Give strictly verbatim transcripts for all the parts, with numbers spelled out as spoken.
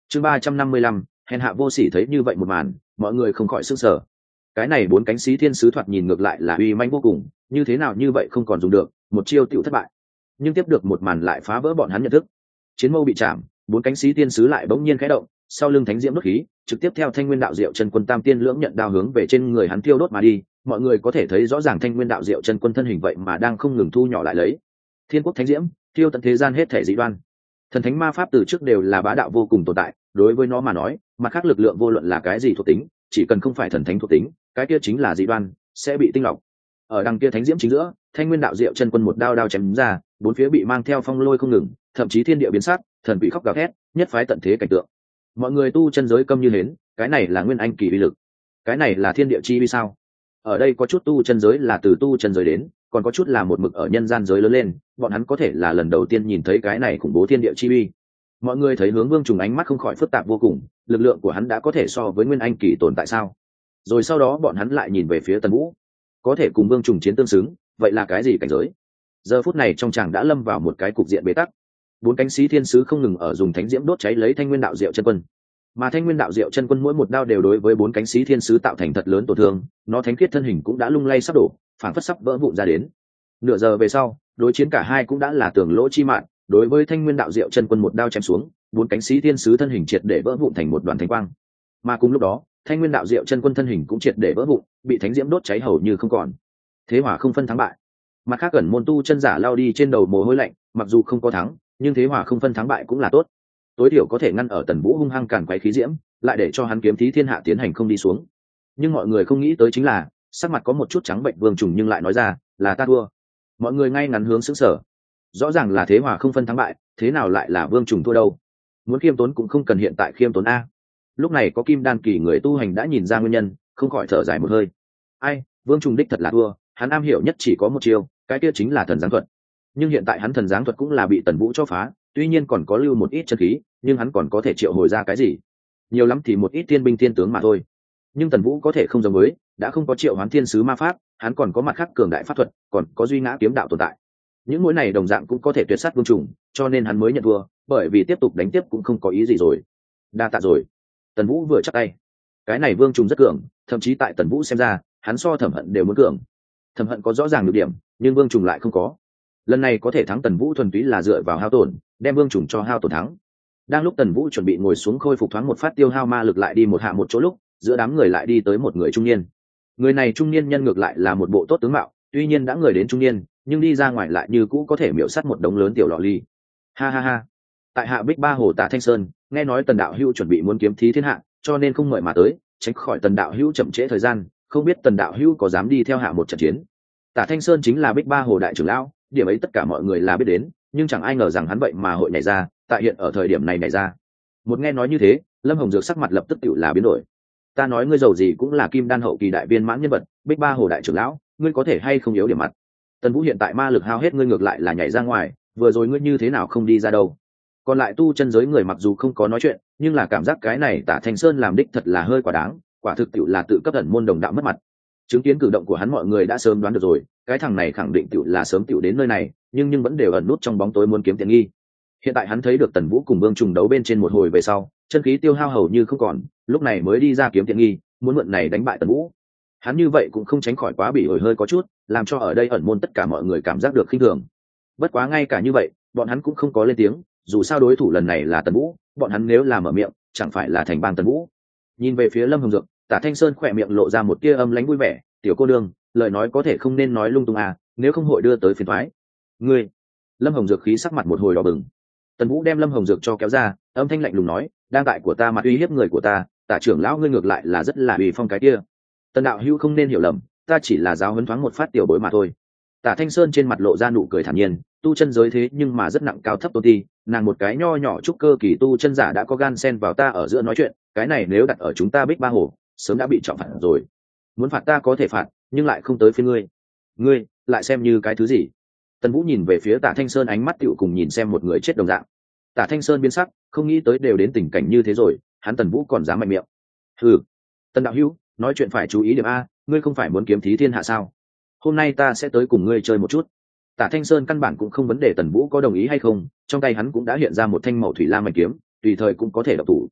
chương ba trăm năm mươi lăm, hèn hạ vô sỉ. Thấy như vậy một màn, mọi người không khỏi sửng sở. Cái này bốn cánh xí thiên sứ thoạt nhìn ngược lại là uy manh vô cùng, như thế nào như vậy không còn dùng được, một chiêu tiểu thất bại. Nhưng tiếp được một màn lại phá vỡ bọn hắn nhận thức. Chiến mâu bị chạm, bốn cánh xí thiên sứ lại bỗng nhiên khẽ động, sau lưng thánh diễm đốt khí, trực tiếp theo Thanh Nguyên đạo diệu chân quân tam tiên lưỡng nhận đao hướng về trên người hắn tiêu đốt mà đi. Mọi người có thể thấy rõ ràng Thanh Nguyên đạo diệu chân quân thân hình vậy mà đang không ngừng thu nhỏ lại lấy. Thiên quốc thánh diễm, tiêu tận thế gian hết thể dị đoan. Thần thánh ma pháp từ trước đều là bá đạo vô cùng tồn tại, đối với nó mà nói, mặt khác lực lượng vô luận là cái gì thuộc tính, chỉ cần không phải thần thánh thuộc tính, cái kia chính là dị đoan, sẽ bị tinh lọc. Ở đằng kia thánh diễm chính giữa, Thanh Nguyên đạo diệu chân quân một đao đao chém ra, bốn phía bị mang theo phong lôi không ngừng, thậm chí thiên địa biến sắc, thần quỷ khóc gào thét, nhất phái tận thế cảnh tượng. Mọi người tu chân giới câm như hến, cái này là nguyên anh kỳ uy lực, cái này là thiên địa chi uy sao? Ở đây có chút tu chân giới là từ tu chân giới đến, còn có chút là một mực ở nhân gian giới lớn lên, bọn hắn có thể là lần đầu tiên nhìn thấy cái này khủng bố thiên địa chi uy. Mọi người thấy Hướng Vương Trùng ánh mắt không khỏi phức tạp vô cùng, lực lượng của hắn đã có thể so với nguyên anh kỳ tồn tại sao? Rồi sau đó bọn hắn lại nhìn về phía Tần Vũ, có thể cùng Vương Trùng chiến tương xứng, vậy là cái gì cảnh giới? Giờ phút này trong chàng đã lâm vào một cái cục diện bế tắc. Bốn cánh xí thiên sứ không ngừng ở dùng thánh diễm đốt cháy lấy Thanh Nguyên đạo diệu chân quân, mà Thanh Nguyên đạo diệu chân quân mỗi một đao đều đối với bốn cánh xí thiên sứ tạo thành thật lớn tổn thương, nó thánh khiết thân hình cũng đã lung lay sắp đổ, phảng phất sắp vỡ vụn ra đến. Nửa giờ về sau, đối chiến cả hai cũng đã là tường lỗ chi mạng, đối với Thanh Nguyên đạo diệu chân quân một đao chém xuống, bốn cánh xí thiên sứ thân hình triệt để vỡ vụn thành một đoàn thánh quang. Mà cùng lúc đó, Thanh Nguyên đạo diệu chân quân thân hình cũng triệt để vỡ vụn, bị thánh diễm đốt cháy hầu như không còn. Thế hỏa không phân thắng bại. Mặt khác gần môn tu chân giả lao đi trên đầu mồ hôi lạnh, mặc dù không có thắng, nhưng thế hỏa không phân thắng bại cũng là tốt, tối thiểu có thể ngăn ở Tần Vũ hung hăng càn quấy khí diễm, lại để cho hắn kiếm thí thiên hạ tiến hành không đi xuống. Nhưng mọi người không nghĩ tới chính là, sắc mặt có một chút trắng bệnh Vương Trùng nhưng lại nói ra, là ta thua. Mọi người ngay ngắn hướng sững sờ. Rõ ràng là thế hòa không phân thắng bại, thế nào lại là Vương Trùng thua đâu? Muốn khiêm tốn cũng không cần hiện tại khiêm tốn a. Lúc này có kim đan kỳ người tu hành đã nhìn ra nguyên nhân, không khỏi thở dài một hơi. Ai, Vương Trùng đích thật là thua, hắn am hiểu nhất chỉ có một chiêu, cái kia chính là thần giáng thuật. Nhưng hiện tại hắn thần giáng thuật cũng là bị Tần Vũ cho phá, tuy nhiên còn có lưu một ít chân khí, nhưng hắn còn có thể triệu hồi ra cái gì? Nhiều lắm thì một ít tiên binh tiên tướng mà thôi. Nhưng Tần Vũ có thể không giống với, đã không có triệu hoán thiên sứ ma pháp, hắn còn có mặt khác cường đại pháp thuật, còn có duy ngã kiếm đạo tồn tại. Những mũi này đồng dạng cũng có thể tuyệt sát Vương Trùng, cho nên hắn mới nhận thua, bởi vì tiếp tục đánh tiếp cũng không có ý gì rồi. Đa tạ rồi. Tần Vũ vừa chắp tay. Cái này Vương Trùng rất cường, thậm chí tại Tần Vũ xem ra, hắn so Thẩm Hận đều muốn cường. Thẩm Hận có rõ ràng nhược điểm, nhưng Vương Trùng lại không có. Lần này có thể thắng Tần Vũ thuần túy là dựa vào hao tổn, đem Vương Trùng cho hao tổn thắng. Đang lúc Tần Vũ chuẩn bị ngồi xuống khôi phục thoáng một phát tiêu hao ma lực lại đi một hạ một chỗ lúc, giữa đám người lại đi tới một người trung niên. Người này trung niên nhân ngược lại là một bộ tốt tướng mạo, tuy nhiên đã người đến trung niên, nhưng đi ra ngoài lại như cũ có thể miểu sát một đống lớn tiểu lọ ly. Ha ha ha. Tại hạ Bích Ba Hồ Tả Thanh Sơn, nghe nói Tần đạo hữu chuẩn bị muốn kiếm thí thiên hạ, cho nên không mời mà tới, tránh khỏi Tần đạo hữu chậm trễ thời gian, không biết Tần đạo hữu có dám đi theo hạ một trận chiến. Tả Thanh Sơn chính là Bích Ba Hồ đại trưởng lão, điểm ấy tất cả mọi người là biết đến, nhưng chẳng ai ngờ rằng hắn vậy mà hội nhảy ra, tại hiện ở thời điểm này nhảy ra. Một nghe nói như thế, Lâm Hồng Dược sắc mặt lập tức tựu là biến đổi. Ta nói ngươi giàu gì cũng là kim đan hậu kỳ đại viên mãn nhân vật, Bích Ba Hồ đại trưởng lão, ngươi có thể hay không yếu điểm mặt? Tần Vũ hiện tại ma lực hao hết, ngươi ngược lại là nhảy ra ngoài, vừa rồi ngươi như thế nào không đi ra đâu? Còn lại tu chân giới người mặc dù không có nói chuyện, nhưng là cảm giác cái này Tả Thanh Sơn làm đích thật là hơi quá đáng, quả thực tựu là tự cấp ẩn môn đồng đạo mất mặt. Chứng kiến cử động của hắn mọi người đã sớm đoán được rồi, cái thằng này khẳng định tựu là sớm tựu đến nơi này, nhưng nhưng vẫn đều ẩn nút trong bóng tối muốn kiếm tiện nghi. Hiện tại hắn thấy được Tần Vũ cùng Vương Trùng đấu bên trên một hồi về sau, chân khí tiêu hao hầu như không còn, lúc này mới đi ra kiếm tiện nghi, muốn mượn này đánh bại Tần Vũ. Hắn như vậy cũng không tránh khỏi quá bị ổi hơi có chút, làm cho ở đây ẩn môn tất cả mọi người cảm giác được khinh thường. Bất quá ngay cả như vậy, bọn hắn cũng không có lên tiếng, dù sao đối thủ lần này là Tần Vũ, bọn hắn nếu làm mở miệng, chẳng phải là thành bang Tần Vũ. Nhìn về phía Lâm Hồng Dược, Tả Thanh Sơn khỏe miệng lộ ra một tia âm lãnh vui vẻ, "Tiểu cô nương, lời nói có thể không nên nói lung tung à, nếu không hội đưa tới phiền toái." "Ngươi?" Lâm Hồng Dược khí sắc mặt một hồi đỏ bừng. Tần Vũ đem Lâm Hồng Dược cho kéo ra, âm thanh lạnh lùng nói, "Đang tại của ta mặt uy hiếp người của ta, Tả trưởng lão ngươi ngược lại là rất là uy phong cái kia. Tần đạo hữu không nên hiểu lầm, ta chỉ là giáo huấn thoáng một phát tiểu bối mà thôi." Tả Thanh Sơn trên mặt lộ ra nụ cười thản nhiên, tu chân giới thế nhưng mà rất nặng cao thấp tôn ti, nàng một cái nho nhỏ trúc cơ kỳ tu chân giả đã có gan xen vào ta ở giữa nói chuyện, cái này nếu đặt ở chúng ta Bích Ba Hồ, sớm đã bị trọng phạt rồi. Muốn phạt ta có thể phạt, nhưng lại không tới phiên ngươi. Ngươi lại xem như cái thứ gì? Tần Vũ nhìn về phía Tả Thanh Sơn, ánh mắt tựu cùng nhìn xem một người chết đồng dạng. Tả Thanh Sơn biến sắc, không nghĩ tới đều đến tình cảnh như thế rồi, hắn Tần Vũ còn dám mạnh miệng. Hừ, Tần đạo hữu, nói chuyện phải chú ý điểm a, ngươi không phải muốn kiếm thí thiên hạ sao? Hôm nay ta sẽ tới cùng ngươi chơi một chút. Tả Thanh Sơn căn bản cũng không vấn đề Tần Vũ có đồng ý hay không, trong tay hắn cũng đã hiện ra một thanh màu thủy lam mảnh kiếm, tùy thời cũng có thể độc thủ.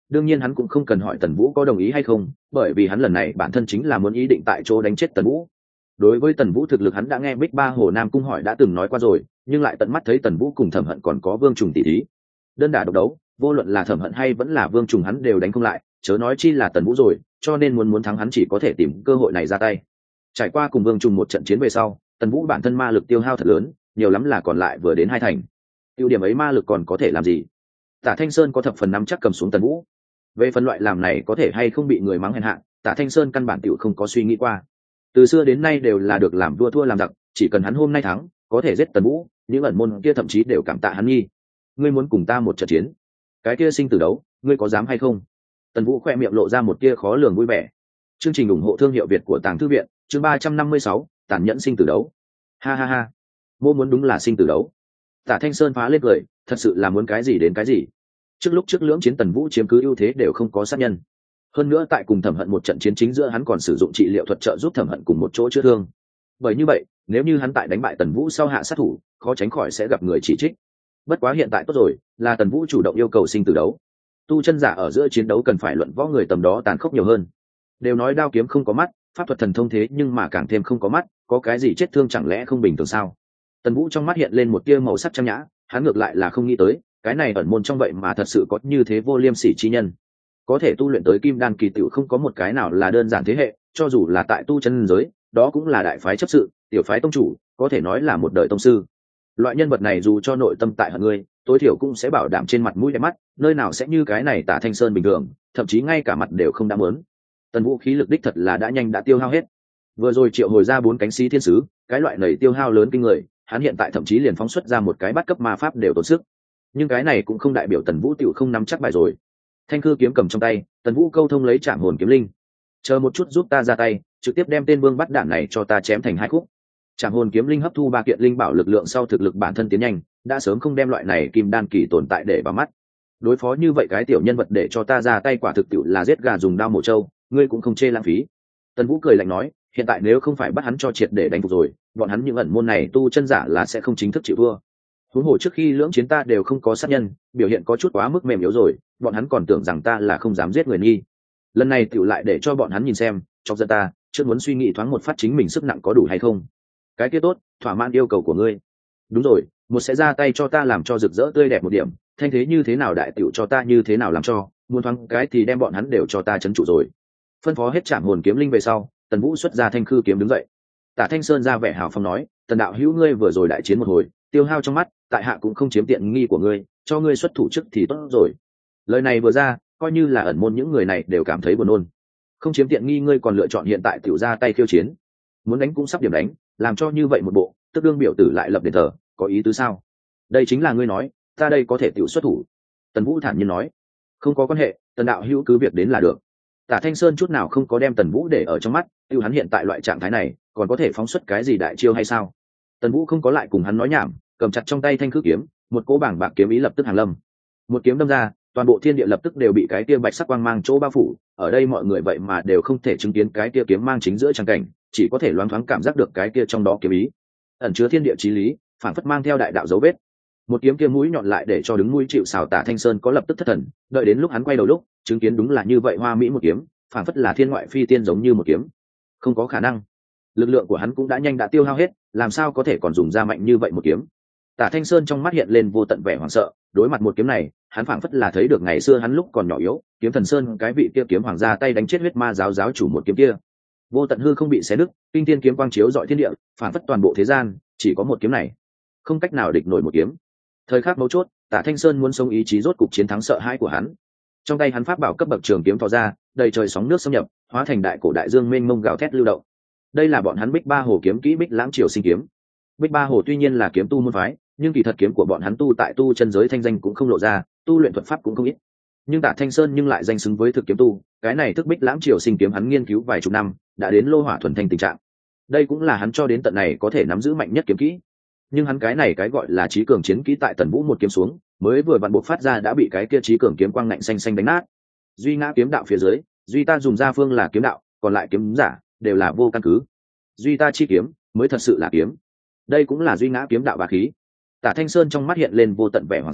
đương nhiên hắn cũng không cần hỏi Tần Vũ có đồng ý hay không, bởi vì hắn lần này bản thân chính là muốn ý định tại chỗ đánh chết Tần Vũ. Đối với Tần Vũ thực lực hắn đã nghe Bích Ba Hồ Nam Cung hỏi đã từng nói qua rồi, nhưng lại tận mắt thấy Tần Vũ cùng Thẩm Hận còn có Vương Trùng tỷ thí. Đơn đả độc đấu, vô luận là Thẩm Hận hay vẫn là Vương Trùng hắn đều đánh không lại, chớ nói chi là Tần Vũ rồi, cho nên muốn muốn thắng hắn chỉ có thể tìm cơ hội này ra tay. Trải qua cùng Vương Trùng một trận chiến về sau, Tần Vũ bản thân ma lực tiêu hao thật lớn, nhiều lắm là còn lại vừa đến hai thành. Ưu điểm ấy ma lực còn có thể làm gì? Tả Thanh Sơn có thập phần nắm chắc cầm xuống Tần Vũ. Về phần loại làm này có thể hay không bị người mắng hèn hạ, Tả Thanh Sơn căn bản tiểu không có suy nghĩ qua. Từ xưa đến nay đều là được làm vua thua làm giặc, chỉ cần hắn hôm nay thắng, có thể giết Tần Vũ, những ẩn môn kia thậm chí đều cảm tạ hắn nghi. Ngươi muốn cùng ta một trận chiến? Cái kia sinh tử đấu, ngươi có dám hay không? Tần Vũ khoe miệng lộ ra một tia khó lường vui vẻ. Chương trình ủng hộ thương hiệu Việt của Tàng Thư viện, chương ba trăm năm mươi sáu, tàn nhẫn sinh tử đấu. Ha ha ha, mô muốn đúng là sinh tử đấu. Tả Thanh Sơn phá lên cười, thật sự là muốn cái gì đến cái gì. Trước lúc trước lưỡng chiến Tần Vũ chiếm cứ ưu thế đều không có sát nhân. Hơn nữa tại cùng Thẩm Hận một trận chiến chính giữa hắn còn sử dụng trị liệu thuật trợ giúp Thẩm Hận cùng một chỗ chữa thương. Bởi như vậy, nếu như hắn tại đánh bại Tần Vũ sau hạ sát thủ, khó tránh khỏi sẽ gặp người chỉ trích. Bất quá hiện tại tốt rồi, là Tần Vũ chủ động yêu cầu sinh tử đấu. Tu chân giả ở giữa chiến đấu cần phải luận võ người tầm đó tàn khốc nhiều hơn. Đều nói đao kiếm không có mắt, pháp thuật thần thông thế nhưng mà càng thêm không có mắt, có cái gì chết thương chẳng lẽ không bình thường sao? Tần Vũ trong mắt hiện lên một tia màu sắc trang nhã, hắn ngược lại là không nghĩ tới, cái này ẩn môn trong vậy mà thật sự có như thế vô liêm sỉ chi nhân. Có thể tu luyện tới kim đan kỳ tiểu không có một cái nào là đơn giản thế hệ, cho dù là tại tu chân giới, đó cũng là đại phái chấp sự, tiểu phái tông chủ, có thể nói là một đời tông sư. Loại nhân vật này dù cho nội tâm tại hận ngươi, tối thiểu cũng sẽ bảo đảm trên mặt mũi đẹp mắt, nơi nào sẽ như cái này Tả Thanh Sơn bình thường, thậm chí ngay cả mặt đều không đã muốn. Tần Vũ khí lực đích thật là đã nhanh đã tiêu hao hết. Vừa rồi triệu hồi ra bốn cánh sĩ thiên sứ, cái loại này tiêu hao lớn kinh người, hắn hiện tại thậm chí liền phóng xuất ra một cái bắt cấp ma pháp đều tốn sức. Nhưng cái này cũng không đại biểu Tần Vũ tiểu không nắm chắc bài rồi. Thanh cư kiếm cầm trong tay, Tần Vũ câu thông lấy Trảm Hồn kiếm linh. Chờ một chút giúp ta ra tay, trực tiếp đem tên vương bắt đạn này cho ta chém thành hai khúc. Trảm Hồn kiếm linh hấp thu ba kiện linh bảo lực lượng sau thực lực bản thân tiến nhanh, đã sớm không đem loại này kim đan kỳ tồn tại để vào mắt. Đối phó như vậy cái tiểu nhân vật để cho ta ra tay quả thực tiểu là giết gà dùng đao mổ trâu, ngươi cũng không chê lãng phí. Tần Vũ cười lạnh nói, hiện tại nếu không phải bắt hắn cho triệt để đánh phục rồi, bọn hắn những ẩn môn này tu chân giả là sẽ không chính thức chịu thua. Huống hồ trước khi lưỡng chiến ta đều không có sát nhân, biểu hiện có chút quá mức mềm yếu rồi, bọn hắn còn tưởng rằng ta là không dám giết người nghi. Lần này tiểu lại để cho bọn hắn nhìn xem, chọc giận ta, trước muốn suy nghĩ thoáng một phát chính mình sức nặng có đủ hay không. Cái kia tốt, thỏa mãn yêu cầu của ngươi. Đúng rồi, một sẽ ra tay cho ta làm cho rực rỡ tươi đẹp một điểm, thanh thế như thế nào đại tiểu cho ta như thế nào làm cho, muốn thoáng cái thì đem bọn hắn đều cho ta trấn trụ rồi. Phân phó hết Trảm Hồn kiếm linh về sau, Tần Vũ xuất ra thanh khư kiếm đứng dậy. Tả Thanh Sơn ra vẻ hào phong nói, Tần đạo hữu ngươi vừa rồi đại chiến một hồi, tiêu hao trong mắt, tại hạ cũng không chiếm tiện nghi của ngươi, cho ngươi xuất thủ trước thì tốt rồi. Lời này vừa ra, coi như là ẩn môn những người này đều cảm thấy buồn nôn. Không chiếm tiện nghi ngươi còn lựa chọn hiện tại tiểu ra tay khiêu chiến, muốn đánh cũng sắp điểm đánh, làm cho như vậy một bộ, tức đương biểu tử lại lập đền thờ, có ý tứ sao? Đây chính là ngươi nói, ta đây có thể tiểu xuất thủ. Tần Vũ thản nhiên nói, không có quan hệ, Tần đạo hữu cứ việc đến là được. Tả Thanh Sơn chút nào không có đem Tần Vũ để ở trong mắt, tiêu hắn hiện tại loại trạng thái này, còn có thể phóng xuất cái gì đại chiêu hay sao? Tần Vũ không có lại cùng hắn nói nhảm, cầm chặt trong tay thanh khư kiếm, một cỗ bảng bạc kiếm ý lập tức hàng lâm. Một kiếm đâm ra, toàn bộ thiên địa lập tức đều bị cái kia bạch sắc quang mang chỗ bao phủ, ở đây mọi người vậy mà đều không thể chứng kiến cái kia kiếm mang chính giữa tràng cảnh, chỉ có thể loáng thoáng cảm giác được cái kia trong đó kiếm ý ẩn chứa thiên địa chí lý, phản phất mang theo đại đạo dấu vết. Một kiếm kia mũi nhọn lại để cho đứng mũi chịu sào Tả Thanh Sơn có lập tức thất thần, đợi đến lúc hắn quay đầu lúc, chứng kiến đúng là như vậy hoa mỹ một kiếm, phản phất là thiên ngoại phi tiên giống như một kiếm. Không có khả năng, lực lượng của hắn cũng đã nhanh đã tiêu hao hết, làm sao có thể còn dùng ra mạnh như vậy một kiếm? Tả Thanh Sơn trong mắt hiện lên vô tận vẻ hoảng sợ, đối mặt một kiếm này, hắn phảng phất là thấy được ngày xưa hắn lúc còn nhỏ yếu, Kiếm Thần Sơn cái vị kia kiếm hoàng gia tay đánh chết huyết ma giáo giáo chủ một kiếm kia. Vô tận hư không bị xé nứt, kinh thiên kiếm quang chiếu rọi thiên địa, phảng phất toàn bộ thế gian, chỉ có một kiếm này, không cách nào địch nổi một kiếm. Thời khắc mấu chốt, Tả Thanh Sơn muốn sống ý chí rốt cục chiến thắng sợ hãi của hắn. Trong tay hắn pháp bảo cấp bậc trường kiếm thò ra, đầy trời sóng nước xâm nhập, hóa thành đại cổ đại dương mênh mông gào thét lưu động. Đây là bọn hắn Bích Ba Hồ kiếm kỹ Bích Lãng Triều Sinh kiếm. Bích Ba Hồ tuy nhiên là kiếm tu môn phái, nhưng kỳ thật kiếm của bọn hắn tu tại tu chân giới thanh danh cũng không lộ ra, tu luyện thuật pháp cũng không ít. Nhưng Tả Thanh Sơn nhưng lại danh xứng với thực kiếm tu, cái này thức Bích Lãng Triều Sinh kiếm hắn nghiên cứu vài chục năm, đã đến lô hỏa thuần thanh tình trạng. Đây cũng là hắn cho đến tận này có thể nắm giữ mạnh nhất kiếm kỹ. Nhưng hắn cái này cái gọi là trí cường chiến kỹ tại Tần Vũ một kiếm xuống, mới vừa vặn buộc phát ra đã bị cái kia trí cường kiếm quang lạnh xanh xanh đánh nát. Duy ngã kiếm đạo phía dưới, duy ta dùng ra phương là kiếm đạo, còn lại kiếm giả đều là vô căn cứ. Duy ta chi kiếm mới thật sự là kiếm. Đây cũng là duy ngã kiếm đạo bá khí. Tả Thanh Sơn trong mắt hiện lên vô tận vẻ hoảng sợ,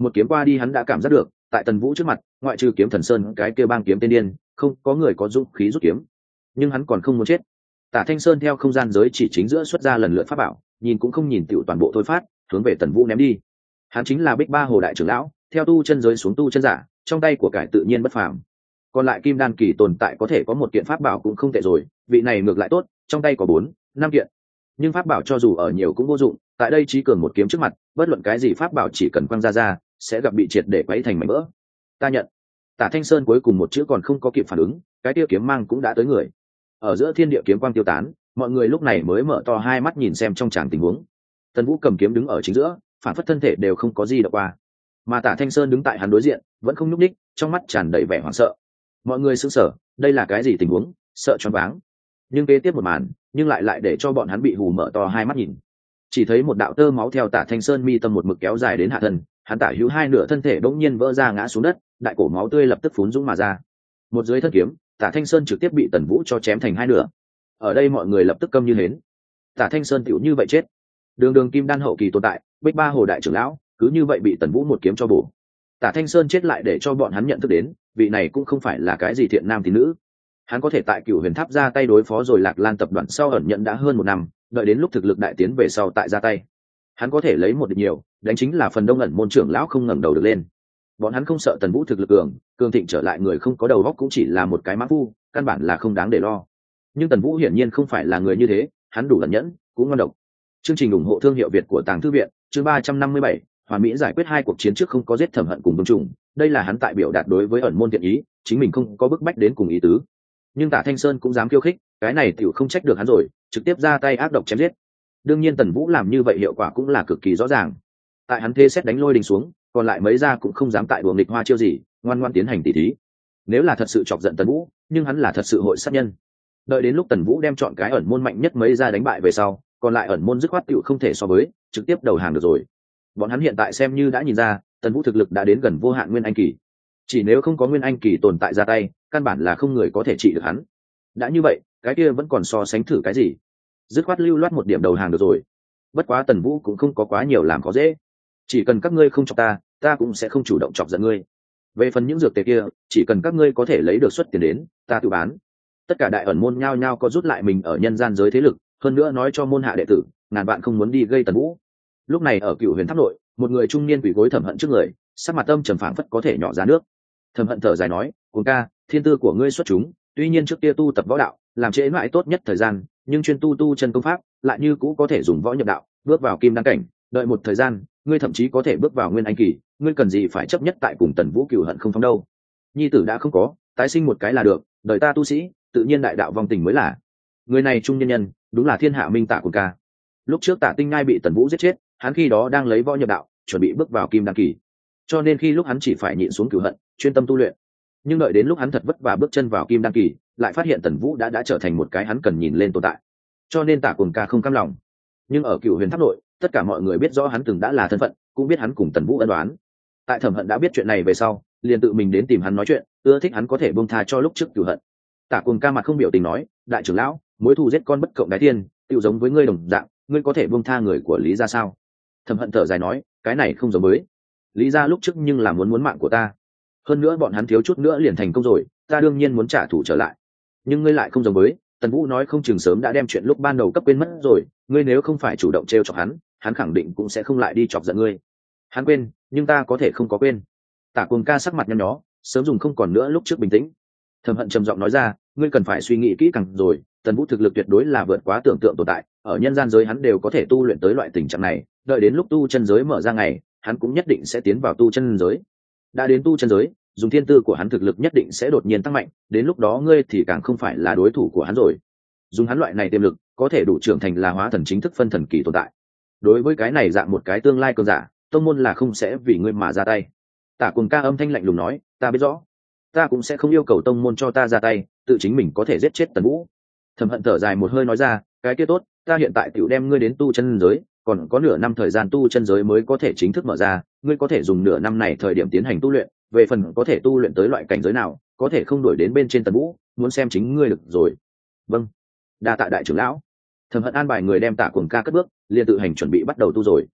Một kiếm qua đi hắn đã cảm giác được, tại Tần Vũ trước mặt, ngoại trừ Kiếm Thần Sơn cái kia bang kiếm tên điên, không có người có dũng khí rút kiếm. Nhưng hắn còn không muốn chết. Tả Thanh Sơn theo không gian giới chỉ chính giữa xuất ra lần lượt pháp bảo, nhìn cũng không nhìn tiểu toàn bộ thôi phát, hướng về Tần Vũ ném đi. Hắn chính là Bích Ba Hồ đại trưởng lão, theo tu chân giới xuống tu chân giả, trong tay của cải tự nhiên bất phàm. Còn lại Kim Đan kỳ tồn tại có thể có một kiện pháp bảo cũng không tệ rồi, vị này ngược lại tốt, trong tay có bốn, năm kiện. Nhưng pháp bảo cho dù ở nhiều cũng vô dụng, tại đây Chí Cường một kiếm trước mặt, bất luận cái gì pháp bảo chỉ cần quăng ra ra, sẽ gặp bị triệt để quấy thành mảnh vỡ. Ta nhận. Tả Thanh Sơn cuối cùng một chữ còn không có kịp phản ứng, cái tiêu kiếm mang cũng đã tới người. Ở giữa thiên địa kiếm quang tiêu tán, mọi người lúc này mới mở to hai mắt nhìn xem trong tràng tình huống. Tần Vũ cầm kiếm đứng ở chính giữa, phản phất thân thể đều không có gì đọc qua, mà Tả Thanh Sơn đứng tại hắn đối diện, vẫn không nhúc nhích, trong mắt tràn đầy vẻ hoảng sợ. Mọi người sững sờ, đây là cái gì tình huống, sợ choáng váng. Nhưng kế tiếp một màn, nhưng lại lại để cho bọn hắn bị hù mở to hai mắt nhìn. Chỉ thấy một đạo tơ máu theo Tả Thanh Sơn mi tâm một mực kéo dài đến hạ thân, hắn tả hữu hai nửa thân thể bỗng nhiên vỡ ra ngã xuống đất, đại cổ máu tươi lập tức phún dũng mà ra. Một dưới thân kiếm, Tả Thanh Sơn trực tiếp bị Tần Vũ cho chém thành hai nửa. Ở đây mọi người lập tức câm như hến. Tả Thanh Sơn tựu như vậy chết. Đường đường Kim Đan hậu kỳ tồn tại, Bích Ba Hồ đại trưởng lão, cứ như vậy bị Tần Vũ một kiếm cho bổ. Tả Thanh Sơn chết lại để cho bọn hắn nhận thức đến, vị này cũng không phải là cái gì thiện nam tín nữ. Hắn có thể tại Cửu Huyền Tháp ra tay đối phó rồi Lạc Lan tập đoàn sau ẩn nhận đã hơn một năm, đợi đến lúc thực lực đại tiến về sau tại ra tay. Hắn có thể lấy một địch nhiều, đánh chính là phần đông ẩn môn trưởng lão không ngẩng đầu được lên. Bọn hắn không sợ Tần Vũ thực lực cường, cường thịnh trở lại người không có đầu óc cũng chỉ là một cái mã phu, căn bản là không đáng để lo. Nhưng Tần Vũ hiển nhiên không phải là người như thế, hắn đủ ẩn nhẫn, cũng ngon độc. Chương trình ủng hộ thương hiệu Việt của Tàng Thư viện, chương ba trăm năm mươi bảy, Hoàn Mỹ giải quyết hai cuộc chiến trước không có giết Thẩm Hận cùng Vương Trùng, đây là hắn tại biểu đạt đối với ẩn môn thiện ý, chính mình không có bức bách đến cùng ý tứ. Nhưng Tả Thanh Sơn cũng dám khiêu khích, cái này tiểu không trách được hắn rồi, trực tiếp ra tay ác độc chém giết. Đương nhiên Tần Vũ làm như vậy hiệu quả cũng là cực kỳ rõ ràng. Tại hắn thế xét đánh lôi đình xuống, còn lại mấy gia cũng không dám tại đùa nghịch hoa chiêu gì, ngoan ngoãn tiến hành tỉ thí. Nếu là thật sự chọc giận Tần Vũ, nhưng hắn là thật sự hội sát nhân. Đợi đến lúc Tần Vũ đem chọn cái ẩn môn mạnh nhất mấy gia đánh bại về sau, còn lại ẩn môn dứt khoát tựu không thể so với, trực tiếp đầu hàng được rồi. Bọn hắn hiện tại xem như đã nhìn ra, Tần Vũ thực lực đã đến gần vô hạn nguyên anh kỳ. Chỉ nếu không có nguyên anh kỳ tồn tại ra tay, căn bản là không người có thể trị được hắn. Đã như vậy, cái kia vẫn còn so sánh thử cái gì? Dứt khoát lưu loát một điểm đầu hàng được rồi. Bất quá Tần Vũ cũng không có quá nhiều làm khó dễ. Chỉ cần các ngươi không chọc ta, ta cũng sẽ không chủ động chọc giận ngươi. Về phần những dược tề kia, chỉ cần các ngươi có thể lấy được suất tiền đến, ta tự bán. Tất cả đại ẩn môn nhao nhao có rút lại mình ở nhân gian giới thế lực, hơn nữa nói cho môn hạ đệ tử, ngàn bạn không muốn đi gây Tần Vũ. Lúc này ở Cửu Huyền Tháp nội, một người trung niên quỳ gối Thẩm Hận trước người, sắc mặt tâm trầm phảng phất có thể nhỏ ra nước. Thẩm Hận thở dài nói, "Cuồng ca, thiên tư của ngươi xuất chúng, tuy nhiên trước kia tu tập võ đạo, làm trễ mãi tốt nhất thời gian, nhưng chuyên tu tu chân công pháp, lại như cũ có thể dùng võ nhập đạo, bước vào kim đan cảnh, đợi một thời gian, ngươi thậm chí có thể bước vào nguyên anh kỳ, ngươi cần gì phải chấp nhất tại cùng Tần Vũ cửu hận không phóng đâu? Nhi tử đã không có, tái sinh một cái là được, đời ta tu sĩ, tự nhiên đại đạo vong tình mới là." Người này trung nhân nhân, đúng là thiên hạ minh Tả Cuồng ca. Lúc trước Tả Tinh Ngai bị Tần Vũ giết chết, hắn khi đó đang lấy võ nhập đạo, chuẩn bị bước vào kim đan kỳ. Cho nên khi lúc hắn chỉ phải nhịn xuống cửu hận, chuyên tâm tu luyện. Nhưng đợi đến lúc hắn thật vất vả bước chân vào kim đan kỳ, lại phát hiện Tần Vũ đã đã trở thành một cái hắn cần nhìn lên tồn tại. Cho nên Tả Cuồng ca không cam lòng. Nhưng ở Cửu Huyền Tháp nội, tất cả mọi người biết rõ hắn từng đã là thân phận, cũng biết hắn cùng Tần Vũ ân đoán. Tại Thẩm Hận đã biết chuyện này về sau, liền tự mình đến tìm hắn nói chuyện, ưa thích hắn có thể buông tha cho lúc trước cửu hận. Tả Cuồng ca mặt không biểu tình nói, đại trưởng lão, mối thù giết con bất cộng đái thiên, tiêu giống với ngươi đồng dạng, ngươi có thể buông tha người của Lý gia sao? Thẩm Hận thở dài nói, cái này không giống với Lý gia lúc trước, nhưng là muốn muốn mạng của ta. Hơn nữa bọn hắn thiếu chút nữa liền thành công rồi, ta đương nhiên muốn trả thù trở lại. Nhưng ngươi lại không giống với Tần Vũ, nói không chừng sớm đã đem chuyện lúc ban đầu cấp quên mất rồi, ngươi nếu không phải chủ động trêu chọc hắn, hắn khẳng định cũng sẽ không lại đi chọc giận ngươi. Hắn quên, nhưng ta có thể không có quên. Tả Cuồng ca sắc mặt nhăn nhó, sớm dùng không còn nữa lúc trước bình tĩnh. Thẩm Hận trầm giọng nói ra, ngươi cần phải suy nghĩ kỹ càng rồi, Tần Vũ thực lực tuyệt đối là vượt quá tưởng tượng tồn tại, ở nhân gian giới hắn đều có thể tu luyện tới loại tình trạng này, đợi đến lúc tu chân giới mở ra ngày, hắn cũng nhất định sẽ tiến vào tu chân giới. Đã đến tu chân giới, dùng thiên tư của hắn thực lực nhất định sẽ đột nhiên tăng mạnh, đến lúc đó ngươi thì càng không phải là đối thủ của hắn rồi. Dùng hắn loại này tiềm lực, có thể đủ trưởng thành là hóa thần chính thức phân thần kỳ tồn tại. Đối với cái này dạng một cái tương lai cường giả, tông môn là không sẽ vì ngươi mà ra tay. Tả Cuồng ca âm thanh lạnh lùng nói, ta biết rõ, ta cũng sẽ không yêu cầu tông môn cho ta ra tay, tự chính mình có thể giết chết Tần Vũ. Thẩm Hận thở dài một hơi nói ra, cái kia tốt, ta hiện tại tiểu đem ngươi đến tu chân giới, còn có nửa năm thời gian tu chân giới mới có thể chính thức mở ra, ngươi có thể dùng nửa năm này thời điểm tiến hành tu luyện, về phần có thể tu luyện tới loại cảnh giới nào, có thể không đuổi đến bên trên Tần Vũ, muốn xem chính ngươi được rồi. Vâng, đa tạ đại trưởng lão. Thẩm Hận an bài người đem Tả Cuồng ca cất bước, liền tự hành chuẩn bị bắt đầu tu rồi.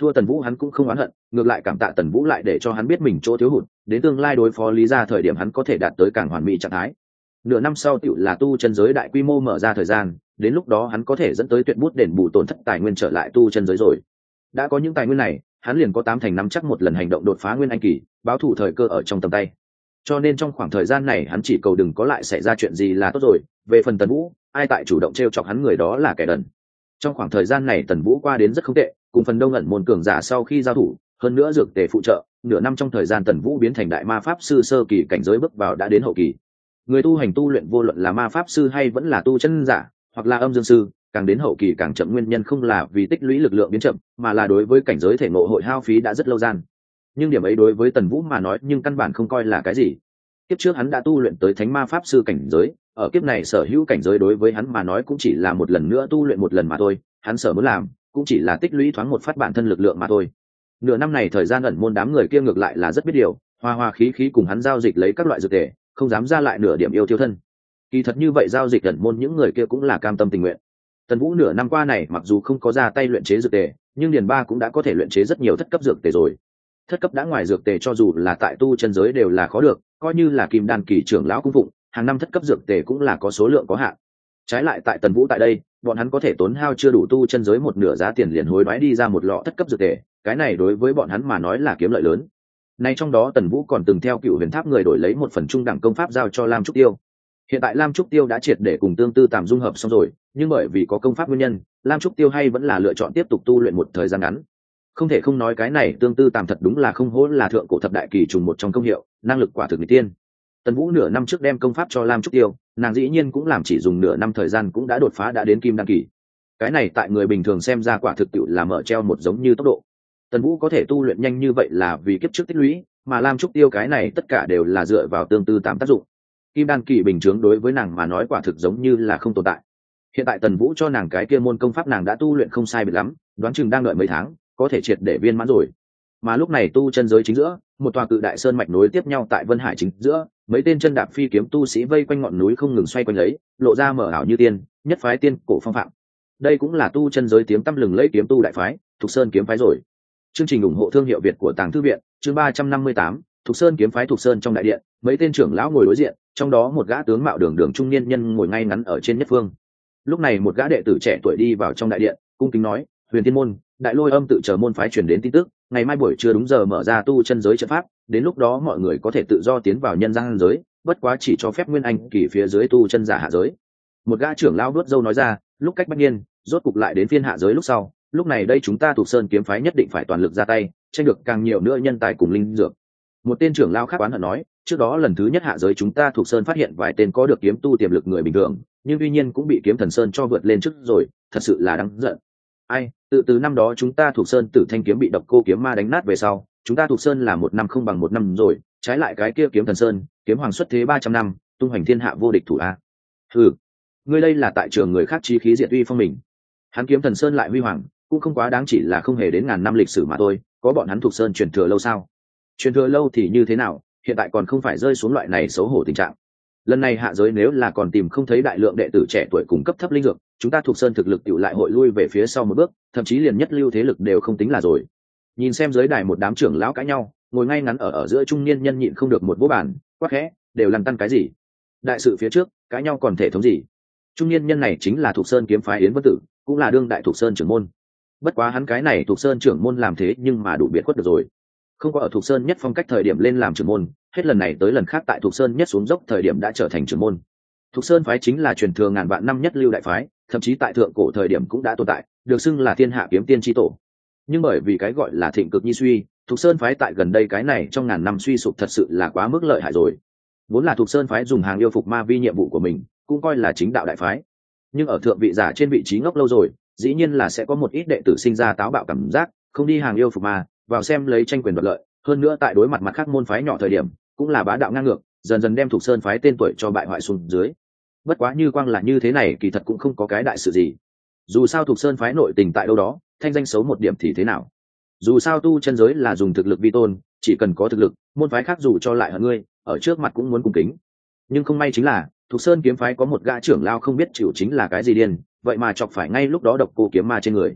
Thua Tần Vũ hắn cũng không oán hận, ngược lại cảm tạ Tần Vũ lại để cho hắn biết mình chỗ thiếu hụt, đến tương lai đối phó Lý Gia thời điểm hắn có thể đạt tới càng hoàn mỹ trạng thái. Nửa năm sau tựu là tu chân giới đại quy mô mở ra thời gian, đến lúc đó hắn có thể dẫn tới tuyệt bút đền bù tổn thất tài nguyên trở lại tu chân giới rồi. Đã có những tài nguyên này, hắn liền có tám thành nắm chắc một lần hành động đột phá nguyên anh kỳ, báo thủ thời cơ ở trong tầm tay. Cho nên trong khoảng thời gian này hắn chỉ cầu đừng có lại xảy ra chuyện gì là tốt rồi. Về phần Tần Vũ, ai tại chủ động t r e o chọc hắn người đó là kẻ đần. Trong khoảng thời gian này Tần Vũ qua đến rất không tệ, cùng phần đông ẩn môn cường giả sau khi giao thủ, hơn nữa dược tề phụ trợ, nửa năm trong thời gian Tần Vũ biến thành đại ma pháp sư sơ kỳ cảnh giới bước vào đã đến hậu kỳ. Người tu hành tu luyện vô luận là ma pháp sư hay vẫn là tu chân giả, hoặc là âm dương sư, càng đến hậu kỳ càng chậm, nguyên nhân không là vì tích lũy lực lượng biến chậm, mà là đối với cảnh giới thể ngộ hội hao phí đã rất lâu gian. Nhưng điểm ấy đối với Tần Vũ mà nói nhưng căn bản không coi là cái gì. Kiếp trước hắn đã tu luyện tới thánh ma pháp sư cảnh giới, ở kiếp này sở hữu cảnh giới đối với hắn mà nói cũng chỉ là một lần nữa tu luyện một lần mà thôi, hắn sở muốn làm cũng chỉ là tích lũy thoáng một phát bản thân lực lượng mà thôi. Nửa năm này thời gian ẩn môn đám người kia ngược lại là rất biết điều, hoa hoa khí khí cùng hắn giao dịch lấy các loại dược tề, không dám ra lại nửa điểm yêu tiêu thân. Kỳ thật như vậy giao dịch ẩn môn những người kia cũng là cam tâm tình nguyện. Tần Vũ nửa năm qua này mặc dù không có ra tay luyện chế dược tề, nhưng Điền Ba cũng đã có thể luyện chế rất nhiều thất cấp dược tề rồi. Thất cấp đã ngoài dược tề cho dù là tại tu chân giới đều là khó được, coi như là Kim Đan kỳ trưởng lão cung phụng, hàng năm thất cấp dược tề cũng là có số lượng có hạn. Trái lại tại Tần Vũ tại đây, bọn hắn có thể tốn hao chưa đủ tu chân giới một nửa giá tiền liền hối đoái đi ra một lọ thất cấp dược tề, cái này đối với bọn hắn mà nói là kiếm lợi lớn. Nay trong đó Tần Vũ còn từng theo Cựu Huyền Tháp người đổi lấy một phần trung đẳng công pháp giao cho Lam Trúc Tiêu. Hiện tại Lam Trúc Tiêu đã triệt để cùng Tương Tư Tàm dung hợp xong rồi, nhưng bởi vì có công pháp nguyên nhân, Lam Trúc Tiêu hay vẫn là lựa chọn tiếp tục tu luyện một thời gian ngắn. Không thể không nói cái này Tương Tư Tàm thật đúng là không hổ là thượng cổ thập đại kỳ trùng một trong công hiệu, năng lực quả thực nghịch tiên. Tần Vũ nửa năm trước đem công pháp cho Lam Trúc Tiêu, nàng dĩ nhiên cũng làm chỉ dùng nửa năm thời gian cũng đã đột phá đã đến kim đan kỳ. Cái này tại người bình thường xem ra quả thực tiệu là mở treo một giống như tốc độ. Tần Vũ có thể tu luyện nhanh như vậy là vì kiếp trước tích lũy, mà Lam Trúc Tiêu cái này tất cả đều là dựa vào Tương Tư Tàm tác dụng. Kim đan kỳ bình thường đối với nàng mà nói quả thực giống như là không tồn tại. Hiện tại Tần Vũ cho nàng cái kia môn công pháp nàng đã tu luyện không sai biệt lắm, đoán chừng đang đợi mấy tháng, có thể triệt để viên mãn rồi. Mà lúc này tu chân giới chính giữa, một tòa cự đại sơn mạch nối tiếp nhau tại Vân Hải chính giữa, mấy tên chân đạp phi kiếm tu sĩ vây quanh ngọn núi không ngừng xoay quanh lấy, lộ ra mở ảo như tiên, nhất phái tiên cổ phong phạm. Đây cũng là tu chân giới tiếng tăm lừng lẫy kiếm tu đại phái, Thục Sơn kiếm phái rồi. Chương trình ủng hộ thương hiệu Việt của Tàng Thư viện, chương ba trăm năm mươi tám, Thục Sơn kiếm phái. Thục Sơn trong đại điện, mấy tên trưởng lão ngồi đối diện, trong đó một gã tướng mạo đường đường trung niên nhân ngồi ngay ngắn ở trên nhất phương. Lúc này một gã đệ tử trẻ tuổi đi vào trong đại điện, cung kính nói: Huyền Thiên môn, Đại Lôi Âm tự chờ môn phái truyền đến tin tức, ngày mai buổi trưa đúng giờ mở ra tu chân giới trận pháp, đến lúc đó mọi người có thể tự do tiến vào nhân gian giới, bất quá chỉ cho phép nguyên anh kỳ phía dưới tu chân giả hạ giới. Một gã trưởng lão đuốt râu nói ra: lúc cách bất nhiên, rốt cục lại đến phiên hạ giới lúc sau, lúc này đây chúng ta Thục Sơn kiếm phái nhất định phải toàn lực ra tay, tranh được càng nhiều nữa nhân tài cùng linh dược. Một tên trưởng lão khác oán hận nói: trước đó lần thứ nhất hạ giới chúng ta Thục Sơn phát hiện vài tên có được kiếm tu tiềm lực người bình thường, nhưng tuy nhiên cũng bị kiếm thần sơn cho vượt lên trước rồi, thật sự là đáng giận. Ai, tự từ năm đó chúng ta Thục Sơn Tử Thanh kiếm bị độc cô kiếm ma đánh nát về sau, chúng ta Thục Sơn là một năm không bằng một năm rồi, trái lại cái kia kiếm thần sơn, kiếm hoàng xuất thế ba trăm năm, tung hoành thiên hạ vô địch thủ a. Ừ, ngươi đây là tại trường người khác chí khí diệt uy phong mình. Hắn kiếm thần sơn lại huy hoàng, cũng không quá đáng, chỉ là không hề đến ngàn năm lịch sử mà thôi, có bọn hắn Thục Sơn truyền thừa lâu sao? Truyền thừa lâu thì như thế nào, hiện tại còn không phải rơi xuống loại này xấu hổ tình trạng. Lần này hạ giới nếu là còn tìm không thấy đại lượng đệ tử trẻ tuổi cùng cấp thấp linh dược, chúng ta Thục Sơn thực lực tiểu lại hội lui về phía sau một bước, thậm chí liền nhất lưu thế lực đều không tính là rồi. Nhìn xem dưới đài một đám trưởng lão cãi nhau, ngồi ngay ngắn ở ở giữa trung niên nhân nhịn không được một vỗ bàn, quát khẽ: đều lăn tăn cái gì? Đại sự phía trước, cãi nhau còn thể thống gì? Trung niên nhân này chính là Thục Sơn kiếm phái Yến Vân Tử, cũng là đương đại Thục Sơn trưởng môn. Bất quá hắn cái này Thục Sơn trưởng môn làm thế nhưng mà đủ biệt khuất được rồi. Không có ở Thục Sơn nhất phong cách thời điểm lên làm trưởng môn, hết lần này tới lần khác tại Thục Sơn nhất xuống dốc thời điểm đã trở thành trưởng môn. Thục Sơn phái chính là truyền thừa ngàn vạn năm nhất lưu đại phái, thậm chí tại thượng cổ thời điểm cũng đã tồn tại, được xưng là thiên hạ kiếm tiên tri tổ. Nhưng bởi vì cái gọi là thịnh cực nhi suy, Thục Sơn phái tại gần đây cái này trong ngàn năm suy sụp thật sự là quá mức lợi hại rồi. Vốn là Thục Sơn phái dùng hàng yêu phục ma vi nhiệm vụ của mình, cũng coi là chính đạo đại phái. Nhưng ở thượng vị giả trên vị trí ngốc lâu rồi, dĩ nhiên là sẽ có một ít đệ tử sinh ra táo bạo cảm giác, không đi hàng yêu phục ma, vào xem lấy tranh quyền đoạt lợi, hơn nữa tại đối mặt mặt khác môn phái nhỏ thời điểm, cũng là bá đạo ngang ngược, dần dần đem Thục Sơn phái tên tuổi cho bại hoại xuống dưới. Bất quá như quang là như thế này kỳ thật cũng không có cái đại sự gì. Dù sao Thục Sơn phái nội tình tại đâu đó, thanh danh xấu một điểm thì thế nào? Dù sao tu chân giới là dùng thực lực vi tôn, chỉ cần có thực lực, môn phái khác dù cho lại hơn ngươi, ở trước mặt cũng muốn cung kính. Nhưng không may chính là, Thục Sơn kiếm phái có một gã trưởng lao không biết chịu chính là cái gì điên, vậy mà chọc phải ngay lúc đó độc cô kiếm ma trên người.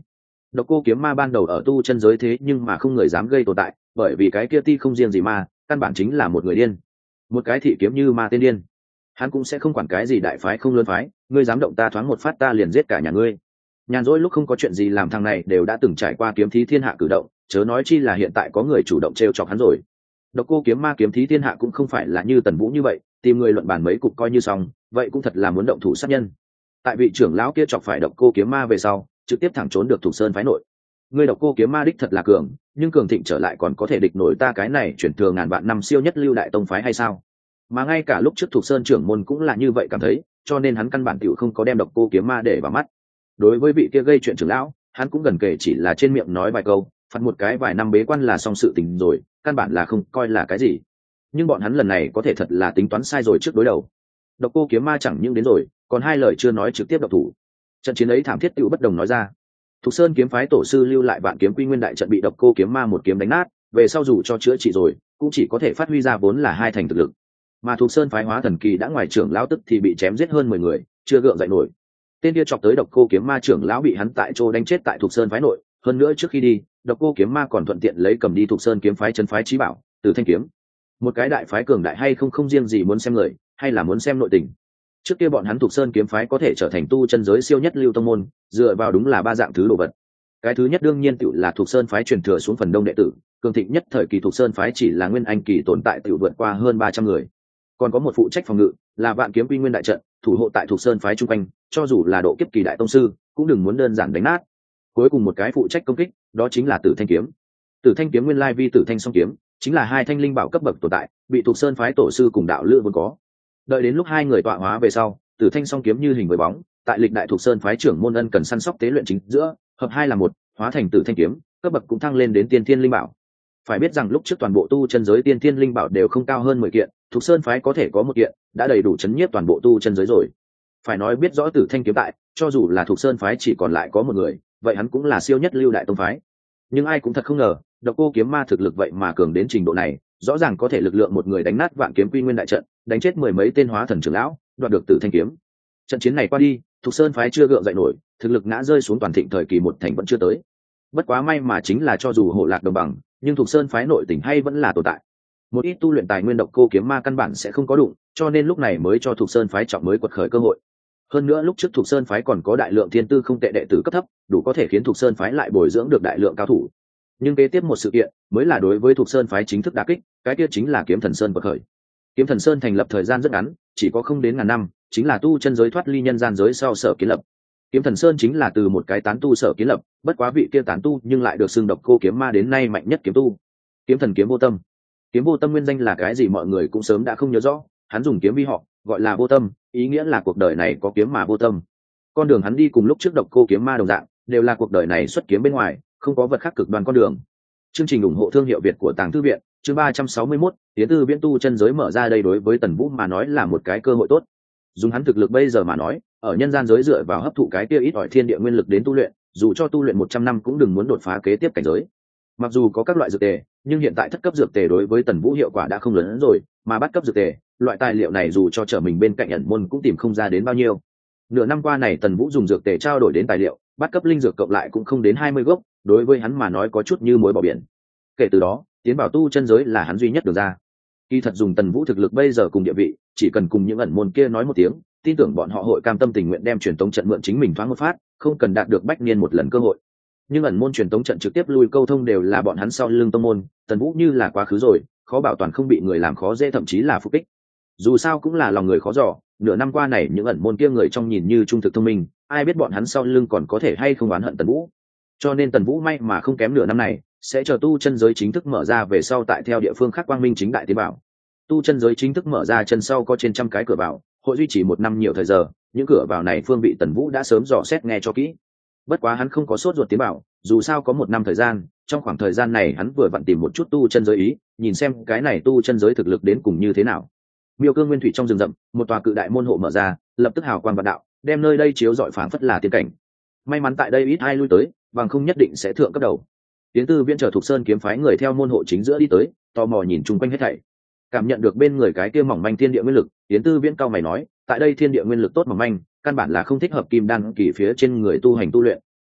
Độc Cô Kiếm Ma ban đầu ở tu chân giới thế nhưng mà không người dám gây tồn tại, bởi vì cái kia ti không riêng gì ma, căn bản chính là một người điên, một cái thị kiếm như ma tên điên. Hắn cũng sẽ không quản cái gì đại phái không lớn phái, ngươi dám động ta thoáng một phát ta liền giết cả nhà ngươi. Nhàn rỗi lúc không có chuyện gì làm, thằng này đều đã từng trải qua kiếm thí thiên hạ cử động, chớ nói chi là hiện tại có người chủ động trêu chọc hắn rồi. Độc Cô Kiếm Ma kiếm thí thiên hạ cũng không phải là như Tần Vũ như vậy, tìm người luận bàn mấy cục coi như xong, vậy cũng thật là muốn động thủ sát nhân. Tại vị trưởng lão kia chọc phải Độc Cô Kiếm Ma về sau, trực tiếp thẳng trốn được Thục Sơn phái nội. Ngươi Độc Cô Kiếm Ma đích thật là cường, nhưng cường thịnh trở lại còn có thể địch nổi ta cái này chuyển thừa ngàn vạn năm siêu nhất lưu đại tông phái hay sao? Mà ngay cả lúc trước Thục Sơn trưởng môn cũng là như vậy cảm thấy, cho nên hắn căn bản tiểu không có đem Độc Cô Kiếm Ma để vào mắt. Đối với vị kia gây chuyện trưởng lão, hắn cũng gần kể chỉ là trên miệng nói vài câu, phạt một cái vài năm bế quan là xong sự tình rồi, căn bản là không coi là cái gì. Nhưng bọn hắn lần này có thể thật là tính toán sai rồi trước đối đầu. Độc Cô Kiếm Ma chẳng những đến rồi, còn hai lời chưa nói trực tiếp độc thủ. Trận chiến ấy thảm thiết tựu bất đồng nói ra. Thục Sơn kiếm phái tổ sư lưu lại vạn kiếm quy nguyên đại trận bị Độc Cô Kiếm Ma một kiếm đánh nát, về sau dù cho chữa trị rồi, cũng chỉ có thể phát huy ra vốn là hai thành thực lực. Mà Thục Sơn phái hóa thần kỳ đã ngoài trưởng lão tức thì bị chém giết hơn mười người, chưa gượng dậy nổi. Tên kia chọc tới Độc Cô Kiếm Ma trưởng lão bị hắn tại chỗ đánh chết tại Thục Sơn phái nội, hơn nữa trước khi đi, Độc Cô Kiếm Ma còn thuận tiện lấy cầm đi Thục Sơn kiếm phái chân phái chí bảo, Từ Thanh kiếm. Một cái đại phái cường đại hay không không riêng gì muốn xem người, hay là muốn xem nội tình. Trước kia bọn hắn Thục Sơn kiếm phái có thể trở thành tu chân giới siêu nhất lưu tông môn, dựa vào đúng là ba dạng thứ đồ vật. Cái thứ nhất đương nhiên tựu là Thục Sơn phái truyền thừa xuống phần đông đệ tử, cường thịnh nhất thời kỳ Thục Sơn phái chỉ là nguyên anh kỳ tồn tại tựu vượt qua hơn ba trăm người. Còn có một phụ trách phòng ngự, là Vạn Kiếm Quy Nguyên đại trận, thủ hộ tại Thục Sơn phái trung quanh, cho dù là độ kiếp kỳ đại tông sư, cũng đừng muốn đơn giản đánh nát. Cuối cùng một cái phụ trách công kích, đó chính là Tử Thanh kiếm. Tử Thanh kiếm nguyên lai vi Tử Thanh song kiếm, chính là hai thanh linh bảo cấp bậc tồn tại, bị Thục Sơn phái tổ sư cùng đạo lữ vốn có. Đợi đến lúc hai người tọa hóa về sau, Tử Thanh song kiếm như hình với bóng, tại lịch đại Thục Sơn phái trưởng môn ân cần săn sóc tế luyện chính giữa, hợp hai là một, hóa thành Tử Thanh kiếm, cấp bậc cũng thăng lên đến tiên thiên linh bảo. Phải biết rằng lúc trước toàn bộ tu chân giới tiên thiên linh bảo đều không cao hơn mười kiện, Thục Sơn phái có thể có một kiện, đã đầy đủ chấn nhiếp toàn bộ tu chân giới rồi. Phải nói biết rõ Tử Thanh kiếm tại, cho dù là Thục Sơn phái chỉ còn lại có một người, vậy hắn cũng là siêu nhất lưu đại tông phái. Nhưng ai cũng thật không ngờ, Độc Cô Kiếm Ma thực lực vậy mà cường đến trình độ này, rõ ràng có thể lực lượng một người đánh nát Vạn Kiếm Quy Nguyên đại trận, đánh chết mười mấy tên hóa thần trưởng lão, đoạt được Tử Thanh kiếm. Trận chiến này qua đi, Thục Sơn phái chưa gượng dậy nổi, thực lực ngã rơi xuống toàn thịnh thời kỳ một thành vẫn chưa tới. Bất quá may mà chính là cho dù hộ lạc đồng bằng, nhưng Thục Sơn phái nội tình hay vẫn là tồn tại. Một ít tu luyện tài nguyên Độc Cô Kiếm Ma căn bản sẽ không có đụng, cho nên lúc này mới cho Thục Sơn phái trọng mới quật khởi cơ hội. Hơn nữa lúc trước Thục Sơn phái còn có đại lượng thiên tư không tệ đệ tử cấp thấp, đủ có thể khiến Thục Sơn phái lại bồi dưỡng được đại lượng cao thủ. Nhưng kế tiếp một sự kiện mới là đối với Thục Sơn phái chính thức đả kích, cái kia chính là Kiếm Thần Sơn quật khởi. Kiếm Thần Sơn thành lập thời gian rất ngắn, chỉ có không đến ngàn năm, chính là tu chân giới thoát ly nhân gian giới sau sở kiến lập. Kiếm Thần Sơn chính là từ một cái tán tu sở kiến lập, bất quá vị kia tán tu nhưng lại được xưng Độc Cô Kiếm Ma đến nay mạnh nhất kiếm tu. Kiếm thần kiếm vô tâm. Kiếm vô tâm nguyên danh là cái gì mọi người cũng sớm đã không nhớ rõ, hắn dùng kiếm vi họ, gọi là vô tâm, ý nghĩa là cuộc đời này có kiếm mà vô tâm. Con đường hắn đi cùng lúc trước Độc Cô Kiếm Ma đồng dạng, đều là cuộc đời này xuất kiếm bên ngoài, không có vật khác cực đoan con đường. Chương trình ủng hộ thương hiệu Việt của Tàng Thư viện, chương ba trăm sáu mươi mốt, tiến tư viễn tu chân giới mở ra đây đối với Tần Vũ mà nói là một cái cơ hội tốt. Dùng hắn thực lực bây giờ mà nói, ở nhân gian giới dựa vào hấp thụ cái kia ít ỏi thiên địa nguyên lực đến tu luyện, dù cho tu luyện một trăm năm cũng đừng muốn đột phá kế tiếp cảnh giới. Mặc dù có các loại dược tề, nhưng hiện tại thất cấp dược tề đối với Tần Vũ hiệu quả đã không lớn hơn rồi, mà bắt cấp dược tề, loại tài liệu này dù cho trở mình bên cạnh ẩn môn cũng tìm không ra đến bao nhiêu. Nửa năm qua này Tần Vũ dùng dược tề trao đổi đến tài liệu, bắt cấp linh dược cộng lại cũng không đến hai mươi gốc, đối với hắn mà nói có chút như muối bỏ biển. Kể từ đó, tiến vào tu chân giới là hắn duy nhất được ra. Kỳ thật dùng Tần Vũ thực lực bây giờ cùng địa vị, chỉ cần cùng những ẩn môn kia nói một tiếng, tin tưởng bọn họ hội cam tâm tình nguyện đem truyền tống trận mượn chính mình thoáng một phát, không cần đạt được bách niên một lần cơ hội. Nhưng ẩn môn truyền tống trận trực tiếp lui câu thông đều là bọn hắn sau lưng tông môn, Tần Vũ như là quá khứ rồi, khó bảo toàn không bị người làm khó dễ thậm chí là phục kích. Dù sao cũng là lòng người khó dò, nửa năm qua này những ẩn môn kia người trong nhìn như trung thực thông minh, ai biết bọn hắn sau lưng còn có thể hay không oán hận Tần Vũ. Cho nên Tần Vũ may mà không kém nửa năm này, sẽ chờ tu chân giới chính thức mở ra về sau tại theo địa phương khác quang minh chính đại tiến bảo. Tu chân giới chính thức mở ra chân sau có trên trăm cái cửa vào, hội duy trì một năm nhiều thời giờ, những cửa vào này phương vị Tần Vũ đã sớm dò xét nghe cho kỹ. Bất quá hắn không có sốt ruột tiến bảo, dù sao có một năm thời gian, trong khoảng thời gian này hắn vừa vặn tìm một chút tu chân giới ý, nhìn xem cái này tu chân giới thực lực đến cùng như thế nào. Miêu Cương Nguyên Thủy trong rừng rậm, một tòa cự đại môn hộ mở ra, lập tức hào quang vạn đạo, đem nơi đây chiếu rọi phảng phất là tiên cảnh. May mắn tại đây ít ai lui tới, bằng không nhất định sẽ thượng cấp đầu. Tiến Tư Viễn chờ Thục Sơn kiếm phái người theo môn hộ chính giữa đi tới, tò mò nhìn chung quanh hết thảy. Cảm nhận được bên người cái kia mỏng manh thiên địa nguyên lực, Tiến Tư Viễn cao mày nói, tại đây thiên địa nguyên lực tốt mỏng manh, căn bản là không thích hợp kim đan kỳ phía trên người tu hành tu luyện.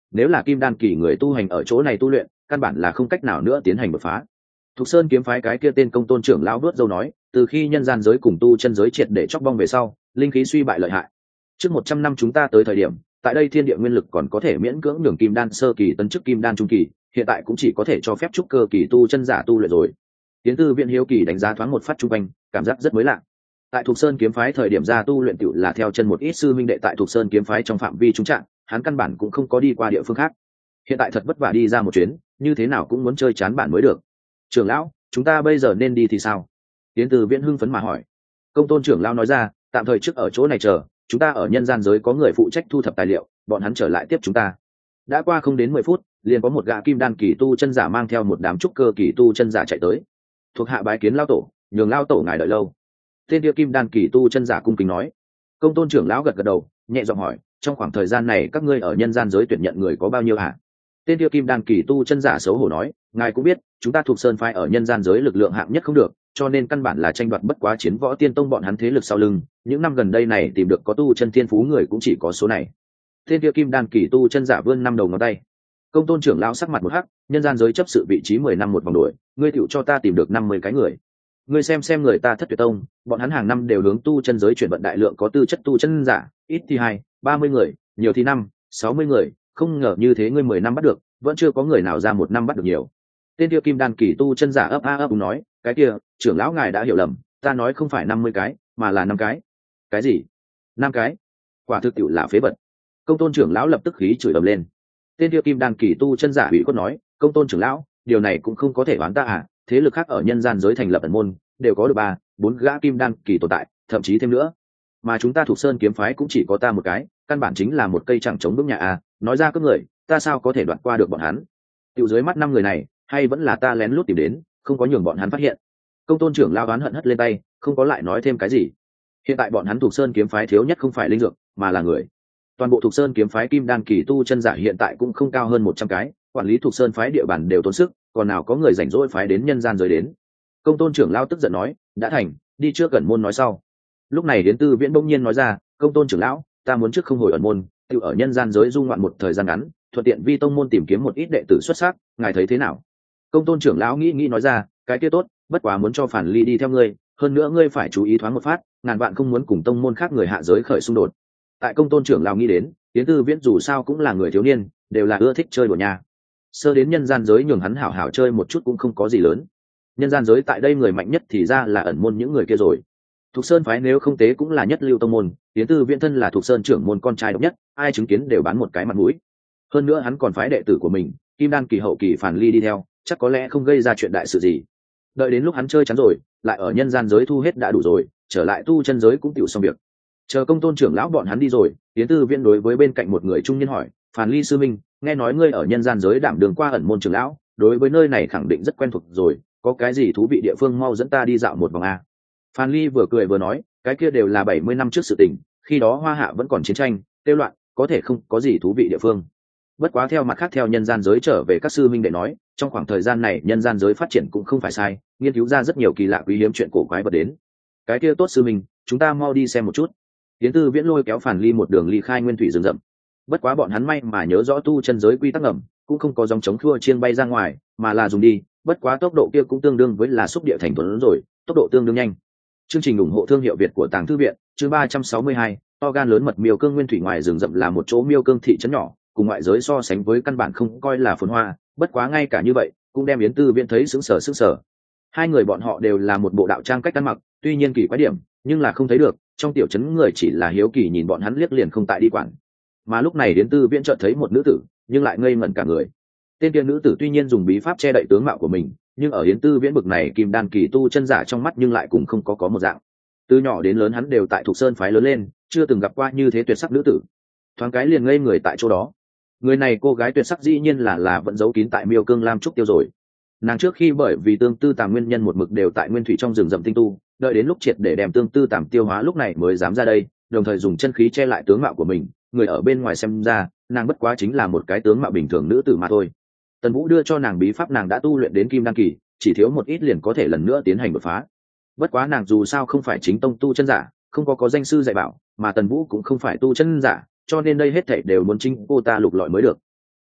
nếu là kim đan kỳ người tu hành ở chỗ này tu luyện căn bản là không cách nào nữa tiến hành đột phá. Thục Sơn kiếm phái cái kia tên công tôn trưởng lão vớt dâu nói, từ khi nhân gian giới cùng tu chân giới triệt để chóc bong về sau, linh khí suy bại lợi hại. Trước một trăm năm chúng ta tới thời điểm, tại đây thiên địa nguyên lực còn có thể miễn cưỡng đường kim đan sơ kỳ tấn chức kim đan trung kỳ, hiện tại cũng chỉ có thể cho phép trúc cơ kỳ tu chân giả tu luyện rồi. Tiến tư viện hiếu kỳ đánh giá thoáng một phát trung quanh, cảm giác rất mới lạ. Tại Thục Sơn kiếm phái thời điểm ra tu luyện tiểu là theo chân một ít sư minh đệ tại Thục Sơn kiếm phái trong phạm vi trung trạng, hắn căn bản cũng không có đi qua địa phương khác. Hiện tại thật vất vả đi ra một chuyến, như thế nào cũng muốn chơi chán bản mới được. Trưởng lão, chúng ta bây giờ nên đi thì sao? Tiến từ viễn hưng phấn mà hỏi. Công tôn trưởng lão nói ra, tạm thời trước ở chỗ này chờ, chúng ta ở nhân gian giới có người phụ trách thu thập tài liệu, bọn hắn trở lại tiếp chúng ta. Đã qua không đến mười phút, liền có một gã kim đan kỳ tu chân giả mang theo một đám trúc cơ kỳ tu chân giả chạy tới. Thuộc hạ bái kiến lão tổ, nhường lão tổ ngài đợi lâu. Tên kia kim đan kỳ tu chân giả cung kính nói. Công tôn trưởng lão gật gật đầu, nhẹ giọng hỏi, trong khoảng thời gian này các ngươi ở nhân gian giới tuyển nhận người có bao nhiêu hả? Tên kia kim đan kỳ tu chân giả xấu hổ nói, ngài cũng biết chúng ta thuộc sơn phái ở nhân gian giới lực lượng hạng nhất không được, cho nên căn bản là tranh đoạt bất quá chiến võ tiên tông bọn hắn thế lực sau lưng, những năm gần đây này tìm được có tu chân thiên phú người cũng chỉ có số này. Tên kia kim đan kỳ tu chân giả vươn năm đầu ngón tay. Công tôn trưởng lão sắc mặt một hắc, nhân gian giới chấp sự vị trí mười năm một vòng đuổi, ngươi tựu cho ta tìm được năm mươi cái người. Ngươi xem xem người ta Thất Tuyệt tông, bọn hắn hàng năm đều hướng tu chân giới chuyển vận đại lượng có tư chất tu chân giả, ít thì hai ba mươi người, nhiều thì năm sáu mươi người, không ngờ như thế ngươi mười năm bắt được, vẫn chưa có người nào ra một năm bắt được nhiều. Tên kia kim đan kỳ tu chân giả ấp a ấp úng nói, cái kia trưởng lão ngài đã hiểu lầm, ta nói không phải năm mươi cái mà là năm cái. Cái gì? Năm cái? Quả thực tiệu là phế vật. Công tôn trưởng lão lập tức khí chửi ầm lên. Tên kia kim đan kỳ tu chân giả ủy khuất nói, công tôn trưởng lão, điều này cũng không có thể đoán ta à, thế lực khác ở nhân gian giới thành lập ẩn môn đều có được ba bốn gã kim đan kỳ tồn tại, thậm chí thêm nữa, mà chúng ta thuộc sơn kiếm phái cũng chỉ có ta một cái, căn bản chính là một cây chẳng chống bước nhà à, nói ra các người ta sao có thể đoạt qua được bọn hắn. Tiểu dưới mắt năm người này hay vẫn là ta lén lút tìm đến, không có nhường bọn hắn phát hiện. Công tôn trưởng lao đoán hận hất lên tay, không có lại nói thêm cái gì. Hiện tại bọn hắn thuộc sơn kiếm phái thiếu nhất không phải linh dược mà là người. Toàn bộ thuộc sơn kiếm phái kim đan kỳ tu chân giả hiện tại cũng không cao hơn một trăm cái, quản lý thuộc sơn phái địa bàn đều tốn sức, còn nào có người rảnh rỗi phái đến nhân gian giới đến. Công tôn trưởng lao tức giận nói, đã thành, đi trước ẩn môn nói sau. Lúc này đến tư viễn bỗng nhiên nói ra, công tôn trưởng lão, ta muốn trước không hồi ẩn môn, tự ở nhân gian giới du ngoạn một thời gian ngắn, thuận tiện vi tông môn tìm kiếm một ít đệ tử xuất sắc, ngài thấy thế nào? Công tôn trưởng lão nghĩ nghĩ nói ra, cái kia tốt, bất quá muốn cho Phản Ly đi theo ngươi, hơn nữa ngươi phải chú ý thoáng một phát, ngàn vạn không muốn cùng tông môn khác người hạ giới khởi xung đột. Tại công tôn trưởng lão nghĩ đến, tiến tư viễn dù sao cũng là người thiếu niên, đều là ưa thích chơi đùa nhà. Sơ đến nhân gian giới nhường hắn hảo hảo chơi một chút cũng không có gì lớn. Nhân gian giới tại đây người mạnh nhất thì ra là ẩn môn những người kia rồi. Thục Sơn phái nếu không tế cũng là nhất lưu tông môn, tiến tư viễn thân là Thục Sơn trưởng môn con trai độc nhất, ai chứng kiến đều bán một cái mặt mũi. Hơn nữa hắn còn phái đệ tử của mình, kim đan kỳ hậu kỳ Phản Ly đi theo, chắc có lẽ không gây ra chuyện đại sự gì. Đợi đến lúc hắn chơi chán rồi, lại ở nhân gian giới thu hết đã đủ rồi, trở lại tu chân giới cũng tiểu xong việc. Chờ công tôn trưởng lão bọn hắn đi rồi, tiến tư viễn đối với bên cạnh một người trung niên hỏi, Phản Ly sư minh, nghe nói ngươi ở nhân gian giới đảm đường qua ẩn môn trưởng lão, đối với nơi này khẳng định rất quen thuộc rồi, có cái gì thú vị địa phương mau dẫn ta đi dạo một vòng a. Phan Ly vừa cười vừa nói, cái kia đều là bảy mươi năm trước sự tình, khi đó Hoa Hạ vẫn còn chiến tranh, tiêu loạn, có thể không có gì thú vị địa phương. Bất quá theo mặt khác theo nhân gian giới trở về các sư minh đệ nói, trong khoảng thời gian này nhân gian giới phát triển cũng không phải sai, nghiên cứu ra rất nhiều kỳ lạ quý hiếm chuyện cổ quái vật đến. Cái kia tốt sư minh, chúng ta mau đi xem một chút. Tiến tư viễn lôi kéo Phản Ly một đường ly khai nguyên thủy rừng rậm. Bất quá bọn hắn may mà nhớ rõ tu chân giới quy tắc ngầm, cũng không có dòng chống khua chiên bay ra ngoài, mà là dùng đi, bất quá tốc độ kia cũng tương đương với là xúc địa thành tuấn rồi, tốc độ tương đương nhanh. Chương trình ủng hộ thương hiệu Việt của Tàng Thư viện, chương ba trăm sáu mươi hai, to gan lớn mật miêu cương nguyên thủy ngoài rừng rậm là một chỗ miêu cương thị trấn nhỏ, cùng ngoại giới so sánh với căn bản không coi là phồn hoa, bất quá ngay cả như vậy, cũng đem Yến Tư Viễn thấy sững sờ sững sờ. Hai người bọn họ đều là một bộ đạo trang cách ăn mặc, tuy nhiên kỳ quái điểm, nhưng là không thấy được, trong tiểu trấn người chỉ là hiếu kỳ nhìn bọn hắn liếc liền không tại đi quản. Mà lúc này Yến Tư Viễn chợt thấy một nữ tử, nhưng lại ngây ngẩn cả người. Tên kia nữ tử tuy nhiên dùng bí pháp che đậy tướng mạo của mình, nhưng ở Yến Tư Viễn bực này kim đan kỳ tu chân giả trong mắt nhưng lại cùng không có có một dạng. Từ nhỏ đến lớn hắn đều tại Thục Sơn phái lớn lên, chưa từng gặp qua như thế tuyệt sắc nữ tử. Thoáng cái liền ngây người tại chỗ đó. Người này cô gái tuyệt sắc dĩ nhiên là là vẫn giấu kín tại Miêu Cương Lam Trúc Tiêu rồi. Nàng trước khi bởi vì tương tư tàm nguyên nhân một mực đều tại nguyên thủy trong rừng rậm tinh tu, đợi đến lúc triệt để đem tương tư tàm tiêu hóa lúc này mới dám ra đây, đồng thời dùng chân khí che lại tướng mạo của mình. Người ở bên ngoài xem ra, nàng bất quá chính là một cái tướng mạo bình thường nữ tử mà thôi. Tần Vũ đưa cho nàng bí pháp nàng đã tu luyện đến kim đan kỳ, chỉ thiếu một ít liền có thể lần nữa tiến hành đột phá. Bất quá nàng dù sao không phải chính tông tu chân giả, không có có danh sư dạy bảo, mà Tần Vũ cũng không phải tu chân giả, cho nên đây hết thảy đều muốn chính cô ta lục lọi mới được.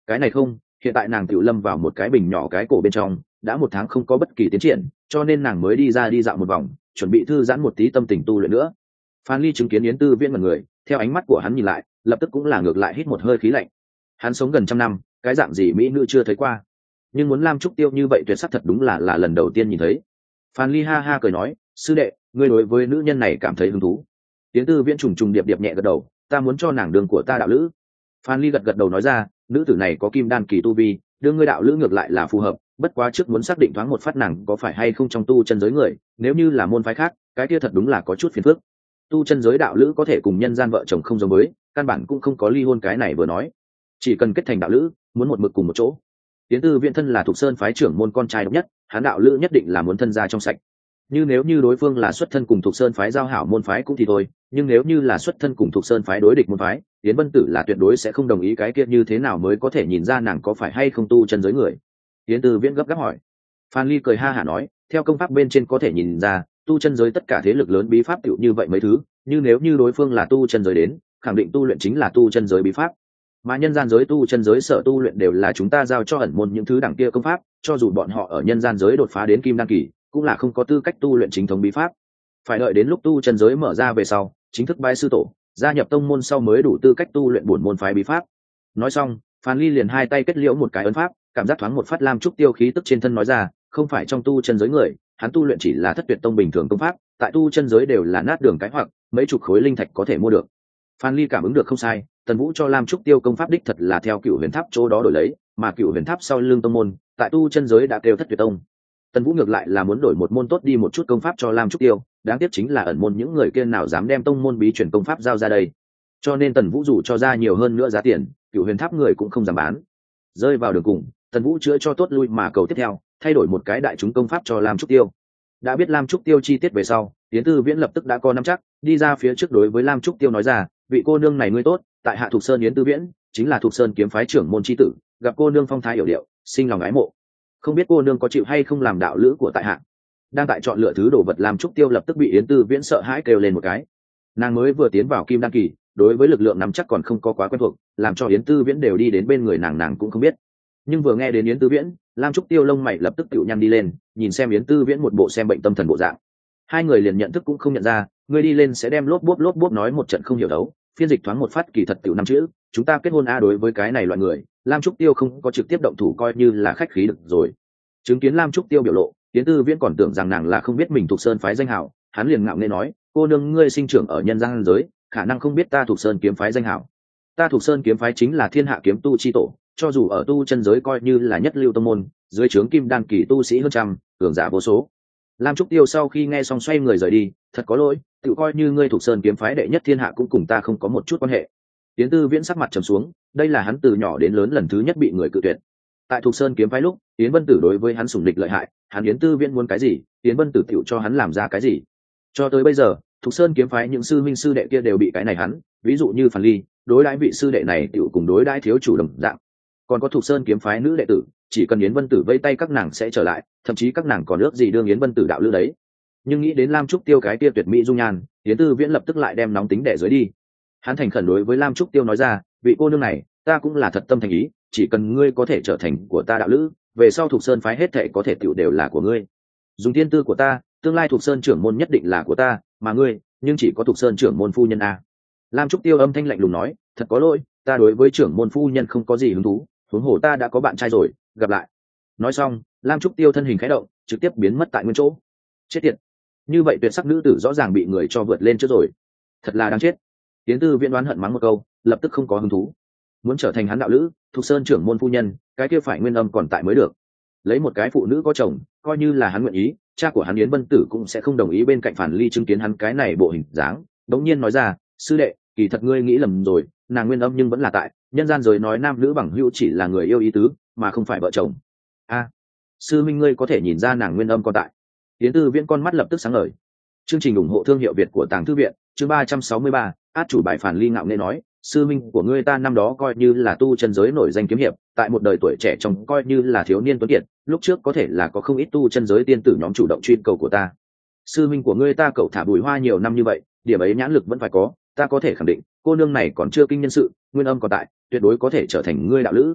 cái này không, hiện tại nàng tự lâm vào một cái bình nhỏ cái cổ bên trong, đã một tháng không có bất kỳ tiến triển, cho nên nàng mới đi ra đi dạo một vòng, chuẩn bị thư giãn một tí tâm tình tu luyện nữa. Phan Ly chứng kiến Yến Tư Viễn mật người, theo ánh mắt của hắn nhìn lại, lập tức cũng là ngược lại hít một hơi khí lạnh. Hắn sống gần trăm năm, cái dạng gì mỹ nữ chưa thấy qua, nhưng muốn Lam Trúc Tiêu như vậy tuyệt sắc thật đúng là là lần đầu tiên nhìn thấy. Phan Ly ha ha cười nói, sư đệ, ngươi đối với nữ nhân này cảm thấy hứng thú? Yến Tư Viễn trùng trùng điệp điệp nhẹ gật đầu, ta muốn cho nàng đường của ta đạo lữ. Phan Ly gật gật đầu nói ra, nữ tử này có kim đan kỳ tu vi, đương ngươi đạo lữ ngược lại là phù hợp, bất quá trước muốn xác định thoáng một phát nàng có phải hay không trong tu chân giới người, nếu như là môn phái khác, cái kia thật đúng là có chút phiền phức. Tu chân giới đạo lữ có thể cùng nhân gian vợ chồng không giống với, căn bản cũng không có ly hôn cái này vừa nói, chỉ cần kết thành đạo lữ, muốn một mực cùng một chỗ. Tiến Tư Viễn thân là thuộc sơn phái trưởng môn con trai độc nhất, hắn đạo lữ nhất định là muốn thân gia trong sạch. Như nếu như đối phương là xuất thân cùng thuộc sơn phái giao hảo môn phái cũng thì thôi, nhưng nếu như là xuất thân cùng thuộc sơn phái đối địch môn phái, Tiến Vân Tử là tuyệt đối sẽ không đồng ý. Cái kia như thế nào mới có thể nhìn ra nàng có phải hay không tu chân giới người? Tiến Tư Viễn gấp gáp hỏi. Phan Ly cười ha hả nói, theo công pháp bên trên có thể nhìn ra, tu chân giới tất cả thế lực lớn bí pháp tựu như vậy mấy thứ, như nếu như đối phương là tu chân giới đến, khẳng định tu luyện chính là tu chân giới bí pháp, mà nhân gian giới tu chân giới sở tu luyện đều là chúng ta giao cho ẩn môn những thứ đẳng kia công pháp, cho dù bọn họ ở nhân gian giới đột phá đến kim đan kỳ, cũng là không có tư cách tu luyện chính thống bí pháp, phải đợi đến lúc tu chân giới mở ra về sau, chính thức bái sư tổ, gia nhập tông môn sau mới đủ tư cách tu luyện bổn môn phái bí pháp. Nói xong, Phan Ly liền hai tay kết liễu một cái ấn pháp, cảm giác thoáng một phát Lam Trúc Tiêu khí tức trên thân nói ra, không phải trong tu chân giới người, hắn tu luyện chỉ là thất tuyệt tông bình thường công pháp, tại tu chân giới đều là nát đường cái hoặc mấy chục khối linh thạch có thể mua được. Phan Ly cảm ứng được không sai, Tần Vũ cho Lam Trúc Tiêu công pháp đích thật là theo Cựu Huyền Tháp chỗ đó đổi lấy, mà Cựu Huyền Tháp sau lưng tông môn, tại tu chân giới đã kêu thất tuyệt tông. Tần Vũ ngược lại là muốn đổi một môn tốt đi một chút công pháp cho Lam Trúc Tiêu, đáng tiếc chính là ẩn môn những người kia nào dám đem tông môn bí truyền công pháp giao ra đây. Cho nên Tần Vũ dù cho ra nhiều hơn nữa giá tiền, Cựu Huyền Tháp người cũng không dám bán. Rơi vào đường cùng, Tần Vũ chữa cho tốt lui mà cầu tiếp theo, thay đổi một cái đại chúng công pháp cho Lam Trúc Tiêu. Đã biết Lam Trúc Tiêu chi tiết về sau, Tiến Tư Viễn lập tức đã có nắm chắc, đi ra phía trước đối với Lam Trúc Tiêu nói ra, vị cô nương này ngươi tốt, tại hạ Thục Sơn Yến Tư Viễn, chính là Thục Sơn kiếm phái trưởng môn chi tử, gặp cô nương phong thái hiểu điệu, sinh lòng ái mộ, không biết cô nương có chịu hay không làm đạo lữ của tại hạ. Đang tại chọn lựa thứ đồ vật, Lam Trúc Tiêu lập tức bị Yến Tư Viễn sợ hãi kêu lên một cái. Nàng mới vừa tiến vào kim đan kỳ, đối với lực lượng nắm chắc còn không có quá quen thuộc, làm cho Yến Tư Viễn đều đi đến bên người nàng nàng cũng không biết. Nhưng vừa nghe đến Yến Tư Viễn, Lam Trúc Tiêu lông mày lập tức tựu nhăn đi lên, nhìn xem Yến Tư Viễn một bộ xem bệnh tâm thần bộ dạng, hai người liền nhận thức cũng không nhận ra, người đi lên sẽ đem lốp bốp lốp bốp nói một trận không hiểu đấu, phiên dịch thoáng một phát kỳ thật tiểu năm chữ, chúng ta kết hôn a. Đối với cái này loại người, Lam Trúc Tiêu không có trực tiếp động thủ coi như là khách khí được rồi. Chứng kiến Lam Trúc Tiêu biểu lộ, Yến Tư Viễn còn tưởng rằng nàng là không biết mình thuộc sơn phái danh hảo, hắn liền ngạo nghễ nói, cô nương ngươi sinh trưởng ở nhân gian giới, khả năng không biết ta thuộc sơn kiếm phái danh hảo. Ta thuộc sơn kiếm phái chính là thiên hạ kiếm tu chi tổ, cho dù ở tu chân giới coi như là nhất lưu tông môn, dưới trướng kim đan kỳ tu sĩ hơn trăm, cường giả vô số. Lam Trúc Tiêu sau khi nghe xong xoay người rời đi, thật có lỗi, tự coi như ngươi thuộc sơn kiếm phái đệ nhất thiên hạ cũng cùng ta không có một chút quan hệ. Tiến Tư Viễn sắc mặt trầm xuống, đây là hắn từ nhỏ đến lớn lần thứ nhất bị người cự tuyệt. Tại thuộc sơn kiếm phái lúc, Yến Vân Tử đối với hắn sủng địch lợi hại, hắn Yến Tư Viễn muốn cái gì, Yến Vân Tử tiểu cho hắn làm ra cái gì. Cho tới bây giờ, thuộc sơn kiếm phái những sư minh sư đệ kia đều bị cái này hắn, ví dụ như Phan Ly, đối đãi vị sư đệ này tiểu cùng đối đãi thiếu chủ đồng dạng. Còn có thuộc sơn kiếm phái nữ đệ tử, chỉ cần Yến Vân Tử vây tay các nàng sẽ trở lại, thậm chí các nàng còn ước gì đương Yến Vân Tử đạo lữ đấy. Nhưng nghĩ đến Lam Trúc Tiêu cái kia tuyệt mỹ dung nhan, Yến Tư Viễn lập tức lại đem nóng tính đè dưới đi. Hắn thành khẩn đối với Lam Trúc Tiêu nói ra, vị cô nương này, ta cũng là thật tâm thành ý, chỉ cần ngươi có thể trở thành của ta đạo lữ, về sau thuộc sơn phái hết thảy có thể tiểu đều là của ngươi. Dùng tiên tư của ta, tương lai thuộc sơn trưởng môn nhất định là của ta, mà ngươi, nhưng chỉ có thuộc sơn trưởng môn phu nhân a. Lam Trúc Tiêu âm thanh lạnh lùng nói, thật có lỗi, ta đối với trưởng môn phu nhân không có gì hứng thú, huống hồ ta đã có bạn trai rồi, gặp lại. Nói xong, Lam Trúc Tiêu thân hình khẽ động, trực tiếp biến mất tại nguyên chỗ. Chết tiệt, như vậy tuyệt sắc nữ tử rõ ràng bị người cho vượt lên trước rồi, thật là đáng chết. Tiến Tư Viễn đoán hận mắng một câu, lập tức không có hứng thú, muốn trở thành hắn đạo lữ, thuộc sơn trưởng môn phu nhân, cái kia phải nguyên âm còn tại mới được. Lấy một cái phụ nữ có chồng, coi như là hắn nguyện ý, cha của hắn Yến Vân Tử cũng sẽ không đồng ý. Bên cạnh Phản Ly chứng kiến hắn cái này bộ hình dáng, đống nhiên nói ra, sư đệ, kỳ thật ngươi nghĩ lầm rồi, nàng nguyên âm nhưng vẫn là tại nhân gian rồi, nói nam nữ bằng hữu chỉ là người yêu ý tứ, mà không phải vợ chồng. A, sư minh ngươi có thể nhìn ra nàng nguyên âm còn tại. Tiến Tư Viễn con mắt lập tức sáng ngời. Chương trình ủng hộ thương hiệu Việt của Tàng Thư Viện, chương ba trăm sáu mươi ba, át chủ bài. Phản Ly ngạo nghễ nói, sư minh của ngươi ta năm đó coi như là tu chân giới nổi danh kiếm hiệp, tại một đời tuổi trẻ trong coi như là thiếu niên tuấn kiệt, lúc trước có thể là có không ít tu chân giới tiên tử nhóm chủ động truy cầu của ta. Sư minh của ngươi ta cậu thả bùi hoa nhiều năm như vậy, điểm ấy nhãn lực vẫn phải có, ta có thể khẳng định, cô nương này còn chưa kinh nhân sự, nguyên âm còn tại, tuyệt đối có thể trở thành ngươi đạo lữ.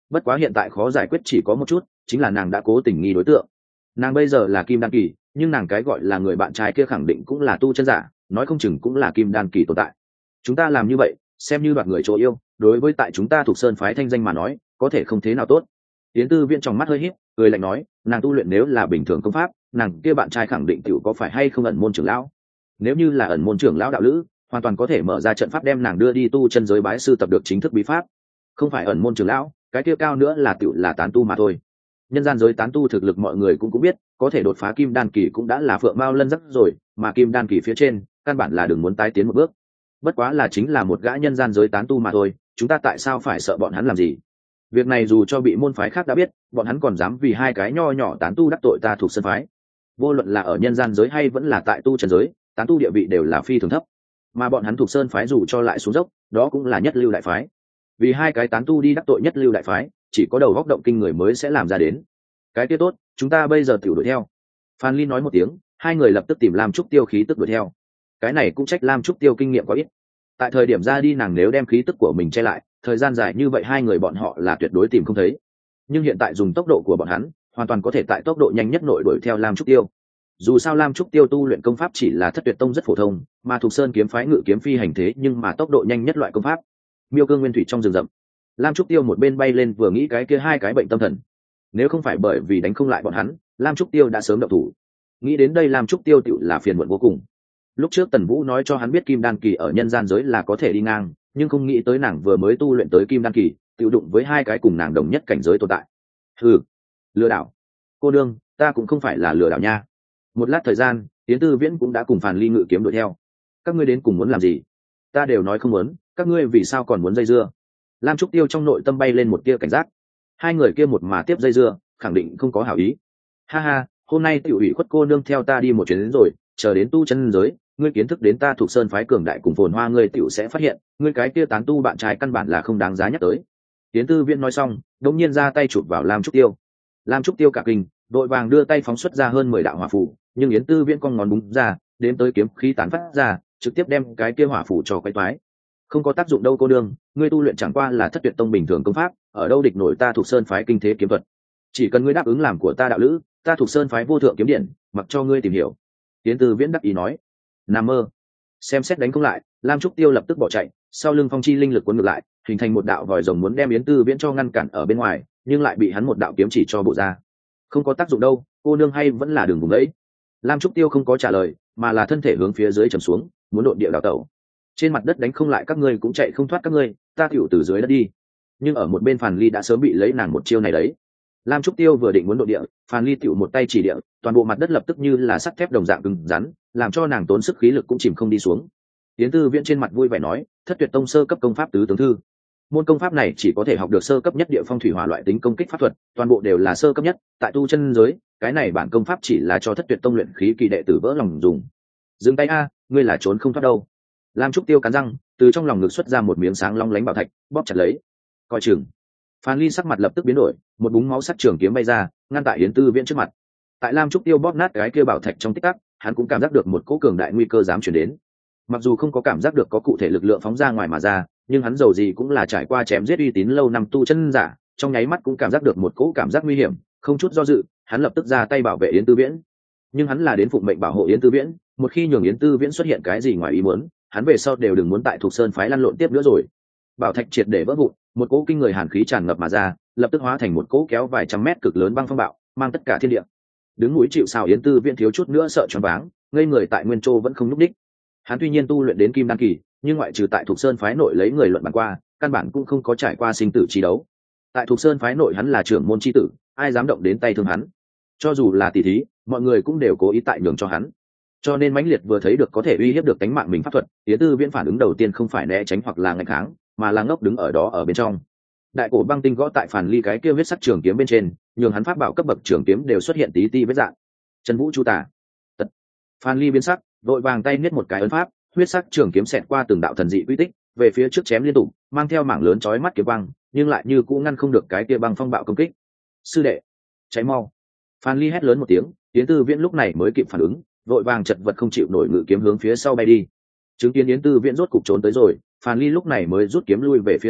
bất quá hiện tại khó giải quyết chỉ có một chút, chính là nàng đã cố tình nghi đối tượng. Nàng bây giờ là kim đan kỳ, nhưng nàng cái gọi là người bạn trai kia khẳng định cũng là tu chân giả, nói không chừng cũng là kim đan kỳ tồn tại. Chúng ta làm như vậy xem như đoạt người chỗ yêu, đối với tại chúng ta thuộc sơn phái thanh danh mà nói có thể không thế nào tốt. Yến Tư Viễn trong mắt hơi híp, cười lạnh nói, nàng tu luyện nếu là bình thường công pháp, nàng kia bạn trai khẳng định tiểu có phải hay không ẩn môn trưởng lão. Nếu như là ẩn môn trưởng lão đạo lữ, hoàn toàn có thể mở ra trận pháp đem nàng đưa đi tu chân giới bái sư tập được chính thức bí pháp. Không phải ẩn môn trưởng lão, cái kia cao nữa là tiểu là tán tu mà thôi. Nhân gian giới tán tu thực lực mọi người cũng cũng biết, có thể đột phá kim đan kỳ cũng đã là phượng mao lân giác rồi, mà kim đan kỳ phía trên, căn bản là đừng muốn tái tiến một bước. Bất quá là chính là một gã nhân gian giới tán tu mà thôi, chúng ta tại sao phải sợ bọn hắn làm gì? Việc này dù cho bị môn phái khác đã biết, bọn hắn còn dám vì hai cái nho nhỏ tán tu đắc tội ta thuộc sơn phái. Vô luận là ở nhân gian giới hay vẫn là tại tu chân giới, tán tu địa vị đều là phi thường thấp, mà bọn hắn thuộc sơn phái dù cho lại xuống dốc, đó cũng là nhất lưu đại phái. Vì hai cái tán tu đi đắc tội nhất lưu đại phái, chỉ có đầu góc động kinh người mới sẽ làm ra đến. Cái kia tốt, chúng ta bây giờ tiểu đuổi theo. Phan Ly nói một tiếng, hai người lập tức tìm Lam Trúc Tiêu khí tức đuổi theo. Cái này cũng trách Lam Trúc Tiêu kinh nghiệm quá ít. Tại thời điểm ra đi nàng nếu đem khí tức của mình che lại, thời gian dài như vậy hai người bọn họ là tuyệt đối tìm không thấy. Nhưng hiện tại dùng tốc độ của bọn hắn, hoàn toàn có thể tại tốc độ nhanh nhất nội đuổi theo Lam Trúc Tiêu. Dù sao Lam Trúc Tiêu tu luyện công pháp chỉ là Thất Tuyệt Tông rất phổ thông, mà Thục Sơn kiếm phái ngự kiếm phi hành thế nhưng mà tốc độ nhanh nhất loại công pháp. Miêu cương nguyên thủy trong rừng rậm, Lam Trúc Tiêu một bên bay lên vừa nghĩ cái kia hai cái bệnh tâm thần. Nếu không phải bởi vì đánh không lại bọn hắn, Lam Trúc Tiêu đã sớm động thủ. Nghĩ đến đây Lam Trúc Tiêu tựu là phiền muộn vô cùng. Lúc trước Tần Vũ nói cho hắn biết kim đan kỳ ở nhân gian giới là có thể đi ngang, nhưng không nghĩ tới nàng vừa mới tu luyện tới kim đan kỳ, tựu đụng với hai cái cùng nàng đồng nhất cảnh giới tồn tại. Hừ, lừa đảo. Cô đương, ta cũng không phải là lừa đảo nha. Một lát thời gian, Yến Tư Viễn cũng đã cùng Phàn Ly ngự kiếm đuổi theo. Các ngươi đến cùng muốn làm gì? Ta đều nói không muốn, các ngươi vì sao còn muốn dây dưa? Lam Trúc Tiêu trong nội tâm bay lên một tia cảnh giác. Hai người kia một mà tiếp dây dưa, khẳng định không có hảo ý. Ha ha, hôm nay tiểu ủy khuất cô nương theo ta đi một chuyến đến rồi, chờ đến tu chân giới, ngươi kiến thức đến ta thuộc sơn phái cường đại cùng phồn hoa ngươi tiểu sẽ phát hiện, ngươi cái kia tán tu bạn trai căn bản là không đáng giá nhắc tới. Yến Tư Viễn nói xong, đột nhiên ra tay chụp vào Lam Trúc Tiêu. Lam Trúc Tiêu cả kinh, đội vàng đưa tay phóng xuất ra hơn mười đạo hỏa phù, nhưng Yến Tư Viễn con ngón búng ra, đến tới kiếm khí tán phát ra, trực tiếp đem cái kia hỏa phù cho quấy toái. Không có tác dụng đâu cô đương, ngươi tu luyện chẳng qua là Thất Tuyệt Tông bình thường công pháp, ở đâu địch nổi ta thuộc sơn phái kinh thế kiếm thuật. Chỉ cần ngươi đáp ứng làm của ta đạo lữ, ta thuộc sơn phái vô thượng kiếm điện, mặc cho ngươi tìm hiểu. Yến Tư Viễn đắc ý nói. Nam mơ. Xem xét đánh không lại, Lam Trúc Tiêu lập tức bỏ chạy, sau lưng phong chi linh lực cuốn ngược lại, hình thành một đạo vòi rồng muốn đem Yến Tư Viễn cho ngăn cản ở bên ngoài, nhưng lại bị hắn một đạo kiếm chỉ cho bổ ra. Không có tác dụng đâu, cô nương hay vẫn là đường vùng ấy. Lam Trúc Tiêu không có trả lời, mà là thân thể hướng phía dưới trầm xuống, muốn độn địa đào tẩu. Trên mặt đất đánh không lại các ngươi cũng chạy không thoát các ngươi, ta tiểu từ dưới đất đi. Nhưng ở một bên Phàn Ly đã sớm bị lấy nàng một chiêu này đấy. Lam Trúc Tiêu vừa định muốn độn địa, Phàn Ly tiểu một tay chỉ địa, toàn bộ mặt đất lập tức như là sắt thép đồng dạng cứng rắn, làm cho nàng tốn sức khí lực cũng chìm không đi xuống. Yến Tư Viễn trên mặt vui vẻ nói, Thất Tuyệt Tông sơ cấp công pháp tứ tướng thư. Môn công pháp này chỉ có thể học được sơ cấp nhất địa phong thủy hỏa loại tính công kích pháp thuật, toàn bộ đều là sơ cấp nhất, tại tu chân giới, cái này bản công pháp chỉ là cho Thất Tuyệt Tông luyện khí kỳ đệ tử vỡ lòng dùng. Dừng tay a, ngươi là trốn không thoát đâu. Lam Trúc Tiêu cắn răng, từ trong lòng ngực xuất ra một miếng sáng long lánh bảo thạch, bóp chặt lấy. Coi chừng. Phan Ly sắc mặt lập tức biến đổi, một búng máu sắc trường kiếm bay ra, ngăn tại Yến Tư Viễn trước mặt. Tại Lam Trúc Tiêu bóp nát cái kia bảo thạch trong tích tắc, hắn cũng cảm giác được một cỗ cường đại nguy cơ dám chuyển đến. Mặc dù không có cảm giác được có cụ thể lực lượng phóng ra ngoài mà ra, nhưng hắn dầu gì cũng là trải qua chém giết uy tín lâu năm tu chân giả, trong nháy mắt cũng cảm giác được một cỗ cảm giác nguy hiểm, không chút do dự, hắn lập tức ra tay bảo vệ Yến Tư Viễn. Nhưng hắn là đến phụng mệnh bảo hộ Yến Tư Viễn, một khi nhường Yến Tư Viễn xuất hiện cái gì ngoài ý muốn, hắn về sau đều đừng muốn tại Thục Sơn phái lăn lộn tiếp nữa rồi. Bảo thạch triệt để vỡ vụn, một cỗ kinh người hàn khí tràn ngập mà ra, lập tức hóa thành một cỗ kéo vài trăm mét cực lớn băng phong bạo, mang tất cả thiên địa. Đứng núi chịu sào Yến Tư Viễn thiếu chút nữa sợ choáng váng, ngây người tại nguyên châu vẫn không nhúc đích. Hắn tuy nhiên tu luyện đến kim đan kỳ, nhưng ngoại trừ tại Thục Sơn phái nội lấy người luận bàn qua, căn bản cũng không có trải qua sinh tử chi đấu. Tại Thục Sơn phái nội hắn là trưởng môn chi tử, ai dám động đến tay thương hắn? Cho dù là tỷ thí, mọi người cũng đều cố ý tại nhường cho hắn. Cho nên mãnh liệt vừa thấy được có thể uy hiếp được tính mạng mình pháp thuật, Yến Tư Viễn phản ứng đầu tiên không phải né tránh hoặc là ngăn kháng, mà là ngốc đứng ở đó ở bên trong. Đại cổ băng tinh gõ tại Phàn Ly cái kia huyết sắc trường kiếm bên trên, nhường hắn pháp bảo cấp bậc trường kiếm đều xuất hiện tí ti vết dạng. Trần Vũ chu tả. Tật. Phàn Ly biến sắc, đội vàng tay niết một cái ấn pháp, huyết sắc trường kiếm xẹt qua từng đạo thần dị quy tích, về phía trước chém liên tục, mang theo mảng lớn chói mắt kiếm băng, nhưng lại như cũ ngăn không được cái kia băng phong bạo công kích. Sư đệ, cháy mau! Phàn Ly hét lớn một tiếng, Yến Tư Viễn lúc này mới kịp phản ứng, vội vàng chật vật không chịu nổi ngự kiếm hướng phía sau bay đi. Chứng kiến Yến Tư Viễn rốt cục trốn tới rồi, Phàn Ly lúc này mới rút kiếm lui về phía sau,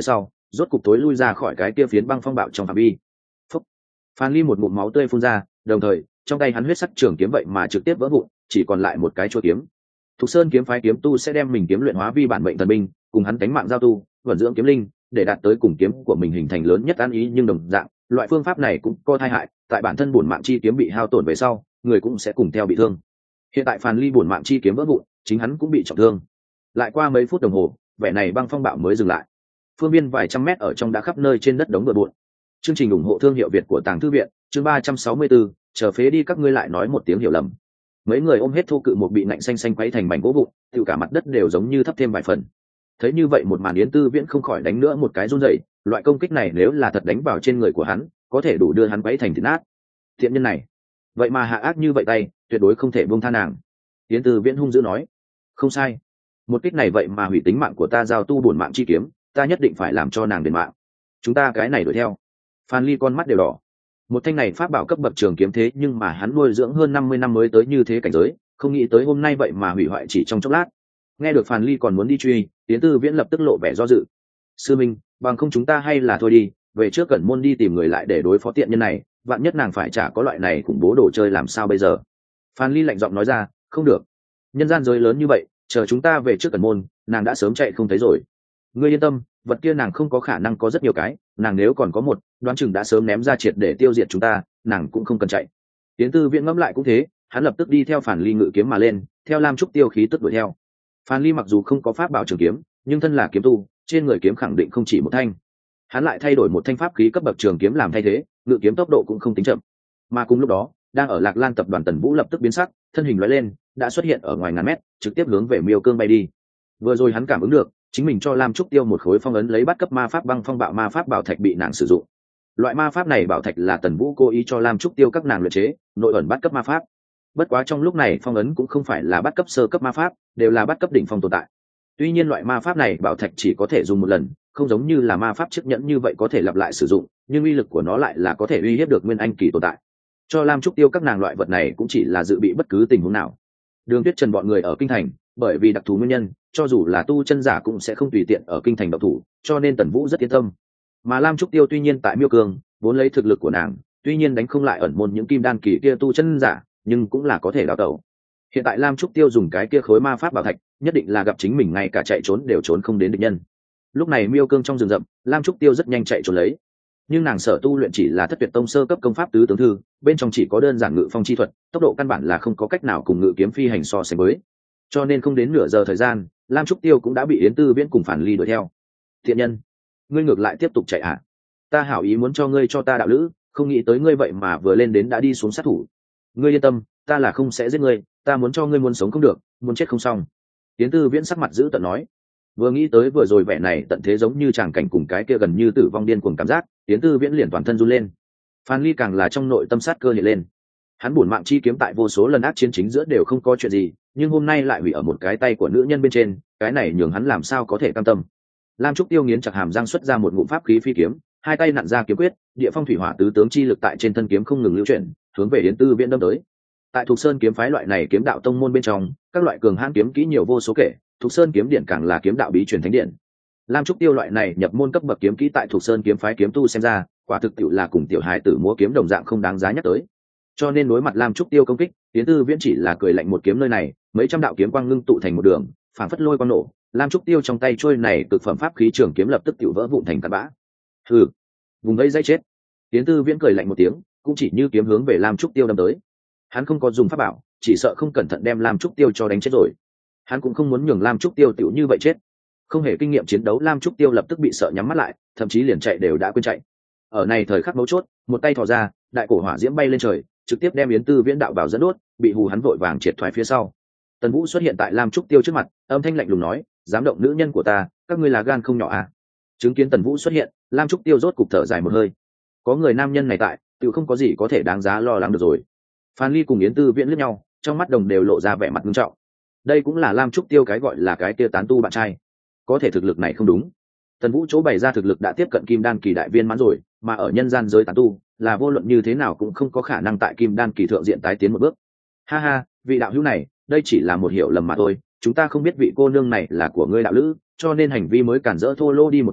rốt cục tối lui ra khỏi cái kia phiến băng phong bạo trong phạm vi. Phúc. Phan Ly một ngụm máu tươi phun ra, đồng thời trong tay hắn huyết sắc trường kiếm vậy mà trực tiếp vỡ vụn, chỉ còn lại một cái chuôi kiếm. Thục Sơn kiếm phái kiếm tu sẽ đem mình kiếm luyện hóa vi bản mệnh thần binh, cùng hắn cánh mạng giao tu, vận dưỡng kiếm linh, để đạt tới cùng kiếm của mình hình thành lớn nhất an ý, nhưng đồng dạng, loại phương pháp này cũng có tai hại, tại bản thân bổn mạng chi kiếm bị hao tổn về sau, người cũng sẽ cùng theo bị thương. Hiện tại Phan Ly bổn mạng chi kiếm vỡ vụn, chính hắn cũng bị trọng thương. Lại qua mấy phút đồng hồ, vẻ này băng phong bạo mới dừng lại. Phương viên vài trăm mét ở trong đã khắp nơi trên đất đống bừa bộn. Chương trình ủng hộ thương hiệu Việt của Tàng Thư viện, chương ba trăm sáu mươi tư, chờ phế đi các ngươi lại nói một tiếng hiểu lầm. Mấy người ôm hết thô cự một bị nạnh xanh xanh quấy thành mảnh gỗ vụn, tự cả mặt đất đều giống như thấp thêm vài phần. Thấy như vậy một màn, Yến Tư Viễn không khỏi đánh nữa một cái run rẩy, loại công kích này nếu là thật đánh vào trên người của hắn, có thể đủ đưa hắn quấy thành thịt nát. Thiện nhân này, vậy mà hạ ác như vậy tay, tuyệt đối không thể buông tha nàng. Yến Tư Viễn hung dữ nói, không sai, một kích này vậy mà hủy tính mạng của ta, giao tu bổn mạng chi kiếm, ta nhất định phải làm cho nàng đền mạng. Chúng ta cái này đuổi theo. Phan Ly con mắt đều đỏ. Một thanh này pháp bảo cấp bậc trường kiếm thế nhưng mà hắn nuôi dưỡng hơn năm mươi năm mới tới như thế cảnh giới, không nghĩ tới hôm nay vậy mà hủy hoại chỉ trong chốc lát. Nghe được Phan Ly còn muốn đi truy, Yến Tư Viễn lập tức lộ vẻ do dự. Sư minh, bằng không chúng ta hay là thôi đi, về trước Cẩn Môn đi tìm người lại để đối phó tiện nhân này, vạn nhất nàng phải trả có loại này khủng bố đồ chơi làm sao bây giờ? Phan Ly lạnh giọng nói ra, không được. Nhân gian giới lớn như vậy, chờ chúng ta về trước Cẩn Môn, nàng đã sớm chạy không thấy rồi. Ngươi yên tâm, vật kia nàng không có khả năng có rất nhiều cái, nàng nếu còn có một, đoán chừng đã sớm ném ra triệt để tiêu diệt chúng ta, nàng cũng không cần chạy. Yến Tư Viễn ngẫm lại cũng thế, hắn lập tức đi theo Phan Ly ngự kiếm mà lên, theo Lam Trúc Tiêu khí tức đuổi theo. Phan Ly mặc dù không có pháp bảo trường kiếm, nhưng thân là kiếm tu, trên người kiếm khẳng định không chỉ một thanh. Hắn lại thay đổi một thanh pháp khí cấp bậc trường kiếm làm thay thế, ngự kiếm tốc độ cũng không tính chậm. Mà cùng lúc đó, đang ở Lạc Lan tập đoàn Tần Vũ lập tức biến sắc, thân hình lóe lên, đã xuất hiện ở ngoài ngàn mét, trực tiếp hướng về Miêu Cương bay đi. Vừa rồi hắn cảm ứng được, chính mình cho Lam Trúc Tiêu một khối phong ấn lấy bắt cấp ma pháp băng phong bạo ma pháp bảo thạch bị nàng sử dụng. Loại ma pháp này bảo thạch là Tần Vũ cố ý cho Lam Trúc Tiêu các nàng luyện chế, nội ẩn bắt cấp ma pháp. Bất quá trong lúc này phong ấn cũng không phải là bắt cấp sơ cấp ma pháp, đều là bắt cấp đỉnh phong tồn tại. Tuy nhiên loại ma pháp này bảo thạch chỉ có thể dùng một lần, không giống như là ma pháp chiếc nhẫn như vậy có thể lặp lại sử dụng, nhưng uy lực của nó lại là có thể uy hiếp được nguyên anh kỳ tồn tại. Cho Lam Trúc Tiêu các nàng loại vật này cũng chỉ là dự bị bất cứ tình huống nào. Đường Tuyết Trần bọn người ở kinh thành, bởi vì đặc thù nguyên nhân, cho dù là tu chân giả cũng sẽ không tùy tiện ở kinh thành động thủ, cho nên Tần Vũ rất yên tâm. Mà Lam Trúc Tiêu tuy nhiên tại Miêu Cương, vốn lấy thực lực của nàng, tuy nhiên đánh không lại ẩn môn những kim đan kỳ kia tu chân giả, nhưng cũng là có thể đào tẩu. Hiện tại Lam Trúc Tiêu dùng cái kia khối ma pháp bảo thạch, nhất định là gặp chính mình ngay cả chạy trốn đều trốn không đến địch nhân. Lúc này Miêu Cương trong rừng rậm, Lam Trúc Tiêu rất nhanh chạy trốn lấy. Nhưng nàng sở tu luyện chỉ là Thất Tuyệt Tông sơ cấp công pháp tứ tướng thư, bên trong chỉ có đơn giản ngự phong chi thuật, tốc độ căn bản là không có cách nào cùng ngự kiếm phi hành so sánh với. Cho nên không đến nửa giờ thời gian, Lam Trúc Tiêu cũng đã bị Yến Tư Viễn cùng Phản Ly đuổi theo. Thiện nhân, ngươi ngược lại tiếp tục chạy à? Ta hảo ý muốn cho ngươi cho ta đạo lữ, không nghĩ tới ngươi vậy mà vừa lên đến đã đi xuống sát thủ. Ngươi yên tâm, ta là không sẽ giết ngươi, ta muốn cho ngươi muốn sống không được, muốn chết không xong. Yến Tư Viễn sắc mặt dữ tợn nói. Vừa nghĩ tới vừa rồi vẻ này tận thế giống như tràng cảnh cùng cái kia gần như tử vong điên cuồng cảm giác, Yến Tư Viễn liền toàn thân run lên. Phan Ly càng là trong nội tâm sát cơ hiện lên. Hắn bổn mạng chi kiếm tại vô số lần ác chiến chính giữa đều không có chuyện gì, nhưng hôm nay lại hủy ở một cái tay của nữ nhân bên trên, cái này nhường hắn làm sao có thể cam tâm. Lam Trúc Tiêu nghiến chặt hàm răng xuất ra một ngụm pháp khí phi kiếm, hai tay nặn ra kiếm quyết, địa phong thủy hỏa tứ tướng chi lực tại trên thân kiếm không ngừng lưu chuyển, hướng về Yến Tư Viễn đâm tới. Tại Thục Sơn kiếm phái loại này kiếm đạo tông môn bên trong, các loại cường hãn kiếm kỹ nhiều vô số kể, Thục Sơn kiếm điện càng là kiếm đạo bí truyền thánh điện. Lam Trúc Tiêu loại này nhập môn cấp bậc kiếm kỹ tại Thục Sơn kiếm phái kiếm tu xem ra, quả thực tiệu là cùng tiểu hài tử múa kiếm đồng dạng không đáng giá nhắc tới. Cho nên đối mặt Lam Trúc Tiêu công kích, Yến Tư Viễn chỉ là cười lạnh một kiếm nơi này, mấy trăm đạo kiếm quang ngưng tụ thành một đường, phảng phất lôi quang nổ, Lam Trúc Tiêu trong tay trôi này cực phẩm pháp khí trường kiếm lập tức tiểu vỡ vụn thành tạt bã. Hừ, vùng vây dây chết. Yến Tư Viễn cười lạnh một tiếng, cũng chỉ như kiếm hướng về Lam Trúc Tiêu đâm tới. Hắn không có dùng pháp bảo, chỉ sợ không cẩn thận đem Lam Trúc Tiêu cho đánh chết rồi. Hắn cũng không muốn nhường Lam Trúc Tiêu tiểu như vậy chết. Không hề kinh nghiệm chiến đấu, Lam Trúc Tiêu lập tức bị sợ nhắm mắt lại, thậm chí liền chạy đều đã quên chạy. Ở này thời khắc mấu chốt, một tay thò ra, đại cổ hỏa diễm bay lên trời, trực tiếp đem Yến Tư Viễn đạo bảo dẫn đốt, bị hù hắn vội vàng triệt thoái phía sau. Tần Vũ xuất hiện tại Lam Trúc Tiêu trước mặt, âm thanh lạnh lùng nói, dám động nữ nhân của ta, các ngươi là gan không nhỏ à? Chứng kiến Tần Vũ xuất hiện, Lam Trúc Tiêu rốt cục thở dài một hơi. Có người nam nhân này tại, tự không có gì có thể đáng giá lo lắng được rồi. Phan Ly cùng Yến Tư Viễn liếc nhau, trong mắt đồng đều lộ ra vẻ mặt nghiêm trọng. Đây cũng là Lam Trúc Tiêu cái gọi là cái kia tán tu bạn trai. Có thể thực lực này không đúng. Tần Vũ chỗ bày ra thực lực đã tiếp cận kim đan kỳ đại viên mãn rồi, mà ở nhân gian giới tán tu, là vô luận như thế nào cũng không có khả năng tại kim đan kỳ thượng diện tái tiến một bước. Ha ha, vị đạo hữu này, đây chỉ là một hiểu lầm mà thôi, chúng ta không biết vị cô nương này là của ngươi đạo lữ, cho nên hành vi mới cản rỡ thô lô đi một tí,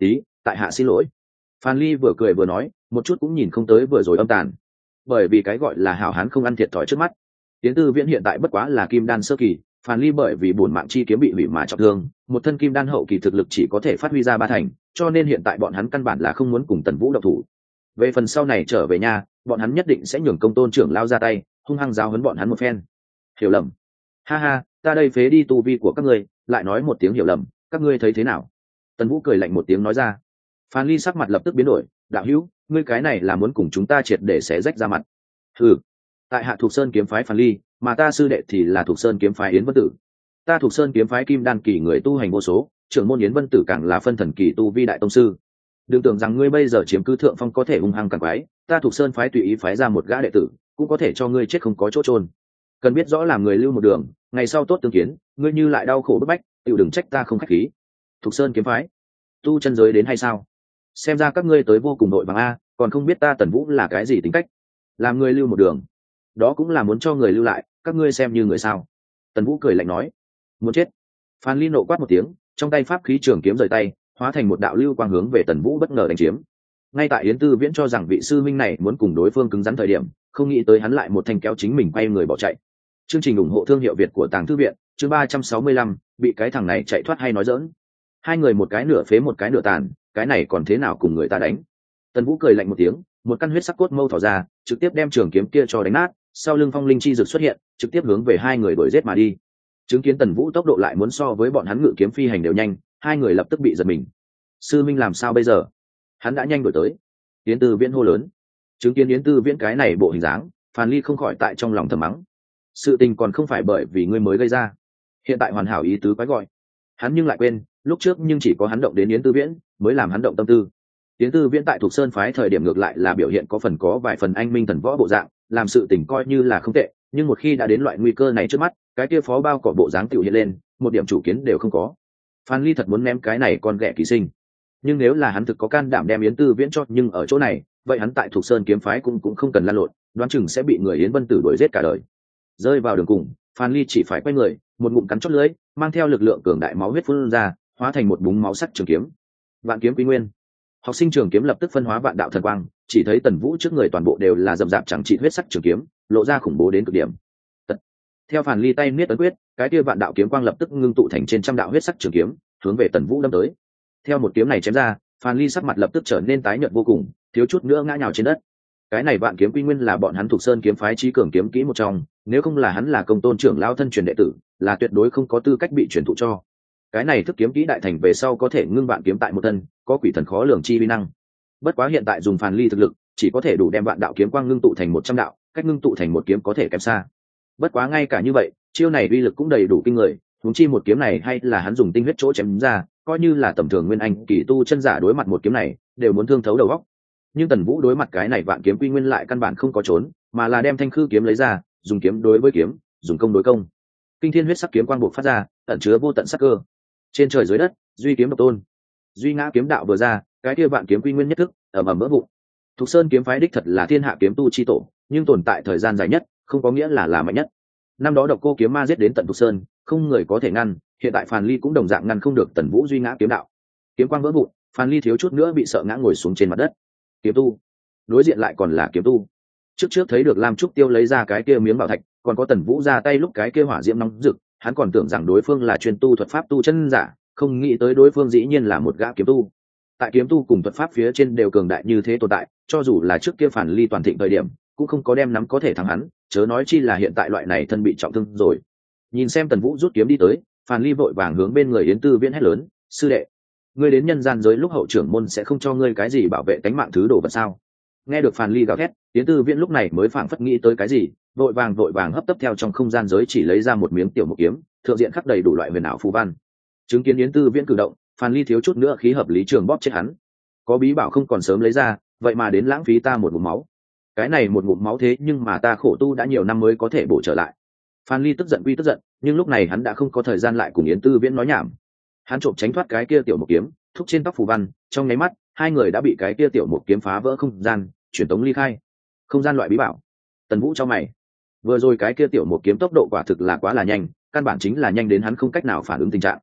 tại hạ xin lỗi. Phan Ly vừa cười vừa nói, một chút cũng nhìn không tới vừa rồi âm tàn, bởi vì cái gọi là hảo hán không ăn thiệt thòi trước mắt. Tiến Tư Viễn hiện tại bất quá là kim đan sơ kỳ, Phan Ly bởi vì bổn mạng chi kiếm bị hủy mà trọng thương, một thân kim đan hậu kỳ thực lực chỉ có thể phát huy ra ba thành, cho nên hiện tại bọn hắn căn bản là không muốn cùng Tần Vũ động thủ. Về phần sau này trở về nhà, bọn hắn nhất định sẽ nhường Công Tôn trưởng lao ra tay, hung hăng giáo huấn bọn hắn một phen. Hiểu lầm? Ha ha, ta đây phế đi tu vi của các ngươi, lại nói một tiếng hiểu lầm, các ngươi thấy thế nào? Tần Vũ cười lạnh một tiếng nói ra. Phan Ly sắc mặt lập tức biến đổi, đạo hữu, ngươi cái này là muốn cùng chúng ta triệt để xé rách ra mặt. Ừ, tại hạ Thục Sơn kiếm phái Phan Ly, mà ta sư đệ thì là Thục Sơn kiếm phái Yến Vân Tử. Ta Thục Sơn kiếm phái kim đan kỳ người tu hành vô số, trưởng môn Yến Vân Tử càng là phân thần kỳ tu vi đại tông sư. Đừng tưởng rằng ngươi bây giờ chiếm cứ thượng phong có thể hung hăng càng quái, ta Thục Sơn phái tùy ý phái ra một gã đệ tử, cũng có thể cho ngươi chết không có chỗ trôn. Cần biết rõ làm người lưu một đường, ngày sau tốt tương kiến, ngươi như lại đau khổ bức bách, tiểu đừng trách ta không khách khí. Thục Sơn kiếm phái, tu chân giới đến hay sao? Xem ra các ngươi tới vô cùng đội vàng a, còn không biết ta Tần Vũ là cái gì tính cách. Làm người lưu một đường, đó cũng là muốn cho người lưu lại, các ngươi xem như người sao? Tần Vũ cười lạnh nói, muốn chết. Phan Ly nộ quát một tiếng, trong tay pháp khí trường kiếm rời tay, hóa thành một đạo lưu quang hướng về Tần Vũ bất ngờ đánh chiếm. Ngay tại Yến Tư Viễn cho rằng vị sư minh này muốn cùng đối phương cứng rắn thời điểm, không nghĩ tới hắn lại một thanh kéo chính mình quay người bỏ chạy. Chương trình ủng hộ thương hiệu Việt của Tàng Thư viện, chương ba trăm sáu mươi lăm, bị cái thằng này chạy thoát hay nói giỡn. Hai người một cái nửa phế một cái nửa tàn, cái này còn thế nào cùng người ta đánh? Tần Vũ cười lạnh một tiếng, một căn huyết sắc cốt mâu thỏ ra, trực tiếp đem trường kiếm kia cho đánh nát, sau lưng phong linh chi rực xuất hiện, trực tiếp hướng về hai người đuổi giết mà đi. Chứng kiến Tần Vũ tốc độ lại muốn so với bọn hắn ngự kiếm phi hành đều nhanh, hai người lập tức bị giật mình. Sư minh làm sao bây giờ? Hắn đã nhanh đuổi tới. Yến Tư Viễn hô lớn. Chứng kiến Yến Tư Viễn cái này bộ hình dáng, Phan Ly không khỏi tại trong lòng thầm mắng. Sự tình còn không phải bởi vì ngươi mới gây ra, hiện tại hoàn hảo ý tứ quái gọi. Hắn nhưng lại quên, lúc trước nhưng chỉ có hắn động đến Yến Tư Viễn, mới làm hắn động tâm tư. Yến Tư Viễn tại Thục Sơn phái thời điểm ngược lại là biểu hiện có phần có vài phần anh minh thần võ bộ dạng, làm sự tình coi như là không tệ, nhưng một khi đã đến loại nguy cơ này trước mắt, cái kia phó bao cỏ bộ dáng tiểu hiện lên, một điểm chủ kiến đều không có. Phan Ly thật muốn ném cái này con ghẻ ký sinh, nhưng nếu là hắn thực có can đảm đem Yến Tư Viễn cho nhưng ở chỗ này, vậy hắn tại Thục Sơn kiếm phái cũng cũng không cần lan lộn, đoán chừng sẽ bị người Yến Vân Tử đuổi giết cả đời. Rơi vào đường cùng, Phan Ly chỉ phải quay người, một ngụm cắn chót lưỡi, mang theo lực lượng cường đại máu huyết phun ra, hóa thành một búng máu sắc trường kiếm. Vạn kiếm quy nguyên. Học sinh trường kiếm lập tức phân hóa vạn đạo thần quang, chỉ thấy Tần Vũ trước người toàn bộ đều là rậm rạp chẳng trị huyết sắc trường kiếm, lộ ra khủng bố đến cực điểm. Tật. Theo Phan Ly tay niết ấn quyết, cái kia vạn đạo kiếm quang lập tức ngưng tụ thành trên trăm đạo huyết sắc trường kiếm, hướng về Tần Vũ đâm tới. Theo một kiếm này chém ra, Phan Ly sắc mặt lập tức trở nên tái nhợt vô cùng, thiếu chút nữa ngã nhào trên đất. Cái này vạn kiếm quy nguyên là bọn hắn Thục Sơn kiếm phái trí cường kiếm kỹ một trong, nếu không là hắn là Công Tôn trưởng lao thân truyền đệ tử, là tuyệt đối không có tư cách bị truyền thụ cho. Cái này thức kiếm kỹ đại thành về sau có thể ngưng vạn kiếm tại một thân, có quỷ thần khó lường chi vi năng. Bất quá hiện tại dùng Phan Ly thực lực, chỉ có thể đủ đem vạn đạo kiếm quang ngưng tụ thành một trăm đạo, cách ngưng tụ thành một kiếm có thể kém xa. Bất quá ngay cả như vậy, chiêu này uy lực cũng đầy đủ kinh người, huống chi một kiếm này hay là hắn dùng tinh huyết chỗ chém ra, coi như là tầm thường nguyên anh kỳ tu chân giả đối mặt một kiếm này, đều muốn thương thấu đầu óc. Nhưng Tần Vũ đối mặt cái này vạn kiếm quy nguyên lại căn bản không có trốn, mà là đem thanh khư kiếm lấy ra, dùng kiếm đối với kiếm, dùng công đối công. Kinh thiên huyết sắc kiếm quang bộc phát ra, ẩn chứa vô tận sắc cơ. Trên trời dưới đất, duy kiếm độc tôn. Duy ngã kiếm đạo vừa ra, cái kia vạn kiếm quy nguyên nhất thức, ầm ầm vỡ vụn. Thục Sơn kiếm phái đích thật là thiên hạ kiếm tu chi tổ, nhưng tồn tại thời gian dài nhất, không có nghĩa là là mạnh nhất. Năm đó Độc Cô kiếm ma giết đến tận Thục Sơn, không người có thể ngăn, hiện tại Phan Ly cũng đồng dạng ngăn không được Tần Vũ duy ngã kiếm đạo. Kiếm quang vỡ vụn, Phan Ly thiếu chút nữa bị sợ ngã ngồi xuống trên mặt đất. Kiếm tu, đối diện lại còn là kiếm tu. Trước trước thấy được Lam Trúc Tiêu lấy ra cái kia miếng bảo thạch, còn có Tần Vũ ra tay lúc cái kia hỏa diễm nóng rực, hắn còn tưởng rằng đối phương là chuyên tu thuật pháp tu chân giả, không nghĩ tới đối phương dĩ nhiên là một gã kiếm tu. Tại kiếm tu cùng thuật pháp phía trên đều cường đại như thế tồn tại, cho dù là trước kia Phan Ly toàn thịnh thời điểm, cũng không có đem nắm có thể thắng hắn, chớ nói chi là hiện tại loại này thân bị trọng thương rồi. Nhìn xem Tần Vũ rút kiếm đi tới, Phan Ly vội vàng hướng bên người Yến Tư Viễn hét lớn, sư đệ, ngươi đến nhân gian giới lúc hậu trưởng môn sẽ không cho ngươi cái gì bảo vệ tính mạng thứ đồ vật sao? Nghe được Phan Ly gào thét, Yến Tư Viễn lúc này mới phảng phất nghĩ tới cái gì, vội vàng vội vàng hấp tấp theo trong không gian giới chỉ lấy ra một miếng tiểu mục kiếm, thượng diện khắc đầy đủ loại huyền ảo phù văn. Chứng kiến Yến Tư Viễn cử động, Phan Ly thiếu chút nữa khí hợp lý trường bóp chết hắn. Có bí bảo không còn sớm lấy ra, vậy mà đến lãng phí ta một ngụm máu. Cái này một ngụm máu thế nhưng mà ta khổ tu đã nhiều năm mới có thể bổ trở lại. Phan Ly tức giận quy tức giận, nhưng lúc này hắn đã không có thời gian lại cùng Yến Tư Viễn nói nhảm. Hắn trộm tránh thoát cái kia tiểu mục kiếm, thúc trên tóc phù văn, trong nháy mắt, hai người đã bị cái kia tiểu mục kiếm phá vỡ không gian, truyền tống ly khai. Không gian loại bí bảo. Tần Vũ cho mày. Vừa rồi cái kia tiểu mục kiếm tốc độ quả thực là quá là nhanh, căn bản chính là nhanh đến hắn không cách nào phản ứng tình trạng.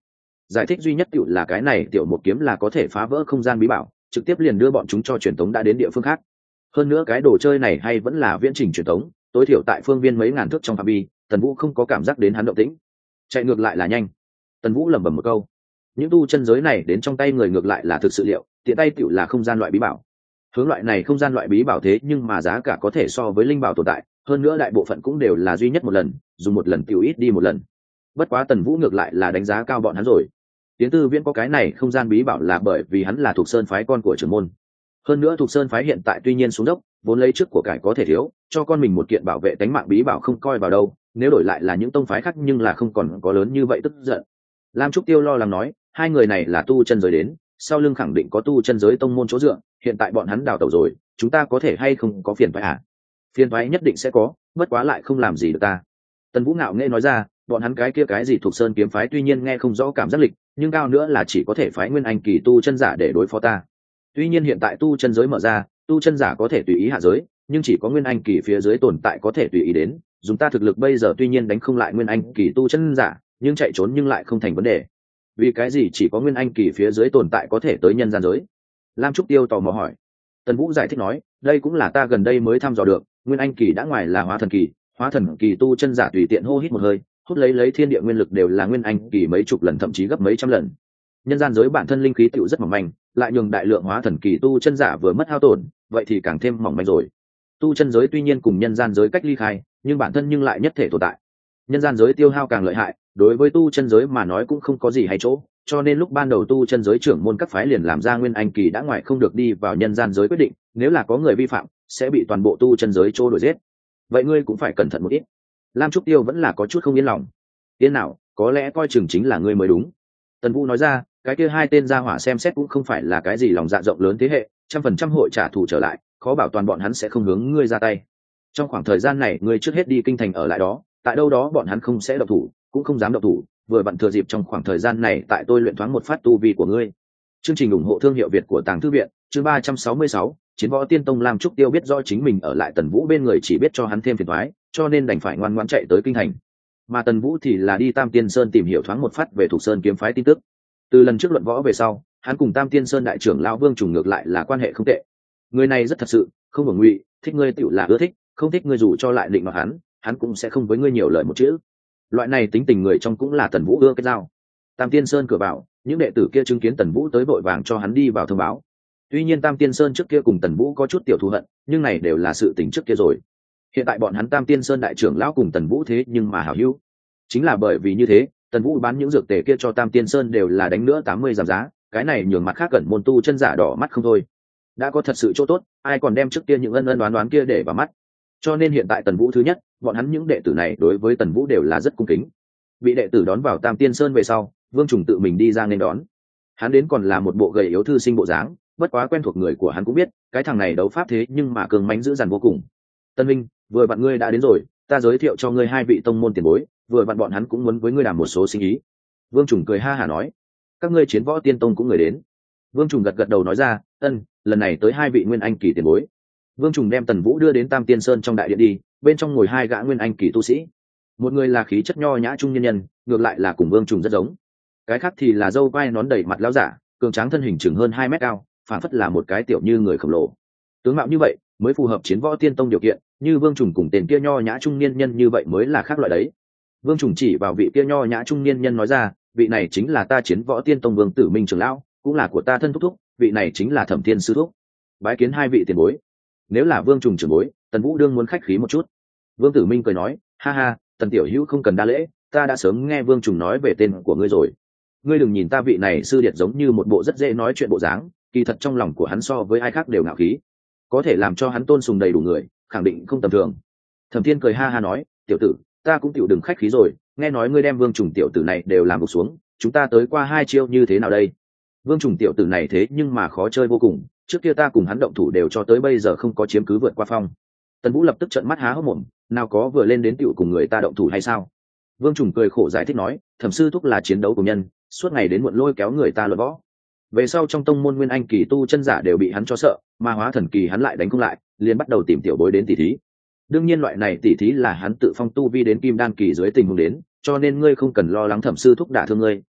giải thích duy nhất tựu là cái này tiểu một kiếm là có thể phá vỡ không gian bí bảo, trực tiếp liền đưa bọn chúng cho truyền tống đã đến địa phương khác. Hơn nữa cái đồ chơi này hay vẫn là viễn trình truyền tống, tối thiểu tại phương viên mấy ngàn thước trong phạm vi, Tần Vũ không có cảm giác đến hắn động tĩnh, chạy ngược lại là nhanh. Tần Vũ lẩm bẩm một câu, những tu chân giới này đến trong tay người ngược lại là thực sự liệu, tiện tay tựu là không gian loại bí bảo. Hướng loại này không gian loại bí bảo thế nhưng mà giá cả có thể so với linh bảo tồn tại, hơn nữa đại bộ phận cũng đều là duy nhất một lần, dùng một lần tựu ít đi một lần. Bất quá Tần Vũ ngược lại là đánh giá cao bọn hắn rồi. Tiến Tư Viễn có cái này không gian bí bảo là bởi vì hắn là thuộc sơn phái con của trưởng môn. Hơn nữa thuộc sơn phái hiện tại tuy nhiên xuống dốc, vốn lấy trước của cải có thể thiếu, cho con mình một kiện bảo vệ tính mạng bí bảo không coi vào đâu, nếu đổi lại là những tông phái khác nhưng là không còn có lớn như vậy tức giận. Lam Trúc Tiêu lo lắng nói, hai người này là tu chân giới đến, sau lưng khẳng định có tu chân giới tông môn chỗ dựa, hiện tại bọn hắn đào tẩu rồi, chúng ta có thể hay không có phiền toái à? Phiền toái nhất định sẽ có, bất quá lại không làm gì được ta. Tần Vũ ngạo nghễ nói ra, bọn hắn cái kia cái gì thuộc sơn kiếm phái tuy nhiên nghe không rõ cảm giác lịch, nhưng cao nữa là chỉ có thể phái nguyên anh kỳ tu chân giả để đối phó ta. Tuy nhiên hiện tại tu chân giới mở ra, tu chân giả có thể tùy ý hạ giới, nhưng chỉ có nguyên anh kỳ phía dưới tồn tại có thể tùy ý đến, dùng ta thực lực bây giờ tuy nhiên đánh không lại nguyên anh kỳ tu chân giả, nhưng chạy trốn nhưng lại không thành vấn đề. Vì cái gì chỉ có nguyên anh kỳ phía dưới tồn tại có thể tới nhân gian giới? Lam Trúc Tiêu tò mò hỏi. Tần Vũ giải thích nói, đây cũng là ta gần đây mới thăm dò được, nguyên anh kỳ đã ngoài là hóa thần kỳ, hóa thần kỳ tu chân giả tùy tiện hô hít một hơi, hút lấy lấy thiên địa nguyên lực đều là nguyên anh kỳ mấy chục lần thậm chí gấp mấy trăm lần. Nhân gian giới bản thân linh khí tựu rất mỏng manh, lại nhường đại lượng hóa thần kỳ tu chân giả vừa mất hao tổn, vậy thì càng thêm mỏng manh rồi. Tu chân giới tuy nhiên cùng nhân gian giới cách ly khai, nhưng bản thân nhưng lại nhất thể tồn tại. Nhân gian giới tiêu hao càng lợi hại, đối với tu chân giới mà nói cũng không có gì hay chỗ, cho nên lúc ban đầu tu chân giới trưởng môn các phái liền làm ra nguyên anh kỳ đã ngoài không được đi vào nhân gian giới quyết định, nếu là có người vi phạm sẽ bị toàn bộ tu chân giới trô đuổi giết. Vậy ngươi cũng phải cẩn thận một ít. Lam Trúc Tiêu vẫn là có chút không yên lòng. Yên nào, có lẽ coi chừng chính là ngươi mới đúng. Tần Vũ nói ra, cái kia hai tên gia hỏa xem xét cũng không phải là cái gì lòng dạ rộng lớn thế hệ, trăm phần trăm hội trả thù trở lại, khó bảo toàn bọn hắn sẽ không hướng ngươi ra tay. Trong khoảng thời gian này ngươi trước hết đi kinh thành ở lại đó, tại đâu đó bọn hắn không sẽ động thủ, cũng không dám động thủ, vừa bận thừa dịp trong khoảng thời gian này tại tôi luyện thoáng một phát tu vi của ngươi. Chương trình ủng hộ thương hiệu Việt của Tàng Thư viện, chương ba trăm sáu mươi sáu, Chiến Võ Tiên Tông. Lam Trúc Tiêu biết do chính mình ở lại Tần Vũ bên người chỉ biết cho hắn thêm phiền toái, cho nên đành phải ngoan ngoãn chạy tới kinh thành. Mà Tần Vũ thì là đi Tam Tiên Sơn tìm hiểu thoáng một phát về Thuộc Sơn kiếm phái tin tức. Từ lần trước luận võ về sau, hắn cùng Tam Tiên Sơn đại trưởng lão Vương Trùng ngược lại là quan hệ không tệ. Người này rất thật sự, không hưởng ngụy, thích ngươi tựu là ưa thích, không thích ngươi dù cho lại định mặc hắn, hắn cũng sẽ không với ngươi nhiều lời một chữ. Loại này tính tình người trong cũng là Tần Vũ ưa cái giao. Tam Tiên Sơn cửa vào, những đệ tử kia chứng kiến Tần Vũ tới vội vàng cho hắn đi vào thông báo. Tuy nhiên Tam Tiên Sơn trước kia cùng Tần Vũ có chút tiểu thù hận, nhưng này đều là sự tình trước kia rồi. Hiện tại bọn hắn Tam Tiên Sơn đại trưởng lão cùng Tần Vũ thế nhưng mà hảo hữu. Chính là bởi vì như thế, Tần Vũ bán những dược tề kia cho Tam Tiên Sơn đều là đánh nữa tám mươi giảm giá, cái này nhường mặt khác gần môn tu chân giả đỏ mắt không thôi. Đã có thật sự chỗ tốt, ai còn đem trước kia những ân ân đoán đoán kia để vào mắt. Cho nên hiện tại Tần Vũ thứ nhất, bọn hắn những đệ tử này đối với Tần Vũ đều là rất cung kính. Bị đệ tử đón vào Tam Tiên Sơn về sau, Vương Trùng tự mình đi ra nên đón. Hắn đến còn là một bộ gầy yếu thư sinh bộ dáng, bất quá quen thuộc người của hắn cũng biết, cái thằng này đấu pháp thế nhưng mà cường mãnh dữ dằn vô cùng. Tân Minh, vừa bạn ngươi đã đến rồi, ta giới thiệu cho ngươi hai vị tông môn tiền bối, vừa bạn bọn hắn cũng muốn với ngươi làm một số sinh ý. Vương Trùng cười ha hả nói, các ngươi Chiến Võ Tiên Tông cũng người đến. Vương Trùng gật gật đầu nói ra, ân, lần này tới hai vị nguyên anh kỳ tiền bối. Vương Trùng đem Tần Vũ đưa đến Tam Tiên Sơn trong đại điện đi, bên trong ngồi hai gã nguyên anh kỳ tu sĩ. Một người là khí chất nho nhã trung nhân nhân, ngược lại là cùng Vương Trùng rất giống. Cái khác thì là râu quai nón đầy mặt lão giả, cường tráng thân hình chừng hơn hai mét cao, phản phất là một cái tiểu như người khổng lồ. Tướng mạo như vậy mới phù hợp Chiến Võ Tiên Tông điều kiện, như Vương Trùng cùng tên kia nho nhã trung niên nhân như vậy mới là khác loại đấy. Vương Trùng chỉ vào vị kia nho nhã trung niên nhân nói ra, vị này chính là ta Chiến Võ Tiên Tông Vương Tử Minh trưởng lão, cũng là của ta thân thúc thúc, vị này chính là Thẩm Thiên sư thúc. Bái kiến hai vị tiền bối. Nếu là Vương Trùng trưởng bối, Tần Vũ đương muốn khách khí một chút. Vương Tử Minh cười nói, ha ha, Tần tiểu hữu không cần đa lễ, ta đã sớm nghe Vương Trùng nói về tên của ngươi rồi. Ngươi đừng nhìn ta vị này sư điệt giống như một bộ rất dễ nói chuyện bộ dáng, kỳ thật trong lòng của hắn so với ai khác đều ngạo khí, có thể làm cho hắn tôn sùng đầy đủ người, khẳng định không tầm thường. Thẩm Thiên cười ha ha nói, tiểu tử, ta cũng tiểu đừng khách khí rồi, nghe nói ngươi đem Vương Trùng tiểu tử này đều làm gục xuống, chúng ta tới qua hai chiêu như thế nào đây? Vương Trùng tiểu tử này thế nhưng mà khó chơi vô cùng, trước kia ta cùng hắn động thủ đều cho tới bây giờ không có chiếm cứ vượt qua phong. Tần Vũ lập tức trợn mắt há hốc mồm, nào có vừa lên đến tiểu cùng người ta động thủ hay sao? Vương Trùng cười khổ giải thích nói, Thẩm sư thúc là chiến đấu của nhân, suốt ngày đến muộn lôi kéo người ta luận võ. Về sau trong tông môn nguyên anh kỳ tu chân giả đều bị hắn cho sợ, mà hóa thần kỳ hắn lại đánh không lại, liền bắt đầu tìm tiểu bối đến tỉ thí. Đương nhiên loại này tỉ thí là hắn tự phong tu vi đến kim đan kỳ dưới tình huống đến, cho nên ngươi không cần lo lắng Thẩm sư thúc đả thương ngươi,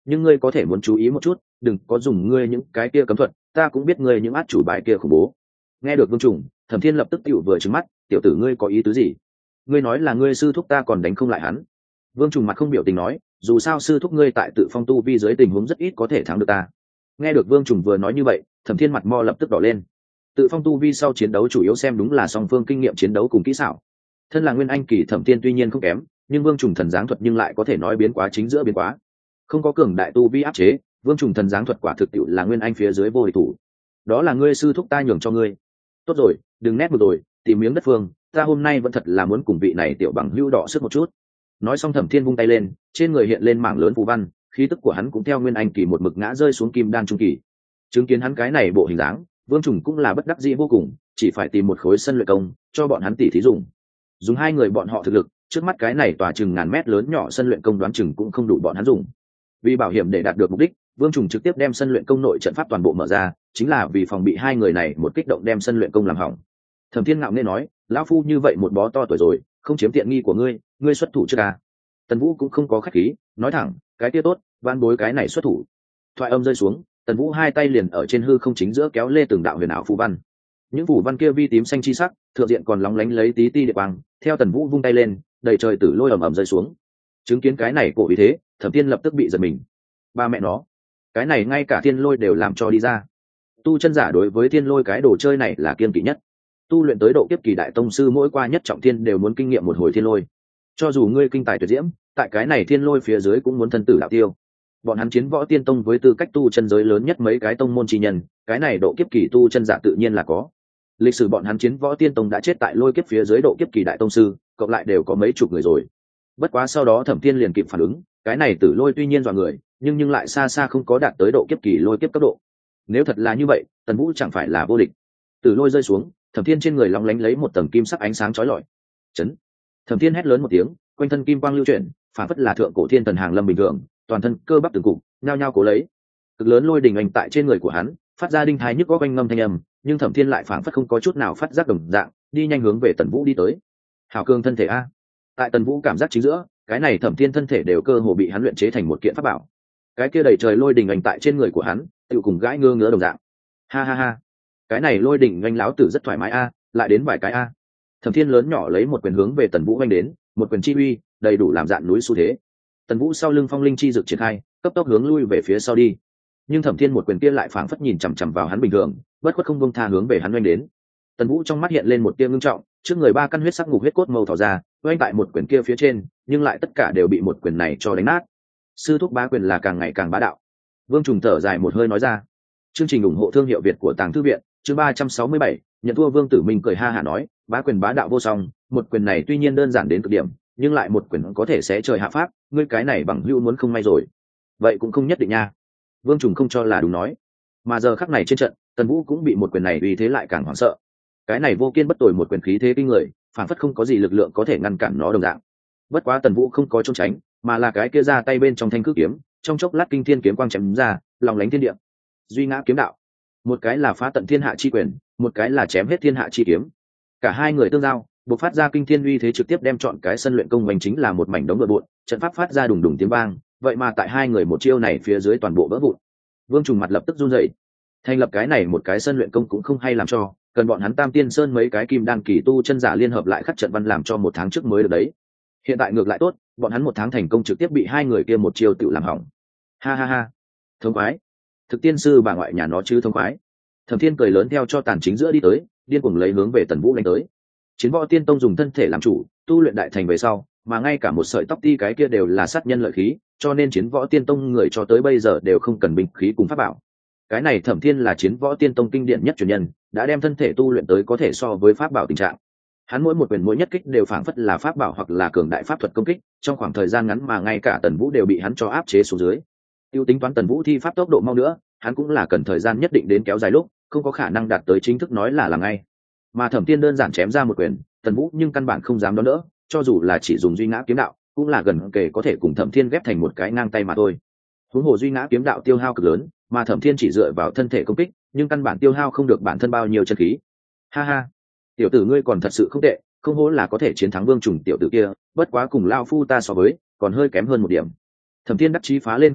nhưng ngươi có thể muốn chú ý một chút, đừng có dùng ngươi những cái kia cấm thuật, ta cũng biết ngươi những át chủ bài kia khủng bố. Nghe được Vương Trùng, Thẩm Thiên lập tức tựu vừa trừng mắt, tiểu tử ngươi có ý tứ gì? Ngươi nói là ngươi sư thúc ta còn đánh không lại hắn? Vương Trùng mặt không biểu tình nói, dù sao sư thúc ngươi tại tự phong tu vi dưới tình huống rất ít có thể thắng được ta. Nghe được Vương Trùng vừa nói như vậy, Thẩm Thiên mặt mo lập tức đỏ lên. Tự phong tu vi sau chiến đấu chủ yếu xem đúng là song phương kinh nghiệm chiến đấu cùng kỹ xảo. Thân là nguyên anh kỳ Thẩm Thiên tuy nhiên không kém, nhưng Vương Trùng thần giáng thuật nhưng lại có thể nói biến quá chính giữa biến quá. Không có cường đại tu vi áp chế, Vương Trùng thần giáng thuật quả thực tiệu là nguyên anh phía dưới vô địch thủ. Đó là ngươi sư thúc ta nhường cho ngươi. Tốt rồi, đừng nét một rồi, tìm miếng đất phương, ta hôm nay vẫn thật là muốn cùng vị này tiểu bằng hữu đỏ sức một chút. Nói xong Thẩm Thiên vung tay lên, trên người hiện lên mảng lớn phù văn, khí tức của hắn cũng theo nguyên anh kỳ một mực ngã rơi xuống kim đan trung kỳ. Chứng kiến hắn cái này bộ hình dáng, Vương Trùng cũng là bất đắc dĩ vô cùng, chỉ phải tìm một khối sân luyện công cho bọn hắn tỉ thí dùng. Dùng hai người bọn họ thực lực, trước mắt cái này tòa chừng ngàn mét lớn nhỏ sân luyện công đoán chừng cũng không đủ bọn hắn dùng. Vì bảo hiểm để đạt được mục đích, Vương Trùng trực tiếp đem sân luyện công nội trận pháp toàn bộ mở ra, chính là vì phòng bị hai người này một kích động đem sân luyện công làm hỏng. Thẩm Thiên ngạo nghễ nói, lão phu như vậy một bó to tuổi rồi, không chiếm tiện nghi của ngươi, ngươi xuất thủ chưa à? Tần Vũ cũng không có khách khí, nói thẳng, cái kia tốt, van bối cái này xuất thủ. Thoại âm rơi xuống, Tần Vũ hai tay liền ở trên hư không chính giữa kéo lê từng đạo huyền ảo phù văn. Những phù văn kia vi tím xanh chi sắc, thượng diện còn lóng lánh lấy tí ti địa quang, theo Tần Vũ vung tay lên, đầy trời tử lôi ầm ầm rơi xuống. Chứng kiến cái này cổ ý thế, Thẩm Thiên lập tức bị giật mình. Ba mẹ nó, cái này ngay cả thiên lôi đều làm cho đi ra. Tu chân giả đối với thiên lôi cái đồ chơi này là kiên kỵ nhất. Tu luyện tới độ kiếp kỳ đại tông sư mỗi qua nhất trọng thiên đều muốn kinh nghiệm một hồi thiên lôi. Cho dù ngươi kinh tài tuyệt diễm, tại cái này thiên lôi phía dưới cũng muốn thân tử đạo tiêu. Bọn hắn chiến võ tiên tông với tư cách tu chân giới lớn nhất mấy cái tông môn chi nhân, cái này độ kiếp kỳ tu chân giả tự nhiên là có. Lịch sử bọn hắn chiến võ tiên tông đã chết tại lôi kiếp phía dưới độ kiếp kỳ đại tông sư, cộng lại đều có mấy chục người rồi. Bất quá sau đó Thẩm Thiên liền kịp phản ứng, cái này tử lôi tuy nhiên dọa người, nhưng nhưng lại xa xa không có đạt tới độ kiếp kỳ lôi kiếp cấp độ. Nếu thật là như vậy, Tần Vũ chẳng phải là vô địch. Tử lôi rơi xuống, Thẩm Thiên trên người long lánh lấy một tầng kim sắc ánh sáng chói lọi. Chấn! Thẩm Thiên hét lớn một tiếng, quanh thân kim quang lưu chuyển, phản phất là thượng cổ thiên thần hàng lâm bình thường, toàn thân cơ bắp từng cục, nhao nhao cố lấy. Cực lớn lôi đình ảnh tại trên người của hắn, phát ra đinh thái nhức có quanh ngâm thanh âm, nhưng Thẩm Thiên lại phản phất không có chút nào phát giác đồng dạng, đi nhanh hướng về Tần Vũ đi tới. Hảo cương thân thể a! Tại Tần Vũ cảm giác chính giữa, cái này Thẩm Thiên thân thể đều cơ hồ bị hắn luyện chế thành một kiện pháp bảo. Cái kia đầy trời lôi đình ảnh tại trên người của hắn, tựu cùng gãi ngơ ngứa đồng dạng. Ha ha ha! Cái này lôi đình ảnh lão tử rất thoải mái a, lại đến vài cái a. Thẩm Thiên lớn nhỏ lấy một quyền hướng về Tần Vũ vung đến, một quyền chi uy, đầy đủ làm dạn núi xu thế. Tần Vũ sau lưng phong linh chi dược triển khai, cấp tốc hướng lui về phía sau đi. Nhưng Thẩm Thiên một quyền kia lại phảng phất nhìn chằm chằm vào hắn bình thường, bất khuất không buông tha hướng về hắn vung đến. Tần Vũ trong mắt hiện lên một tia ngưng trọng, trước người ba căn huyết sắc ngục huyết cốt màu thỏ ra, vung tại một quyền kia phía trên, nhưng lại tất cả đều bị một quyền này cho đánh nát. Sư thúc bá quyền là càng ngày càng bá đạo. Vương Trùng thở dài một hơi nói ra. Chương trình ủng hộ thương hiệu Việt của Tàng Thư viện, chương ba trăm sáu mươi bảy, nhận thua. Vương Tử Minh cười ha hả nói, bá quyền bá đạo vô song, một quyền này tuy nhiên đơn giản đến cực điểm, nhưng lại một quyền có thể xé trời hạ pháp, ngươi cái này bằng hữu muốn không may rồi. Vậy cũng không nhất định nha. Vương Trùng không cho là đúng nói. Mà giờ khắc này trên trận, Tần Vũ cũng bị một quyền này uy thế lại càng hoảng sợ. Cái này vô kiên bất tồi một quyền khí thế kinh người, phản phất không có gì lực lượng có thể ngăn cản nó đồng dạng. Bất quá Tần Vũ không có trốn tránh, mà là cái kia ra tay bên trong thanh cước kiếm, trong chốc lát kinh thiên kiếm quang chém ra, lòng lánh thiên địa. Duy ngã kiếm đạo, một cái là phá tận thiên hạ chi quyền, một cái là chém hết thiên hạ chi kiếm. Cả hai người tương giao, bộc phát ra kinh thiên uy thế trực tiếp đem chọn cái sân luyện công hoành chính là một mảnh đống bừa bộn, trận pháp phát ra đùng đùng tiếng vang, vậy mà tại hai người một chiêu này phía dưới toàn bộ vỡ vụn. Vương Trùng mặt lập tức run rẩy. Thành lập cái này một cái sân luyện công cũng không hay làm cho, cần bọn hắn Tam Tiên Sơn mấy cái kim đan kỳ tu chân giả liên hợp lại khắc trận văn làm cho một tháng trước mới được đấy. Hiện tại ngược lại tốt, bọn hắn một tháng thành công trực tiếp bị hai người kia một chiêu tự làm hỏng. Ha ha ha, thông khoái. Thực tiên sư bà ngoại nhà nó chứ thông khoái. Thẩm Thiên cười lớn theo cho tàn chính giữa đi tới, điên cuồng lấy hướng về Tần Vũ đánh tới. Chiến võ tiên tông dùng thân thể làm chủ, tu luyện đại thành về sau, mà ngay cả một sợi tóc ti cái kia đều là sát nhân lợi khí, cho nên chiến võ tiên tông người cho tới bây giờ đều không cần binh khí cùng pháp bảo. Cái này Thẩm Thiên là chiến võ tiên tông kinh điển nhất truyền nhân, đã đem thân thể tu luyện tới có thể so với pháp bảo tình trạng. Hắn mỗi một quyền mỗi nhất kích đều phảng phất là pháp bảo hoặc là cường đại pháp thuật công kích, trong khoảng thời gian ngắn mà ngay cả Tần Vũ đều bị hắn cho áp chế xuống dưới. Tiêu tính toán Tần Vũ thi pháp tốc độ mau nữa, hắn cũng là cần thời gian nhất định đến kéo dài lúc, không có khả năng đạt tới chính thức nói là làm ngay. Mà Thẩm Thiên đơn giản chém ra một quyền, Tần Vũ nhưng căn bản không dám đón đỡ, cho dù là chỉ dùng duy ngã kiếm đạo, cũng là gần kề có thể cùng Thẩm Thiên ghép thành một cái ngang tay mà thôi. Huống hồ duy ngã kiếm đạo tiêu hao cực lớn, mà Thẩm Thiên chỉ dựa vào thân thể công kích, nhưng căn bản tiêu hao không được bản thân bao nhiêu chân khí. Ha ha, tiểu tử ngươi còn thật sự không tệ, không hổ là có thể chiến thắng Vương Trùng tiểu tử kia, bất quá cùng lao phu ta so với, còn hơi kém hơn một điểm. Thẩm Thiên đắc chí phá lên cười rồi,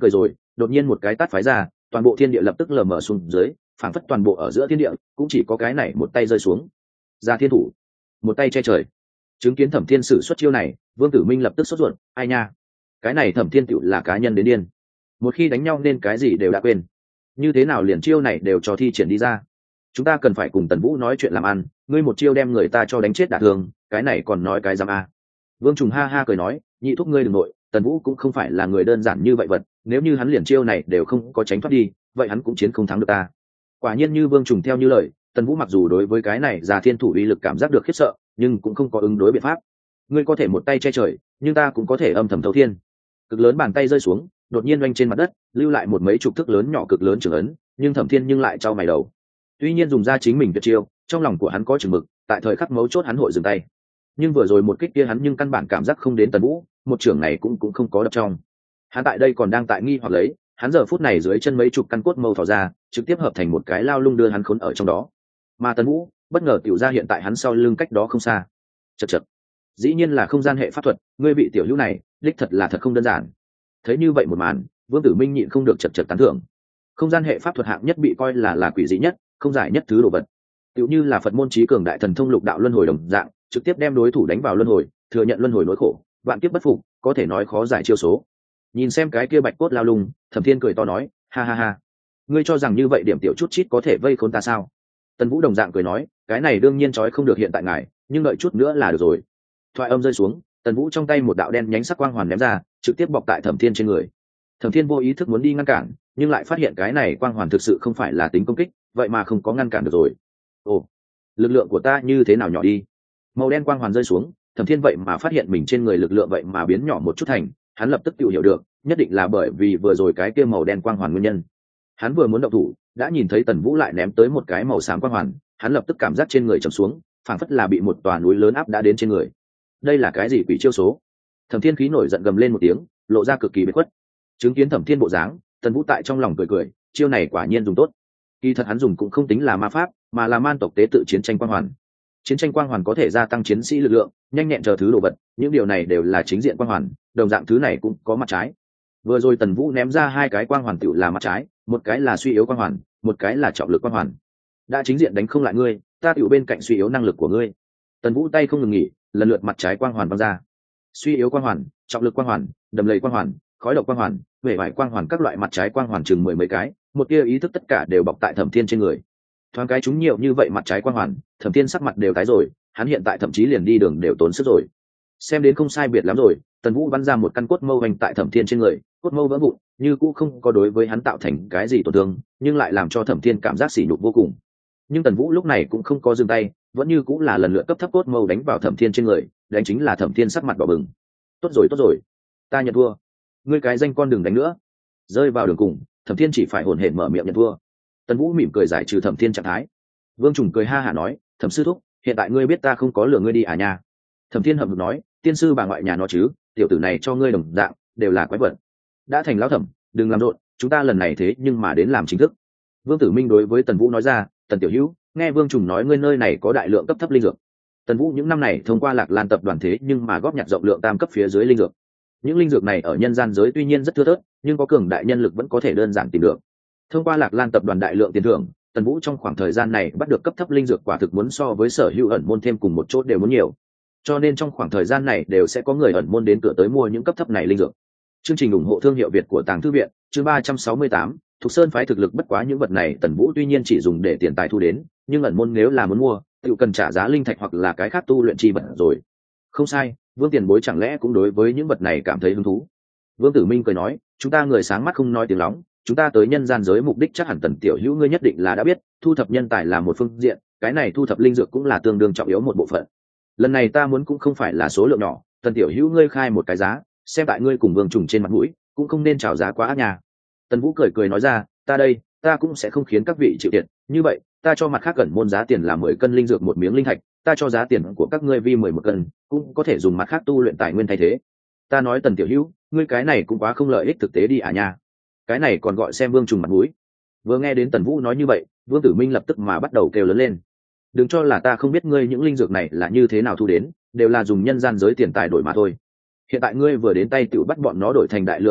đột nhiên một cái tát phái ra, toàn bộ thiên địa lập tức lờ mờ xuống dưới, phảng phất toàn bộ ở giữa thiên địa cũng chỉ có cái này một tay rơi xuống. Ra thiên thủ, một tay che trời. Chứng kiến Thẩm Thiên sử xuất chiêu này, Vương Tử Minh lập tức sốt ruột, ai nha, cái này Thẩm Thiên tựu là cá nhân đến điên, một khi đánh nhau nên cái gì đều đã quên, như thế nào liền chiêu này đều cho thi triển đi ra. Chúng ta cần phải cùng Tần Vũ nói chuyện làm ăn, ngươi một chiêu đem người ta cho đánh chết đả thương, cái này còn nói cái dám a. Vương Trùng ha ha cười nói, nhị thúc ngươi đừng nội, Tần Vũ cũng không phải là người đơn giản như vậy vật, nếu như hắn liền chiêu này đều không có tránh thoát đi, vậy hắn cũng chiến không thắng được ta. Quả nhiên như Vương Trùng theo như lời, Tần Vũ mặc dù đối với cái này Già Thiên thủ uy lực cảm giác được khiếp sợ, nhưng cũng không có ứng đối biện pháp. Ngươi có thể một tay che trời, nhưng ta cũng có thể âm thầm thấu thiên. Cực lớn bàn tay rơi xuống, đột nhiên oanh trên mặt đất, lưu lại một mấy chục thước lớn nhỏ cực lớn trường ấn, nhưng Thẩm Thiên nhưng lại trao mày đầu. Tuy nhiên dùng ra chính mình tuyệt chiêu, trong lòng của hắn có chừng mực, tại thời khắc mấu chốt hắn hội dừng tay. Nhưng vừa rồi một kích kia hắn nhưng căn bản cảm giác không đến Tần Vũ, một trường này cũng cũng không có đập trong. Hắn tại đây còn đang tại nghi hoặc lấy, hắn giờ phút này dưới chân mấy chục căn cốt mâu thò ra, trực tiếp hợp thành một cái lao lung đưa hắn khốn ở trong đó. Mà Tần Vũ bất ngờ tiểu ra hiện tại hắn sau lưng cách đó không xa. Chậc chậc, dĩ nhiên là không gian hệ pháp thuật, ngươi bị tiểu hữu này, đích thật là thật không đơn giản. Thấy như vậy một màn, Vương Tử Minh nhịn không được chậc chậc tán thưởng. Không gian hệ pháp thuật hạng nhất bị coi là là quỷ dị nhất, không giải nhất thứ đồ vật. Tiểu như là Phật môn chí cường đại thần thông lục đạo luân hồi đồng dạng, trực tiếp đem đối thủ đánh vào luân hồi, thừa nhận luân hồi nỗi khổ, vạn kiếp bất phục, có thể nói khó giải chiêu số. Nhìn xem cái kia bạch cốt lao lung, Thẩm Thiên cười to nói, ha ha ha, ngươi cho rằng như vậy điểm tiểu chút chít có thể vây khốn ta sao? Tần Vũ đồng dạng cười nói, cái này đương nhiên trói không được hiện tại ngài, nhưng đợi chút nữa là được rồi. Thoại âm rơi xuống, Tần Vũ trong tay một đạo đen nhánh sắc quang hoàn ném ra, trực tiếp bọc tại Thẩm Thiên trên người. Thẩm Thiên vô ý thức muốn đi ngăn cản, nhưng lại phát hiện cái này quang hoàn thực sự không phải là tính công kích, vậy mà không có ngăn cản được rồi. Ồ, lực lượng của ta như thế nào nhỏ đi? Màu đen quang hoàn rơi xuống, Thẩm Thiên vậy mà phát hiện mình trên người lực lượng vậy mà biến nhỏ một chút thành, hắn lập tức tự hiểu được, nhất định là bởi vì vừa rồi cái kia màu đen quang hoàn nguyên nhân. Hắn vừa muốn động thủ, đã nhìn thấy Tần Vũ lại ném tới một cái màu xám quang hoàn, hắn lập tức cảm giác trên người trầm xuống, phảng phất là bị một tòa núi lớn áp đã đến trên người. Đây là cái gì quỷ chiêu số? Thẩm Thiên khí nổi giận gầm lên một tiếng, lộ ra cực kỳ bất khuất. Chứng kiến Thẩm Thiên bộ dáng, Tần Vũ tại trong lòng cười cười, chiêu này quả nhiên dùng tốt. Kỳ thật hắn dùng cũng không tính là ma pháp, mà là man tộc tế tự chiến tranh quang hoàn. Chiến tranh quang hoàn có thể gia tăng chiến sĩ lực lượng, nhanh nhẹn chờ thứ đồ vật, những điều này đều là chính diện quang hoàn, đồng dạng thứ này cũng có mặt trái. Vừa rồi Tần Vũ ném ra hai cái quang hoàn tựu là mặt trái, một cái là suy yếu quang hoàn, một cái là trọng lực quang hoàn. Đã chính diện đánh không lại ngươi, ta tựu bên cạnh suy yếu năng lực của ngươi. Tần Vũ tay không ngừng nghỉ, lần lượt mặt trái quang hoàn văng ra. Suy yếu quang hoàn, trọng lực quang hoàn, đầm lầy quang hoàn, khói độc quang hoàn, vẻ vải quang hoàn, các loại mặt trái quang hoàn chừng mười mấy cái, một tia ý thức tất cả đều bọc tại Thẩm Thiên trên người. Thoáng cái chúng nhiều như vậy mặt trái quang hoàn, Thẩm Thiên sắc mặt đều tái rồi, hắn hiện tại thậm chí liền đi đường đều tốn sức rồi. Xem đến không sai biệt lắm rồi, Tần Vũ bắn ra một căn cốt mâu hành tại Thẩm Thiên trên người, cốt mâu vỡ vụn, như cũ không có đối với hắn tạo thành cái gì tổn thương, nhưng lại làm cho Thẩm Thiên cảm giác sỉ nhục vô cùng. Nhưng Tần Vũ lúc này cũng không có dừng tay, vẫn như cũng là lần lượt cấp thấp cốt mâu đánh vào Thẩm Thiên trên người, đánh chính là Thẩm Thiên sắc mặt đỏ bừng. Tốt rồi tốt rồi, ta nhận thua, ngươi cái danh con đừng đánh nữa. Rơi vào đường cùng, Thẩm Thiên chỉ phải hổn hển mở miệng nhận thua. Tần Vũ mỉm cười giải trừ Thẩm Thiên trạng thái. Vương Trùng cười ha hả nói, Thẩm sư thúc, hiện tại ngươi biết ta không có lừa ngươi đi à nha? Thẩm Thiên hậm hực nói, tiên sư bà ngoại nhà nó chứ, tiểu tử này cho ngươi đồng dạng, đều là quái vật. Đã thành lão thẩm, đừng làm rộn, chúng ta lần này thế nhưng mà đến làm chính thức. Vương Tử Minh đối với Tần Vũ nói ra, Tần tiểu hữu, nghe Vương Trùng nói ngươi nơi này có đại lượng cấp thấp linh dược. Tần Vũ những năm này thông qua Lạc Lan tập đoàn thế nhưng mà góp nhặt rộng lượng tam cấp phía dưới linh dược. Những linh dược này ở nhân gian giới tuy nhiên rất thưa thớt, nhưng có cường đại nhân lực vẫn có thể đơn giản tìm được. Thông qua Lạc Lan tập đoàn đại lượng tiền thưởng, Tần Vũ trong khoảng thời gian này bắt được cấp thấp linh dược quả thực muốn so với sở hữu ẩn môn thêm cùng một chỗ đều muốn nhiều. Cho nên trong khoảng thời gian này đều sẽ có người ẩn môn đến cửa tới mua những cấp thấp này linh dược. Chương trình ủng hộ thương hiệu Việt của Tàng Thư viện, chương ba trăm sáu mươi tám, Thục Sơn phái thực lực bất quá những vật này Tần Vũ tuy nhiên chỉ dùng để tiền tài thu đến, nhưng ẩn môn nếu là muốn mua, tự cần trả giá linh thạch hoặc là cái khác tu luyện chi vật rồi. Không sai, Vương Tiền Bối chẳng lẽ cũng đối với những vật này cảm thấy hứng thú. Vương Tử Minh cười nói, chúng ta người sáng mắt không nói tiếng lóng, chúng ta tới nhân gian giới mục đích chắc hẳn Tần tiểu hữu ngươi nhất định là đã biết, thu thập nhân tài là một phương diện, cái này thu thập linh dược cũng là tương đương trọng yếu một bộ phận. Lần này ta muốn cũng không phải là số lượng nhỏ, Tần tiểu hữu ngươi khai một cái giá, xem tại ngươi cùng Vương Trùng trên mặt mũi, cũng không nên chào giá quá ác nhà. Tần Vũ cười cười nói ra, ta đây, ta cũng sẽ không khiến các vị chịu thiệt, như vậy, ta cho mặt khác gần môn giá tiền là mười cân linh dược một miếng linh thạch, ta cho giá tiền của các ngươi vi mười một cân, cũng có thể dùng mặt khác tu luyện tài nguyên thay thế. Ta nói Tần tiểu hữu, ngươi cái này cũng quá không lợi ích thực tế đi à nha. Cái này còn gọi xem Vương Trùng mặt mũi. Vừa nghe đến Tần Vũ nói như vậy, Vương Tử Minh lập tức mà bắt đầu kêu lớn lên. Đừng cho là ta không biết ngươi những linh dược này là như thế nào thu đến, đều là dùng nhân gian giới tiền tài đổi mà thôi. Hiện tại ngươi vừa đến tay tự bắt bọn nó đổi thành đại lượng linh thạch,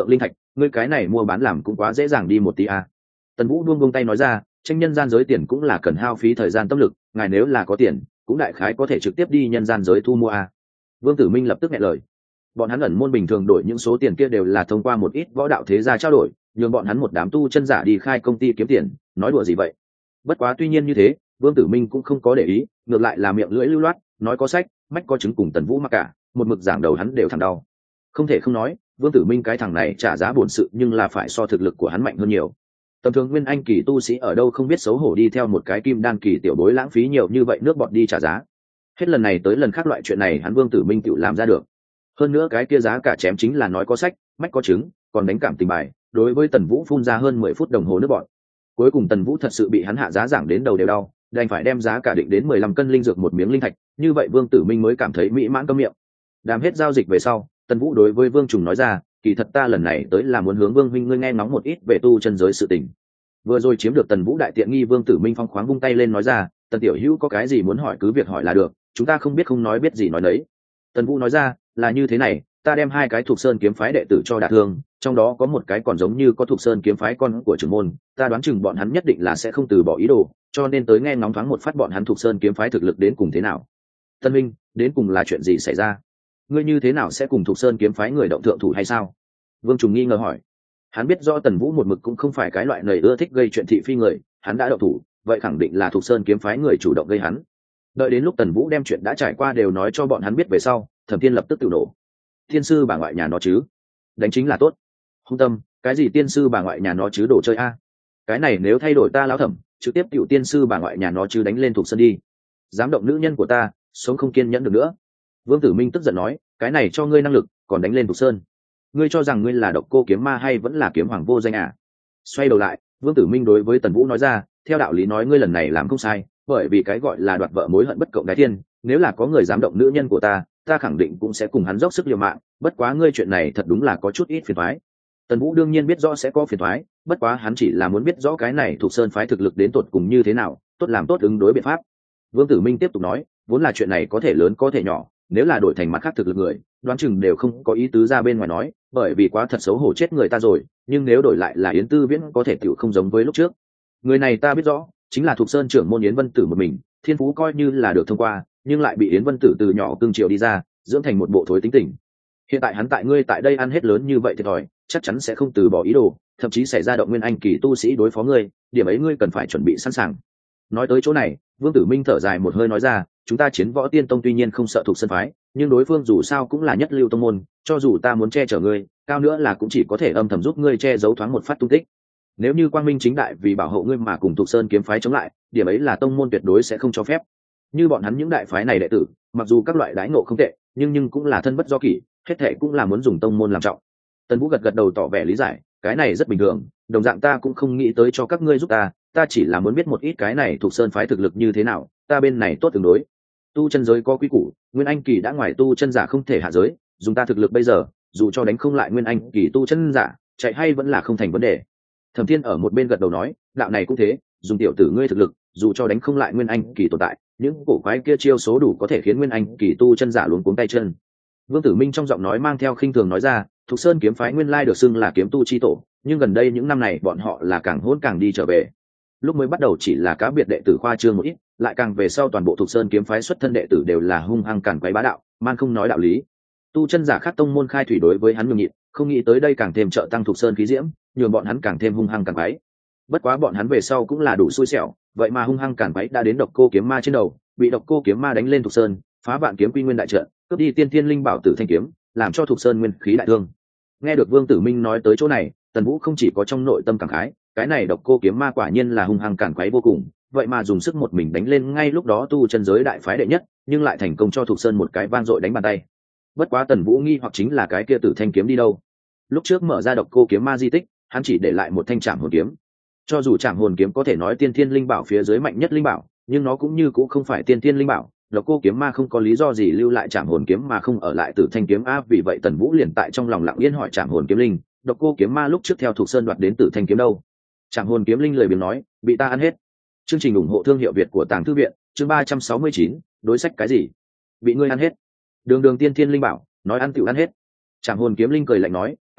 ngươi cái này mua bán làm cũng quá dễ dàng đi một tí à. Tần Vũ buông buông tay nói ra, tranh nhân gian giới tiền cũng là cần hao phí thời gian tâm lực, ngài nếu là có tiền cũng đại khái có thể trực tiếp đi nhân gian giới thu mua à. Vương Tử Minh lập tức nghẹn lời. Bọn hắn ẩn môn bình thường đổi những số tiền kia đều là thông qua một ít võ đạo thế gia trao đổi, nhường bọn hắn một đám tu chân giả đi khai công ty kiếm tiền, nói đùa gì vậy. Bất quá tuy nhiên như thế, Vương Tử Minh cũng không có để ý, ngược lại là miệng lưỡi lưu loát, nói có sách mách có chứng cùng Tần Vũ mặc cả, một mực giảng đầu hắn đều thẳng đau. Không thể không nói, Vương Tử Minh cái thằng này trả giá bổn sự nhưng là phải so thực lực của hắn mạnh hơn nhiều. Tầm thường nguyên anh kỳ tu sĩ ở đâu không biết xấu hổ đi theo một cái kim đan kỳ tiểu bối lãng phí nhiều như vậy nước bọt đi trả giá. Hết lần này tới lần khác loại chuyện này hắn Vương Tử Minh tự làm ra được. Hơn nữa cái kia giá cả chém chính là nói có sách mách có chứng, còn đánh cảm tình bài, đối với Tần Vũ phun ra hơn mười phút đồng hồ nước bọt. Cuối cùng Tần Vũ thật sự bị hắn hạ giá giảng đến đầu đều đau, đành phải đem giá cả định đến mười lăm cân linh dược một miếng linh thạch, như vậy Vương Tử Minh mới cảm thấy mỹ mãn câm miệng. Đàm hết giao dịch về sau, Tần Vũ đối với Vương Trùng nói ra, kỳ thật ta lần này tới là muốn hướng Vương huynh ngươi nghe ngóng một ít về tu chân giới sự tình. Vừa rồi chiếm được Tần Vũ đại tiện nghi, Vương Tử Minh phong khoáng vung tay lên nói ra, Tần tiểu hữu có cái gì muốn hỏi cứ việc hỏi là được, chúng ta không biết không nói biết gì nói đấy. Tần Vũ nói ra, là như thế này, ta đem hai cái thuộc sơn kiếm phái đệ tử cho Đả Thương, trong đó có một cái còn giống như có thuộc sơn kiếm phái con của trưởng môn, ta đoán chừng bọn hắn nhất định là sẽ không từ bỏ ý đồ, cho nên tới nghe ngóng thoáng một phát bọn hắn thuộc sơn kiếm phái thực lực đến cùng thế nào. Tân Minh, đến cùng là chuyện gì xảy ra? Ngươi như thế nào sẽ cùng thuộc sơn kiếm phái người động thượng thủ hay sao? Vương Trùng nghi ngờ hỏi. Hắn biết do Tần Vũ một mực cũng không phải cái loại nầy ưa thích gây chuyện thị phi người, hắn đã động thủ, vậy khẳng định là thuộc sơn kiếm phái người chủ động gây hắn. Đợi đến lúc Tần Vũ đem chuyện đã trải qua đều nói cho bọn hắn biết về sau, Thẩm Thiên lập tức tự nổ. Tiên sư bà ngoại nhà nó chứ, đánh chính là tốt. Hung tâm, cái gì tiên sư bà ngoại nhà nó chứ, đồ chơi a. Cái này nếu thay đổi ta lão Thẩm, trực tiếp tiểu tiên sư bà ngoại nhà nó chứ đánh lên thuộc sơn đi. Dám động nữ nhân của ta, sống không kiên nhẫn được nữa. Vương Tử Minh tức giận nói, cái này cho ngươi năng lực còn đánh lên thuộc sơn, ngươi cho rằng ngươi là Độc Cô Kiếm Ma hay vẫn là kiếm hoàng vô danh à? Xoay đầu lại, Vương Tử Minh đối với Tần Vũ nói ra, theo đạo lý nói ngươi lần này làm không sai, bởi vì cái gọi là đoạt vợ mối hận bất cộng đái thiên, nếu là có người dám động nữ nhân của ta, ta khẳng định cũng sẽ cùng hắn dốc sức liều mạng, bất quá ngươi chuyện này thật đúng là có chút ít phiền toái. Tần Vũ đương nhiên biết rõ sẽ có phiền toái, bất quá hắn chỉ là muốn biết rõ cái này thuộc sơn phái thực lực đến tột cùng như thế nào, tốt làm tốt ứng đối biện pháp. Vương Tử Minh tiếp tục nói, vốn là chuyện này có thể lớn có thể nhỏ, nếu là đổi thành mặt khác thực lực người, đoán chừng đều không có ý tứ ra bên ngoài nói, bởi vì quá thật xấu hổ chết người ta rồi, nhưng nếu đổi lại là Yến Tư Viễn có thể tiểu không giống với lúc trước. Người này ta biết rõ, chính là thuộc sơn trưởng môn Yến Vân Tử một mình, thiên phú coi như là được thông qua, nhưng lại bị Yến Vân Tử từ nhỏ cương triều đi ra, dưỡng thành một bộ thối tính tình. Hiện tại hắn tại ngươi tại đây ăn hết lớn như vậy thiệt thòi, chắc chắn sẽ không từ bỏ ý đồ, thậm chí xảy ra động nguyên anh kỳ tu sĩ đối phó ngươi, điểm ấy ngươi cần phải chuẩn bị sẵn sàng. Nói tới chỗ này, Vương Tử Minh thở dài một hơi nói ra, chúng ta Chiến Võ Tiên Tông tuy nhiên không sợ thuộc sơn phái, nhưng đối phương dù sao cũng là nhất lưu tông môn, cho dù ta muốn che chở ngươi, cao nữa là cũng chỉ có thể âm thầm giúp ngươi che giấu thoáng một phát tung tích. Nếu như quang minh chính đại vì bảo hộ ngươi mà cùng thuộc sơn kiếm phái chống lại, điểm ấy là tông môn tuyệt đối sẽ không cho phép. Như bọn hắn những đại phái này đệ tử, mặc dù các loại đãi ngộ không tệ, nhưng nhưng cũng là thân bất do kỷ, hết thệ cũng là muốn dùng tông môn làm trọng. Tần Vũ gật gật đầu tỏ vẻ lý giải, cái này rất bình thường, đồng dạng ta cũng không nghĩ tới cho các ngươi giúp ta, ta chỉ là muốn biết một ít cái này thuộc sơn phái thực lực như thế nào, ta bên này tốt tương đối. Tu chân giới có quy củ, nguyên anh kỳ đã ngoài tu chân giả không thể hạ giới, dùng ta thực lực bây giờ, dù cho đánh không lại nguyên anh kỳ tu chân giả, chạy hay vẫn là không thành vấn đề. Thẩm Thiên ở một bên gật đầu nói, đạo này cũng thế, dùng tiểu tử ngươi thực lực, dù cho đánh không lại nguyên anh kỳ tồn tại, những cổ quái kia chiêu số đủ có thể khiến nguyên anh kỳ tu chân giả luống cuống tay chân. Vương Tử Minh trong giọng nói mang theo khinh thường nói ra, Thục Sơn kiếm phái nguyên lai được xưng là kiếm tu chi tổ, nhưng gần đây những năm này bọn họ là càng hỗn càng đi trở về. Lúc mới bắt đầu chỉ là cá biệt đệ tử khoa trương một ít, lại càng về sau toàn bộ Thục Sơn kiếm phái xuất thân đệ tử đều là hung hăng càn quấy bá đạo, man không nói đạo lý. Tu chân giả khác tông môn khai thủy đối với hắn nhường nhịn, không nghĩ tới đây càng thêm trợ tăng Thục Sơn khí diễm, nhường bọn hắn càng thêm hung hăng càn quấy. Bất quá bọn hắn về sau cũng là đủ xui xẻo, vậy mà hung hăng càn quấy đã đến Độc Cô Kiếm Ma trên đầu, bị Độc Cô Kiếm Ma đánh lên Thục Sơn, phá Vạn Kiếm Quy Nguyên đại trận, cướp đi Tiên Thiên Linh Bảo Tử Thanh kiếm, làm cho Thục Sơn nguyên khí đại thương. Nghe được Vương Tử Minh nói tới chỗ này, Tần Vũ không chỉ có trong nội tâm cảm khái, cái này Độc Cô Kiếm Ma quả nhiên là hung hăng càn quấy vô cùng, vậy mà dùng sức một mình đánh lên ngay lúc đó tu chân giới đại phái đệ nhất, nhưng lại thành công cho Thục Sơn một cái vang dội đánh bàn tay. Bất quá Tần Vũ nghi hoặc chính là cái kia Tử Thanh kiếm đi đâu? Lúc trước mở ra Độc Cô Kiếm Ma di tích, hắn chỉ để lại một thanh Trảm Hồn kiếm. Cho dù Trảm Hồn kiếm có thể nói tiên thiên linh bảo phía dưới mạnh nhất linh bảo, nhưng nó cũng như cũng không phải tiên thiên linh bảo. Độc Cô Kiếm Ma không có lý do gì lưu lại Trảm Hồn kiếm mà không ở lại Tử Thanh kiếm a, vì vậy Tần Vũ liền tại trong lòng lặng yên hỏi Trảm Hồn kiếm linh, Độc Cô Kiếm Ma lúc trước theo Thục Sơn đoạt đến Tử Thanh kiếm đâu? Trảm Hồn kiếm linh lười biếng nói, bị ta ăn hết. Chương trình ủng hộ thương hiệu Việt của Tàng Thư viện, chương ba trăm sáu mươi chín, đối sách cái gì? Bị ngươi ăn hết? Đường đường tiên thiên linh bảo, nói ăn tiểu ăn hết. Trảm Hồn kiếm linh cười lạnh nói,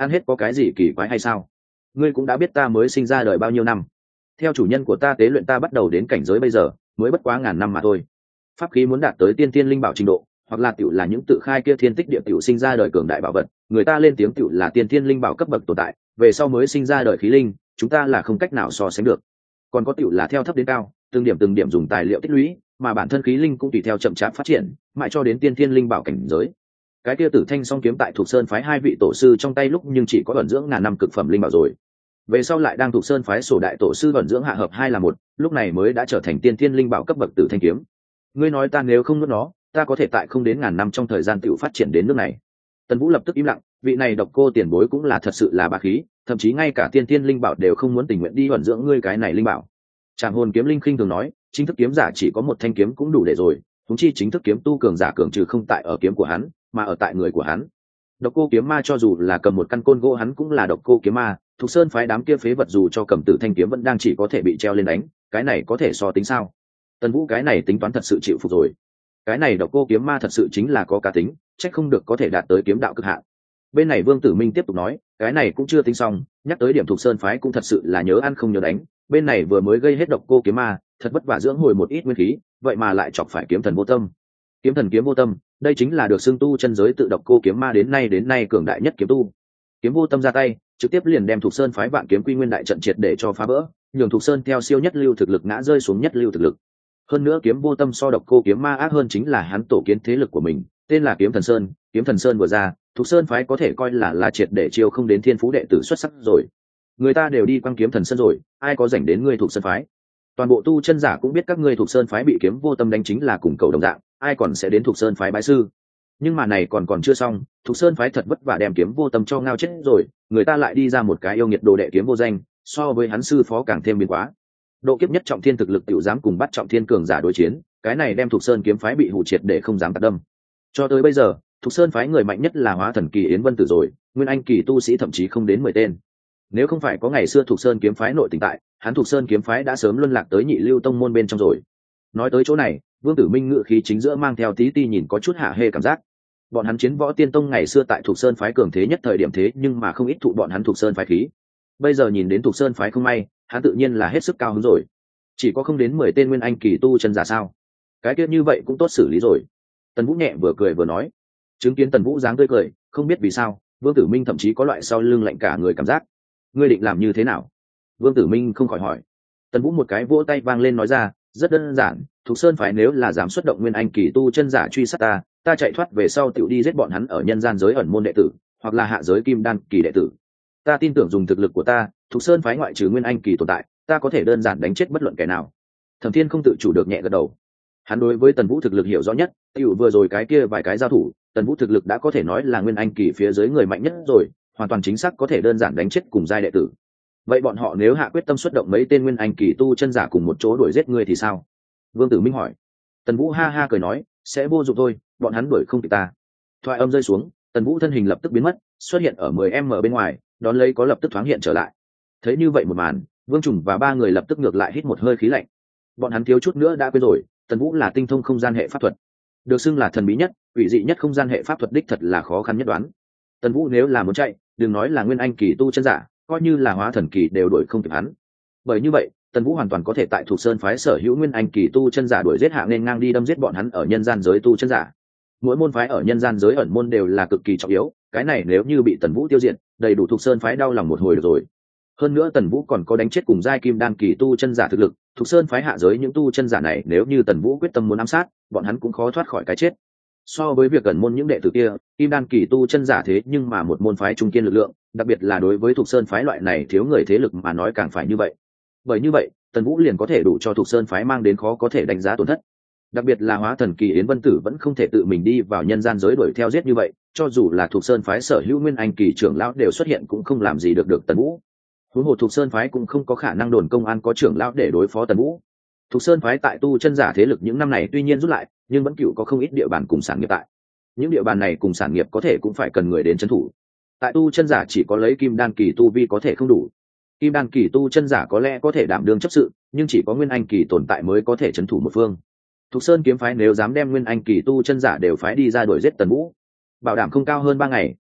ăn hết có cái gì kỳ quái hay sao? Ngươi cũng đã biết ta mới sinh ra đời bao nhiêu năm, theo chủ nhân của ta tế luyện ta bắt đầu đến cảnh giới bây giờ mới bất quá ngàn năm mà thôi. Pháp khí muốn đạt tới tiên tiên linh bảo trình độ, hoặc là tiểu là những tự khai kia thiên tích địa tiểu sinh ra đời cường đại bảo vật, người ta lên tiếng tiểu là tiên tiên linh bảo cấp bậc tồn tại, về sau mới sinh ra đời khí linh, chúng ta là không cách nào so sánh được. Còn có tiểu là theo thấp đến cao, từng điểm từng điểm dùng tài liệu tích lũy, mà bản thân khí linh cũng tùy theo chậm chạp phát triển, mãi cho đến tiên tiên linh bảo cảnh giới. Cái kia Tử Thanh Song kiếm tại Thục Sơn phái hai vị tổ sư trong tay lúc nhưng chỉ có ẩn dưỡng ngàn năm cực phẩm linh bảo rồi. Về sau lại đang Thục Sơn phái sổ đại tổ sư ẩn dưỡng hạ hợp hai là một, lúc này mới đã trở thành tiên tiên linh bảo cấp bậc Tử Thanh kiếm. Ngươi nói ta nếu không nuốt nó, ta có thể tại không đến ngàn năm trong thời gian tiểu phát triển đến nước này. Tần Vũ lập tức im lặng, vị này độc cô tiền bối cũng là thật sự là bá khí, thậm chí ngay cả tiên tiên linh bảo đều không muốn tình nguyện đi ẩn dưỡng ngươi cái này linh bảo. Trảm Hồn kiếm linh khinh thường nói, chính thức kiếm giả chỉ có một thanh kiếm cũng đủ để rồi, huống chi chính thức kiếm tu cường giả cường trừ không tại ở kiếm của hắn, mà ở tại người của hắn. Độc cô kiếm ma cho dù là cầm một căn côn gỗ hắn cũng là độc cô kiếm ma, Thục Sơn phái đám kia phế vật dù cho cầm Tử Thanh kiếm vẫn đang chỉ có thể bị treo lên đánh, cái này có thể so tính sao? Tần Vũ cái này tính toán thật sự chịu phục rồi. Cái này độc cô kiếm ma thật sự chính là có cá tính, trách không được có thể đạt tới kiếm đạo cực hạn. Bên này Vương Tử Minh tiếp tục nói, cái này cũng chưa tính xong, nhắc tới điểm Thục Sơn phái cũng thật sự là nhớ ăn không nhớ đánh, bên này vừa mới gây hết độc cô kiếm ma, thật vất vả dưỡng hồi một ít nguyên khí, vậy mà lại chọc phải kiếm thần vô tâm. Kiếm thần kiếm vô tâm, đây chính là được xưng tu chân giới tự độc cô kiếm ma đến nay đến nay cường đại nhất kiếm tu. Kiếm vô tâm ra tay, trực tiếp liền đem Thục Sơn phái Vạn Kiếm Quy Nguyên đại trận triệt để cho phá vỡ, nhường Thục Sơn theo siêu nhất lưu thực lực ngã rơi xuống nhất lưu thực lực. Hơn nữa kiếm vô tâm so độc cô kiếm ma ác hơn chính là hắn tổ kiến thế lực của mình, tên là Kiếm Thần Sơn, Kiếm Thần Sơn vừa ra, Thục Sơn phái có thể coi là là triệt để chiêu không đến thiên phú đệ tử xuất sắc rồi. Người ta đều đi quăng Kiếm Thần Sơn rồi, ai có rảnh đến ngươi Thục Sơn phái? Toàn bộ tu chân giả cũng biết các ngươi Thục Sơn phái bị kiếm vô tâm đánh chính là cùng cầu đồng dạng, ai còn sẽ đến Thục Sơn phái bái sư? Nhưng mà này còn còn chưa xong, Thục Sơn phái thật vất vả đem kiếm vô tâm cho ngao chết rồi, người ta lại đi ra một cái yêu nghiệt đồ đệ kiếm vô danh, so với hắn sư phó càng thêm biến quá. Độ kiếp nhất trọng thiên thực lực tiểu dám cùng bắt trọng thiên cường giả đối chiến, cái này đem Thục Sơn kiếm phái bị hủ triệt để không dám tạt đâm. Cho tới bây giờ, Thục Sơn phái người mạnh nhất là Hóa Thần kỳ Yến Vân Tử rồi, nguyên anh kỳ tu sĩ thậm chí không đến mười tên. Nếu không phải có ngày xưa Thục Sơn kiếm phái nội tình tại, hắn Thục Sơn kiếm phái đã sớm luân lạc tới nhị lưu tông môn bên trong rồi. Nói tới chỗ này, Vương Tử Minh ngự khí chính giữa mang theo tí ti nhìn có chút hạ hê cảm giác. Bọn hắn chiến võ tiên tông ngày xưa tại Thục Sơn phái cường thế nhất thời điểm thế nhưng mà không ít thụ bọn hắn Thục Sơn phái khí. Bây giờ nhìn đến Thục Sơn phái không may, hắn tự nhiên là hết sức cao hứng rồi. Chỉ có không đến mười tên nguyên anh kỳ tu chân giả sao? Cái kia như vậy cũng tốt xử lý rồi. Tần Vũ nhẹ vừa cười vừa nói. Chứng kiến Tần Vũ dáng tươi cười, không biết vì sao, Vương Tử Minh thậm chí có loại sau lưng lạnh cả người cảm giác. Ngươi định làm như thế nào? Vương Tử Minh không khỏi hỏi. Tần Vũ một cái vỗ tay vang lên nói ra, rất đơn giản, Thục Sơn phái nếu là dám xuất động nguyên anh kỳ tu chân giả truy sát ta, ta chạy thoát về sau tiểu đi giết bọn hắn ở nhân gian giới ẩn môn đệ tử, hoặc là hạ giới kim đan kỳ đệ tử. Ta tin tưởng dùng thực lực của ta, Thục Sơn phái ngoại trừ nguyên anh kỳ tồn tại, ta có thể đơn giản đánh chết bất luận kẻ nào. Thẩm Thiên không tự chủ được nhẹ gật đầu. Hắn đối với Tần Vũ thực lực hiểu rõ nhất, tiểu vừa rồi cái kia vài cái giao thủ, Tần Vũ thực lực đã có thể nói là nguyên anh kỳ phía dưới người mạnh nhất rồi, hoàn toàn chính xác có thể đơn giản đánh chết cùng giai đệ tử. Vậy bọn họ nếu hạ quyết tâm xuất động mấy tên nguyên anh kỳ tu chân giả cùng một chỗ đuổi giết ngươi thì sao? Vương Tử Minh hỏi. Tần Vũ ha ha cười nói, sẽ vô dụng thôi, bọn hắn đuổi không kịp ta. Thoại âm rơi xuống, Tần Vũ thân hình lập tức biến mất, xuất hiện ở mười mét bên ngoài, đón lấy có lập tức thoáng hiện trở lại. Thấy như vậy một màn, Vương Trùng và ba người lập tức ngược lại hít một hơi khí lạnh. Bọn hắn thiếu chút nữa đã quên rồi, Tần Vũ là tinh thông không gian hệ pháp thuật, được xưng là thần bí nhất, quỷ dị nhất không gian hệ pháp thuật đích thật là khó khăn nhất đoán. Tần Vũ nếu là muốn chạy, đừng nói là nguyên anh kỳ tu chân giả, coi như là hóa thần kỳ đều đuổi không kịp hắn. Bởi như vậy, Tần Vũ hoàn toàn có thể tại Thục Sơn phái sở hữu nguyên anh kỳ tu chân giả đuổi giết hạ nên ngang đi đâm giết bọn hắn ở nhân gian giới tu chân giả. Mỗi môn phái ở nhân gian giới ẩn môn đều là cực kỳ trọng yếu, cái này nếu như bị Tần Vũ tiêu diệt, đầy đủ Thục Sơn phái đau lòng một hồi được rồi. Hơn nữa Tần Vũ còn có đánh chết cùng giai kim đan kỳ tu chân giả thực lực, Thục Sơn phái hạ giới những tu chân giả này nếu như Tần Vũ quyết tâm muốn ám sát, bọn hắn cũng khó thoát khỏi cái chết. So với việc ẩn môn những đệ tử kia, kim đan kỳ tu chân giả thế nhưng mà một môn phái trung kiên lực lượng, đặc biệt là đối với Thục Sơn phái loại này thiếu người thế lực mà nói càng phải như vậy. Bởi như vậy, Tần Vũ liền có thể đủ cho Thục Sơn phái mang đến khó có thể đánh giá tổn thất. Đặc biệt là Hóa Thần kỳ Yến Vân Tử vẫn không thể tự mình đi vào nhân gian giới đuổi theo giết như vậy, cho dù là Thục Sơn phái sở hữu nguyên anh kỳ trưởng lão đều xuất hiện cũng không làm gì được được Tần Vũ. Huống hồ Thục Sơn phái cũng không có khả năng đồn công an có trưởng lão để đối phó Tần Vũ. Thục Sơn phái tại tu chân giả thế lực những năm này tuy nhiên rút lại, nhưng vẫn cựu có không ít địa bàn cùng sản nghiệp tại. Những địa bàn này cùng sản nghiệp có thể cũng phải cần người đến trấn thủ. Tại tu chân giả chỉ có lấy kim đan kỳ tu vi có thể không đủ. Kim đan kỳ tu chân giả có lẽ có thể đảm đương chấp sự, nhưng chỉ có nguyên anh kỳ tồn tại mới có thể trấn thủ một phương. Thục Sơn kiếm phái nếu dám đem nguyên anh kỳ tu chân giả đều phái đi ra đuổi giết Tần Vũ, bảo đảm không cao hơn ba ngày,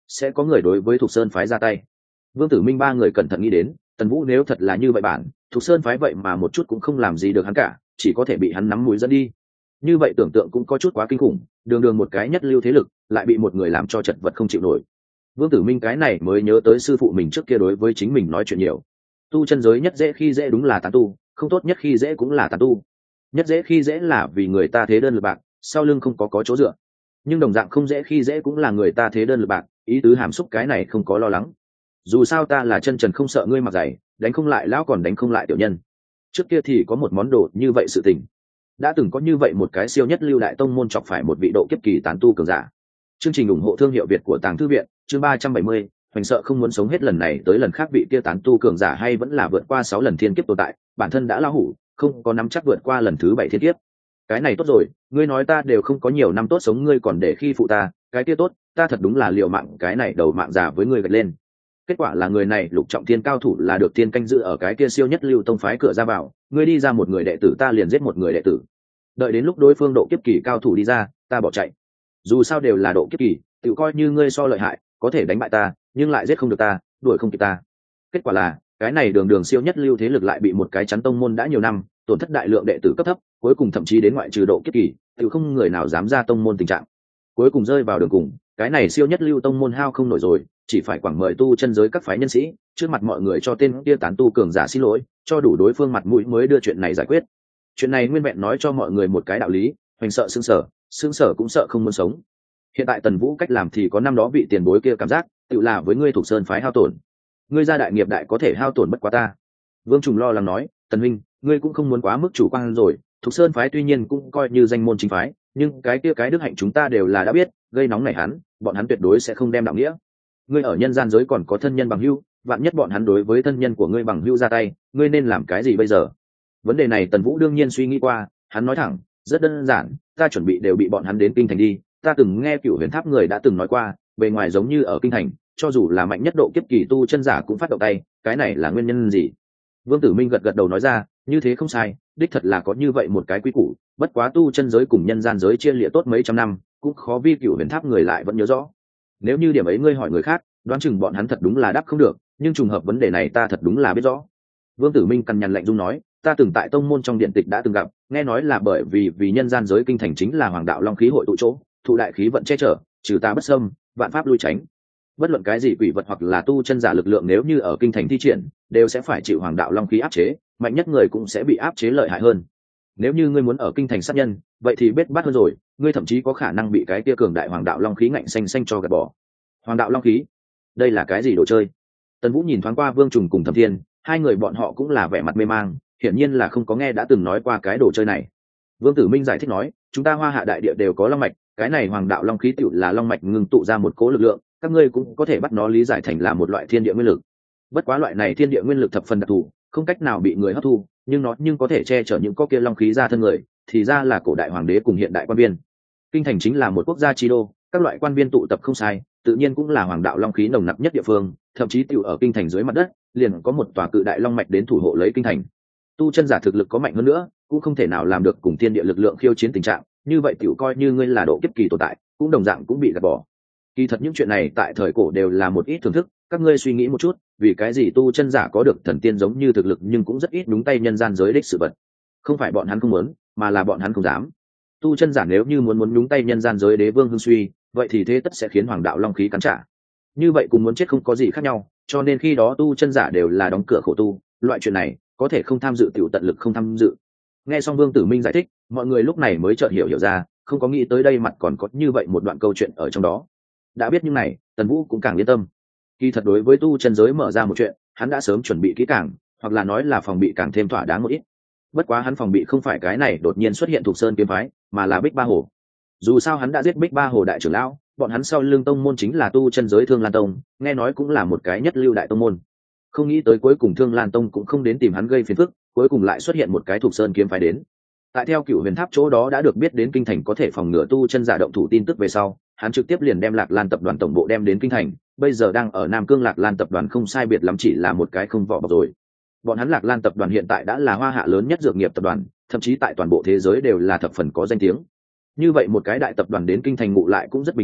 sẽ có người đối với Thục Sơn phái ra tay. Vương Tử Minh ba người cẩn thận nghĩ đến, Tần Vũ nếu thật là như vậy bản, Thục Sơn phái vậy mà một chút cũng không làm gì được hắn cả, chỉ có thể bị hắn nắm mũi dẫn đi. Như vậy tưởng tượng cũng có chút quá kinh khủng, đường đường một cái nhất lưu thế lực, lại bị một người làm cho chật vật không chịu nổi. Vương Tử Minh cái này mới nhớ tới sư phụ mình trước kia đối với chính mình nói chuyện nhiều. Tu chân giới nhất dễ khi dễ đúng là tán tu, không tốt nhất khi dễ cũng là tán tu. Nhất dễ khi dễ là vì người ta thế đơn lực bạc, sau lưng không có có chỗ dựa. Nhưng đồng dạng không dễ khi dễ cũng là người ta thế đơn lực bạc, ý tứ hàm xúc cái này không có lo lắng. Dù sao ta là chân trần không sợ ngươi mặc dày, đánh không lại lão còn đánh không lại tiểu nhân. Trước kia thì có một món đồ như vậy sự tình. Đã từng có như vậy một cái siêu nhất lưu đại tông môn chọc phải một vị độ kiếp kỳ tán tu cường giả. Chương trình ủng hộ thương hiệu Việt của Tàng Thư viện, chương ba trăm bảy mươi, hoành sợ không muốn sống hết lần này tới lần khác vị kia tán tu cường giả hay vẫn là vượt qua sáu lần thiên kiếp tồn tại, bản thân đã lao hủ, không có nắm chắc vượt qua lần thứ bảy thiên kiếp. Cái này tốt rồi, ngươi nói ta đều không có nhiều năm tốt sống ngươi còn để khi phụ ta, cái kia tốt, ta thật đúng là liều mạng cái này đầu mạng già với ngươi gật lên. Kết quả là người này lục trọng thiên cao thủ là được tiên canh giữ ở cái kia siêu nhất lưu tông phái cửa ra vào, ngươi đi ra một người đệ tử ta liền giết một người đệ tử. Đợi đến lúc đối phương độ kiếp kỳ cao thủ đi ra, ta bỏ chạy. Dù sao đều là độ kiếp kỳ, tự coi như ngươi so lợi hại, có thể đánh bại ta, nhưng lại giết không được ta, đuổi không kịp ta. Kết quả là, cái này đường đường siêu nhất lưu thế lực lại bị một cái chắn tông môn đã nhiều năm, tổn thất đại lượng đệ tử cấp thấp, cuối cùng thậm chí đến ngoại trừ độ kiếp kỳ, tự không người nào dám ra tông môn tình trạng. Cuối cùng rơi vào đường cùng, cái này siêu nhất lưu tông môn hao không nổi rồi, chỉ phải quảng mời tu chân giới các phái nhân sĩ, trước mặt mọi người cho tên kia tán tu cường giả xin lỗi, cho đủ đối phương mặt mũi mới đưa chuyện này giải quyết. Chuyện này nguyên vẹn nói cho mọi người một cái đạo lý, hoành sợ sững sở, sững sở cũng sợ không muốn sống. Hiện tại Tần Vũ cách làm thì có năm đó vị tiền bối kia cảm giác, tự là với ngươi Thục Sơn phái hao tổn. Ngươi gia đại nghiệp đại có thể hao tổn bất quá ta. Vương Trùng lo lắng nói, Tần huynh, ngươi cũng không muốn quá mức chủ quan rồi, Thục Sơn phái tuy nhiên cũng coi như danh môn chính phái, nhưng cái kia cái đức hạnh chúng ta đều là đã biết, gây nóng nảy hắn, bọn hắn tuyệt đối sẽ không đem đạo nghĩa. Ngươi ở nhân gian giới còn có thân nhân bằng hữu, vạn nhất bọn hắn đối với thân nhân của ngươi bằng hữu ra tay, ngươi nên làm cái gì bây giờ? Vấn đề này Tần Vũ đương nhiên suy nghĩ qua, hắn nói thẳng, rất đơn giản, ta chuẩn bị đều bị bọn hắn đến kinh thành đi, ta từng nghe Cửu Huyền Tháp người đã từng nói qua, bề ngoài giống như ở kinh thành, cho dù là mạnh nhất độ kiếp kỳ tu chân giả cũng phát động tay, cái này là nguyên nhân gì? Vương Tử Minh gật gật đầu nói ra, như thế không sai, đích thật là có như vậy một cái quy củ, bất quá tu chân giới cùng nhân gian giới chia liệt tốt mấy trăm năm, cũng khó vi Cửu Huyền Tháp người lại vẫn nhớ rõ. Nếu như điểm ấy ngươi hỏi người khác, đoán chừng bọn hắn thật đúng là đáp không được, nhưng trùng hợp vấn đề này ta thật đúng là biết rõ. Vương Tử Minh cằn nhằn lạnh dung nói, ta từng tại tông môn trong điện tịch đã từng gặp, nghe nói là bởi vì vì nhân gian giới kinh thành chính là hoàng đạo long khí hội tụ chỗ, thụ đại khí vận che chở, trừ ta bất xâm, vạn pháp lui tránh. Bất luận cái gì quỷ vật hoặc là tu chân giả lực lượng nếu như ở kinh thành thi triển, đều sẽ phải chịu hoàng đạo long khí áp chế, mạnh nhất người cũng sẽ bị áp chế lợi hại hơn. Nếu như ngươi muốn ở kinh thành sát nhân, vậy thì biết bắt hơn rồi, ngươi thậm chí có khả năng bị cái kia cường đại hoàng đạo long khí ngạnh xanh xanh cho gạt bỏ. Hoàng đạo long khí, đây là cái gì đồ chơi? Tần Vũ nhìn thoáng qua Vương Trùng cùng Thẩm Thiên, hai người bọn họ cũng là vẻ mặt mê mang, hiển nhiên là không có nghe đã từng nói qua cái đồ chơi này. Vương Tử Minh giải thích nói, chúng ta Hoa Hạ đại địa đều có long mạch, cái này hoàng đạo long khí tựu là long mạch ngưng tụ ra một cỗ lực lượng, các ngươi cũng có thể bắt nó lý giải thành là một loại thiên địa nguyên lực. Bất quá loại này thiên địa nguyên lực thập phần đặc thù, không cách nào bị người hấp thu, nhưng nó nhưng có thể che chở những có kia long khí ra thân người, thì ra là cổ đại hoàng đế cùng hiện đại quan viên. Kinh thành chính là một quốc gia chi đô, các loại quan viên tụ tập không sai, tự nhiên cũng là hoàng đạo long khí nồng nặc nhất địa phương, thậm chí tiểu ở kinh thành dưới mặt đất, liền có một tòa cự đại long mạch đến thủ hộ lấy kinh thành. Tu chân giả thực lực có mạnh hơn nữa, cũng không thể nào làm được cùng thiên địa lực lượng khiêu chiến tình trạng, như vậy tiểu coi như ngươi là độ kiếp kỳ tồn tại, cũng đồng dạng cũng bị gạt bỏ. Kỳ thật những chuyện này tại thời cổ đều là một ít thưởng thức, các ngươi suy nghĩ một chút, vì cái gì tu chân giả có được thần tiên giống như thực lực nhưng cũng rất ít đúng tay nhân gian giới đích sự vật. Không phải bọn hắn không muốn, mà là bọn hắn không dám. Tu chân giả nếu như muốn muốn nhúng tay nhân gian giới đế vương hưng suy, vậy thì thế tất sẽ khiến hoàng đạo long khí cắn trả. Như vậy cùng muốn chết không có gì khác nhau, cho nên khi đó tu chân giả đều là đóng cửa khổ tu, loại chuyện này có thể không tham dự tiểu tận lực không tham dự. Nghe xong Vương Tử Minh giải thích, mọi người lúc này mới chợt hiểu hiểu ra, không có nghĩ tới đây mặt còn có như vậy một đoạn câu chuyện ở trong đó. Đã biết như này, Tần Vũ cũng càng yên tâm. Kỳ thật đối với tu chân giới mở ra một chuyện, hắn đã sớm chuẩn bị kỹ càng, hoặc là nói là phòng bị càng thêm thỏa đáng một ít. Bất quá hắn phòng bị không phải cái này đột nhiên xuất hiện thuộc sơn kiếm phái, mà là Bích Ba Hồ. Dù sao hắn đã giết Bích Ba Hồ đại trưởng lão, bọn hắn sau lưng tông môn chính là tu chân giới Thương Lan Tông, nghe nói cũng là một cái nhất lưu đại tông môn. Không nghĩ tới cuối cùng Thương Lan Tông cũng không đến tìm hắn gây phiền phức, cuối cùng lại xuất hiện một cái thuộc sơn kiếm phái đến. Tại theo Cửu Huyền Tháp chỗ đó đã được biết đến kinh thành có thể phòng ngừa tu chân giả động thủ tin tức về sau, hắn trực tiếp liền đem Lạc Lan tập đoàn tổng bộ đem đến kinh thành, bây giờ đang ở Nam Cương. Lạc Lan tập đoàn không sai biệt lắm chỉ là một cái không vỏ bọc rồi. Bọn hắn Lạc Lan tập đoàn hiện tại đã là Hoa Hạ lớn nhất dược nghiệp tập đoàn, thậm chí tại toàn bộ thế giới đều là thập phần có danh tiếng. Như vậy một cái đại tập đoàn đến kinh thành ngụ lại cũng rất bình thường,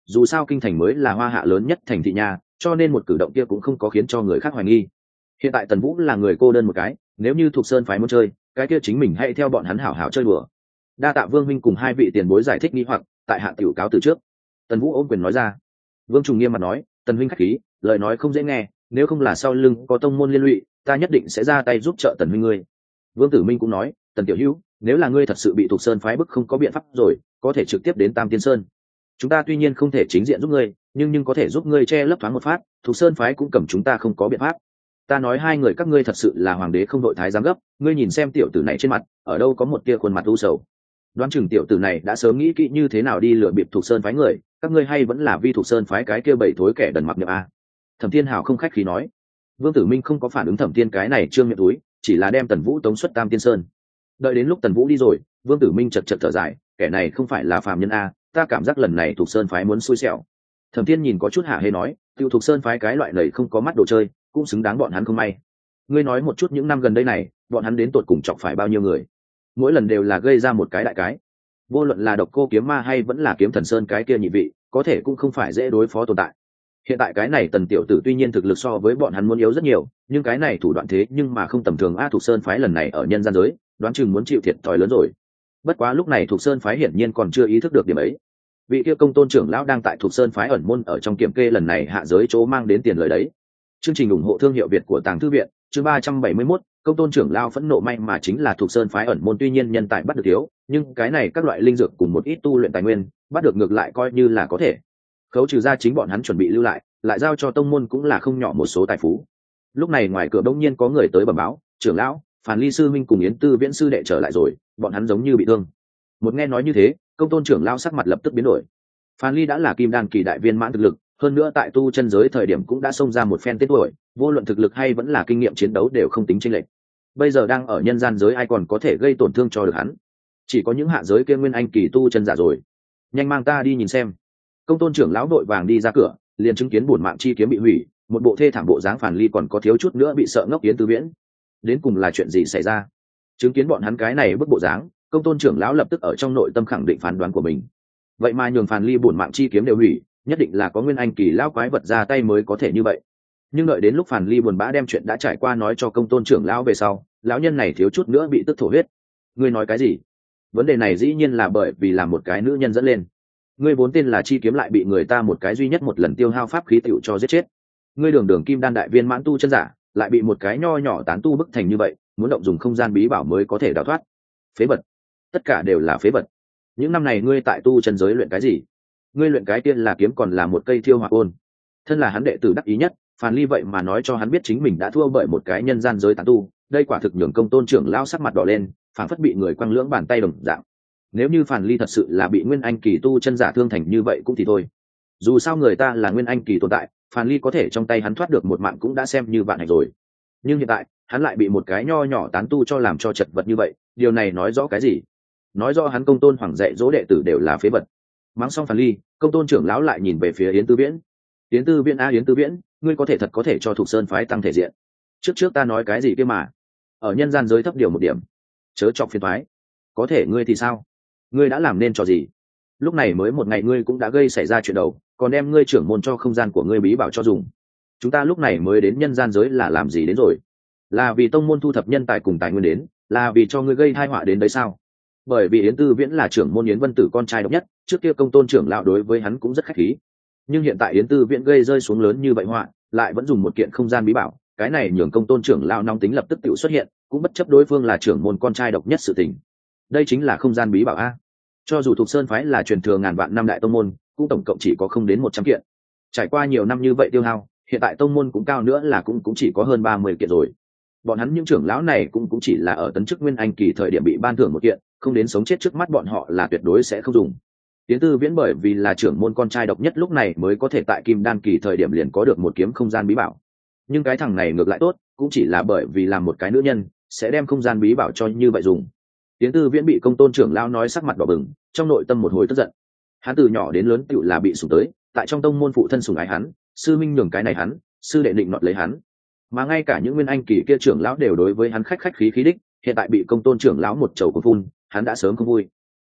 dù sao kinh thành mới là hoa hạ lớn nhất thành thị nhà, cho nên một cử động kia cũng không có khiến cho người khác hoài nghi. Hiện tại Tần Vũ là người cô đơn một cái, nếu như Thục Sơn phái muốn chơi cái kia chính mình hãy theo bọn hắn hảo hảo chơi đùa. Đa tạ Vương huynh cùng hai vị tiền bối giải thích nghi hoặc, tại hạ tiểu cáo từ trước. Tần Vũ ôm quyền nói ra. Vương Trùng nghiêm mặt nói, Tần huynh khách khí, lời nói không dễ nghe, nếu không là sau lưng có tông môn liên lụy, ta nhất định sẽ ra tay giúp trợ Tần huynh ngươi. Vương Tử Minh cũng nói, Tần tiểu hữu, nếu là ngươi thật sự bị Thục Sơn phái bức không có biện pháp rồi, có thể trực tiếp đến Tam Tiên Sơn. Chúng ta tuy nhiên không thể chính diện giúp ngươi, nhưng nhưng có thể giúp ngươi che lấp thoáng một phát, Thục Sơn phái cũng cầm chúng ta không có biện pháp. Ta nói hai người các ngươi thật sự là hoàng đế không đội thái giám gấp, ngươi nhìn xem tiểu tử này trên mặt, ở đâu có một tia khuôn mặt u sầu. Đoán chừng tiểu tử này đã sớm nghĩ kỹ như thế nào đi lừa bịp Thục Sơn phái người, các ngươi hay vẫn là vi Thục Sơn phái cái kia bảy thối kẻ đần mặc nhập a. Thẩm Thiên Hào không khách khí nói. Vương Tử Minh không có phản ứng Thẩm Thiên cái này trương miệng túi, chỉ là đem Tần Vũ tống xuất Tam Tiên Sơn. Đợi đến lúc Tần Vũ đi rồi, Vương Tử Minh chật chật thở dài, kẻ này không phải là phàm nhân a, ta cảm giác lần này Thục Sơn phái muốn xui xẻo. Thẩm Thiên nhìn có chút hả hê nói, tiêu Thục Sơn phái cái loại này không có mắt đồ chơi, cũng xứng đáng bọn hắn không may. Ngươi nói một chút những năm gần đây này, bọn hắn đến tột cùng chọc phải bao nhiêu người? Mỗi lần đều là gây ra một cái đại cái. Vô luận là Độc Cô Kiếm Ma hay vẫn là Kiếm Thần Sơn cái kia nhị vị, có thể cũng không phải dễ đối phó tồn tại. Hiện tại cái này Tần tiểu tử tuy nhiên thực lực so với bọn hắn muốn yếu rất nhiều, nhưng cái này thủ đoạn thế nhưng mà không tầm thường a. Thục Sơn phái lần này ở nhân gian giới, đoán chừng muốn chịu thiệt thòi lớn rồi. Bất quá lúc này Thục Sơn phái hiển nhiên còn chưa ý thức được điểm ấy. Vị kia Công Tôn trưởng lão đang tại Thục Sơn phái ẩn môn ở trong kiểm kê lần này hạ giới chỗ mang đến tiền lời đấy. Chương trình ủng hộ thương hiệu Việt của Tàng Thư viện, chương ba trăm bảy mươi mốt, Công Tôn trưởng lão phẫn nộ may mà chính là Thục Sơn phái ẩn môn tuy nhiên nhân tài bắt được thiếu, nhưng cái này các loại linh dược cùng một ít tu luyện tài nguyên, bắt được ngược lại coi như là có thể. Khấu trừ ra chính bọn hắn chuẩn bị lưu lại, lại giao cho tông môn cũng là không nhỏ một số tài phú. Lúc này ngoài cửa bỗng nhiên có người tới bẩm báo, trưởng lão, Phàn Ly sư minh cùng Yến Tư Viễn sư đệ trở lại rồi, bọn hắn giống như bị thương. Một nghe nói như thế, Công Tôn trưởng lão sắc mặt lập tức biến đổi. Phàn Ly đã là kim đan kỳ đại viên mãn thực lực, hơn nữa tại tu chân giới thời điểm cũng đã xông ra một phen tên tuổi, vô luận thực lực hay vẫn là kinh nghiệm chiến đấu đều không tính chênh lệch. Bây giờ đang ở nhân gian giới ai còn có thể gây tổn thương cho được hắn? Chỉ có những hạ giới kia nguyên anh kỳ tu chân giả rồi. Nhanh mang ta đi nhìn xem. Công Tôn trưởng lão đội vàng đi ra cửa, liền chứng kiến bổn mạng chi kiếm bị hủy, một bộ thê thảm bộ dáng Phàn Ly còn có thiếu chút nữa bị sợ ngốc Yến Tư Viễn. Đến cùng là chuyện gì xảy ra? Chứng kiến bọn hắn cái này bức bộ dáng, Công Tôn trưởng lão lập tức ở trong nội tâm khẳng định phán đoán của mình. Vậy mà nhường Phàn Ly bổn mạng chi kiếm đều hủy, nhất định là có nguyên anh kỳ lão quái vật ra tay mới có thể như vậy. Nhưng đợi đến lúc Phàn Ly buồn bã đem chuyện đã trải qua nói cho Công Tôn trưởng lão về sau, lão nhân này thiếu chút nữa bị tức thổ huyết. Ngươi nói cái gì? Vấn đề này dĩ nhiên là bởi vì là một cái nữ nhân dẫn lên. Ngươi vốn tên là chi kiếm lại bị người ta một cái duy nhất một lần tiêu hao pháp khí tựu cho giết chết. Ngươi đường đường kim đan đại viên mãn tu chân giả, lại bị một cái nho nhỏ tán tu bức thành như vậy, muốn động dùng không gian bí bảo mới có thể đào thoát. Phế vật, tất cả đều là phế vật. Những năm này ngươi tại tu chân giới luyện cái gì? Ngươi luyện cái tiên là kiếm còn là một cây thiêu hỏa ôn. Thân là hắn đệ tử đắc ý nhất, Phàn Ly vậy mà nói cho hắn biết chính mình đã thua bởi một cái nhân gian giới tán tu, đây quả thực nhường Công Tôn trưởng lão sắc mặt đỏ lên, phảng phất bị người quăng lưỡng bàn tay đồng dạng. Nếu như Phàn Ly thật sự là bị nguyên anh kỳ tu chân giả thương thành như vậy cũng thì thôi. Dù sao người ta là nguyên anh kỳ tồn tại, Phàn Ly có thể trong tay hắn thoát được một mạng cũng đã xem như vạn hạnh rồi. Nhưng hiện tại, hắn lại bị một cái nho nhỏ tán tu cho làm cho chật vật như vậy, điều này nói rõ cái gì? Nói rõ hắn Công Tôn hoàng dạy dỗ đệ tử đều là phế vật. Mắng xong Phàn Ly, Công Tôn trưởng lão lại nhìn về phía Yến Tư Viễn. Yến Tư Viễn a Yến Tư Viễn, ngươi có thể thật có thể cho Thục Sơn phái tăng thể diện. Trước trước ta nói cái gì kia mà? Ở nhân gian giới thấp điều một điểm, chớ chọc phiền toái. Có thể ngươi thì sao? Ngươi đã làm nên trò gì? Lúc này mới một ngày ngươi cũng đã gây xảy ra chuyện đầu, còn đem ngươi trưởng môn cho không gian của ngươi bí bảo cho dùng. Chúng ta lúc này mới đến nhân gian giới là làm gì đến rồi? Là vì tông môn thu thập nhân tài cùng tài nguyên đến, là vì cho ngươi gây tai họa đến đấy sao? Bởi vì Yến Tư Viễn là trưởng môn Yến Vân Tử con trai độc nhất, trước kia Công Tôn trưởng lão đối với hắn cũng rất khách khí. Nhưng hiện tại Yến Tư Viễn gây rơi xuống lớn như vậy họa, lại vẫn dùng một kiện không gian bí bảo, cái này nhường Công Tôn trưởng lão nóng tính lập tức tự xuất hiện, cũng bất chấp đối phương là trưởng môn con trai độc nhất sự tình. Đây chính là không gian bí bảo a. Cho dù Thục Sơn phái là truyền thừa ngàn vạn năm đại tông môn, cũng tổng cộng chỉ có không đến một trăm kiện. Trải qua nhiều năm như vậy tiêu hao, hiện tại tông môn cũng cao nữa là cũng cũng chỉ có hơn ba mươi kiện rồi. Bọn hắn những trưởng lão này cũng cũng chỉ là ở tấn chức nguyên anh kỳ thời điểm bị ban thưởng một kiện, không đến sống chết trước mắt bọn họ là tuyệt đối sẽ không dùng. Tiến Tư Viễn bởi vì là trưởng môn con trai độc nhất lúc này mới có thể tại kim đan kỳ thời điểm liền có được một kiếm không gian bí bảo. Nhưng cái thằng này ngược lại tốt, cũng chỉ là bởi vì làm một cái nữ nhân sẽ đem không gian bí bảo cho như vậy dùng. Tiến Tư Viễn bị Công Tôn trưởng lão nói sắc mặt đỏ bừng, trong nội tâm một hồi tức giận. Hắn từ nhỏ đến lớn tựu là bị sủng tới, tại trong tông môn phụ thân sủng ái hắn, sư minh nhường cái này hắn, sư đệ định nọt lấy hắn, mà ngay cả những nguyên anh kỳ kia trưởng lão đều đối với hắn khách khách khí khí đích, hiện tại bị Công Tôn trưởng lão một chầu của phun, hắn đã sớm không vui.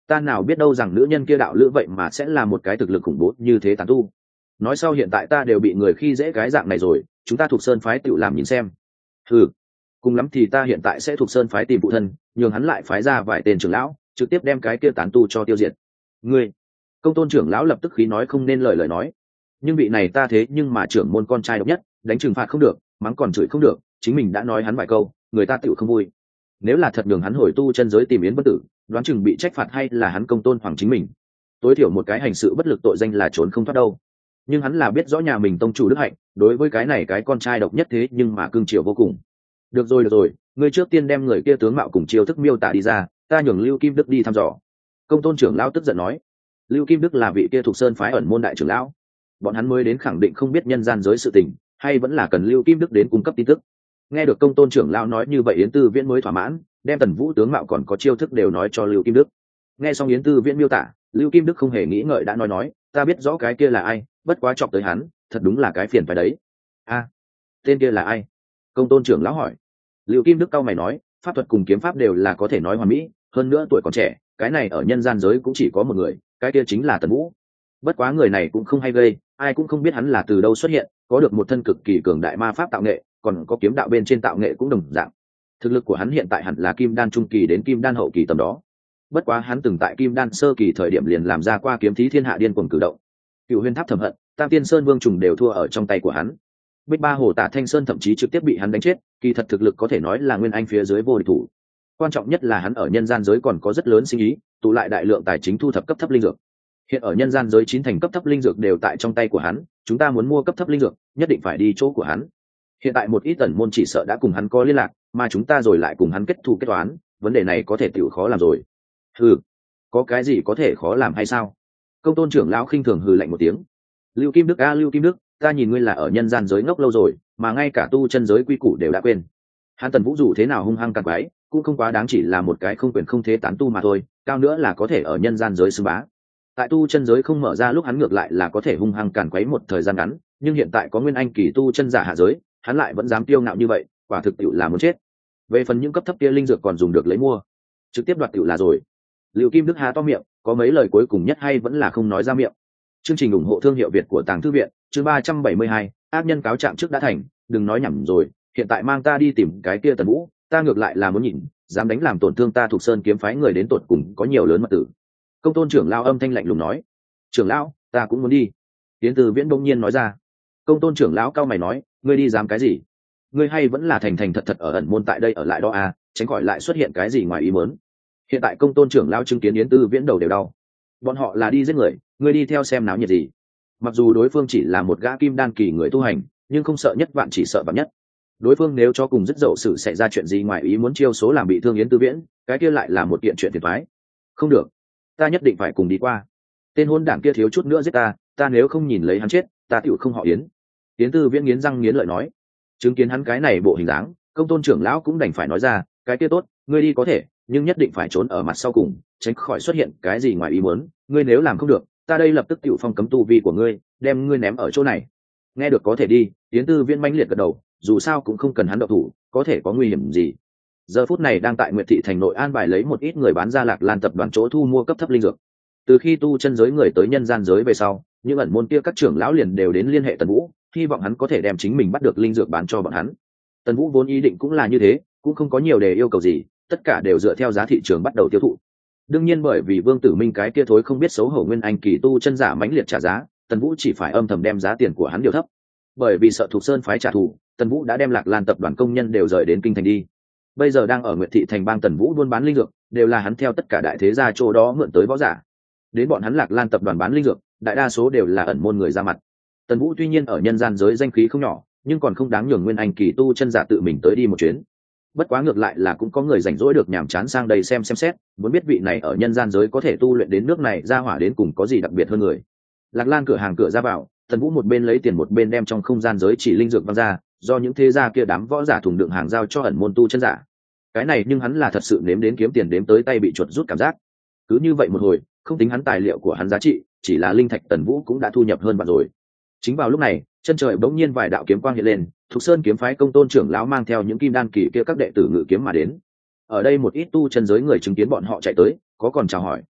ta nào biết đâu rằng nữ nhân kia đạo lữ vậy mà sẽ là một cái thực lực khủng bố như thế tán tu. Nói sau hiện tại ta đều bị người khi dễ cái dạng này rồi, chúng ta thuộc sơn phái tự làm nhìn xem. Ừ, cùng lắm thì ta hiện tại sẽ thuộc sơn phái tìm phụ thân, nhường hắn lại phái ra vài tên trưởng lão trực tiếp đem cái kia tán tu cho tiêu diệt. Ngươi, Công tôn trưởng lão lập tức khí nói không nên lời lời nói. Nhưng vị này ta thế nhưng mà trưởng môn con trai độc nhất, đánh trừng phạt không được, mắng còn chửi không được, chính mình đã nói hắn vài câu, người ta tựu không vui. Nếu là thật đường hắn hồi tu chân giới tìm Yến Bất Tử, đoán chừng bị trách phạt hay là hắn công tôn hoàng chính mình. Tối thiểu một cái hành sự bất lực tội danh là trốn không thoát đâu. Nhưng hắn là biết rõ nhà mình tông chủ đức hạnh, đối với cái này cái con trai độc nhất thế nhưng mà cương triều vô cùng. Được rồi được rồi, ngươi trước tiên đem người kia tướng mạo cùng chiêu thức miêu tả đi ra, ta nhường Lưu Kim Đức đi thăm dò. Công tôn trưởng lão tức giận nói. Lưu Kim Đức là vị kia thuộc sơn phái ẩn môn đại trưởng lão, bọn hắn mới đến khẳng định không biết nhân gian giới sự tình, hay vẫn là cần Lưu Kim Đức đến cung cấp tin tức. Nghe được công tôn trưởng lão nói như vậy, Yến Tư Viễn mới thỏa mãn, đem Tần Vũ tướng mạo còn có chiêu thức đều nói cho Lưu Kim Đức. Nghe xong Yến Tư Viễn miêu tả, Lưu Kim Đức không hề nghĩ ngợi đã nói nói, ta biết rõ cái kia là ai, bất quá chọc tới hắn, thật đúng là cái phiền phải đấy. A, à, tên kia là ai? Công tôn trưởng lão hỏi. Lưu Kim Đức cau mày nói, pháp thuật cùng kiếm pháp đều là có thể nói hoàn mỹ, hơn nữa tuổi còn trẻ, cái này ở nhân gian giới cũng chỉ có một người, cái kia chính là Tần Vũ. Bất quá người này cũng không hay gây, ai cũng không biết hắn là từ đâu xuất hiện, có được một thân cực kỳ cường đại ma pháp tạo nghệ, còn có kiếm đạo bên trên tạo nghệ cũng đồng dạng. Thực lực của hắn hiện tại hẳn là kim đan trung kỳ đến kim đan hậu kỳ tầm đó. Bất quá hắn từng tại kim đan sơ kỳ thời điểm liền làm ra qua kiếm thí thiên hạ điên cuồng cử động. Cựu Huyền Tháp Thẩm Hận, Tam Tiên Sơn Vương Trùng đều thua ở trong tay của hắn. Bích Ba Hồ Tả Thanh Sơn thậm chí trực tiếp bị hắn đánh chết, kỳ thật thực lực có thể nói là nguyên anh phía dưới vô địch thủ. Quan trọng nhất là hắn ở nhân gian giới còn có rất lớn sinh ý, tụ lại đại lượng tài chính thu thập cấp thấp linh dược. Hiện ở nhân gian giới chín thành cấp thấp linh dược đều tại trong tay của hắn, chúng ta muốn mua cấp thấp linh dược, nhất định phải đi chỗ của hắn. Hiện tại một ít tần môn chỉ sợ đã cùng hắn có liên lạc, mà chúng ta rồi lại cùng hắn kết thù kết toán, vấn đề này có thể tiểu khó làm rồi. Hừ, có cái gì có thể khó làm hay sao? Công tôn trưởng lão khinh thường hừ lạnh một tiếng. Lưu Kim Đức a Lưu Kim Đức, ta nhìn ngươi là ở nhân gian giới ngốc lâu rồi, mà ngay cả tu chân giới quy củ đều đã quên. Hắn Tần Vũ dù thế nào hung hăng càn quái, cũng không quá đáng chỉ là một cái không quyền không thế tán tu mà thôi, cao nữa là có thể ở nhân gian giới xưng bá. Tại tu chân giới không mở ra lúc hắn ngược lại là có thể hung hăng càn quấy một thời gian ngắn, nhưng hiện tại có nguyên anh kỳ tu chân giả hạ giới, hắn lại vẫn dám tiêu ngạo như vậy, quả thực tiệu là muốn chết. Về phần những cấp thấp kia linh dược còn dùng được lấy mua, trực tiếp đoạt tiệu là rồi. Lưu Kim Đức há to miệng, có mấy lời cuối cùng nhất hay vẫn là không nói ra miệng. Chương trình ủng hộ thương hiệu Việt của Tàng Thư viện, chương ba trăm bảy mươi hai, ác nhân cáo trạng trước đã thành, đừng nói nhảm rồi, hiện tại mang ta đi tìm cái kia Tần Vũ, ta ngược lại là muốn nhìn, dám đánh làm tổn thương ta thuộc sơn kiếm phái người đến tột cùng có nhiều lớn mật tử. Công tôn trưởng lão âm thanh lạnh lùng nói. Trưởng lão, ta cũng muốn đi. Tiến Từ Viễn đông nhiên nói ra. Công tôn trưởng lão cao mày nói, ngươi đi dám cái gì? Ngươi hay vẫn là thành thành thật thật ở ẩn môn tại đây ở lại đó à, tránh khỏi lại xuất hiện cái gì ngoài ý muốn. Hiện tại công tôn trưởng lão chứng kiến Yến Tư Viễn đầu đều đau. Bọn họ là đi giết người, ngươi đi theo xem náo nhiệt gì? Mặc dù đối phương chỉ là một gã kim đan kỳ người tu hành, nhưng không sợ nhất vạn chỉ sợ vạn nhất. Đối phương nếu cho cùng dứt dậu sự xảy ra chuyện gì ngoài ý muốn chiêu số làm bị thương Yến Tư Viễn, cái kia lại là một kiện chuyện phiền toái. Không được, ta nhất định phải cùng đi qua. Tên hôn đảng kia thiếu chút nữa giết ta, ta nếu không nhìn lấy hắn chết, ta tựu không họ Yến. Yến Tư Viễn nghiến răng nghiến lợi nói. Chứng kiến hắn cái này bộ hình dáng, công tôn trưởng lão cũng đành phải nói ra, cái kia tốt, ngươi đi có thể, nhưng nhất định phải trốn ở mặt sau cùng, tránh khỏi xuất hiện cái gì ngoài ý muốn. Ngươi nếu làm không được, ta đây lập tức tựu phong cấm tu vi của ngươi, đem ngươi ném ở chỗ này. Nghe được có thể đi, Yến Tư Viễn mãnh liệt gật đầu, dù sao cũng không cần hắn động thủ, có thể có nguy hiểm gì. Giờ phút này đang tại Nguyệt Thị thành nội an bài lấy một ít người bán ra Lạc Lan tập đoàn chỗ thu mua cấp thấp linh dược. Từ khi tu chân giới người tới nhân gian giới về sau, những ẩn môn kia các trưởng lão liền đều đến liên hệ Tần Vũ, hy vọng hắn có thể đem chính mình bắt được linh dược bán cho bọn hắn. Tần Vũ vốn ý định cũng là như thế, cũng không có nhiều đề yêu cầu gì, tất cả đều dựa theo giá thị trường bắt đầu tiêu thụ. Đương nhiên bởi vì Vương Tử Minh cái kia thối không biết xấu hổ nguyên anh kỳ tu chân giả mãnh liệt trả giá, Tần Vũ chỉ phải âm thầm đem giá tiền của hắn điều thấp. Bởi vì sợ Thục Sơn phái trả thù, Tần Vũ đã đem Lạc Lan tập đoàn công nhân đều rời đến kinh thành đi. Bây giờ đang ở Nguyệt Thị thành bang Tần Vũ buôn bán linh dược, đều là hắn theo tất cả đại thế gia chỗ đó mượn tới võ giả. Đến bọn hắn Lạc Lan tập đoàn bán linh dược, đại đa số đều là ẩn môn người ra mặt. Tần Vũ tuy nhiên ở nhân gian giới danh khí không nhỏ, nhưng còn không đáng nhường nguyên anh kỳ tu chân giả tự mình tới đi một chuyến. Bất quá ngược lại là cũng có người rảnh rỗi được nhàm chán sang đây xem xem xét, muốn biết vị này ở nhân gian giới có thể tu luyện đến nước này ra hỏa đến cùng có gì đặc biệt hơn người. Lạc Lan cửa hàng cửa ra vào, Tần Vũ một bên lấy tiền một bên đem trong không gian giới chỉ linh dược văng ra, do những thế gia kia đám võ giả thùng đựng hàng giao cho ẩn môn tu chân giả. Cái này nhưng hắn là thật sự nếm đến kiếm tiền đếm tới tay bị chuột rút cảm giác. Cứ như vậy một hồi, không tính hắn tài liệu của hắn giá trị, chỉ là linh thạch Tần Vũ cũng đã thu nhập hơn vạn rồi. Chính vào lúc này, chân trời bỗng nhiên vài đạo kiếm quang hiện lên, Thục Sơn kiếm phái công tôn trưởng lão mang theo những kim đan kỳ kia các đệ tử ngự kiếm mà đến. Ở đây một ít tu chân giới người chứng kiến bọn họ chạy tới, có còn chào hỏi,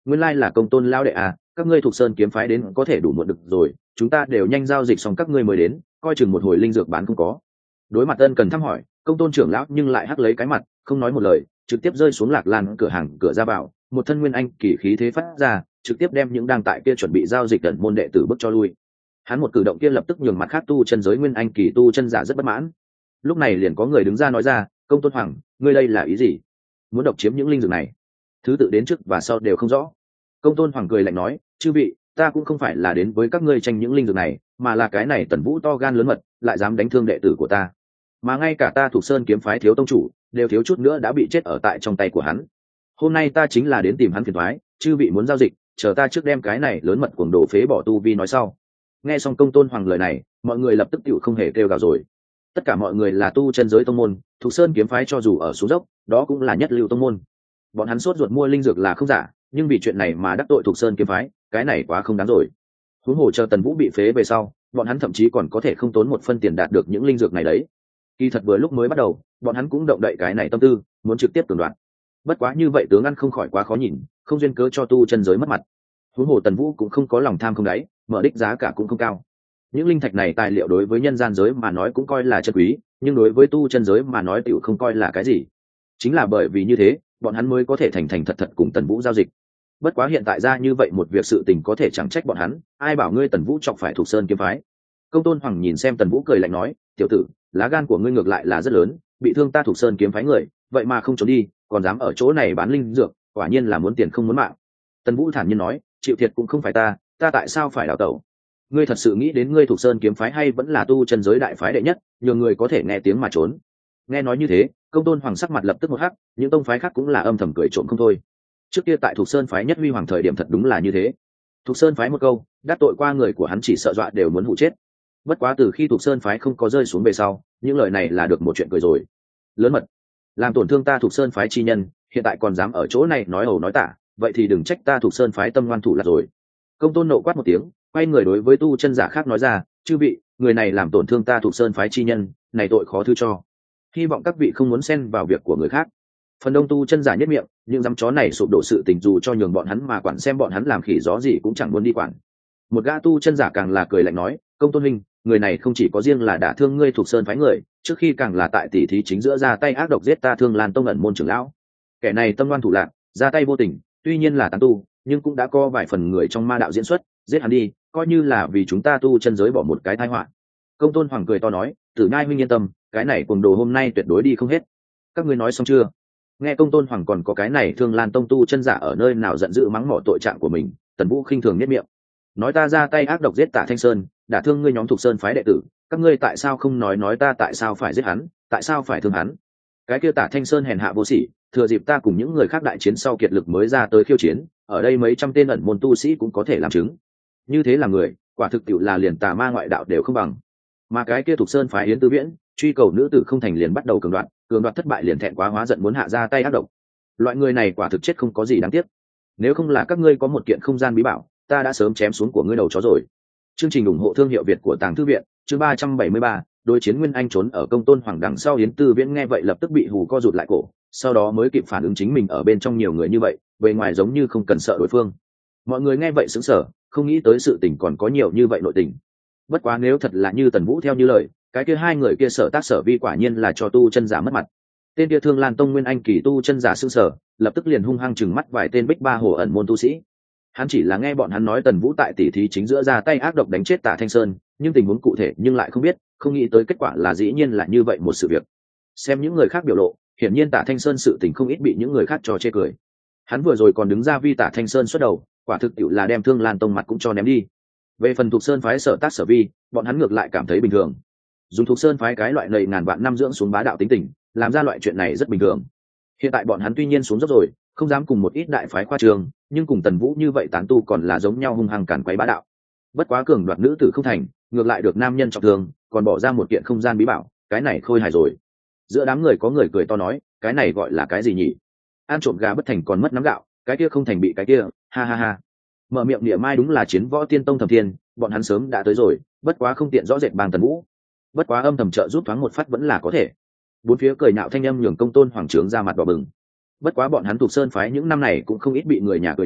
nguyên lai là công tôn lao đệ à, các ngươi thuộc sơn kiếm phái đến có thể đủ muộn được rồi, chúng ta đều nhanh giao dịch xong các ngươi mới đến, coi chừng một hồi linh dược bán không có. Đối mặt ân cần thăm hỏi, công tôn trưởng lão nhưng lại hắc lấy cái mặt, không nói một lời, trực tiếp rơi xuống Lạc Lan cửa hàng cửa ra vào, một thân nguyên anh kỳ khí thế phát ra, trực tiếp đem những đang tại kia chuẩn bị giao dịch tận môn đệ tử bước cho lui. Hắn một cử động kia lập tức nhường mặt khác tu chân giới nguyên anh kỳ tu chân giả rất bất mãn. Lúc này liền có người đứng ra nói ra, công tôn hoàng, ngươi đây là ý gì? Muốn độc chiếm những linh dược này? Thứ tự đến trước và sau đều không rõ. Công tôn hoàng cười lạnh nói, chư vị, ta cũng không phải là đến với các ngươi tranh những linh dược này, mà là cái này Tần Vũ to gan lớn mật, lại dám đánh thương đệ tử của ta, mà ngay cả ta thuộc sơn kiếm phái thiếu tông chủ đều thiếu chút nữa đã bị chết ở tại trong tay của hắn. Hôm nay ta chính là đến tìm hắn phiền toái, chư vị muốn giao dịch, chờ ta trước đem cái này lớn mật cuồng đồ phế bỏ tu vi nói sau. Nghe xong công tôn hoàng lời này, mọi người lập tức tựu không hề kêu gào rồi. Tất cả mọi người là tu chân giới tông môn, thuộc sơn kiếm phái cho dù ở xuống dốc, đó cũng là nhất lưu tông môn. Bọn hắn sốt ruột mua linh dược là không giả, nhưng vì chuyện này mà đắc tội thuộc sơn kiếm phái, cái này quá không đáng rồi. Huống hồ chờ Tần Vũ bị phế về sau, bọn hắn thậm chí còn có thể không tốn một phân tiền đạt được những linh dược này đấy. Kỳ thật vừa lúc mới bắt đầu, bọn hắn cũng động đậy cái này tâm tư, muốn trực tiếp tưởng đoạn. Bất quá như vậy tướng ăn không khỏi quá khó nhìn, không duyên cớ cho tu chân giới mất mặt. Huống hồ Tần Vũ cũng không có lòng tham không đáy, mở đích giá cả cũng không cao. Những linh thạch này tài liệu đối với nhân gian giới mà nói cũng coi là chân quý, nhưng đối với tu chân giới mà nói tiểu không coi là cái gì. Chính là bởi vì như thế, bọn hắn mới có thể thành thành thật thật cùng Tần Vũ giao dịch. Bất quá hiện tại ra như vậy một việc sự tình có thể chẳng trách bọn hắn, ai bảo ngươi Tần Vũ chọc phải thuộc sơn kiếm phái. Công tôn hoàng nhìn xem Tần Vũ cười lạnh nói, tiểu tử, lá gan của ngươi ngược lại là rất lớn, bị thương ta thuộc sơn kiếm phái người, vậy mà không trốn đi, còn dám ở chỗ này bán linh dược, quả nhiên là muốn tiền không muốn mạng. Tần Vũ thản nhiên nói, chịu thiệt cũng không phải ta, ta tại sao phải đào tẩu? Ngươi thật sự nghĩ đến ngươi thuộc sơn kiếm phái hay vẫn là tu chân giới đại phái đệ nhất, nhiều người có thể nghe tiếng mà trốn? Nghe nói như thế, công tôn hoàng sắc mặt lập tức một hắc, những tông phái khác cũng là âm thầm cười trộm không thôi. Trước kia tại thuộc sơn phái nhất huy hoàng thời điểm thật đúng là như thế. Thuộc sơn phái một câu đắc tội qua người của hắn chỉ sợ dọa đều muốn hụ chết. Bất quá từ khi thuộc sơn phái không có rơi xuống về sau, những lời này là được một chuyện cười rồi. Lớn mật, làm tổn thương ta thuộc sơn phái chi nhân, hiện tại còn dám ở chỗ này nói ẩu nói tả, vậy thì đừng trách ta thuộc sơn phái tâm ngoan thủ là rồi. Công tôn nộ quát một tiếng, quay người đối với tu chân giả khác nói ra, chư vị, người này làm tổn thương ta thuộc sơn phái chi nhân, này tội khó thứ cho. Hy vọng các vị không muốn xen vào việc của người khác. Phần đông tu chân giả nhất miệng, những dám chó này sụp đổ sự tình dù cho nhường bọn hắn mà quản xem bọn hắn làm khỉ gió gì cũng chẳng muốn đi quản. Một gã tu chân giả càng là cười lạnh nói, công tôn huynh, người này không chỉ có riêng là đả thương ngươi thuộc sơn phái người, trước khi càng là tại tỷ thí chính giữa ra tay ác độc giết ta Thương Lan tông ẩn môn trưởng lão. Kẻ này tâm ngoan thủ lạc, ra tay vô tình, tuy nhiên là tán tu, nhưng cũng đã có vài phần người trong ma đạo diễn xuất, giết hắn đi, coi như là vì chúng ta tu chân giới bỏ một cái tai họa. Công tôn hoàng cười to nói, Tử Nhai huynh yên tâm, cái này cuồng đồ hôm nay tuyệt đối đi không hết. Các ngươi nói xong chưa? Nghe công tôn hoàng còn có cái này Thương Lan tông tu chân giả ở nơi nào giận dữ mắng mỏ tội trạng của mình, Tần Vũ khinh thường nhất miệng, nói ta ra tay ác độc giết Tạ Thanh Sơn, đả thương ngươi nhóm thuộc sơn phái đệ tử, các ngươi tại sao không nói nói ta tại sao phải giết hắn, tại sao phải thương hắn? Cái kia Tạ Thanh Sơn hèn hạ vô sỉ, thừa dịp ta cùng những người khác đại chiến sau kiệt lực mới ra tới khiêu chiến, ở đây mấy trăm tên ẩn môn tu sĩ cũng có thể làm chứng. Như thế là người, quả thực tiệu là liền tà ma ngoại đạo đều không bằng. Mà cái kia thuộc sơn phái Yến Tư Viễn, truy cầu nữ tử không thành liền bắt đầu cường đoạt, cường đoạt thất bại liền thẹn quá hóa giận muốn hạ ra tay ác độc. Loại người này quả thực chết không có gì đáng tiếc. Nếu không là các ngươi có một kiện không gian bí bảo, ta đã sớm chém xuống của ngươi đầu chó rồi. Chương trình ủng hộ thương hiệu Việt của Tàng Thư viện, chương ba trăm bảy mươi ba, đối chiến Nguyên Anh trốn ở công tôn hoàng đằng sau. Yến Tư Viễn nghe vậy lập tức bị hù co rụt lại cổ, sau đó mới kịp phản ứng chính mình ở bên trong nhiều người như vậy, bề ngoài giống như không cần sợ đối phương. Mọi người nghe vậy sững sờ, không nghĩ tới sự tình còn có nhiều như vậy nội tình. Bất quá nếu thật là như Tần Vũ theo như lời, cái kia hai người kia sở tác sở vi quả nhiên là cho tu chân giả mất mặt. Tên kia Thương Lan tông Nguyên Anh kỳ tu chân giả sững sờ, lập tức liền hung hăng chừng mắt vài tên Bích Ba Hồ ẩn môn tu sĩ. Hắn chỉ là nghe bọn hắn nói Tần Vũ tại tỷ thí chính giữa ra tay ác độc đánh chết Tạ Thanh Sơn, nhưng tình huống cụ thể nhưng lại không biết, không nghĩ tới kết quả là dĩ nhiên là như vậy một sự việc. Xem những người khác biểu lộ, hiển nhiên Tạ Thanh Sơn sự tình không ít bị những người khác trò chê cười. Hắn vừa rồi còn đứng ra vi Tạ Thanh Sơn xuất đầu, quả thực tiệu là đem Thương Lan tông mặt cũng cho ném đi. Về phần thuộc sơn phái sở tác sở vi, bọn hắn ngược lại cảm thấy bình thường. Dùng thuộc sơn phái cái loại lầy ngàn vạn năm dưỡng xuống bá đạo tính tình, làm ra loại chuyện này rất bình thường. Hiện tại bọn hắn tuy nhiên xuống dốc rồi, không dám cùng một ít đại phái khoa trường, nhưng cùng Tần Vũ như vậy tán tu còn là giống nhau hung hăng cản quấy bá đạo. Bất quá cường đoạt nữ tử không thành, ngược lại được nam nhân trọng thương, còn bỏ ra một kiện không gian bí bảo, cái này khôi hài rồi. Giữa đám người có người cười to nói, cái này gọi là cái gì nhỉ? Ăn trộm gà bất thành còn mất nắm gạo, cái kia không thành bị cái kia, ha ha ha. Mở miệng địa mai đúng là chiến võ tiên tông Thẩm Thiên, bọn hắn sớm đã tới rồi, bất quá không tiện rõ rệt bằng Tần Vũ. Bất quá âm thầm trợ giúp thoáng một phát vẫn là có thể. Bốn phía cười nhạo thanh âm nhường công tôn hoàng trướng ra mặt đỏ bừng. Bất quá bọn hắn thuộc sơn phái những năm này cũng không ít bị người nhà cười nhạo,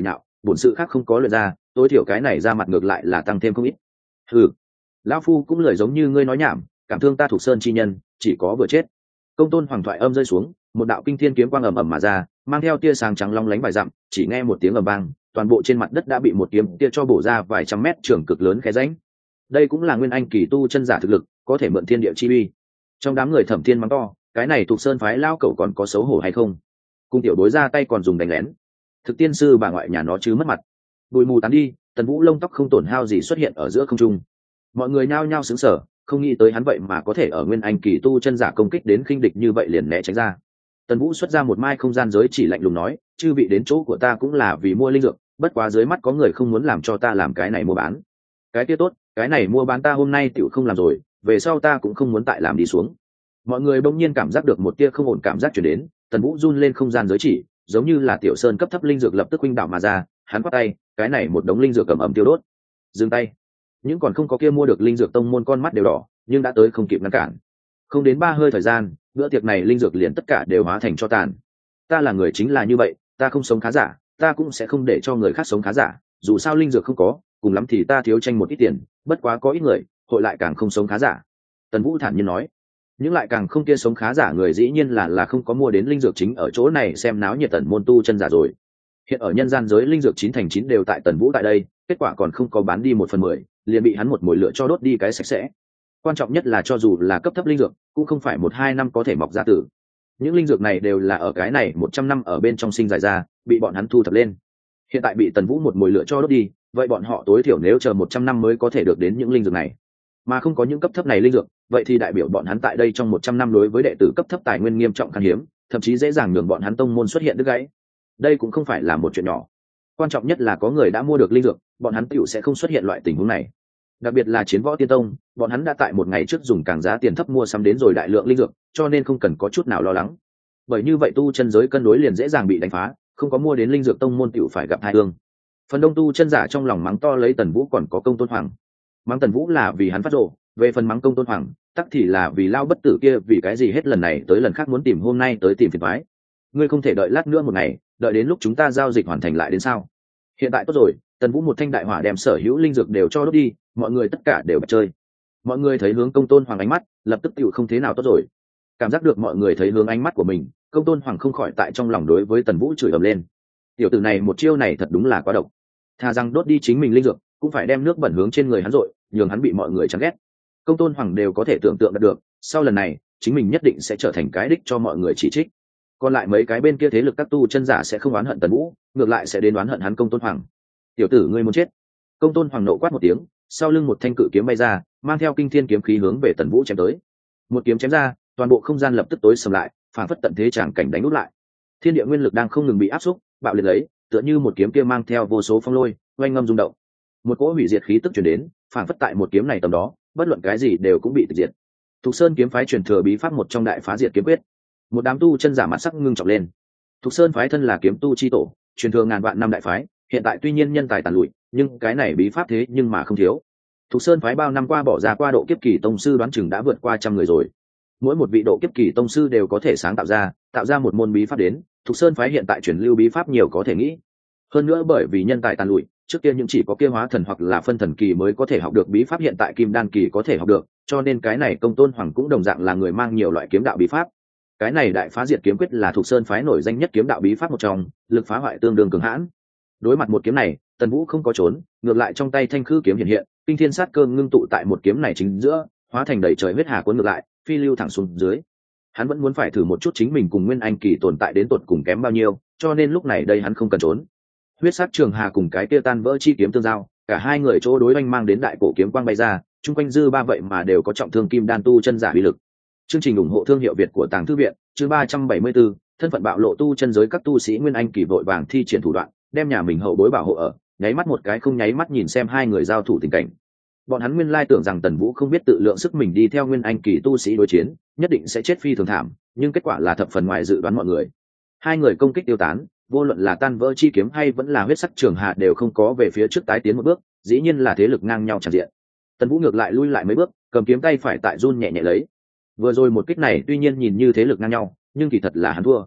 bổn sự khác không có luyện ra, tối thiểu cái này ra mặt ngược lại là tăng thêm không ít. Ừ, lão phu cũng lời giống như ngươi nói nhảm, cảm thương ta Thục Sơn chi nhân chỉ có vừa chết. Công tôn hoàng thoại âm rơi xuống, một đạo kinh thiên kiếm quang ầm ầm mà ra, mang theo tia sáng trắng long lánh vài dặm, chỉ nghe một tiếng ầm vang, toàn bộ trên mặt đất đã bị một kiếm tia cho bổ ra vài trăm mét trường cực lớn khe rãnh. Đây cũng là nguyên anh kỳ tu chân giả thực lực, có thể mượn thiên địa chi uy. Trong đám người Thẩm Thiên mắng to, cái này Thục Sơn phái lao cẩu còn có xấu hổ hay không? Cung tiểu đối ra tay còn dùng đánh lén. Thực tiên sư bà ngoại nhà nó chứ mất mặt. Bụi mù tán đi, Tần Vũ lông tóc không tổn hao gì xuất hiện ở giữa không trung. Mọi người nhao nhao sững sờ, không nghĩ tới hắn vậy mà có thể ở nguyên anh kỳ tu chân giả công kích đến khinh địch như vậy liền né tránh ra. Tần Vũ xuất ra một mai không gian giới chỉ lạnh lùng nói, chư vị đến chỗ của ta cũng là vì mua linh dược, bất quá dưới mắt có người không muốn làm cho ta làm cái này mua bán. Cái kia tốt, cái này mua bán ta hôm nay tiểu không làm rồi, về sau ta cũng không muốn tại làm đi xuống. Mọi người bỗng nhiên cảm giác được một tia không ổn cảm giác truyền đến, Tần Vũ run lên không gian giới chỉ, giống như là tiểu sơn cấp thấp linh dược lập tức huynh đảo mà ra, hắn quát tay, cái này một đống linh dược cầm ẩm tiêu đốt. Dừng tay. Những còn không có kia mua được linh dược tông môn con mắt đều đỏ, nhưng đã tới không kịp ngăn cản. Không đến ba hơi thời gian, bữa tiệc này linh dược liền tất cả đều hóa thành cho tàn. Ta là người chính là như vậy, ta không sống khá giả, ta cũng sẽ không để cho người khác sống khá giả, dù sao linh dược không có, cùng lắm thì ta thiếu tranh một ít tiền, bất quá có ít người, hội lại càng không sống khá giả. Tần Vũ thản nhiên nói. Những lại càng không kia sống khá giả người dĩ nhiên là là không có mua đến linh dược chính ở chỗ này xem náo nhiệt tần môn tu chân giả rồi. Hiện ở nhân gian giới linh dược chín thành chín đều tại Tần Vũ tại đây, kết quả còn không có bán đi một phần mười, liền bị hắn một mồi lửa cho đốt đi cái sạch sẽ. Quan trọng nhất là cho dù là cấp thấp linh dược, cũng không phải một hai năm có thể mọc ra tử. Những linh dược này đều là ở cái này một trăm năm ở bên trong sinh dài ra, bị bọn hắn thu thập lên. Hiện tại bị Tần Vũ một mồi lửa cho đốt đi, vậy bọn họ tối thiểu nếu chờ một trăm năm mới có thể được đến những linh dược này. Mà không có những cấp thấp này linh dược, vậy thì đại biểu bọn hắn tại đây trong một trăm năm đối với đệ tử cấp thấp tài nguyên nghiêm trọng khan hiếm, thậm chí dễ dàng nhường bọn hắn tông môn xuất hiện đứt gãy. Đây cũng không phải là một chuyện nhỏ. Quan trọng nhất là có người đã mua được linh dược, bọn hắn tựu sẽ không xuất hiện loại tình huống này. Đặc biệt là Chiến Võ Tiên Tông, bọn hắn đã tại một ngày trước dùng càng giá tiền thấp mua sắm đến rồi đại lượng linh dược, cho nên không cần có chút nào lo lắng. Bởi như vậy tu chân giới cân đối liền dễ dàng bị đánh phá, không có mua đến linh dược tông môn tựu phải gặp tai ương. Phần đông tu chân giả trong lòng mắng to lấy Tần Vũ còn có Công Tôn Hoàng. Mắng Tần Vũ là vì hắn phát rồ, về phần mắng Công Tôn Hoàng, tắc thì là vì lao bất tử kia vì cái gì hết lần này tới lần khác muốn tìm hôm nay tới tìm phiền toái. Ngươi không thể đợi lát nữa một ngày, đợi đến lúc chúng ta giao dịch hoàn thành lại đến sao? Hiện tại tốt rồi, Tần Vũ một thanh đại hỏa đem sở hữu linh dược đều cho đốt đi, mọi người tất cả đều bật chơi. Mọi người thấy hướng Công Tôn Hoàng ánh mắt, lập tức tiểu không thế nào tốt rồi. Cảm giác được mọi người thấy hướng ánh mắt của mình, Công Tôn Hoàng không khỏi tại trong lòng đối với Tần Vũ chửi ầm lên. Tiểu tử này một chiêu này thật đúng là quá độc. Thà rằng đốt đi chính mình linh dược, cũng phải đem nước bẩn hướng trên người hắn rội, nhường hắn bị mọi người chán ghét. Công Tôn Hoàng đều có thể tưởng tượng được, sau lần này, chính mình nhất định sẽ trở thành cái đích cho mọi người chỉ trích. Còn lại mấy cái bên kia thế lực các tu chân giả sẽ không oán hận Tần Vũ, ngược lại sẽ đến oán hận hắn Công Tôn Hoàng. Tiểu tử ngươi muốn chết. Công Tôn Hoàng nộ quát một tiếng, sau lưng một thanh cự kiếm bay ra, mang theo kinh thiên kiếm khí hướng về Tần Vũ chém tới. Một kiếm chém ra, toàn bộ không gian lập tức tối sầm lại, phản phất tận thế tràng cảnh đánh nút lại. Thiên địa nguyên lực đang không ngừng bị áp xúc, bạo liệt lấy, tựa như một kiếm kia mang theo vô số phong lôi, oanh ngâm rung động. Một cỗ hủy diệt khí tức truyền đến, phản phất tại một kiếm này tầm đó, bất luận cái gì đều cũng bị tịch diệt. Thục Sơn kiếm phái truyền thừa bí pháp một trong đại phá diệt kiếm quyết. Một đám tu chân giả mặt sắc ngưng trọng lên. Thục Sơn phái thân là kiếm tu chi tổ, truyền thừa ngàn vạn năm đại phái, hiện tại tuy nhiên nhân tài tàn lụi, nhưng cái này bí pháp thế nhưng mà không thiếu. Thục Sơn phái bao năm qua bỏ ra qua độ kiếp kỳ tông sư đoán chừng đã vượt qua trăm người rồi. Mỗi một vị độ kiếp kỳ tông sư đều có thể sáng tạo ra, tạo ra một môn bí pháp đến. Thục Sơn phái hiện tại truyền lưu bí pháp nhiều có thể nghĩ. Hơn nữa bởi vì nhân tài tàn lụi, trước kia những chỉ có kia hóa thần hoặc là phân thần kỳ mới có thể học được bí pháp, hiện tại kim đan kỳ có thể học được, cho nên cái này Công Tôn Hoàng cũng đồng dạng là người mang nhiều loại kiếm đạo bí pháp. Cái này đại phá diệt kiếm quyết là Thục Sơn phái nổi danh nhất kiếm đạo bí pháp một trong, lực phá hoại tương đương cường hãn. Đối mặt một kiếm này, Tần Vũ không có trốn, ngược lại trong tay thanh khư kiếm hiện hiện, kinh thiên sát cơ ngưng tụ tại một kiếm này chính giữa, hóa thành đầy trời huyết hà cuốn ngược lại, phi lưu thẳng xuống dưới. Hắn vẫn muốn phải thử một chút chính mình cùng Nguyên Anh kỳ tồn tại đến tột cùng kém bao nhiêu, cho nên lúc này đây hắn không cần trốn. Huyết sát trường hà cùng cái kia tan vỡ chi kiếm tương giao, cả hai người chỗ đối oanh mang đến đại cổ kiếm quang bay ra, chung quanh dư ba vậy mà đều có trọng thương kim đan tu chân giả uy lực. Chương trình ủng hộ thương hiệu Việt của Tàng Thư viện, chương ba trăm bảy mươi bốn, thân phận bạo lộ tu chân giới các tu sĩ Nguyên Anh kỳ vội vàng thi triển thủ đoạn, đem nhà mình hậu bối bảo hộ ở, nháy mắt một cái không nháy mắt nhìn xem hai người giao thủ tình cảnh. Bọn hắn nguyên lai tưởng rằng Tần Vũ không biết tự lượng sức mình đi theo Nguyên Anh kỳ tu sĩ đối chiến, nhất định sẽ chết phi thường thảm, nhưng kết quả là thập phần ngoài dự đoán mọi người. Hai người công kích tiêu tán, vô luận là tan vỡ chi kiếm hay vẫn là huyết sắc trường hạ đều không có về phía trước tái tiến một bước, dĩ nhiên là thế lực ngang nhau tràn diện. Tần Vũ ngược lại lui lại mấy bước, cầm kiếm tay phải tại run nhẹ nhẹ lấy. Vừa rồi một kích này tuy nhiên nhìn như thế lực ngang nhau, nhưng kỳ thật là hắn thua.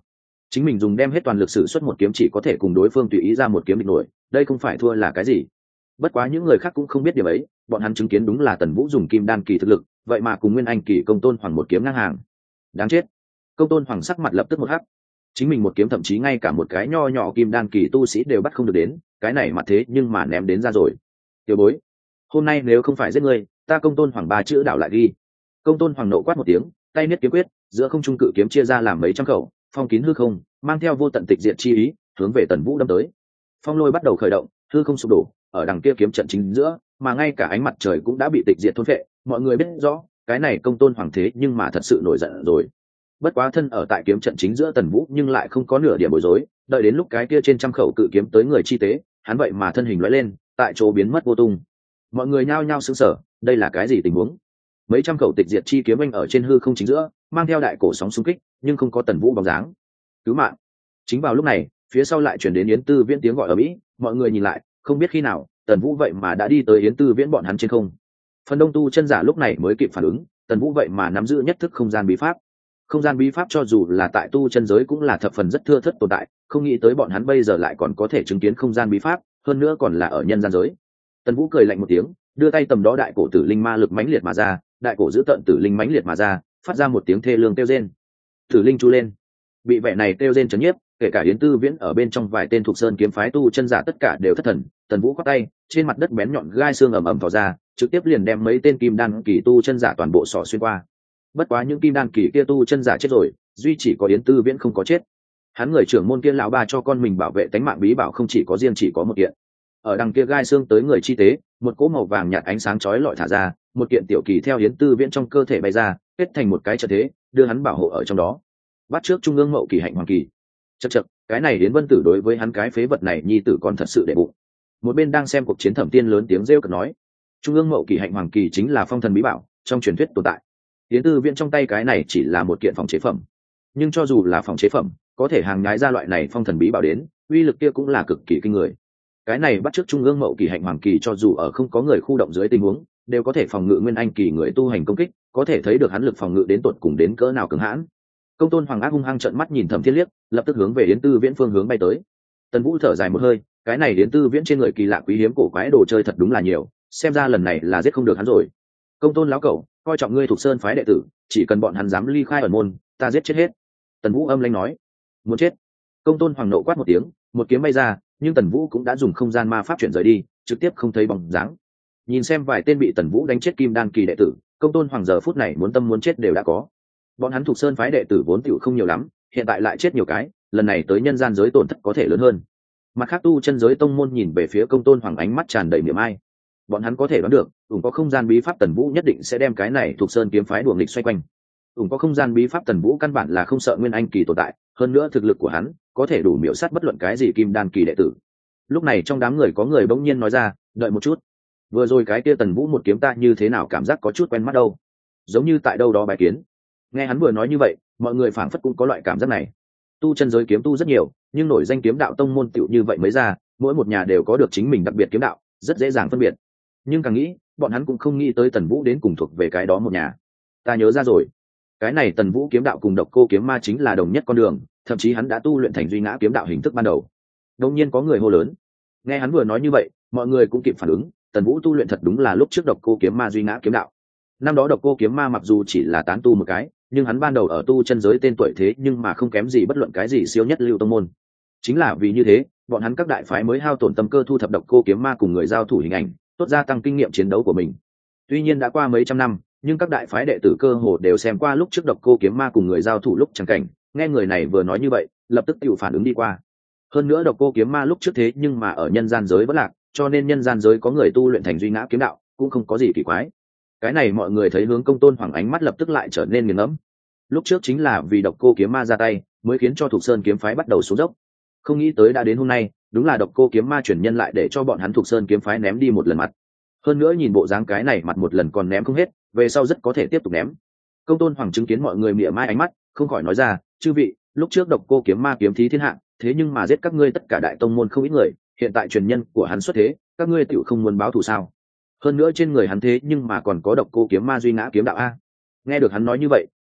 chính mình dùng đem hết toàn lực sử xuất một kiếm chỉ có thể cùng đối phương tùy ý ra một kiếm địch nổi, đây không phải thua là cái gì. Bất quá những người khác cũng không biết điểm ấy, bọn hắn chứng kiến đúng là Tần Vũ dùng kim đan kỳ thực lực, vậy mà cùng Nguyên Anh kỳ Công Tôn Hoàng một kiếm ngang hàng. Đáng chết. Công Tôn Hoàng sắc mặt lập tức một hắc. Chính mình một kiếm thậm chí ngay cả một cái nho nhỏ kim đan kỳ tu sĩ đều bắt không được đến, cái này mặt thế nhưng mà ném đến ra rồi. Tiểu bối, hôm nay nếu không phải giết ngươi, ta Công Tôn Hoàng ba chữ đảo lại ghi. Công Tôn Hoàng nộ quát một tiếng, tay niết kiếm quyết, giữa không trung cự kiếm chia ra làm mấy trăm khẩu, phong kín hư không, mang theo vô tận tịch diệt chi ý, hướng về Tần Vũ đâm tới. Phong lôi bắt đầu khởi động, hư không sụp đổ, ở đằng kia kiếm trận chính giữa, mà ngay cả ánh mặt trời cũng đã bị tịch diệt thôn phệ, mọi người biết rõ, cái này Công Tôn Hoàng thế nhưng mà thật sự nổi giận rồi. Bất quá thân ở tại kiếm trận chính giữa Tần Vũ nhưng lại không có nửa điểm bối rối, đợi đến lúc cái kia trên trăm khẩu cự kiếm tới người chi tế, hắn vậy mà thân hình lóe lên, tại chỗ biến mất vô tung. Mọi người nhao nhao sững sờ, đây là cái gì tình huống? Mấy trăm khẩu tịch diệt chi kiếm anh ở trên hư không chính giữa, mang theo đại cổ sóng xung kích, nhưng không có Tần Vũ bóng dáng. Cứu mạng! Chính vào lúc này, phía sau lại chuyển đến Yến Tư Viễn tiếng gọi ở mỹ, mọi người nhìn lại, không biết khi nào, Tần Vũ vậy mà đã đi tới Yến Tư Viễn bọn hắn trên không. Phần đông tu chân giả lúc này mới kịp phản ứng, Tần Vũ vậy mà nắm giữ nhất thức không gian bí pháp. Không gian bí pháp cho dù là tại tu chân giới cũng là thập phần rất thưa thớt tồn tại, không nghĩ tới bọn hắn bây giờ lại còn có thể chứng kiến không gian bí pháp, hơn nữa còn là ở nhân gian giới. Tần Vũ cười lạnh một tiếng, đưa tay tầm đó đại cổ tử linh ma lực mãnh liệt mà ra, đại cổ giữ tận tử linh mãnh liệt mà ra, phát ra một tiếng thê lương kêu rên. Tử linh chu lên, bị vẻ này kêu rên chấn nhiếp, kể cả Yến Tư Viễn ở bên trong vài tên thuộc sơn kiếm phái tu chân giả tất cả đều thất thần. Tần Vũ quát tay, trên mặt đất bén nhọn gai xương ầm ầm tỏ ra, trực tiếp liền đem mấy tên kim đan kỳ tu chân giả toàn bộ xỏ xuyên qua. Bất quá những kim đan kỳ kia tu chân giả chết rồi, duy chỉ có Yến Tư Viễn không có chết. Hắn người trưởng môn kia lão ba cho con mình bảo vệ tánh mạng bí bảo không chỉ có riêng chỉ có một kiện. Ở đằng kia gai xương tới người chi tế, một cỗ màu vàng nhạt ánh sáng chói lọi thả ra, một kiện tiểu kỳ theo Yến Tư Viễn trong cơ thể bay ra, kết thành một cái trận thế, đưa hắn bảo hộ ở trong đó. Bắt trước trung ương mậu kỳ hạnh hoàng kỳ. Chậc chậc, cái này Yến Vân Tử đối với hắn cái phế vật này nhi tử con thật sự để bụng. Một bên đang xem cuộc chiến Thẩm Tiên lớn tiếng rêu cợt nói, trung ương mậu kỳ hạnh hoàng kỳ chính là phong thần bí bảo, trong truyền thuyết tồn tại. Yến Tư Viễn trong tay cái này chỉ là một kiện phòng chế phẩm, nhưng cho dù là phòng chế phẩm, có thể hàng nhái ra loại này phong thần bí bảo đến, uy lực kia cũng là cực kỳ kinh người. Cái này bắt chước trung ương mậu kỳ hạnh hoàng kỳ cho dù ở không có người khu động dưới tình huống, đều có thể phòng ngự nguyên anh kỳ người tu hành công kích, có thể thấy được hắn lực phòng ngự đến tột cùng đến cỡ nào cứng hãn. Công Tôn Hoàng ác hung hăng trợn mắt nhìn Thẩm Thiên liếc, lập tức hướng về Yến Tư Viễn phương hướng bay tới. Tần Vũ thở dài một hơi, cái này Yến Tư Viễn trên người kỳ lạ quý hiếm cổ quái đồ chơi thật đúng là nhiều, xem ra lần này là giết không được hắn rồi. Công Tôn lão cẩu, coi trọng ngươi thuộc sơn phái đệ tử, chỉ cần bọn hắn dám ly khai ẩn môn, ta giết chết hết. Tần Vũ âm lãnh nói. Muốn chết? Công Tôn Hoàng nộ quát một tiếng, một kiếm bay ra, nhưng Tần Vũ cũng đã dùng không gian ma pháp chuyển rời đi, trực tiếp không thấy bóng dáng. Nhìn xem vài tên bị Tần Vũ đánh chết kim đan kỳ đệ tử, Công Tôn Hoàng giờ phút này muốn tâm muốn chết đều đã có. Bọn hắn thuộc sơn phái đệ tử vốn tiểu không nhiều lắm, hiện tại lại chết nhiều cái, lần này tới nhân gian giới tổn thất có thể lớn hơn. Mặt khác tu chân giới tông môn nhìn về phía Công Tôn Hoàng ánh mắt tràn đầy miệng ai. Bọn hắn có thể đoán được, ủng có không gian bí pháp Tần Vũ nhất định sẽ đem cái này thuộc sơn kiếm phái đuổi nghịch xoay quanh. Ủng có không gian bí pháp Tần Vũ căn bản là không sợ nguyên anh kỳ tồn tại, hơn nữa thực lực của hắn có thể đủ miểu sát bất luận cái gì kim đan kỳ đệ tử. Lúc này trong đám người có người bỗng nhiên nói ra, đợi một chút, vừa rồi cái kia Tần Vũ một kiếm ta như thế nào cảm giác có chút quen mắt đâu, giống như tại đâu đó bài kiến. Nghe hắn vừa nói như vậy, mọi người phảng phất cũng có loại cảm giác này. Tu chân giới kiếm tu rất nhiều, nhưng nổi danh kiếm đạo tông môn tiểu như vậy mới ra, mỗi một nhà đều có được chính mình đặc biệt kiếm đạo, rất dễ dàng phân biệt. Nhưng càng nghĩ, bọn hắn cũng không nghĩ tới Tần Vũ đến cùng thuộc về cái đó một nhà. Ta nhớ ra rồi, cái này Tần Vũ kiếm đạo cùng Độc Cô kiếm ma chính là đồng nhất con đường, thậm chí hắn đã tu luyện thành duy ngã kiếm đạo hình thức ban đầu. Đột nhiên có người hô lớn. Nghe hắn vừa nói như vậy, mọi người cũng kịp phản ứng, Tần Vũ tu luyện thật đúng là lúc trước Độc Cô kiếm ma duy ngã kiếm đạo. Năm đó Độc Cô kiếm ma mặc dù chỉ là tán tu một cái, nhưng hắn ban đầu ở tu chân giới tên tuổi thế nhưng mà không kém gì bất luận cái gì siêu nhất lưu tông môn. Chính là vì như thế, bọn hắn các đại phái mới hao tổn tâm cơ thu thập Độc Cô kiếm ma cùng người giao thủ hình ảnh, tốt gia tăng kinh nghiệm chiến đấu của mình. Tuy nhiên đã qua mấy trăm năm, nhưng các đại phái đệ tử cơ hồ đều xem qua lúc trước Độc Cô kiếm ma cùng người giao thủ lúc chẳng cảnh, nghe người này vừa nói như vậy, lập tức tự phản ứng đi qua. Hơn nữa Độc Cô kiếm ma lúc trước thế nhưng mà ở nhân gian giới vẫn lạc, cho nên nhân gian giới có người tu luyện thành duy ngã kiếm đạo, cũng không có gì kỳ quái. Cái này mọi người thấy hướng Công Tôn Hoàng ánh mắt lập tức lại trở nên nghiền ngẫm. Lúc trước chính là vì Độc Cô kiếm ma ra tay, mới khiến cho Thục Sơn kiếm phái bắt đầu xuống dốc. Không nghĩ tới đã đến hôm nay, đúng là Độc Cô kiếm ma chuyển nhân lại để cho bọn hắn Thục Sơn kiếm phái ném đi một lần mặt. Hơn nữa nhìn bộ dáng cái này mặt một lần còn ném không hết, về sau rất có thể tiếp tục ném. Công Tôn Hoàng chứng kiến mọi người mỉa mai ánh mắt, không khỏi nói ra, chư vị, lúc trước Độc Cô kiếm ma kiếm thí thiên hạ, thế nhưng mà giết các ngươi tất cả đại tông môn không ít người, hiện tại truyền nhân của hắn xuất thế, các ngươi tựu không muốn báo thù sao? Hơn nữa trên người hắn thế nhưng mà còn có Độc Cô kiếm ma duy ngã kiếm đạo a. Nghe được hắn nói như vậy,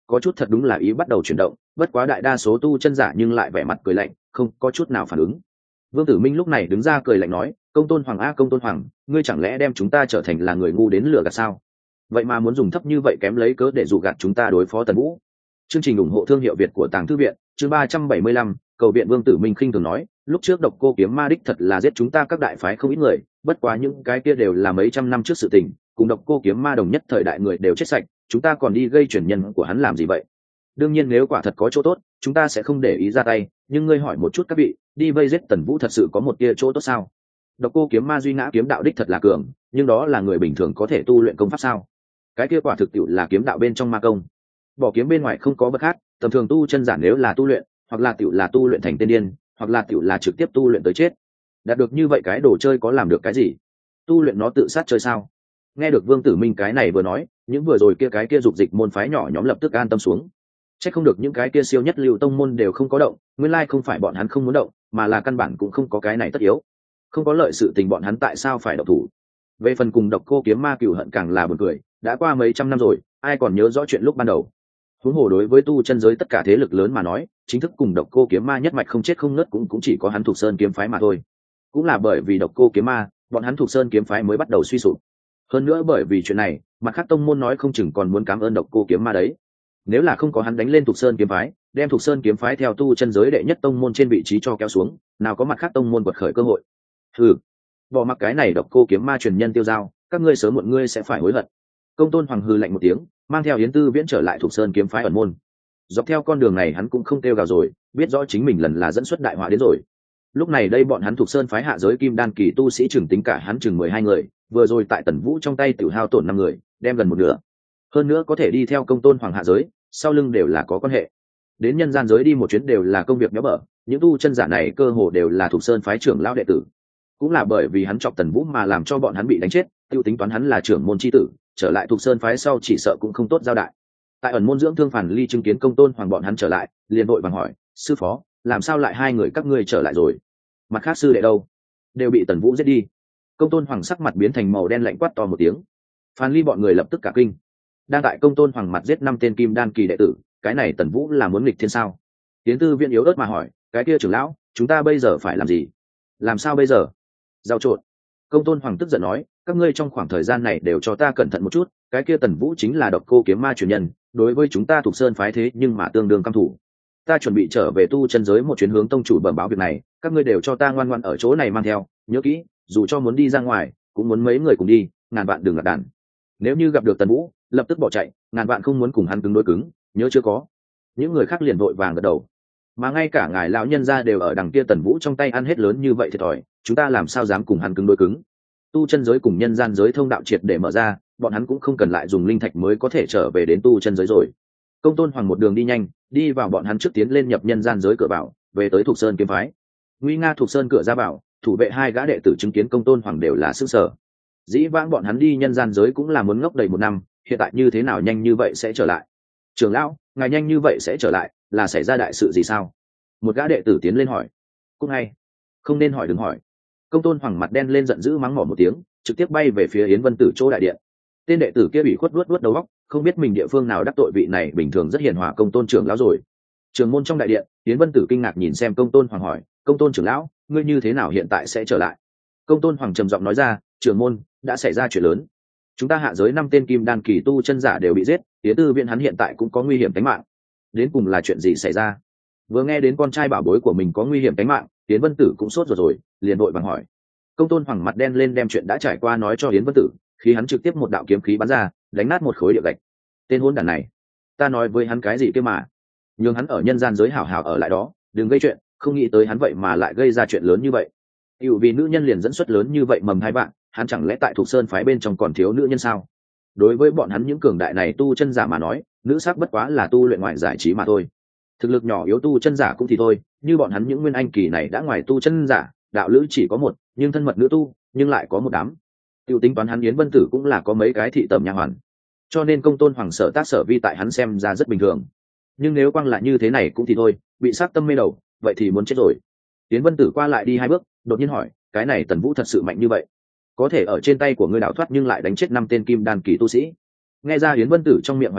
có chút thật đúng là ý bắt đầu chuyển động, bất quá đại đa số tu chân giả nhưng lại vẻ mặt cười lạnh, không có chút nào phản ứng. Vương Tử Minh lúc này đứng ra cười lạnh nói, công tôn hoàng a công tôn hoàng, ngươi chẳng lẽ đem chúng ta trở thành là người ngu đến lừa gạt sao? Vậy mà muốn dùng thấp như vậy kém lấy cớ để dụ gạt chúng ta đối phó Tần Vũ. Chương trình ủng hộ thương hiệu Việt của Tàng Thư viện, chương ba trăm bảy mươi lăm, cầu viện. Vương Tử Minh khinh thường nói, lúc trước Độc Cô Kiếm Ma đích thật là giết chúng ta các đại phái không ít người, bất quá những cái kia đều là mấy trăm năm trước sự tình, cùng Độc Cô Kiếm Ma đồng nhất thời đại người đều chết sạch, chúng ta còn đi gây chuyển nhân của hắn làm gì vậy? Đương nhiên nếu quả thật có chỗ tốt, chúng ta sẽ không để ý ra tay, nhưng ngươi hỏi một chút các vị, đi vây giết Tần Vũ thật sự có một tia chỗ tốt sao? Độc Cô Kiếm Ma duy ngã kiếm đạo đích thật là cường, nhưng đó là người bình thường có thể tu luyện công pháp sao? Cái kia quả thực tiệu là kiếm đạo bên trong ma công. Bỏ kiếm bên ngoài không có bất khác, tầm thường tu chân giả nếu là tu luyện, hoặc là tiểu là tu luyện thành tiên điên, hoặc là tiểu là trực tiếp tu luyện tới chết. Đạt được như vậy cái đồ chơi có làm được cái gì? Tu luyện nó tự sát chơi sao? Nghe được Vương Tử Minh cái này vừa nói, những vừa rồi kia cái kia dục dịch môn phái nhỏ nhóm lập tức an tâm xuống. Chắc không được những cái kia siêu nhất lưu tông môn đều không có động, nguyên lai không phải bọn hắn không muốn động, mà là căn bản cũng không có cái này tất yếu. Không có lợi sự tình bọn hắn tại sao phải động thủ? Về phần cùng Độc Cô Kiếm Ma cừu hận càng là buồn cười, đã qua mấy trăm năm rồi, ai còn nhớ rõ chuyện lúc ban đầu. Huống hồ đối với tu chân giới tất cả thế lực lớn mà nói, chính thức cùng Độc Cô Kiếm Ma nhất mạch không chết không nứt cũng cũng chỉ có hắn Thục Sơn kiếm phái mà thôi. Cũng là bởi vì Độc Cô Kiếm Ma, bọn hắn Thục Sơn kiếm phái mới bắt đầu suy sụp. Hơn nữa bởi vì chuyện này, mặt khác tông môn nói không chừng còn muốn cảm ơn Độc Cô Kiếm Ma đấy. Nếu là không có hắn đánh lên Thục Sơn kiếm phái, đem Thục Sơn kiếm phái theo tu chân giới đệ nhất tông môn trên vị trí cho kéo xuống, nào có mặt khác tông môn quật khởi cơ hội. Ừ, bỏ mặc cái này Độc Cô Kiếm Ma truyền nhân tiêu dao, các ngươi sớm muộn ngươi sẽ phải hối hận. Công tôn hoàng hư lạnh một tiếng, mang theo Yến Tư Viễn trở lại Thục Sơn kiếm phái ẩn môn. Dọc theo con đường này hắn cũng không kêu gào rồi, biết rõ chính mình lần là dẫn xuất đại họa đến rồi. Lúc này đây bọn hắn Thục Sơn phái hạ giới kim đan kỳ tu sĩ chừng tính cả hắn chừng mười hai người, vừa rồi tại Tần Vũ trong tay tiểu hao tổn năm người, đem gần một nửa. Hơn nữa có thể đi theo công tôn hoàng hạ giới, sau lưng đều là có quan hệ. Đến nhân gian giới đi một chuyến đều là công việc nhớ bở, những tu chân giả này cơ hồ đều là Thục Sơn phái trưởng lão đệ tử. Cũng là bởi vì hắn chọc Tần Vũ mà làm cho bọn hắn bị đánh chết, tiêu tính toán hắn là trưởng môn chi tử, trở lại Thục Sơn phái sau chỉ sợ cũng không tốt giao đại. Tại ẩn môn dưỡng thương Phản Ly chứng kiến công tôn hoàng bọn hắn trở lại, liền vội vàng hỏi, sư phó, làm sao lại hai người các ngươi trở lại rồi? Mặt khác sư đệ đâu? Đều bị Tần Vũ giết đi. Công tôn hoàng sắc mặt biến thành màu đen lạnh quát to một tiếng. Phản Ly bọn người lập tức cả kinh. Đang tại công tôn hoàng mặt giết năm tên kim đan kỳ đệ tử, cái này Tần Vũ là muốn nghịch thiên sao? Tiến Tư Viễn yếu ớt mà hỏi, cái kia trưởng lão, chúng ta bây giờ phải làm gì? Làm sao bây giờ? Giao trộn. Công tôn hoàng tức giận nói, các ngươi trong khoảng thời gian này đều cho ta cẩn thận một chút, cái kia Tần Vũ chính là Độc Cô Kiếm Ma truyền nhân, đối với chúng ta Thục Sơn phái thế nhưng mà tương đương căm thủ. Ta chuẩn bị trở về tu chân giới một chuyến hướng tông chủ bẩm báo việc này, các ngươi đều cho ta ngoan ngoãn ở chỗ này mang theo, nhớ kỹ, dù cho muốn đi ra ngoài, cũng muốn mấy người cùng đi, ngàn vạn đừng lạc đàn. Nếu như gặp được Tần Vũ, lập tức bỏ chạy, ngàn vạn không muốn cùng hắn cứng đối cứng, nhớ chưa có. Những người khác liền vội vàng gật đầu. Mà ngay cả ngài lão nhân gia đều ở đằng kia Tần Vũ trong tay ăn hết lớn như vậy thiệt thòi, chúng ta làm sao dám cùng hắn cứng đối cứng? Tu chân giới cùng nhân gian giới thông đạo triệt để mở ra, bọn hắn cũng không cần lại dùng linh thạch mới có thể trở về đến tu chân giới rồi. Công tôn hoàng một đường đi nhanh, đi vào bọn hắn trước tiến lên nhập nhân gian giới cửa vào, về tới Thục Sơn kiếm phái. Nguy nga Thục Sơn cửa ra vào, thủ vệ hai gã đệ tử chứng kiến công tôn hoàng đều là sức sở. Dĩ vãng bọn hắn đi nhân gian giới cũng là muốn ngốc đầy một năm, hiện tại như thế nào nhanh như vậy sẽ trở lại? Trưởng lão, ngài nhanh như vậy sẽ trở lại, là xảy ra đại sự gì sao? Một gã đệ tử tiến lên hỏi. Cũng ngay, không nên hỏi đừng hỏi. Công tôn hoàng mặt đen lên giận dữ mắng mỏ một tiếng, trực tiếp bay về phía Yến Vân Tử chỗ đại điện. Tên đệ tử kia bị khuất luốt luốt đầu óc, không biết mình địa phương nào đắc tội vị này bình thường rất hiền hòa công tôn trưởng lão rồi. Trường môn trong đại điện, Yến Vân Tử kinh ngạc nhìn xem công tôn hoàng hỏi, công tôn trưởng lão, ngươi như thế nào hiện tại sẽ trở lại? Công tôn hoàng trầm giọng nói ra, trưởng môn, đã xảy ra chuyện lớn. Chúng ta hạ giới năm tên kim đan kỳ tu chân giả đều bị giết, Yến Tư Viễn hắn hiện tại cũng có nguy hiểm tính mạng. Đến cùng là chuyện gì xảy ra? Vừa nghe đến con trai bảo bối của mình có nguy hiểm tính mạng, Yến Vân Tử cũng sốt rồi rồi, liền vội vàng hỏi. Công tôn hoàng mặt đen lên đem chuyện đã trải qua nói cho Yến Vân Tử, khi hắn trực tiếp một đạo kiếm khí bắn ra, đánh nát một khối địa gạch. Tên hỗn đản này, ta nói với hắn cái gì kia mà, nhưng hắn ở nhân gian giới hảo hảo ở lại đó, đừng gây chuyện, không nghĩ tới hắn vậy mà lại gây ra chuyện lớn như vậy. Dụ vì nữ nhân liền dẫn xuất lớn như vậy mầm hai bạn, hắn chẳng lẽ tại Thục Sơn phái bên trong còn thiếu nữ nhân sao? Đối với bọn hắn những cường đại này tu chân giả mà nói, nữ sắc bất quá là tu luyện ngoại giải trí mà thôi. Thực lực nhỏ yếu tu chân giả cũng thì thôi, như bọn hắn những nguyên anh kỳ này đã ngoài tu chân giả, đạo lữ chỉ có một, nhưng thân mật nữ tu, nhưng lại có một đám. Tiêu tính toán hắn Yến Vân Tử cũng là có mấy cái thị tẩm nha hoàn. Cho nên công tôn hoàng sở tác sở vi tại hắn xem ra rất bình thường. Nhưng nếu quang là như thế này cũng thì thôi, bị sát tâm mê đầu, vậy thì muốn chết rồi. Yến Vân Tử qua lại đi hai bước, đột nhiên hỏi, cái này Tần Vũ thật sự mạnh như vậy? Có thể ở trên tay của ngươi đào thoát nhưng lại đánh chết năm tên kim đan kỳ tu sĩ. Nghe ra Yến Vân Tử trong miệng hoài nghi,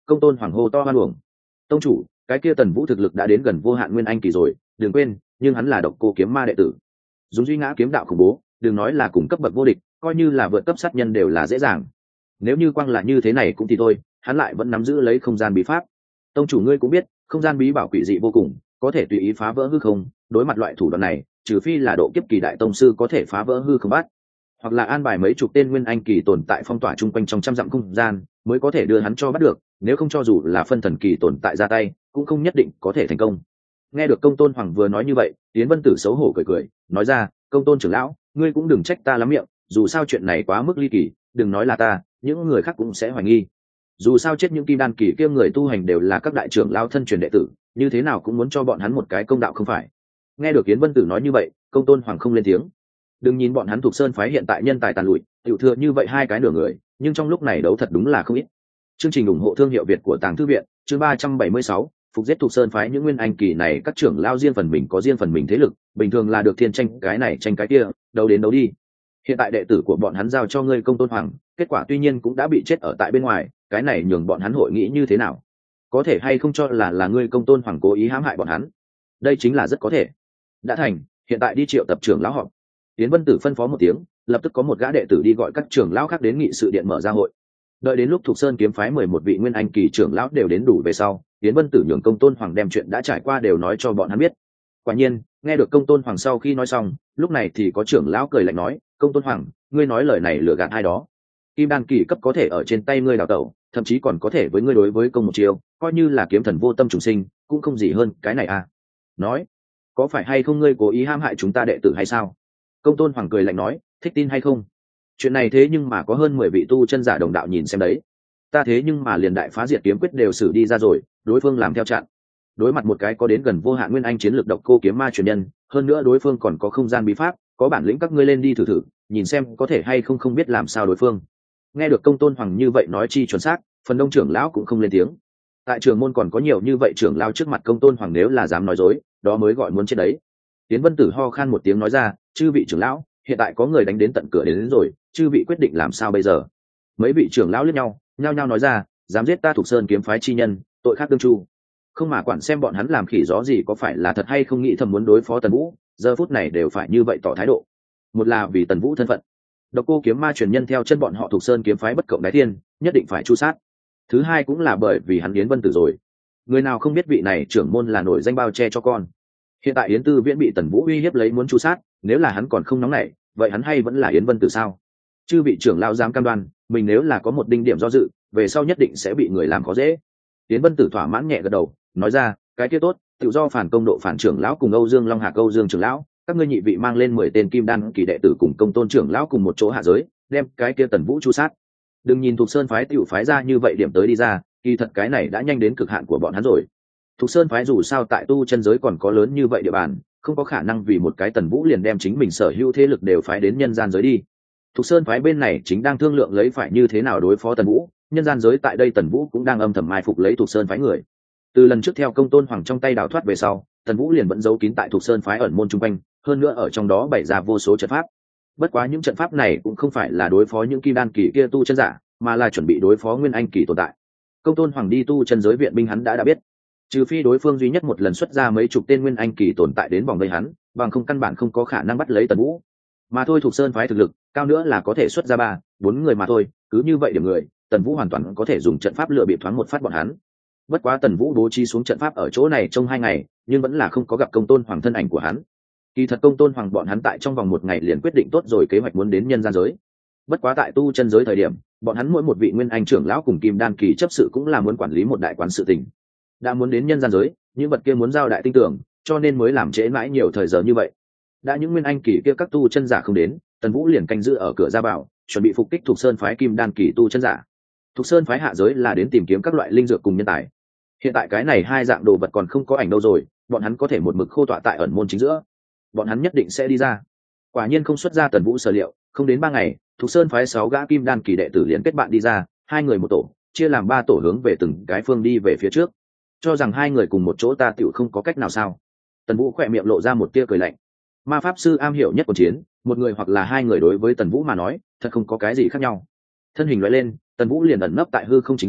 Công tôn hoàng hô to hoan uổng. Tông chủ, cái kia Tần Vũ thực lực đã đến gần vô hạn nguyên anh kỳ rồi, đừng quên, nhưng hắn là độc cô kiếm ma đệ tử, dùng duy ngã kiếm đạo khủng bố, đừng nói là cùng cấp bậc vô địch, coi như là vượt cấp sát nhân đều là dễ dàng. Nếu như quang là như thế này cũng thì thôi, hắn lại vẫn nắm giữ lấy không gian bí pháp. Tông chủ ngươi cũng biết, không gian bí bảo quỷ dị vô cùng, có thể tùy ý phá vỡ hư không, đối mặt loại thủ đoạn này, trừ phi là độ kiếp kỳ đại tông sư có thể phá vỡ hư không bắt, hoặc là an bài mấy chục tên nguyên anh kỳ tồn tại phong tỏa chung quanh trong trăm dặm không gian, mới có thể đưa hắn cho bắt được, nếu không cho dù là phân thần kỳ tồn tại ra tay, cũng không nhất định có thể thành công. Nghe được Công tôn hoàng vừa nói như vậy, Yến Vân Tử xấu hổ cười cười, nói ra, Công tôn trưởng lão, ngươi cũng đừng trách ta lắm miệng, dù sao chuyện này quá mức ly kỳ, đừng nói là ta, những người khác cũng sẽ hoài nghi. Dù sao chết những kim đan kỳ kia người tu hành đều là các đại trưởng lão thân truyền đệ tử, như thế nào cũng muốn cho bọn hắn một cái công đạo không phải. Nghe được Yến Vân Tử nói như vậy, Công tôn hoàng không lên tiếng. Đừng nhìn bọn hắn thuộc sơn phái hiện tại nhân tài tàn lụi, tiểu thừa như vậy hai cái nửa người, nhưng trong lúc này đấu thật đúng là không ít. Chương trình ủng hộ thương hiệu Việt của Tàng Thư viện, chương ba trăm bảy mươi sáu, phục giết thuộc sơn phái những nguyên anh kỳ này, các trưởng lao riêng phần mình có riêng phần mình thế lực, bình thường là được thiên tranh cái này tranh cái kia, đấu đến đấu đi. Hiện tại đệ tử của bọn hắn giao cho ngươi Công tôn hoàng, kết quả tuy nhiên cũng đã bị chết ở tại bên ngoài, cái này nhường bọn hắn hội nghĩ như thế nào? Có thể hay không cho là là ngươi Công tôn hoàng cố ý hãm hại bọn hắn? Đây chính là rất có thể. Đã thành, hiện tại đi triệu tập trưởng lão họp. Yến Vân Tử phân phó một tiếng, lập tức có một gã đệ tử đi gọi các trưởng lão khác đến nghị sự điện mở ra hội. Đợi đến lúc Thục Sơn kiếm phái mười một vị nguyên anh kỳ trưởng lão đều đến đủ về sau, Yến Vân Tử nhường Công tôn hoàng đem chuyện đã trải qua đều nói cho bọn hắn biết. Quả nhiên, nghe được Công tôn hoàng sau khi nói xong, lúc này thì có trưởng lão cười lạnh nói, Công tôn hoàng, ngươi nói lời này lừa gạt ai đó? Kim đan kỳ cấp có thể ở trên tay ngươi đào tẩu, thậm chí còn có thể với ngươi đối với công một chiều, coi như là kiếm thần vô tâm trùng sinh, cũng không gì hơn cái này à? Nói, có phải hay không ngươi cố ý hãm hại chúng ta đệ tử hay sao? Công tôn hoàng cười lạnh nói, thích tin hay không? Chuyện này thế nhưng mà có hơn mười vị tu chân giả đồng đạo nhìn xem đấy. Ta thế nhưng mà liền đại phá diệt kiếm quyết đều xử đi ra rồi, đối phương làm theo chặn. Đối mặt một cái có đến gần vô hạn nguyên anh chiến lược độc cô kiếm ma truyền nhân, hơn nữa đối phương còn có không gian bí pháp, có bản lĩnh các ngươi lên đi thử thử, nhìn xem có thể hay không không biết làm sao đối phương. Nghe được Công tôn hoàng như vậy nói chi chuẩn xác, phần đông trưởng lão cũng không lên tiếng. Tại trường môn còn có nhiều như vậy trưởng lão trước mặt Công tôn hoàng nếu là dám nói dối, đó mới gọi muốn chết đấy. Tiến Vân Tử ho khan một tiếng nói ra, chư vị trưởng lão, hiện tại có người đánh đến tận cửa đến, đến rồi, chư vị quyết định làm sao bây giờ? Mấy vị trưởng lão liếc nhau, nhao nhao nói ra, dám giết ta Thục Sơn kiếm phái chi nhân, tội khác đương chu. Không mà quản xem bọn hắn làm khỉ gió gì, có phải là thật hay không nghĩ thầm muốn đối phó Tần Vũ, giờ phút này đều phải như vậy tỏ thái độ. Một là vì Tần Vũ thân phận, độc cô kiếm ma truyền nhân theo chân bọn họ Thục Sơn kiếm phái bất cộng đái thiên, nhất định phải chu sát. Thứ hai cũng là bởi vì hắn Yến Vân Tử rồi. Người nào không biết vị này trưởng môn là nổi danh bao che cho con. Hiện tại Yến Tư Viễn bị Tần Vũ uy hiếp lấy muốn chu sát, nếu là hắn còn không nóng nảy, vậy hắn hay vẫn là Yến Vân Tử sao? Chư vị trưởng lão dám cam đoan, mình nếu là có một đinh điểm do dự, về sau nhất định sẽ bị người làm khó dễ. Yến Vân Tử thỏa mãn nhẹ gật đầu, nói ra, cái kia tốt, tự do phản công độ phản trưởng lão cùng Âu Dương Long Hạc Âu Dương trưởng lão, các ngươi nhị vị mang lên mười tên kim đan kỳ đệ tử cùng Công tôn trưởng lão cùng một chỗ hạ giới, đem cái kia Tần Vũ chu sát. Đừng nhìn Thục Sơn phái tiểu phái ra như vậy điểm tới đi ra, kỳ thật cái này đã nhanh đến cực hạn của bọn hắn rồi. Thục Sơn phái dù sao tại tu chân giới còn có lớn như vậy địa bàn, không có khả năng vì một cái Tần Vũ liền đem chính mình sở hữu thế lực đều phái đến nhân gian giới đi. Thục Sơn phái bên này chính đang thương lượng lấy phải như thế nào đối phó Tần Vũ, nhân gian giới tại đây Tần Vũ cũng đang âm thầm mai phục lấy Thục Sơn phái người. Từ lần trước theo Công tôn hoàng trong tay đào thoát về sau, Tần Vũ liền vẫn giấu kín tại Thục Sơn phái ẩn môn trung quanh, hơn nữa ở trong đó bày ra vô số trận pháp. Bất quá những trận pháp này cũng không phải là đối phó những kim đan kỳ kia tu chân giả, mà là chuẩn bị đối phó nguyên anh kỳ tồn tại. Công tôn hoàng đi tu chân giới viện binh hắn đã đã biết, trừ phi đối phương duy nhất một lần xuất ra mấy chục tên nguyên anh kỳ tồn tại đến vòng vây hắn, bằng không căn bản không có khả năng bắt lấy Tần Vũ. Mà thôi Thục Sơn phái thực lực cao nữa là có thể xuất ra ba bốn người mà thôi, cứ như vậy điểm người, Tần Vũ hoàn toàn có thể dùng trận pháp lựa bịp thoáng một phát bọn hắn. Bất quá Tần Vũ bố trí xuống trận pháp ở chỗ này trong hai ngày, nhưng vẫn là không có gặp Công tôn hoàng thân ảnh của hắn. Kỳ thật Công tôn hoàng bọn hắn tại trong vòng một ngày liền quyết định tốt rồi kế hoạch muốn đến nhân gian giới. Bất quá tại tu chân giới thời điểm, bọn hắn mỗi một vị nguyên anh trưởng lão cùng kim đan kỳ chấp sự cũng là muốn quản lý một đại quán sự tình. Đã muốn đến nhân gian giới, những vật kia muốn giao đại tinh tưởng, cho nên mới làm trễ mãi nhiều thời giờ như vậy. Đã những nguyên anh kỳ kia các tu chân giả không đến, Tần Vũ liền canh giữ ở cửa ra vào, chuẩn bị phục kích Thục Sơn phái kim đan kỳ tu chân giả. Thục Sơn phái hạ giới là đến tìm kiếm các loại linh dược cùng nhân tài. Hiện tại cái này hai dạng đồ vật còn không có ảnh đâu rồi, bọn hắn có thể một mực khô tọa tại ẩn môn chính giữa. Bọn hắn nhất định sẽ đi ra. Quả nhiên không xuất ra Tần Vũ sở liệu, không đến ba ngày, Thục Sơn phái sáu gã kim đan kỳ đệ tử liền kết bạn đi ra, hai người một tổ, chia làm ba tổ hướng về từng cái phương đi về phía trước. Cho rằng hai người cùng một chỗ ta tựu không có cách nào sao? Tần Vũ khỏe miệng lộ ra một tia cười lạnh. Ma pháp sư am hiểu nhất cuộc chiến, một người hoặc là hai người đối với Tần Vũ mà nói, thật không có cái gì khác nhau. Thân hình lóe lên, Tần Vũ liền ẩn nấp tại hư không chính giữa,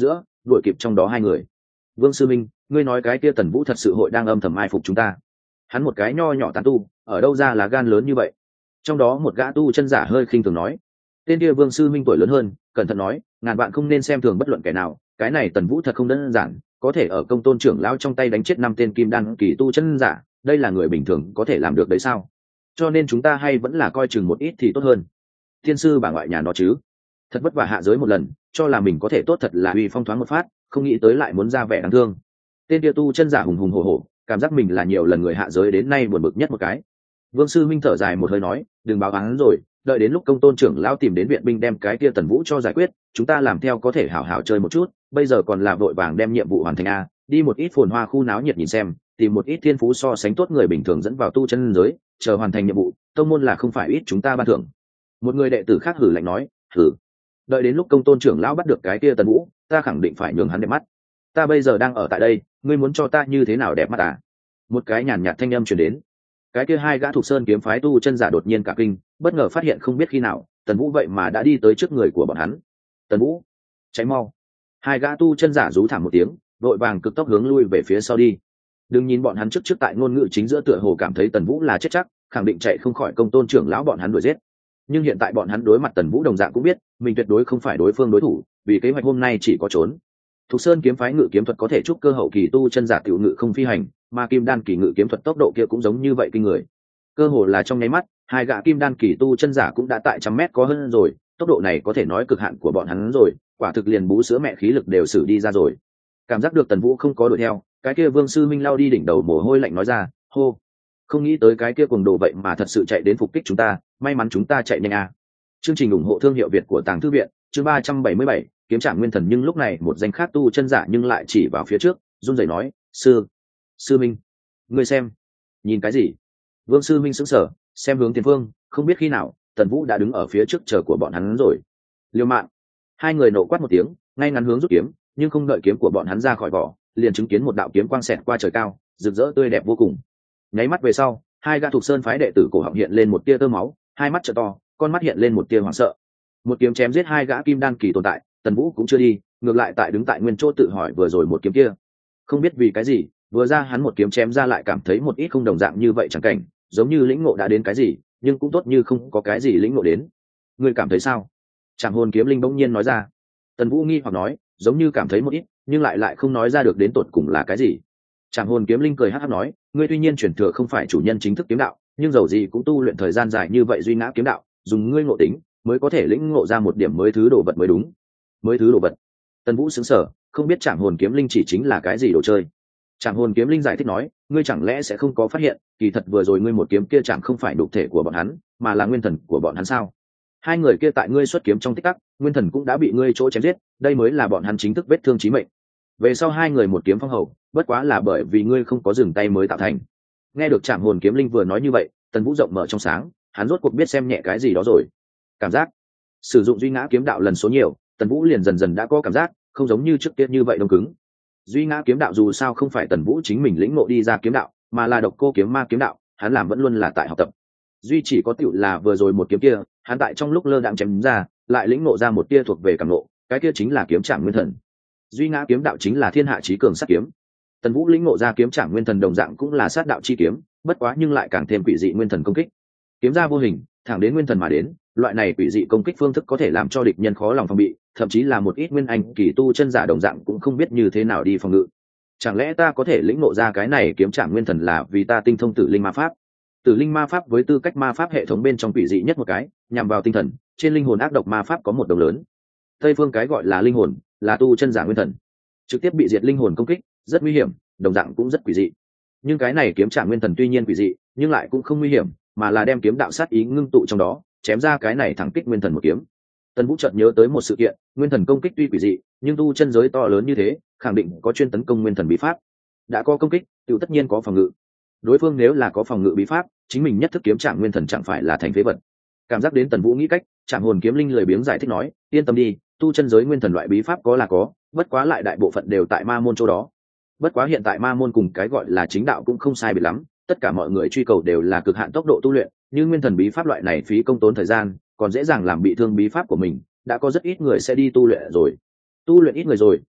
đuổi kịp trong đó hai người. Vương sư minh, ngươi nói cái kia Tần Vũ thật sự hội đang âm thầm ai phục chúng ta? Hắn một cái nho nhỏ tán tu, ở đâu ra là gan lớn như vậy? Trong đó một gã tu chân giả hơi khinh thường nói. Tên kia Vương sư minh tuổi lớn hơn, cẩn thận nói, ngàn bạn không nên xem thường bất luận kẻ nào, cái này Tần Vũ thật không đơn giản, có thể ở Công Tôn trưởng lão trong tay đánh chết năm tên kim đan kỳ tu chân giả, đây là người bình thường có thể làm được đấy sao? Cho nên chúng ta hay vẫn là coi chừng một ít thì tốt hơn. Thiên sư bà ngoại nhà nó chứ, thật vất vả hạ giới một lần, cho là mình có thể tốt thật là uy phong thoáng một phát, không nghĩ tới lại muốn ra vẻ đáng thương. Tên kia tu chân giả hùng hùng hổ hổ, cảm giác mình là nhiều lần người hạ giới đến nay buồn bực nhất một cái. Vương sư minh thở dài một hơi nói, đừng báo án rồi, đợi đến lúc Công Tôn trưởng lão tìm đến viện binh đem cái kia Tần Vũ cho giải quyết, chúng ta làm theo có thể hảo hảo chơi một chút, bây giờ còn là vội vàng đem nhiệm vụ hoàn thành a, đi một ít phồn hoa khu náo nhiệt nhìn xem, tìm một ít thiên phú so sánh tốt người bình thường dẫn vào tu chân giới, chờ hoàn thành nhiệm vụ, tông môn là không phải ít chúng ta ban thưởng. Một người đệ tử khác hử lạnh nói, hử, đợi đến lúc Công Tôn trưởng lão bắt được cái kia Tần Vũ, ta khẳng định phải nhường hắn đẹp mắt. Ta bây giờ đang ở tại đây, ngươi muốn cho ta như thế nào đẹp mắt à? Một cái nhàn nhạt thanh âm truyền đến. Cái kia hai gã thuộc sơn kiếm phái tu chân giả đột nhiên cả kinh, bất ngờ phát hiện không biết khi nào Tần Vũ vậy mà đã đi tới trước người của bọn hắn. Tần Vũ, cháy mau! Hai gã tu chân giả rú thảm một tiếng, vội vàng cực tốc hướng lui về phía sau đi. Đừng nhìn bọn hắn trước trước tại ngôn ngữ chính giữa tựa hồ cảm thấy Tần Vũ là chết chắc, khẳng định chạy không khỏi Công Tôn trưởng lão bọn hắn đuổi giết. Nhưng hiện tại bọn hắn đối mặt Tần Vũ đồng dạng cũng biết, mình tuyệt đối không phải đối phương đối thủ, vì kế hoạch hôm nay chỉ có trốn. Thục Sơn kiếm phái ngự kiếm thuật có thể trúc cơ hậu kỳ tu chân giả tiểu ngự không phi hành, mà Kim Đan kỳ ngự kiếm thuật tốc độ kia cũng giống như vậy kinh người. Cơ hồ là trong nháy mắt, hai gã Kim Đan kỳ tu chân giả cũng đã tại trăm mét có hơn rồi, tốc độ này có thể nói cực hạn của bọn hắn rồi, quả thực liền bú sữa mẹ khí lực đều sử đi ra rồi. Cảm giác được Tần Vũ không có đuổi theo, cái kia Vương sư minh lao đi đỉnh đầu mồ hôi lạnh nói ra, hô, không nghĩ tới cái kia cuồng đồ vậy mà thật sự chạy đến phục kích chúng ta, may mắn chúng ta chạy nhanh à. Chương trình ủng hộ thương hiệu Việt của Tàng Thư viện, chương ba trăm bảy mươi bảy, kiếm Trạng Nguyên Thần. Nhưng lúc này một danh khác tu chân giả nhưng lại chỉ vào phía trước, run rẩy nói, sư sư minh, ngươi xem. Nhìn cái gì? Vương sư minh sững sờ, xem hướng tiền phương, không biết khi nào Tần Vũ đã đứng ở phía trước chờ của bọn hắn rồi. Liêu mạng! Hai người nộ quát một tiếng, ngay ngắn hướng rút kiếm, nhưng không đợi kiếm của bọn hắn ra khỏi vỏ, liền chứng kiến một đạo kiếm quang xẹt qua trời cao, rực rỡ tươi đẹp vô cùng. Nháy mắt về sau, hai gã thuộc sơn phái đệ tử cổ họng hiện lên một tia tơ máu, hai mắt trợ to, con mắt hiện lên một tia hoảng sợ. Một kiếm chém giết hai gã kim đan kỳ tồn tại, Tần Vũ cũng chưa đi, ngược lại tại đứng tại nguyên chỗ tự hỏi vừa rồi một kiếm kia, không biết vì cái gì, vừa ra hắn một kiếm chém ra lại cảm thấy một ít không đồng dạng như vậy chẳng cảnh, giống như lĩnh ngộ đã đến cái gì, nhưng cũng tốt như không có cái gì lĩnh ngộ đến. Ngươi cảm thấy sao? Trảm Hồn kiếm linh bỗng nhiên nói ra. Tần Vũ nghi hoặc nói, giống như cảm thấy một ít, nhưng lại lại không nói ra được đến tột cùng là cái gì. Trảm Hồn kiếm linh cười hắc hắc nói, ngươi tuy nhiên chuyển thừa không phải chủ nhân chính thức kiếm đạo, nhưng dầu gì cũng tu luyện thời gian dài như vậy duy ngã kiếm đạo, dùng ngươi ngộ tính mới có thể lĩnh ngộ ra một điểm mới thứ đồ vật mới đúng. Mới thứ đồ vật? Tần Vũ sững sờ, không biết Trảm Hồn kiếm linh chỉ chính là cái gì đồ chơi. Trảm Hồn kiếm linh giải thích nói, ngươi chẳng lẽ sẽ không có phát hiện, kỳ thật vừa rồi ngươi một kiếm kia chẳng không phải đục thể của bọn hắn, mà là nguyên thần của bọn hắn sao? Hai người kia tại ngươi xuất kiếm trong tích tắc, nguyên thần cũng đã bị ngươi chỗ chém giết, đây mới là bọn hắn chính thức vết thương chí mệnh. Về sau hai người một kiếm phong hầu, bất quá là bởi vì ngươi không có dừng tay mới tạo thành. Nghe được Trảm Hồn kiếm linh vừa nói như vậy, Tần Vũ rộng mở trong sáng, hắn rốt cuộc biết xem nhẹ cái gì đó rồi. Cảm giác sử dụng duy ngã kiếm đạo lần số nhiều, Tần Vũ liền dần dần đã có cảm giác, không giống như trước kia như vậy đông cứng. Duy ngã kiếm đạo dù sao không phải Tần Vũ chính mình lĩnh ngộ đi ra kiếm đạo, mà là độc cô kiếm ma kiếm đạo, hắn làm vẫn luôn là tại học tập. Duy chỉ có tiểu là vừa rồi một kiếm kia, hắn tại trong lúc lơ đãng chém ra, lại lĩnh ngộ ra một tia thuộc về cảm ngộ, cái kia chính là kiếm Trạng Nguyên Thần. Duy ngã kiếm đạo chính là thiên hạ chí cường sát kiếm. Tần Vũ lĩnh ngộ ra kiếm Trạng Nguyên Thần đồng dạng cũng là sát đạo chi kiếm, bất quá nhưng lại càng thêm quỷ dị nguyên thần công kích. Kiếm ra vô hình, thẳng đến nguyên thần mà đến, loại này quỷ dị công kích phương thức có thể làm cho địch nhân khó lòng phòng bị, thậm chí là một ít nguyên anh kỳ tu chân giả đồng dạng cũng không biết như thế nào đi phòng ngự. Chẳng lẽ ta có thể lĩnh ngộ ra cái này kiếm Trạng Nguyên Thần là vì ta tinh thông Tử Linh Ma Pháp? Tử Linh Ma Pháp với tư cách ma pháp hệ thống bên trong quỷ dị nhất một cái, nhằm vào tinh thần, trên linh hồn ác độc ma pháp có một đồng lớn. Tây phương cái gọi là linh hồn, là tu chân giả nguyên thần, trực tiếp bị diệt linh hồn công kích, rất nguy hiểm, đồng dạng cũng rất quỷ dị. Nhưng cái này kiếm Trạng Nguyên Thần tuy nhiên quỷ dị, nhưng lại cũng không nguy hiểm, mà là đem kiếm đạo sát ý ngưng tụ trong đó, chém ra cái này thẳng kích nguyên thần một kiếm. Tần Vũ chợt nhớ tới một sự kiện, nguyên thần công kích tuy quỷ dị, nhưng tu chân giới to lớn như thế, khẳng định có chuyên tấn công nguyên thần bí pháp. Đã có công kích, tự tất nhiên có phòng ngự. Đối phương nếu là có phòng ngự bí pháp, chính mình nhất thức kiếm Trạng Nguyên Thần chẳng phải là thành phế vật. Cảm giác đến Tần Vũ nghĩ cách, Trảm Hồn kiếm linh lười biếng giải thích nói, yên tâm đi, tu chân giới nguyên thần loại bí pháp có là có, bất quá lại đại bộ phận đều tại ma môn chỗ đó. Bất quá hiện tại ma môn cùng cái gọi là chính đạo cũng không sai biệt lắm, tất cả mọi người truy cầu đều là cực hạn tốc độ tu luyện, như nguyên thần bí pháp loại này phí công tốn thời gian, còn dễ dàng làm bị thương bí pháp của mình, đã có rất ít người sẽ đi tu luyện rồi. Tu luyện ít người rồi,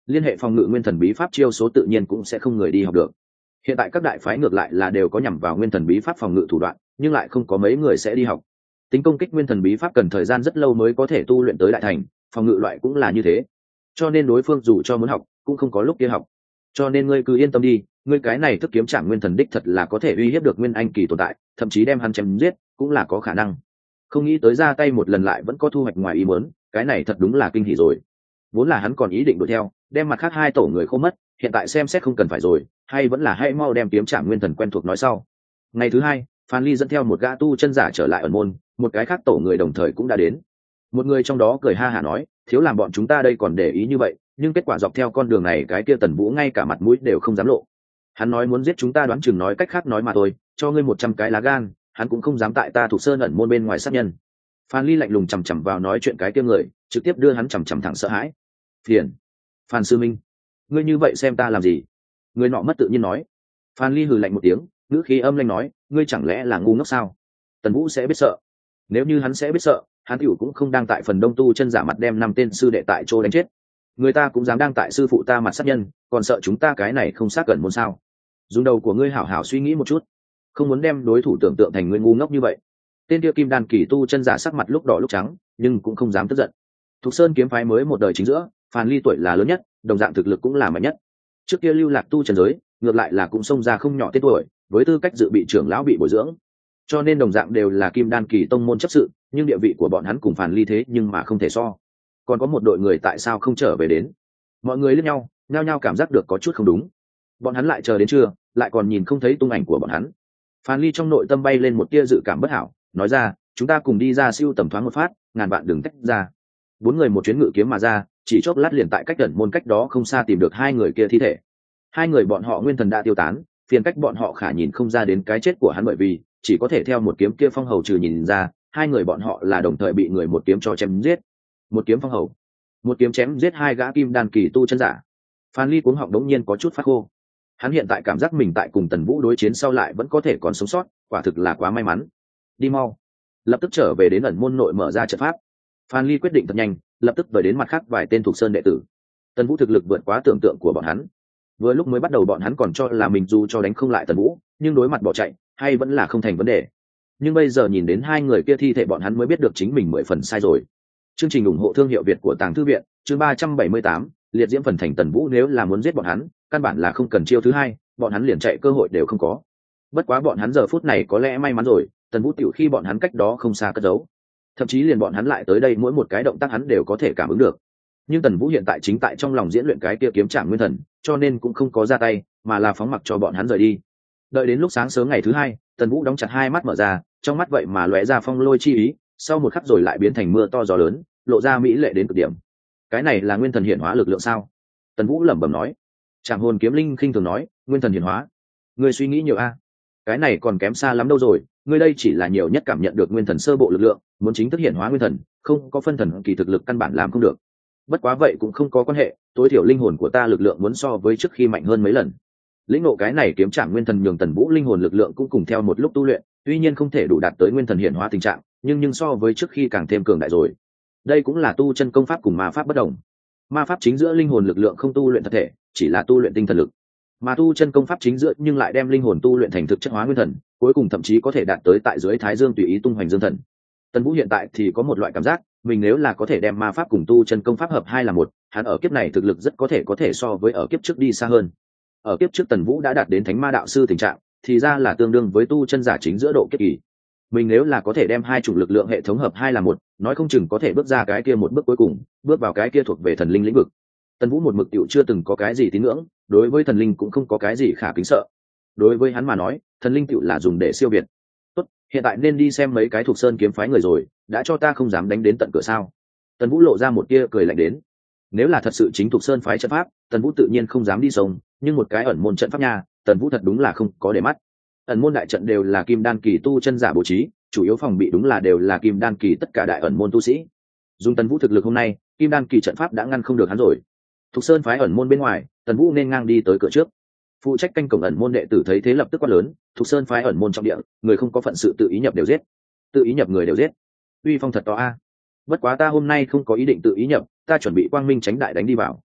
liên hệ phòng ngự nguyên thần bí pháp chiêu số tự nhiên cũng sẽ không người đi học được. Hiện tại các đại phái ngược lại là đều có nhằm vào nguyên thần bí pháp phòng ngự thủ đoạn, nhưng lại không có mấy người sẽ đi học. Tính công kích nguyên thần bí pháp cần thời gian rất lâu mới có thể tu luyện tới đại thành, phòng ngự loại cũng là như thế, cho nên đối phương dù cho muốn học cũng không có lúc kia học. Cho nên ngươi cứ yên tâm đi, ngươi cái này thức kiếm trạng nguyên thần đích thật là có thể uy hiếp được nguyên anh kỳ tồn tại, thậm chí đem hắn chém giết cũng là có khả năng. Không nghĩ tới ra tay một lần lại vẫn có thu hoạch ngoài ý muốn, cái này thật đúng là kinh hỉ rồi. Vốn là hắn còn ý định đuổi theo, đem mặt khác hai tổ người khô mất, hiện tại xem xét không cần phải rồi, hay vẫn là hãy mau đem kiếm trạng nguyên thần quen thuộc nói sau. Ngày thứ hai, Phan Ly dẫn theo một gã tu chân giả trở lại ẩn môn, một cái khác tổ người đồng thời cũng đã đến. Một người trong đó cười ha hả nói, thiếu làm bọn chúng ta đây còn để ý như vậy, nhưng kết quả dọc theo con đường này cái kia Tần Vũ ngay cả mặt mũi đều không dám lộ. Hắn nói muốn giết chúng ta, đoán chừng nói cách khác nói mà thôi, cho ngươi một trăm cái lá gan, hắn cũng không dám tại ta Thục Sơn ẩn môn bên ngoài sát nhân. Phan Ly lạnh lùng chằm chằm vào nói chuyện cái kia người, trực tiếp đưa hắn chằm chằm thẳng sợ hãi. Phiền. Phan sư minh, ngươi như vậy xem ta làm gì? Người nọ mất tự nhiên nói. Phan Ly hừ lạnh một tiếng, ngữ khí âm lãnh nói, ngươi chẳng lẽ là ngu ngốc sao? Tần Vũ sẽ biết sợ. Nếu như hắn sẽ biết sợ, hắn tiểu cũng không đang tại phần đông tu chân giả mặt đem năm tên sư đệ tại chỗ đánh chết. Người ta cũng dám đang tại sư phụ ta mặt sát nhân, còn sợ chúng ta cái này không sát gần môn sao? Dùng đầu của ngươi hảo hảo suy nghĩ một chút, không muốn đem đối thủ tưởng tượng thành người ngu ngốc như vậy. Tên kia kim đan kỳ tu chân giả sắc mặt lúc đỏ lúc trắng, nhưng cũng không dám tức giận. Thục Sơn kiếm phái mới một đời chính giữa, Phan Ly tuổi là lớn nhất, đồng dạng thực lực cũng là mạnh nhất. Trước kia lưu lạc tu chân giới, ngược lại là cũng xông ra không nhỏ tên tuổi, với tư cách dự bị trưởng lão bị bồi dưỡng, cho nên đồng dạng đều là kim đan kỳ tông môn chấp sự, nhưng địa vị của bọn hắn cùng Phan Ly thế nhưng mà không thể so. Còn có một đội người tại sao không trở về đến? Mọi người liếc nhau, nhao nhao cảm giác được có chút không đúng. Bọn hắn lại chờ đến trưa, lại còn nhìn không thấy tung ảnh của bọn hắn. Phan Ly trong nội tâm bay lên một tia dự cảm bất hảo, nói ra, chúng ta cùng đi ra siêu tầm thoáng một phát, ngàn bạn đừng tách ra. Bốn người một chuyến ngự kiếm mà ra, chỉ chốc lát liền tại cách gần môn cách đó không xa tìm được hai người kia thi thể. Hai người bọn họ nguyên thần đã tiêu tán, phiền cách bọn họ khả nhìn không ra đến cái chết của hắn, bởi vì chỉ có thể theo một kiếm kia phong hầu trừ nhìn ra, hai người bọn họ là đồng thời bị người một kiếm cho chém giết. Một kiếm phong hầu, một kiếm chém giết hai gã kim đan kỳ tu chân giả. Phan Ly cuống họng đống nhiên có chút phát khô. Hắn hiện tại cảm giác mình tại cùng Tần Vũ đối chiến sau lại vẫn có thể còn sống sót, quả thực là quá may mắn. Đi mau, lập tức trở về đến ẩn môn nội mở ra trận pháp. Phan Ly quyết định thật nhanh, lập tức về đến mặt khác vài tên thuộc sơn đệ tử. Tần Vũ thực lực vượt quá tưởng tượng của bọn hắn. Vừa lúc mới bắt đầu bọn hắn còn cho là mình dù cho đánh không lại Tần Vũ, nhưng đối mặt bỏ chạy hay vẫn là không thành vấn đề. Nhưng bây giờ nhìn đến hai người kia thi thể, bọn hắn mới biết được chính mình mười phần sai rồi. Chương trình ủng hộ thương hiệu Việt của Tàng Thư viện, chương ba trăm bảy mươi tám, liệt diễm phần thành. Tần Vũ nếu là muốn giết bọn hắn, căn bản là không cần chiêu thứ hai, bọn hắn liền chạy cơ hội đều không có. Bất quá bọn hắn giờ phút này có lẽ may mắn rồi, Tần Vũ tiểu khi bọn hắn cách đó không xa cất giấu, thậm chí liền bọn hắn lại tới đây mỗi một cái động tác hắn đều có thể cảm ứng được. Nhưng Tần Vũ hiện tại chính tại trong lòng diễn luyện cái kia kiếm trạng nguyên thần, cho nên cũng không có ra tay, mà là phóng mặc cho bọn hắn rời đi. Đợi đến lúc sáng sớm ngày thứ hai, Tần Vũ đóng chặt hai mắt mở ra, trong mắt vậy mà lóe ra phong lôi chi ý, sau một khắc rồi lại biến thành mưa to gió lớn, lộ ra mỹ lệ đến cực điểm. Cái này là nguyên thần hiển hóa lực lượng sao? Tần Vũ lẩm bẩm nói. Trảm Hồn Kiếm Linh khinh thường nói, nguyên thần hiển hóa, ngươi suy nghĩ nhiều a. Cái này còn kém xa lắm đâu rồi, ngươi đây chỉ là nhiều nhất cảm nhận được nguyên thần sơ bộ lực lượng, muốn chính thức hiển hóa nguyên thần, không có phân thần kỳ thực lực căn bản làm không được. Bất quá vậy cũng không có quan hệ, tối thiểu linh hồn của ta lực lượng muốn so với trước khi mạnh hơn mấy lần. Lĩnh ngộ cái này kiếm trạng nguyên thần nhường Tần Vũ linh hồn lực lượng cũng cùng theo một lúc tu luyện, tuy nhiên không thể đủ đạt tới nguyên thần hiển hóa tình trạng, nhưng nhưng so với trước khi càng thêm cường đại rồi. Đây cũng là tu chân công pháp cùng ma pháp bất đồng. Ma pháp chính giữa linh hồn lực lượng không tu luyện thật thể, chỉ là tu luyện tinh thần lực, mà tu chân công pháp chính giữa nhưng lại đem linh hồn tu luyện thành thực chất hóa nguyên thần, cuối cùng thậm chí có thể đạt tới tại dưới thái dương tùy ý tung hoành dương thần. Tần Vũ hiện tại thì có một loại cảm giác, mình nếu là có thể đem ma pháp cùng tu chân công pháp hợp hai là một, hắn ở kiếp này thực lực rất có thể có thể so với ở kiếp trước đi xa hơn. Ở kiếp trước Tần Vũ đã đạt đến thánh ma đạo sư tình trạng, thì ra là tương đương với tu chân giả chính giữa độ kiếp kỳ. Mình nếu là có thể đem hai chủng lực lượng hệ thống hợp hai là một, nói không chừng có thể bước ra cái kia một bước cuối cùng, bước vào cái kia thuộc về thần linh lĩnh vực. Tần Vũ một mực tiểu chưa từng có cái gì tín ngưỡng, đối với thần linh cũng không có cái gì khả kính sợ. Đối với hắn mà nói, thần linh tiểu là dùng để siêu việt. Tốt, hiện tại nên đi xem mấy cái thuộc sơn kiếm phái người rồi, đã cho ta không dám đánh đến tận cửa sao? Tần Vũ lộ ra một tia cười lạnh đến. Nếu là thật sự chính thuộc sơn phái trận pháp, Tần Vũ tự nhiên không dám đi sông, nhưng một cái ẩn môn trận pháp nha, Tần Vũ thật đúng là không có để mắt. Ẩn môn đại trận đều là kim đan kỳ tu chân giả bố trí, chủ yếu phòng bị đúng là đều là kim đan kỳ tất cả đại ẩn môn tu sĩ. Dùng Tần Vũ thực lực hôm nay, kim đan kỳ trận pháp đã ngăn không được hắn rồi. Thuộc sơn phái ẩn môn bên ngoài, Tần Vũ nên ngang đi tới cửa trước. Phụ trách canh cổng ẩn môn đệ tử thấy thế lập tức quát lớn, thuộc sơn phái ẩn môn trong địa, người không có phận sự tự ý nhập đều giết, tự ý nhập người đều giết. Uy phong thật to a. Bất quá ta hôm nay không có ý định tự ý nhập, ta chuẩn bị quang minh tránh đại đánh đi vào.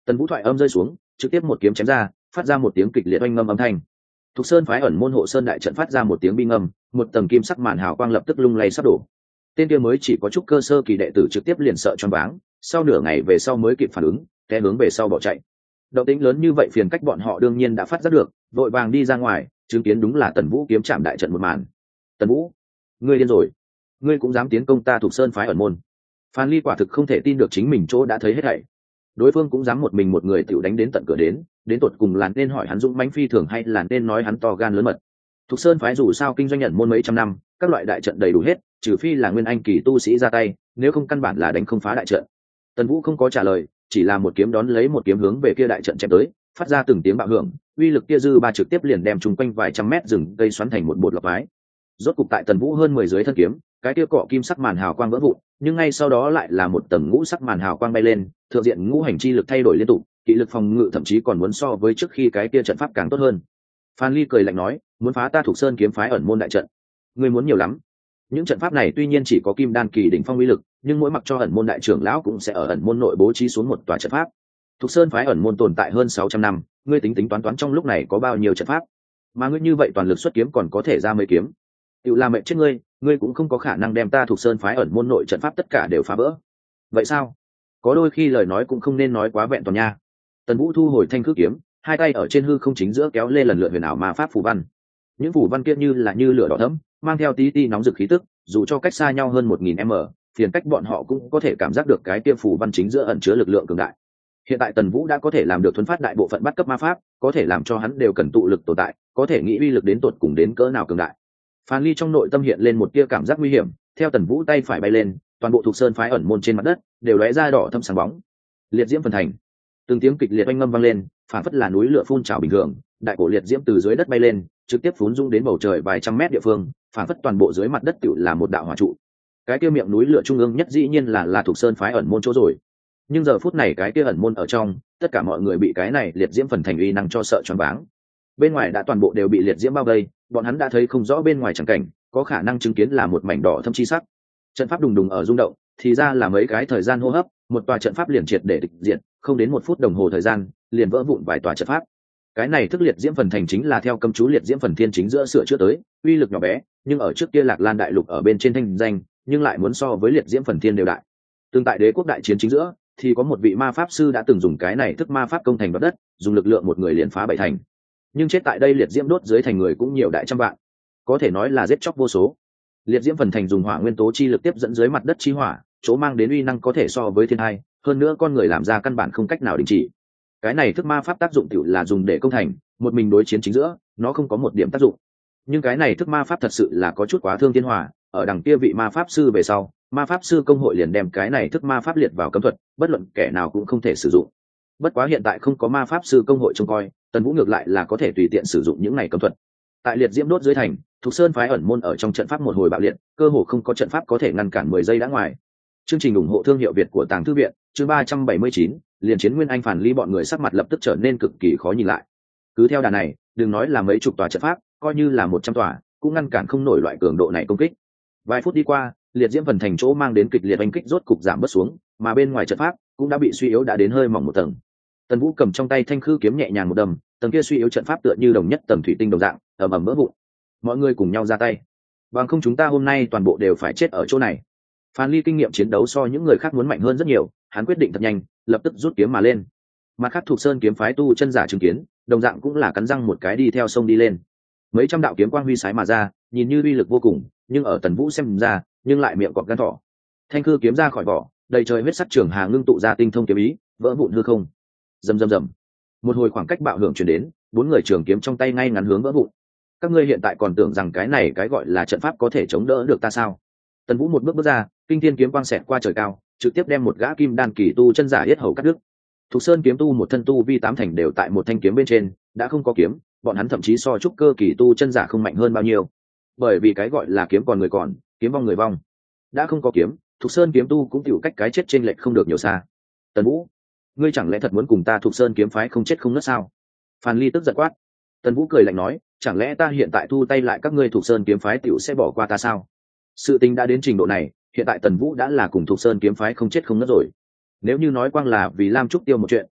Tần Vũ thoại âm rơi xuống, trực tiếp một kiếm chém ra, phát ra một tiếng kịch liệt oanh ngâm âm thanh. Thục Sơn phái ẩn môn hộ sơn đại trận phát ra một tiếng bi ngâm, một tầng kim sắc màn hào quang lập tức lung lay sắp đổ. Tên kia mới chỉ có chút cơ sơ kỳ đệ tử trực tiếp liền sợ choáng váng, sau nửa ngày về sau mới kịp phản ứng, té hướng về sau bỏ chạy. Động tĩnh lớn như vậy phiền cách bọn họ đương nhiên đã phát giác được, vội vàng đi ra ngoài, chứng kiến đúng là Tần Vũ kiếm chạm đại trận một màn. Tần Vũ, ngươi điên rồi, ngươi cũng dám tiến công ta Thục Sơn phái ẩn môn? Phan Ly quả thực không thể tin được chính mình chỗ đã thấy hết thảy. Đối phương cũng dám một mình một người tiểu đánh đến tận cửa đến, đến tột cùng là nên hỏi hắn dũng mãnh phi thường hay là nên nói hắn to gan lớn mật. Thục Sơn phái dù sao kinh doanh nhận môn mấy trăm năm, các loại đại trận đầy đủ hết, trừ phi là nguyên anh kỳ tu sĩ ra tay, nếu không căn bản là đánh không phá đại trận. Tần Vũ không có trả lời, chỉ là một kiếm đón lấy một kiếm hướng về kia đại trận chém tới, phát ra từng tiếng bạo hưởng, uy lực kia dư ba trực tiếp liền đem chung quanh vài trăm mét rừng cây xoắn thành một bột lọc vái. Rốt cục tại Tần Vũ hơn mười dưới thân kiếm, cái kia cọ kim sắc màn hào quang vỡ vụn, nhưng ngay sau đó lại là một tầng ngũ sắc màn hào quang bay lên, thượng diện ngũ hành chi lực thay đổi liên tục, kỹ lực phòng ngự thậm chí còn muốn so với trước khi cái kia trận pháp càng tốt hơn. Phan Ly cười lạnh nói, muốn phá ta Thục Sơn kiếm phái ẩn môn đại trận, ngươi muốn nhiều lắm. Những trận pháp này tuy nhiên chỉ có kim đan kỳ đỉnh phong uy lực, nhưng mỗi mặc cho ẩn môn đại trưởng lão cũng sẽ ở ẩn môn nội bố trí xuống một tòa trận pháp. Thục Sơn phái ẩn môn tồn tại hơn sáu trăm năm, ngươi tính tính toán toán trong lúc này có bao nhiêu trận pháp? Mà ngươi như vậy toàn lực xuất kiếm còn có thể ra mấy kiếm. Tiểu là mệnh chết ngươi, ngươi cũng không có khả năng đem ta Thục Sơn phái ẩn môn nội trận pháp tất cả đều phá vỡ. Vậy sao? Có đôi khi lời nói cũng không nên nói quá vẹn toàn nha. Tần Vũ thu hồi thanh khước kiếm, hai tay ở trên hư không chính giữa kéo lê lần lượt huyền ảo ma pháp phù văn. Những phù văn kia như là như lửa đỏ thẫm, mang theo tí tí nóng rực khí tức, dù cho cách xa nhau hơn một nghìn m, phiền cách bọn họ cũng có thể cảm giác được cái kia phù văn chính giữa ẩn chứa lực lượng cường đại. Hiện tại Tần Vũ đã có thể làm được thuần phát đại bộ phận bắt cấp ma pháp, có thể làm cho hắn đều cần tụ lực tồn tại, có thể nghĩ uy lực đến tột cùng đến cỡ nào cường đại. Phan Ly trong nội tâm hiện lên một tia cảm giác nguy hiểm, theo Tần Vũ tay phải bay lên, toàn bộ Thục Sơn phái ẩn môn trên mặt đất đều lóe ra đỏ thâm sáng bóng. Liệt diễm phần thành, từng tiếng kịch liệt oanh ngâm vang lên, phản phất là núi lửa phun trào bình thường, đại cổ liệt diễm từ dưới đất bay lên, trực tiếp phún dung đến bầu trời vài trăm mét địa phương, phản phất toàn bộ dưới mặt đất tựu là một đạo hỏa trụ. Cái kia miệng núi lửa trung ương nhất dĩ nhiên là là Thục Sơn phái ẩn môn chỗ rồi. Nhưng giờ phút này cái kia ẩn môn ở trong, tất cả mọi người bị cái này liệt diễm phần thành uy năng cho sợ choáng váng. Bên ngoài đã toàn bộ đều bị liệt diễm bao vây, bọn hắn đã thấy không rõ bên ngoài chẳng cảnh, có khả năng chứng kiến là một mảnh đỏ thâm chi sắc. Trận pháp đùng đùng ở rung động, thì ra là mấy cái thời gian hô hấp, một tòa trận pháp liền triệt để tịch diệt, không đến một phút đồng hồ thời gian, liền vỡ vụn vài tòa trận pháp. Cái này thức liệt diễm phần thành chính là theo cấm chú liệt diễm phần thiên chính giữa sửa chữa tới, uy lực nhỏ bé, nhưng ở trước kia Lạc Lan đại lục ở bên trên thanh danh, nhưng lại muốn so với liệt diễm phần thiên đều đại. Tương tại đế quốc đại chiến chính giữa, thì có một vị ma pháp sư đã từng dùng cái này thức ma pháp công thành đoạt đất, dùng lực lượng một người liền phá bảy thành. Nhưng chết tại đây liệt diễm đốt dưới thành người cũng nhiều đại trăm vạn, có thể nói là giết chóc vô số. Liệt diễm phần thành dùng hỏa nguyên tố chi lực tiếp dẫn dưới mặt đất chi hỏa, chỗ mang đến uy năng có thể so với thiên hai, hơn nữa con người làm ra căn bản không cách nào đình chỉ. Cái này thức ma pháp tác dụng tiểu là dùng để công thành, một mình đối chiến chính giữa, nó không có một điểm tác dụng. Nhưng cái này thức ma pháp thật sự là có chút quá thương thiên hỏa, ở đằng kia vị ma pháp sư về sau, ma pháp sư công hội liền đem cái này thức ma pháp liệt vào cấm thuật, bất luận kẻ nào cũng không thể sử dụng. Bất quá hiện tại không có ma pháp sư công hội trông coi, Tần Vũ ngược lại là có thể tùy tiện sử dụng những này cấm thuật. Tại liệt diễm đốt dưới thành, Thục Sơn phái ẩn môn ở trong trận pháp một hồi bạo liệt, cơ hồ không có trận pháp có thể ngăn cản mười giây đã ngoài. Chương trình ủng hộ thương hiệu Việt của Tàng Thư viện, chương ba trăm bảy mươi chín, liền chiến Nguyên Anh Phản Ly bọn người sắc mặt lập tức trở nên cực kỳ khó nhìn lại. Cứ theo đà này, đừng nói là mấy chục tòa trận pháp, coi như là một trăm tòa, cũng ngăn cản không nổi loại cường độ này công kích. Vài phút đi qua, liệt diễm phần thành chỗ mang đến kịch liệt oanh kích rốt cục giảm bớt xuống, mà bên ngoài trận pháp cũng đã bị suy yếu đã đến hơi mỏng một tầng. Tần Vũ cầm trong tay thanh khư kiếm nhẹ nhàng một đầm, tầng kia suy yếu trận pháp tựa như đồng nhất tầng thủy tinh đồng dạng, ầm ầm vỡ vụn. Mọi người cùng nhau ra tay, bằng không chúng ta hôm nay toàn bộ đều phải chết ở chỗ này. Phan Ly kinh nghiệm chiến đấu so những người khác muốn mạnh hơn rất nhiều, hắn quyết định thật nhanh, lập tức rút kiếm mà lên. Mặt khác Thục Sơn kiếm phái tu chân giả chứng kiến, đồng dạng cũng là cắn răng một cái đi theo sông đi lên. Mấy trăm đạo kiếm quang huy sái mà ra, nhìn như uy lực vô cùng, nhưng ở Tần Vũ xem ra, nhưng lại miệng cọp gan thỏ. Thanh khư kiếm ra khỏi vỏ, đầy trời huyết sắc trường hà ngưng tụ ra tinh thông kiếm ý, vỡ vụn hư không. Rầm rầm rầm. Một hồi khoảng cách bạo hưởng truyền đến, bốn người trường kiếm trong tay ngay ngắn hướng vỡ vụn. Các ngươi hiện tại còn tưởng rằng cái này cái gọi là trận pháp có thể chống đỡ được ta sao? Tần Vũ một bước bước ra, kinh thiên kiếm quang xẹt qua trời cao, trực tiếp đem một gã kim đan kỳ tu chân giả yết hầu cắt đứt. Thục Sơn kiếm tu một thân tu vi tám thành đều tại một thanh kiếm bên trên, đã không có kiếm, bọn hắn thậm chí so trúc cơ kỳ tu chân giả không mạnh hơn bao nhiêu. Bởi vì cái gọi là kiếm còn người còn, kiếm vong người vong. Đã không có kiếm, Thục Sơn kiếm tu cũng chịu cách cái chết trên lệch không được nhiều xa. Tần Vũ, ngươi chẳng lẽ thật muốn cùng ta Thục Sơn kiếm phái không chết không nứt sao? Phan Ly tức giận quát. Tần Vũ cười lạnh nói, chẳng lẽ ta hiện tại thu tay lại các ngươi Thục Sơn kiếm phái tiểu sẽ bỏ qua ta sao? Sự tình đã đến trình độ này, hiện tại Tần Vũ đã là cùng Thục Sơn kiếm phái không chết không nứt rồi. Nếu như nói quang là vì Lam Trúc Tiêu một chuyện,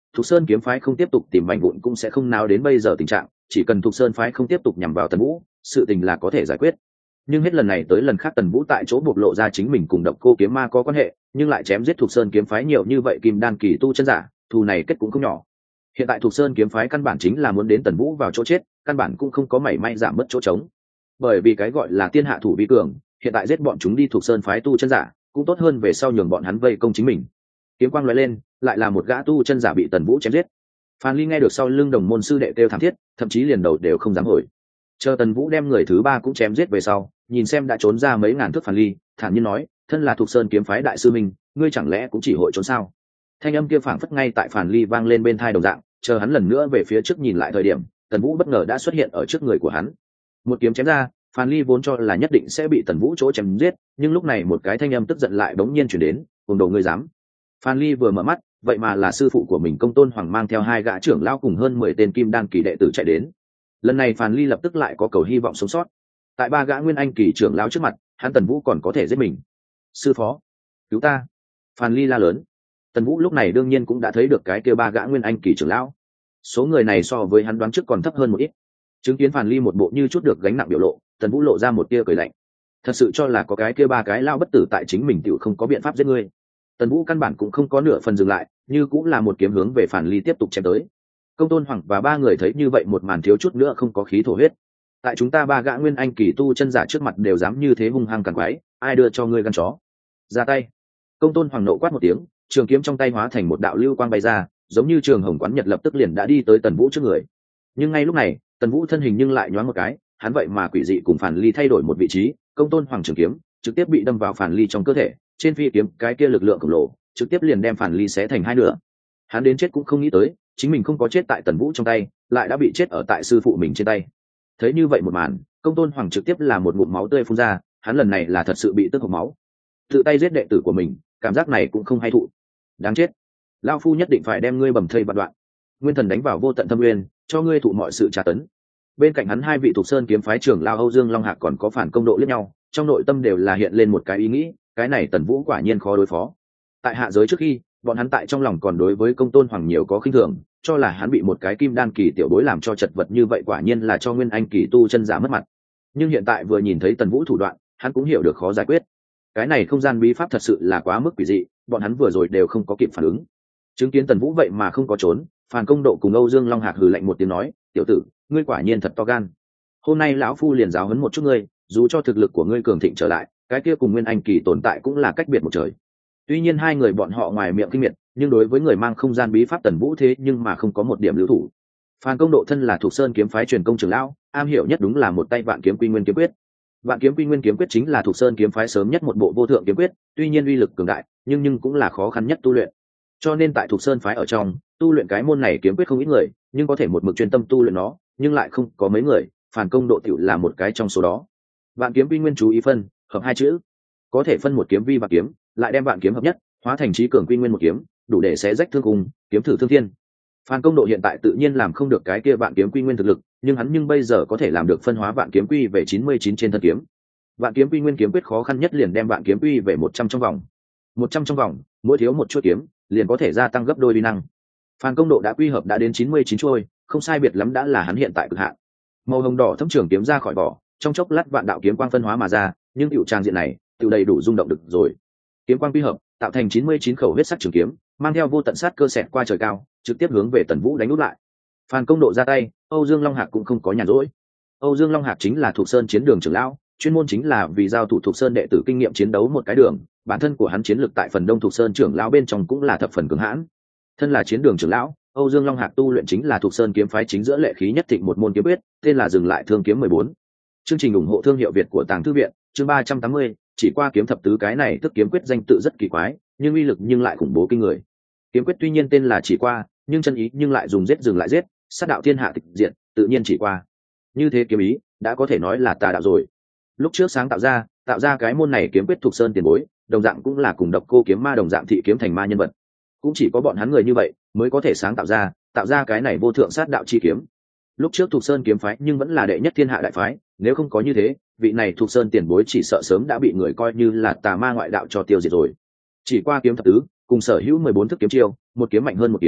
Thục Sơn kiếm phái không tiếp tục tìm mảnh vụn cũng sẽ không nào đến bây giờ tình trạng, chỉ cần Thục Sơn phái không tiếp tục nhằm vào Tần Vũ, sự tình là có thể giải quyết. Nhưng hết lần này tới lần khác Tần Vũ tại chỗ bộc lộ ra chính mình cùng Độc Cô kiếm ma có quan hệ, nhưng lại chém giết Thục Sơn kiếm phái nhiều như vậy kim đan kỳ tu chân giả, thù này kết cũng không nhỏ. Hiện tại Thục Sơn kiếm phái căn bản chính là muốn đến Tần Vũ vào chỗ chết, căn bản cũng không có mảy may giảm mất chỗ trống. Bởi vì cái gọi là tiên hạ thủ vi cường, hiện tại giết bọn chúng đi Thục Sơn phái tu chân giả, cũng tốt hơn về sau nhường bọn hắn vây công chính mình. Kiếm quang lóe lên, lại là một gã tu chân giả bị Tần Vũ chém giết. Phan Ly nghe được sau lưng đồng môn sư đệ kêu thảm thiết, thậm chí liền đầu đều không dám hồi. Chờ Tần Vũ đem người thứ ba cũng chém giết về sau, nhìn xem đã trốn ra mấy ngàn thước Phan Ly, thản nhiên nói, thân là Thục Sơn kiếm phái đại sư minh, ngươi chẳng lẽ cũng chỉ hội trốn sao? Thanh âm kia phảng phất ngay tại Phan Ly vang lên bên tai đồng dạng, chờ hắn lần nữa về phía trước nhìn lại thời điểm, Tần Vũ bất ngờ đã xuất hiện ở trước người của hắn. Một kiếm chém ra, Phan Ly vốn cho là nhất định sẽ bị Tần Vũ chỗ chém giết, nhưng lúc này một cái thanh âm tức giận lại bỗng nhiên truyền đến, "Cùng đồ ngươi dám?" Phan Ly vừa mở mắt, vậy mà là sư phụ của mình Công Tôn Hoàng mang theo hai gã trưởng lão cùng hơn mười tên kim đan kỳ đệ tử chạy đến. Lần này Phan Ly lập tức lại có cầu hy vọng sống sót. Tại ba gã nguyên anh kỳ trưởng lão trước mặt, hắn Tần Vũ còn có thể giết mình. "Sư phó, cứu ta!" Phan Ly la lớn. Tần Vũ lúc này đương nhiên cũng đã thấy được cái kia ba gã nguyên anh kỳ trưởng lão. Số người này so với hắn đoán trước còn thấp hơn một ít. Chứng kiến Phan Ly một bộ như chút được gánh nặng biểu lộ, Tần Vũ lộ ra một tia cười lạnh. Thật sự cho là có cái kia ba cái lao bất tử tại chính mình tiểu không có biện pháp giết ngươi. Tần Vũ căn bản cũng không có nửa phần dừng lại, như cũng là một kiếm hướng về Phan Ly tiếp tục chém tới. Công Tôn Hoàng và ba người thấy như vậy một màn thiếu chút nữa không có khí thổ huyết. Tại chúng ta ba gã nguyên anh kỳ tu chân giả trước mặt đều dám như thế hung hăng càn quái, ai đưa cho ngươi gan chó? Ra tay! Công Tôn Hoàng nộ quát một tiếng, trường kiếm trong tay hóa thành một đạo lưu quang bay ra, giống như trường hồng quán nhật lập tức liền đã đi tới Tần Vũ trước người. Nhưng ngay lúc này, Tần Vũ thân hình nhưng lại nhoáng một cái, hắn vậy mà quỷ dị cùng Phan Ly thay đổi một vị trí, Công Tôn Hoàng trường kiếm trực tiếp bị đâm vào Phan Ly trong cơ thể, trên phi kiếm cái kia lực lượng khổng lồ trực tiếp liền đem Phan Ly xé thành hai nửa. Hắn đến chết cũng không nghĩ tới, chính mình không có chết tại Tần Vũ trong tay, lại đã bị chết ở tại sư phụ mình trên tay. Thấy như vậy một màn, Công Tôn Hoàng trực tiếp là một ngụm máu tươi phun ra, hắn lần này là thật sự bị tức hộc máu. Tự tay giết đệ tử của mình, cảm giác này cũng không hay thụ. Đáng chết, lão phu nhất định phải đem ngươi bầm thây vạn đoạn. Nguyên thần đánh vào vô tận thâm nguyên, cho ngươi thụ mọi sự tra tấn. Bên cạnh hắn hai vị Thục Sơn kiếm phái trưởng lão Âu Dương Long Hạc còn có phản công độ liếc nhau, trong nội tâm đều là hiện lên một cái ý nghĩ, cái này Tần Vũ quả nhiên khó đối phó. Tại hạ giới trước khi, bọn hắn tại trong lòng còn đối với Công Tôn Hoàng nhiều có khinh thường, cho là hắn bị một cái kim đan kỳ tiểu bối làm cho chật vật như vậy, quả nhiên là cho nguyên anh kỳ tu chân giả mất mặt. Nhưng hiện tại vừa nhìn thấy Tần Vũ thủ đoạn, hắn cũng hiểu được khó giải quyết. Cái này không gian bí pháp thật sự là quá mức quỷ dị, bọn hắn vừa rồi đều không có kịp phản ứng. Chứng kiến Tần Vũ vậy mà không có trốn, Phàn Công Độ cùng Âu Dương Long Hạc hừ lạnh một tiếng nói, tiểu tử, ngươi quả nhiên thật to gan. Hôm nay lão phu liền giáo huấn một chút ngươi, dù cho thực lực của ngươi cường thịnh trở lại, cái kia cùng nguyên anh kỳ tồn tại cũng là cách biệt một trời. Tuy nhiên hai người bọn họ ngoài miệng kinh miệt, nhưng đối với người mang không gian bí pháp Tần Vũ thế nhưng mà không có một điểm lưu thủ. Phàn Công Độ thân là Thục Sơn kiếm phái truyền công trưởng lão, am hiểu nhất đúng là một tay Vạn Kiếm Quy Nguyên kiếm quyết. Vạn Kiếm Quy Nguyên kiếm quyết chính là Thục Sơn kiếm phái sớm nhất một bộ vô thượng kiếm quyết, tuy nhiên uy lực cường đại, nhưng nhưng cũng là khó khăn nhất tu luyện. Cho nên tại Thục Sơn phái ở trong, tu luyện cái môn này kiếm quyết không ít người, nhưng có thể một mực chuyên tâm tu luyện nó, nhưng lại không có mấy người, Phàn Công Độ tiểu là một cái trong số đó. Vạn Kiếm Quy Nguyên chú ý phân, hợp hai chữ, có thể phân một kiếm vi vạn kiếm, lại đem vạn kiếm hợp nhất, hóa thành chí cường quy nguyên một kiếm, đủ để xé rách thương cùng, kiếm thử thương thiên. Phan Công Độ hiện tại tự nhiên làm không được cái kia vạn kiếm quy nguyên thực lực, nhưng hắn nhưng bây giờ có thể làm được phân hóa vạn kiếm quy về chín mươi chín trên thân kiếm. Vạn kiếm quy nguyên kiếm quyết khó khăn nhất liền đem vạn kiếm quy về một trăm trong vòng. một trăm trong vòng, mỗi thiếu một chuôi kiếm, liền có thể gia tăng gấp đôi uy năng. Phan Công Độ đã quy hợp đã đến chín mươi chín chuôi, không sai biệt lắm đã là hắn hiện tại cực hạn. Màu hồng đỏ thấm trường kiếm ra khỏi vỏ, trong chốc lát vạn đạo kiếm quang phân hóa mà ra, nhưng tiểu trang diện này, tiểu đầy đủ rung động được rồi. Kiếm quang quy hợp, tạo thành chín mươi chín khẩu huyết sắc trường kiếm, mang theo vô tận sát cơ xẹt qua trời cao, trực tiếp hướng về Tần Vũ đánh úp lại. Phan Công Độ ra tay, Âu Dương Long Hạc cũng không có nhàn rỗi. Âu Dương Long Hạc chính là Thục Sơn chiến đường trưởng lão, chuyên môn chính là vì giao thủ Thục Sơn đệ tử kinh nghiệm chiến đấu một cái đường, bản thân của hắn chiến lược tại phần đông Thục Sơn trưởng lão bên trong cũng là thập phần cường hãn. Thân là chiến đường trưởng lão, Âu Dương Long Hạc tu luyện chính là Thục Sơn kiếm phái chính giữa lệ khí nhất thịnh một môn kiếm quyết, tên là Dừng lại thương kiếm mười bốn. Chương trình ủng hộ thương hiệu Việt của Tàng Thư viện, chương ba trăm tám mươi, chỉ qua kiếm thập tứ cái này tức kiếm quyết danh tự rất kỳ quái, nhưng uy lực nhưng lại khủng bố kinh người. Kiếm quyết tuy nhiên tên là chỉ qua, nhưng chân ý nhưng lại dùng giết dừng lại giết, sát đạo thiên hạ tịch diệt, tự nhiên chỉ qua. Như thế kiếm ý, đã có thể nói là tà đạo rồi. Lúc trước sáng tạo ra, tạo ra cái môn này kiếm quyết Thục Sơn tiền bối, đồng dạng cũng là cùng Độc Cô kiếm ma đồng dạng thị kiếm thành ma nhân vật. Cũng chỉ có bọn hắn người như vậy mới có thể sáng tạo ra, tạo ra cái này vô thượng sát đạo chi kiếm. Lúc trước Thục Sơn kiếm phái nhưng vẫn là đệ nhất thiên hạ đại phái, nếu không có như thế, vị này Thục Sơn tiền bối chỉ sợ sớm đã bị người coi như là tà ma ngoại đạo cho tiêu diệt rồi. Chỉ qua kiếm thập tứ, cùng sở hữu mười bốn thức kiếm chiêu, một kiếm mạnh hơn một kiếm,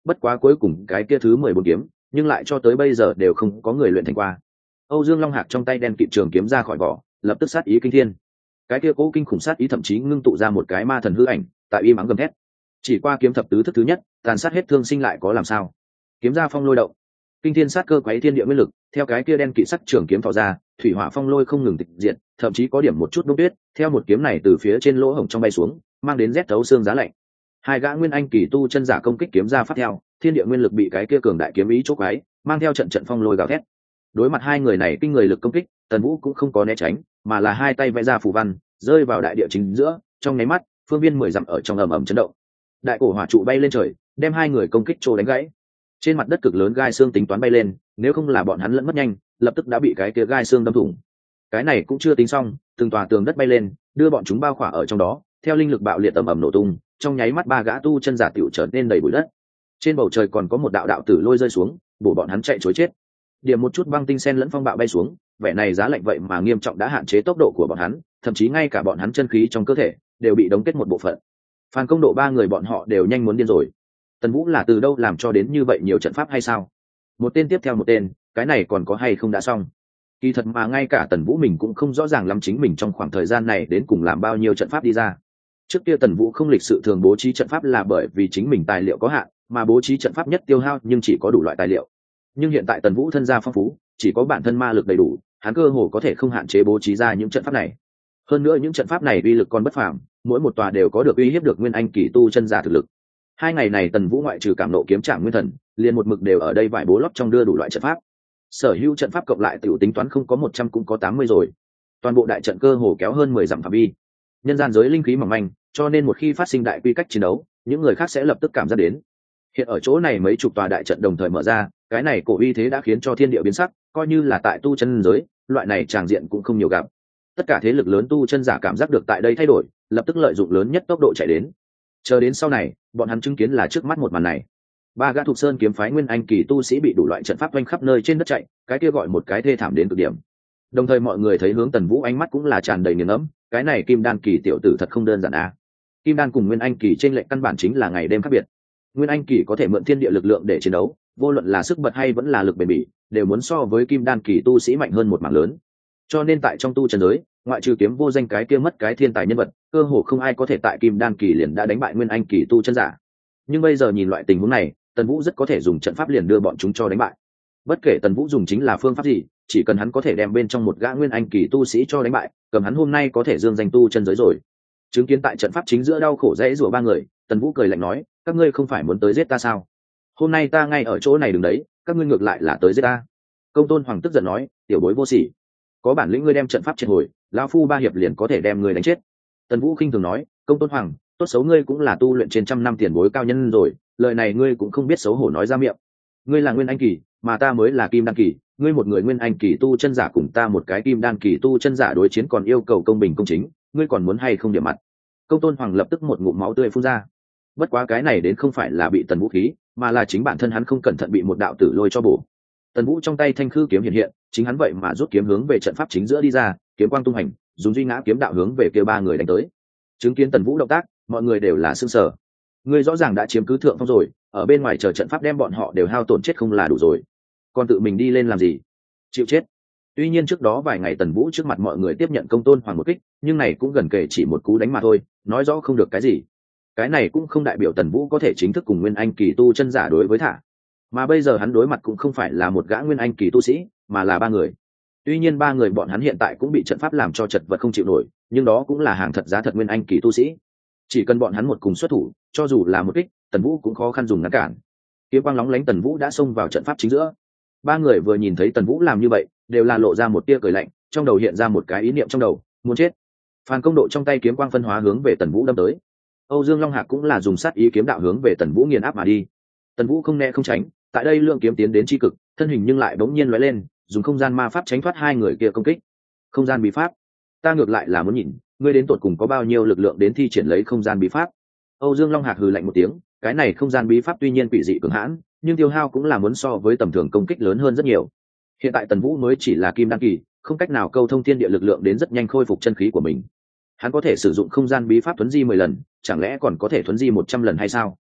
bất quá cuối cùng cái kia thứ mười bốn kiếm nhưng lại cho tới bây giờ đều không có người luyện thành qua. Âu Dương Long Hạc trong tay đen kịt trường kiếm ra khỏi vỏ, lập tức sát ý kinh thiên. Cái kia cố kinh khủng sát ý thậm chí ngưng tụ ra một cái ma thần hư ảnh, tại im ắng gầm thét. Chỉ qua kiếm thập tứ thức thứ nhất, tàn sát hết thương sinh lại có làm sao? Kiếm ra phong lôi động, kinh thiên sát cơ quấy thiên địa nguyên lực, theo cái kia đen kịt sắc trường kiếm thò ra, thủy hỏa phong lôi không ngừng tịch diệt, thậm chí có điểm một chút bốc tuyết, theo một kiếm này từ phía trên lỗ hổng trong bay xuống, mang đến rét thấu xương giá lạnh. Hai gã nguyên anh kỳ tu chân giả công kích kiếm ra phát theo, thiên địa nguyên lực bị cái kia cường đại kiếm ý chốt quái, mang theo trận trận phong lôi gào thét. Đối mặt hai người này kinh người lực công kích, Tần Vũ cũng không có né tránh, mà là hai tay vẽ ra phù văn, rơi vào đại địa chính giữa, trong nháy mắt, phương viên mười dặm ở trong ầm ầm chấn động. Đại cổ hỏa trụ bay lên trời, đem hai người công kích trô đánh gãy. Trên mặt đất cực lớn gai xương tính toán bay lên, nếu không là bọn hắn lẫn mất nhanh, lập tức đã bị cái kia gai xương đâm thủng. Cái này cũng chưa tính xong, từng tòa tường đất bay lên, đưa bọn chúng bao khỏa ở trong đó, theo linh lực bạo liệt ầm ầm nổ tung, trong nháy mắt ba gã tu chân giả tiểu trở nên đầy bụi đất. Trên bầu trời còn có một đạo đạo tử lôi rơi xuống, bổ bọn hắn chạy trối chết. Điểm một chút băng tinh sen lẫn phong bạo bay xuống, vẻ này giá lạnh vậy mà nghiêm trọng đã hạn chế tốc độ của bọn hắn, thậm chí ngay cả bọn hắn chân khí trong cơ thể đều bị đóng kết một bộ phận. Phan Công Độ ba người bọn họ đều nhanh muốn điên rồi. Tần Vũ là từ đâu làm cho đến như vậy nhiều trận pháp hay sao? Một tên tiếp theo một tên, cái này còn có hay không đã xong? Kỳ thật mà ngay cả Tần Vũ mình cũng không rõ ràng lắm chính mình trong khoảng thời gian này đến cùng làm bao nhiêu trận pháp đi ra. Trước kia Tần Vũ không lịch sự thường bố trí trận pháp là bởi vì chính mình tài liệu có hạn, mà bố trí trận pháp nhất tiêu hao nhưng chỉ có đủ loại tài liệu. Nhưng hiện tại Tần Vũ thân gia phong phú, chỉ có bản thân ma lực đầy đủ, hắn cơ hồ có thể không hạn chế bố trí ra những trận pháp này. Hơn nữa những trận pháp này uy lực còn bất phàm, mỗi một tòa đều có được uy hiếp được nguyên anh kỳ tu chân giả thực lực. Hai ngày này Tần Vũ ngoại trừ cảm nộ kiếm trảm nguyên thần, liền một mực đều ở đây vải bố lót trong đưa đủ loại trận pháp. Sở hữu trận pháp cộng lại tiểu tính toán không có một trăm cũng có tám mươi rồi. Toàn bộ đại trận cơ hồ kéo hơn mười dặm phạm vi. Nhân gian giới linh khí mỏng manh, cho nên một khi phát sinh đại quy cách chiến đấu, những người khác sẽ lập tức cảm giác đến. Hiện ở chỗ này mấy chục tòa đại trận đồng thời mở ra, cái này cổ uy thế đã khiến cho thiên địa biến sắc, coi như là tại tu chân giới, loại này tràng diện cũng không nhiều gặp. Tất cả thế lực lớn tu chân giả cảm giác được tại đây thay đổi, lập tức lợi dụng lớn nhất tốc độ chạy đến. Chờ đến sau này, bọn hắn chứng kiến là trước mắt một màn này. Ba gã thuộc sơn kiếm phái nguyên anh kỳ tu sĩ bị đủ loại trận pháp quanh khắp nơi trên đất chạy, cái kia gọi một cái thê thảm đến cực điểm. Đồng thời mọi người thấy hướng Tần Vũ ánh mắt cũng là tràn đầy nghiền ngẫm, cái này kim đan kỳ tiểu tử thật không đơn giản à. Kim đan cùng nguyên anh kỳ trên lệnh căn bản chính là ngày đêm khác biệt. Nguyên anh kỳ có thể mượn thiên địa lực lượng để chiến đấu, vô luận là sức bật hay vẫn là lực bền bỉ, đều muốn so với kim đan kỳ tu sĩ mạnh hơn một mảng lớn. Cho nên tại trong tu chân giới, ngoại trừ kiếm vô danh cái kia mất cái thiên tài nhân vật, cơ hồ không ai có thể tại kim đan kỳ liền đã đánh bại nguyên anh kỳ tu chân giả. Nhưng bây giờ nhìn loại tình huống này, Tần Vũ rất có thể dùng trận pháp liền đưa bọn chúng cho đánh bại. Bất kể Tần Vũ dùng chính là phương pháp gì, chỉ cần hắn có thể đem bên trong một gã nguyên anh kỳ tu sĩ cho đánh bại, cầm hắn hôm nay có thể dương danh tu chân giới rồi. Chứng kiến tại trận pháp chính giữa đau khổ dễ rủa ba người, Tần Vũ cười lạnh nói, các ngươi không phải muốn tới giết ta sao? Hôm nay ta ngay ở chỗ này đừng đấy, các ngươi ngược lại là tới giết ta. Công Tôn Hoàng tức giận nói, tiểu bối vô sỉ, có bản lĩnh ngươi đem trận pháp triệt hồi, lão phu ba hiệp liền có thể đem ngươi đánh chết. Tần Vũ khinh thường nói, Công Tôn Hoàng, tốt xấu ngươi cũng là tu luyện trên trăm năm tiền bối cao nhân rồi, lời này ngươi cũng không biết xấu hổ nói ra miệng. Ngươi là nguyên anh kỳ, mà ta mới là kim đan kỳ, ngươi một người nguyên anh kỳ tu chân giả cùng ta một cái kim đan kỳ tu chân giả đối chiến còn yêu cầu công bình công chính, ngươi còn muốn hay không điểm mặt? Công Tôn Hoàng lập tức một ngụm máu tươi phun ra. Bất quá cái này đến không phải là bị Tần Vũ khí, mà là chính bản thân hắn không cẩn thận bị một đạo tử lôi cho bổ. Tần Vũ trong tay thanh khư kiếm hiện hiện, chính hắn vậy mà rút kiếm hướng về trận pháp chính giữa đi ra, kiếm quang tung hành, dùng duy ngã kiếm đạo hướng về kia ba người đánh tới. Chứng kiến Tần Vũ động tác, mọi người đều là sửng sở. Ngươi rõ ràng đã chiếm cứ thượng phong rồi, ở bên ngoài chờ trận pháp đem bọn họ đều hao tổn chết không là đủ rồi, còn tự mình đi lên làm gì? Chịu chết. Tuy nhiên trước đó vài ngày Tần Vũ trước mặt mọi người tiếp nhận Công Tôn Hoàng một kích, nhưng này cũng gần kể chỉ một cú đánh mà thôi, nói rõ không được cái gì. Cái này cũng không đại biểu Tần Vũ có thể chính thức cùng nguyên anh kỳ tu chân giả đối với thả. Mà bây giờ hắn đối mặt cũng không phải là một gã nguyên anh kỳ tu sĩ, mà là ba người. Tuy nhiên ba người bọn hắn hiện tại cũng bị trận pháp làm cho chật vật không chịu nổi, nhưng đó cũng là hàng thật giá thật nguyên anh kỳ tu sĩ. Chỉ cần bọn hắn một cùng xuất thủ, cho dù là một kích, Tần Vũ cũng khó khăn dùng ngăn cản. Kiếm quang lóng lánh, Tần Vũ đã xông vào trận pháp chính giữa. Ba người vừa nhìn thấy Tần Vũ làm như vậy, đều là lộ ra một tia cười lạnh, trong đầu hiện ra một cái ý niệm trong đầu, muốn chết. Phan Công Độ trong tay kiếm quang phân hóa hướng về Tần Vũ đâm tới. Âu Dương Long Hạc cũng là dùng sát ý kiếm đạo hướng về Tần Vũ nghiền áp mà đi. Tần Vũ không né không tránh, tại đây lượng kiếm tiến đến chi cực, thân hình nhưng lại bỗng nhiên lóe lên, dùng không gian ma pháp tránh thoát hai người kia công kích. Không gian bí pháp, ta ngược lại là muốn nhìn, ngươi đến tột cùng có bao nhiêu lực lượng đến thi triển lấy không gian bí pháp. Âu Dương Long Hạc hừ lạnh một tiếng, cái này không gian bí pháp tuy nhiên quỷ dị cường hãn, nhưng tiêu hao cũng là muốn so với tầm thường công kích lớn hơn rất nhiều. Hiện tại Tần Vũ mới chỉ là kim đan kỳ, không cách nào câu thông thiên địa lực lượng đến rất nhanh khôi phục chân khí của mình. Hắn có thể sử dụng không gian bí pháp thuấn di mười lần, chẳng lẽ còn có thể thuấn di một trăm lần hay sao?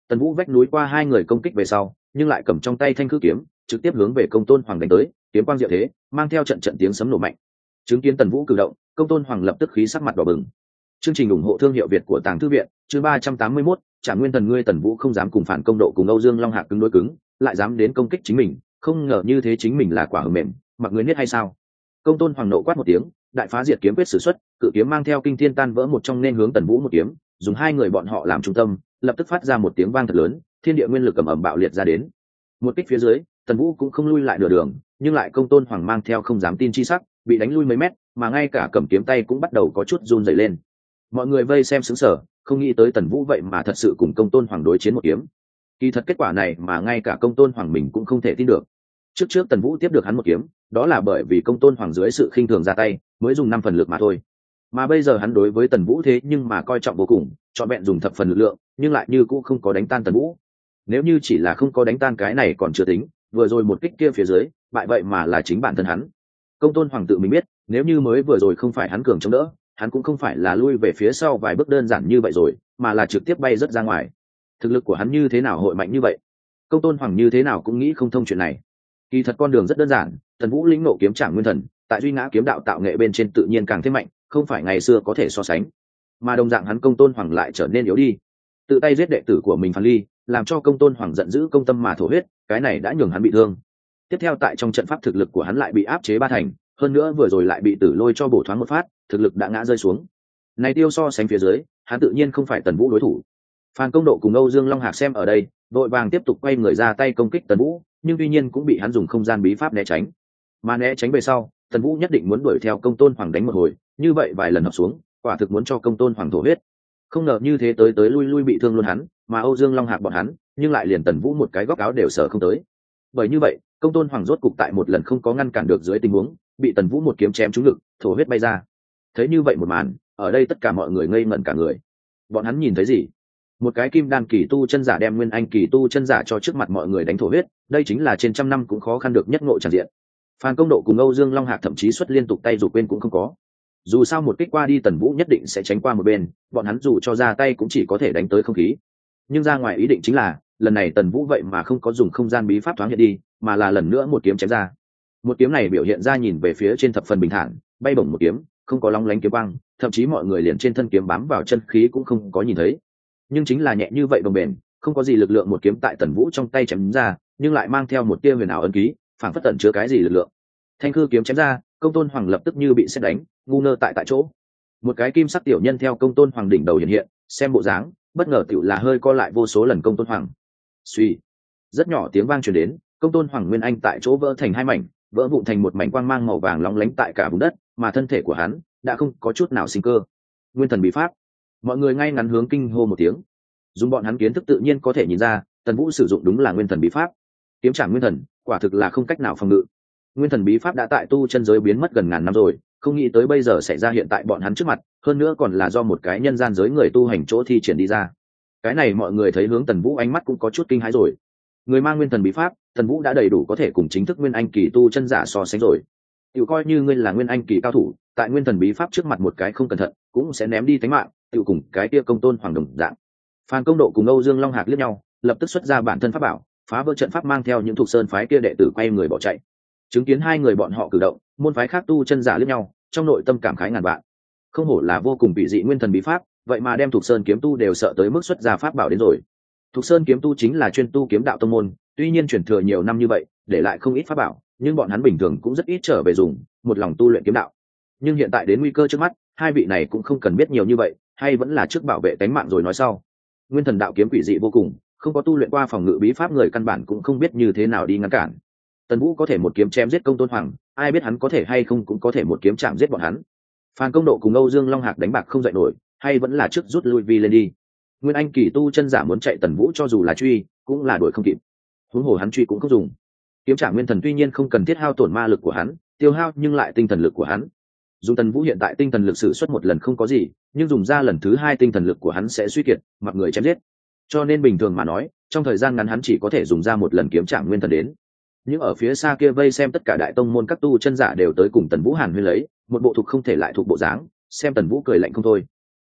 Tần Vũ vách núi qua hai người công kích về sau, nhưng lại cầm trong tay thanh khư kiếm, trực tiếp hướng về Công Tôn Hoàng đánh tới, kiếm quang diệu thế, mang theo trận trận tiếng sấm nổ mạnh. Chứng kiến Tần Vũ cử động, Công Tôn Hoàng lập tức khí sắc mặt đỏ bừng. Chương trình ủng hộ thương hiệu Việt của Tàng Thư viện, chương ba trăm tám mươi mốt, Trả Nguyên Thần ngươi Tần Vũ không dám cùng phản công độ cùng Âu Dương Long Hạc cứng đối cứng, lại dám đến công kích chính mình, không ngờ như thế chính mình là quả hờ mềm, mặc người biết hay sao? Công Tôn Hoàng nộ quát một tiếng, đại phá diệt kiếm quyết sử xuất, cự kiếm mang theo kinh thiên tan vỡ một trong nên hướng Tần Vũ một kiếm, dùng hai người bọn họ làm trung tâm, lập tức phát ra một tiếng vang thật lớn, thiên địa nguyên lực ầm ầm bạo liệt ra đến. Một kích phía dưới, Tần Vũ cũng không lui lại nửa đường, nhưng lại Công Tôn Hoàng mang theo không dám tin chi sắc, bị đánh lui mấy mét, mà ngay cả cầm kiếm tay cũng bắt đầu có chút run rẩy lên. Mọi người vây xem sững sờ, không nghĩ tới Tần Vũ vậy mà thật sự cùng Công Tôn Hoàng đối chiến một kiếm. Kỳ thật kết quả này mà ngay cả Công Tôn Hoàng mình cũng không thể tin được. Trước trước Tần Vũ tiếp được hắn một kiếm, đó là bởi vì Công Tôn Hoàng dưới sự khinh thường ra tay, mới dùng năm phần lực mà thôi. Mà bây giờ hắn đối với Tần Vũ thế nhưng mà coi trọng vô cùng, chọn vẹn dùng thập phần lực lượng, nhưng lại như cũng không có đánh tan Tần Vũ. Nếu như chỉ là không có đánh tan cái này còn chưa tính, vừa rồi một kích kia phía dưới, bại vậy mà là chính bản thân hắn. Công Tôn Hoàng tự mình biết, nếu như mới vừa rồi không phải hắn cường chống đỡ, hắn cũng không phải là lui về phía sau vài bước đơn giản như vậy rồi, mà là trực tiếp bay rất ra ngoài. Thực lực của hắn như thế nào hội mạnh như vậy? Công Tôn Hoàng như thế nào cũng nghĩ không thông chuyện này. Kỳ thật con đường rất đơn giản, Tần Vũ lĩnh ngộ kiếm Trảm Nguyên Thần, tại duy ngã kiếm đạo tạo nghệ bên trên tự nhiên càng thêm mạnh, không phải ngày xưa có thể so sánh. Mà đồng dạng hắn Công Tôn Hoàng lại trở nên yếu đi. Tự tay giết đệ tử của mình Phan Ly, làm cho Công Tôn Hoàng giận dữ công tâm mà thổ huyết, cái này đã nhường hắn bị thương. Tiếp theo tại trong trận pháp thực lực của hắn lại bị áp chế ba thành, hơn nữa vừa rồi lại bị Tử Lôi cho bổ thoáng một phát, thực lực đã ngã rơi xuống. Này tiêu so sánh phía dưới, hắn tự nhiên không phải Tần Vũ đối thủ. Phan Công Độ cùng Âu Dương Long Hạc xem ở đây, đội vàng tiếp tục quay người ra tay công kích Tần Vũ, nhưng tuy nhiên cũng bị hắn dùng không gian bí pháp né tránh. Mà né tránh về sau, Tần Vũ nhất định muốn đuổi theo Công Tôn Hoàng đánh một hồi, như vậy vài lần hợp xuống, quả thực muốn cho Công Tôn Hoàng thổ huyết. Không ngờ như thế tới tới lui lui bị thương luôn hắn, mà Âu Dương Long Hạc bọn hắn, nhưng lại liền Tần Vũ một cái góc áo đều sở không tới. Bởi như vậy, Công Tôn Hoàng rốt cục tại một lần không có ngăn cản được dưới tình huống, bị Tần Vũ một kiếm chém trúng ngực, thổ huyết bay ra. Thấy như vậy một màn, ở đây tất cả mọi người ngây ngẩn cả người. Bọn hắn nhìn thấy gì? Một cái kim đan kỳ tu chân giả đem nguyên anh kỳ tu chân giả cho trước mặt mọi người đánh thổ huyết, đây chính là trên trăm năm cũng khó khăn được nhất ngộ tràn diện. Phan Công Độ cùng Âu Dương Long Hạc thậm chí xuất liên tục tay dù quên cũng không có. Dù sao một kích qua đi Tần Vũ nhất định sẽ tránh qua một bên, bọn hắn dù cho ra tay cũng chỉ có thể đánh tới không khí. Nhưng ra ngoài ý định chính là, lần này Tần Vũ vậy mà không có dùng không gian bí pháp thoáng hiện đi, mà là lần nữa một kiếm chém ra. Một kiếm này biểu hiện ra nhìn về phía trên thập phần bình thản, bay bổng một kiếm, không có long lánh kiếm băng, thậm chí mọi người liền trên thân kiếm bám vào chân khí cũng không có nhìn thấy. Nhưng chính là nhẹ như vậy đồng bền, không có gì lực lượng một kiếm tại Tần Vũ trong tay chém ra, nhưng lại mang theo một tia huyền ảo ấn ký, phảng phất tẩn chứa cái gì lực lượng. Thanh khư kiếm chém ra, Công Tôn Hoàng lập tức như bị sét đánh, ngu ngơ tại tại chỗ. Một cái kim sắc tiểu nhân theo Công Tôn Hoàng đỉnh đầu hiện hiện, xem bộ dáng, bất ngờ tiểu là hơi co lại vô số lần Công Tôn Hoàng. Suy, rất nhỏ tiếng vang truyền đến, Công Tôn Hoàng nguyên anh tại chỗ vỡ thành hai mảnh, vỡ vụn thành một mảnh quang mang màu vàng lóng lánh tại cả vùng đất, mà thân thể của hắn đã không có chút nào sinh cơ. Nguyên thần bí pháp. Mọi người ngay ngắn hướng kinh hô một tiếng. Dùng bọn hắn kiến thức tự nhiên có thể nhìn ra, Tần Vũ sử dụng đúng là nguyên thần bí pháp. Kiếm Trảm Nguyên Thần, quả thực là không cách nào phòng ngự. Nguyên thần bí pháp đã tại tu chân giới biến mất gần ngàn năm rồi, không nghĩ tới bây giờ sẽ ra hiện tại bọn hắn trước mặt, hơn nữa còn là do một cái nhân gian giới người tu hành chỗ thi triển đi ra. Cái này mọi người thấy hướng Tần Vũ ánh mắt cũng có chút kinh hãi rồi. Người mang nguyên thần bí pháp, Tần Vũ đã đầy đủ có thể cùng chính thức nguyên anh kỳ tu chân giả so sánh rồi. Tiểu coi như ngươi là nguyên anh kỳ cao thủ, tại nguyên thần bí pháp trước mặt một cái không cẩn thận, cũng sẽ ném đi tính mạng, tiểu cùng cái kia Công Tôn Hoàng đồng dạng. Phan Công Độ cùng Âu Dương Long Hạc liếc nhau, lập tức xuất ra bản thân pháp bảo, phá vỡ trận pháp mang theo những thuộc sơn phái kia đệ tử quay người bỏ chạy. Chứng kiến hai người bọn họ cử động, môn phái khác tu chân giả liếc nhau, trong nội tâm cảm khái ngàn vạn. Không hổ là vô cùng vị dị nguyên thần bí pháp, vậy mà đem thuộc sơn kiếm tu đều sợ tới mức xuất ra pháp bảo đến rồi. Thuộc sơn kiếm tu chính là chuyên tu kiếm đạo tông môn, tuy nhiên truyền thừa nhiều năm như vậy, để lại không ít pháp bảo, nhưng bọn hắn bình thường cũng rất ít trở về dùng, một lòng tu luyện kiếm đạo. Nhưng hiện tại đến nguy cơ trước mắt, hai vị này cũng không cần biết nhiều như vậy, hay vẫn là trước bảo vệ tính mạng rồi nói sau. Nguyên thần đạo kiếm quỷ dị vô cùng, không có tu luyện qua phòng ngự bí pháp người căn bản cũng không biết như thế nào đi ngăn cản. Tần Vũ có thể một kiếm chém giết Công Tôn Hoàng, ai biết hắn có thể hay không cũng có thể một kiếm chạm giết bọn hắn. Phan Công Độ cùng Âu Dương Long Hạc đánh bạc không dậy nổi, hay vẫn là trước rút lui vi lên đi. Nguyên anh kỳ tu chân giả muốn chạy Tần Vũ cho dù là truy, cũng là đuổi không kịp. Huống hồ hắn truy cũng không dùng. Kiếm Trảm Nguyên Thần tuy nhiên không cần thiết hao tổn ma lực của hắn, tiêu hao nhưng lại tinh thần lực của hắn. Dùng Tần Vũ hiện tại tinh thần lực sử xuất một lần không có gì, nhưng dùng ra lần thứ hai tinh thần lực của hắn sẽ suy kiệt, mặc người chém giết. Cho nên bình thường mà nói, trong thời gian ngắn hắn chỉ có thể dùng ra một lần kiếm Trảm Nguyên Thần đến. Nhưng ở phía xa kia vây xem tất cả đại tông môn các tu chân giả đều tới cùng Tần Vũ hàn huyên lấy, một bộ thuộc không thể lại thuộc bộ dáng, xem Tần Vũ cười lạnh không thôi.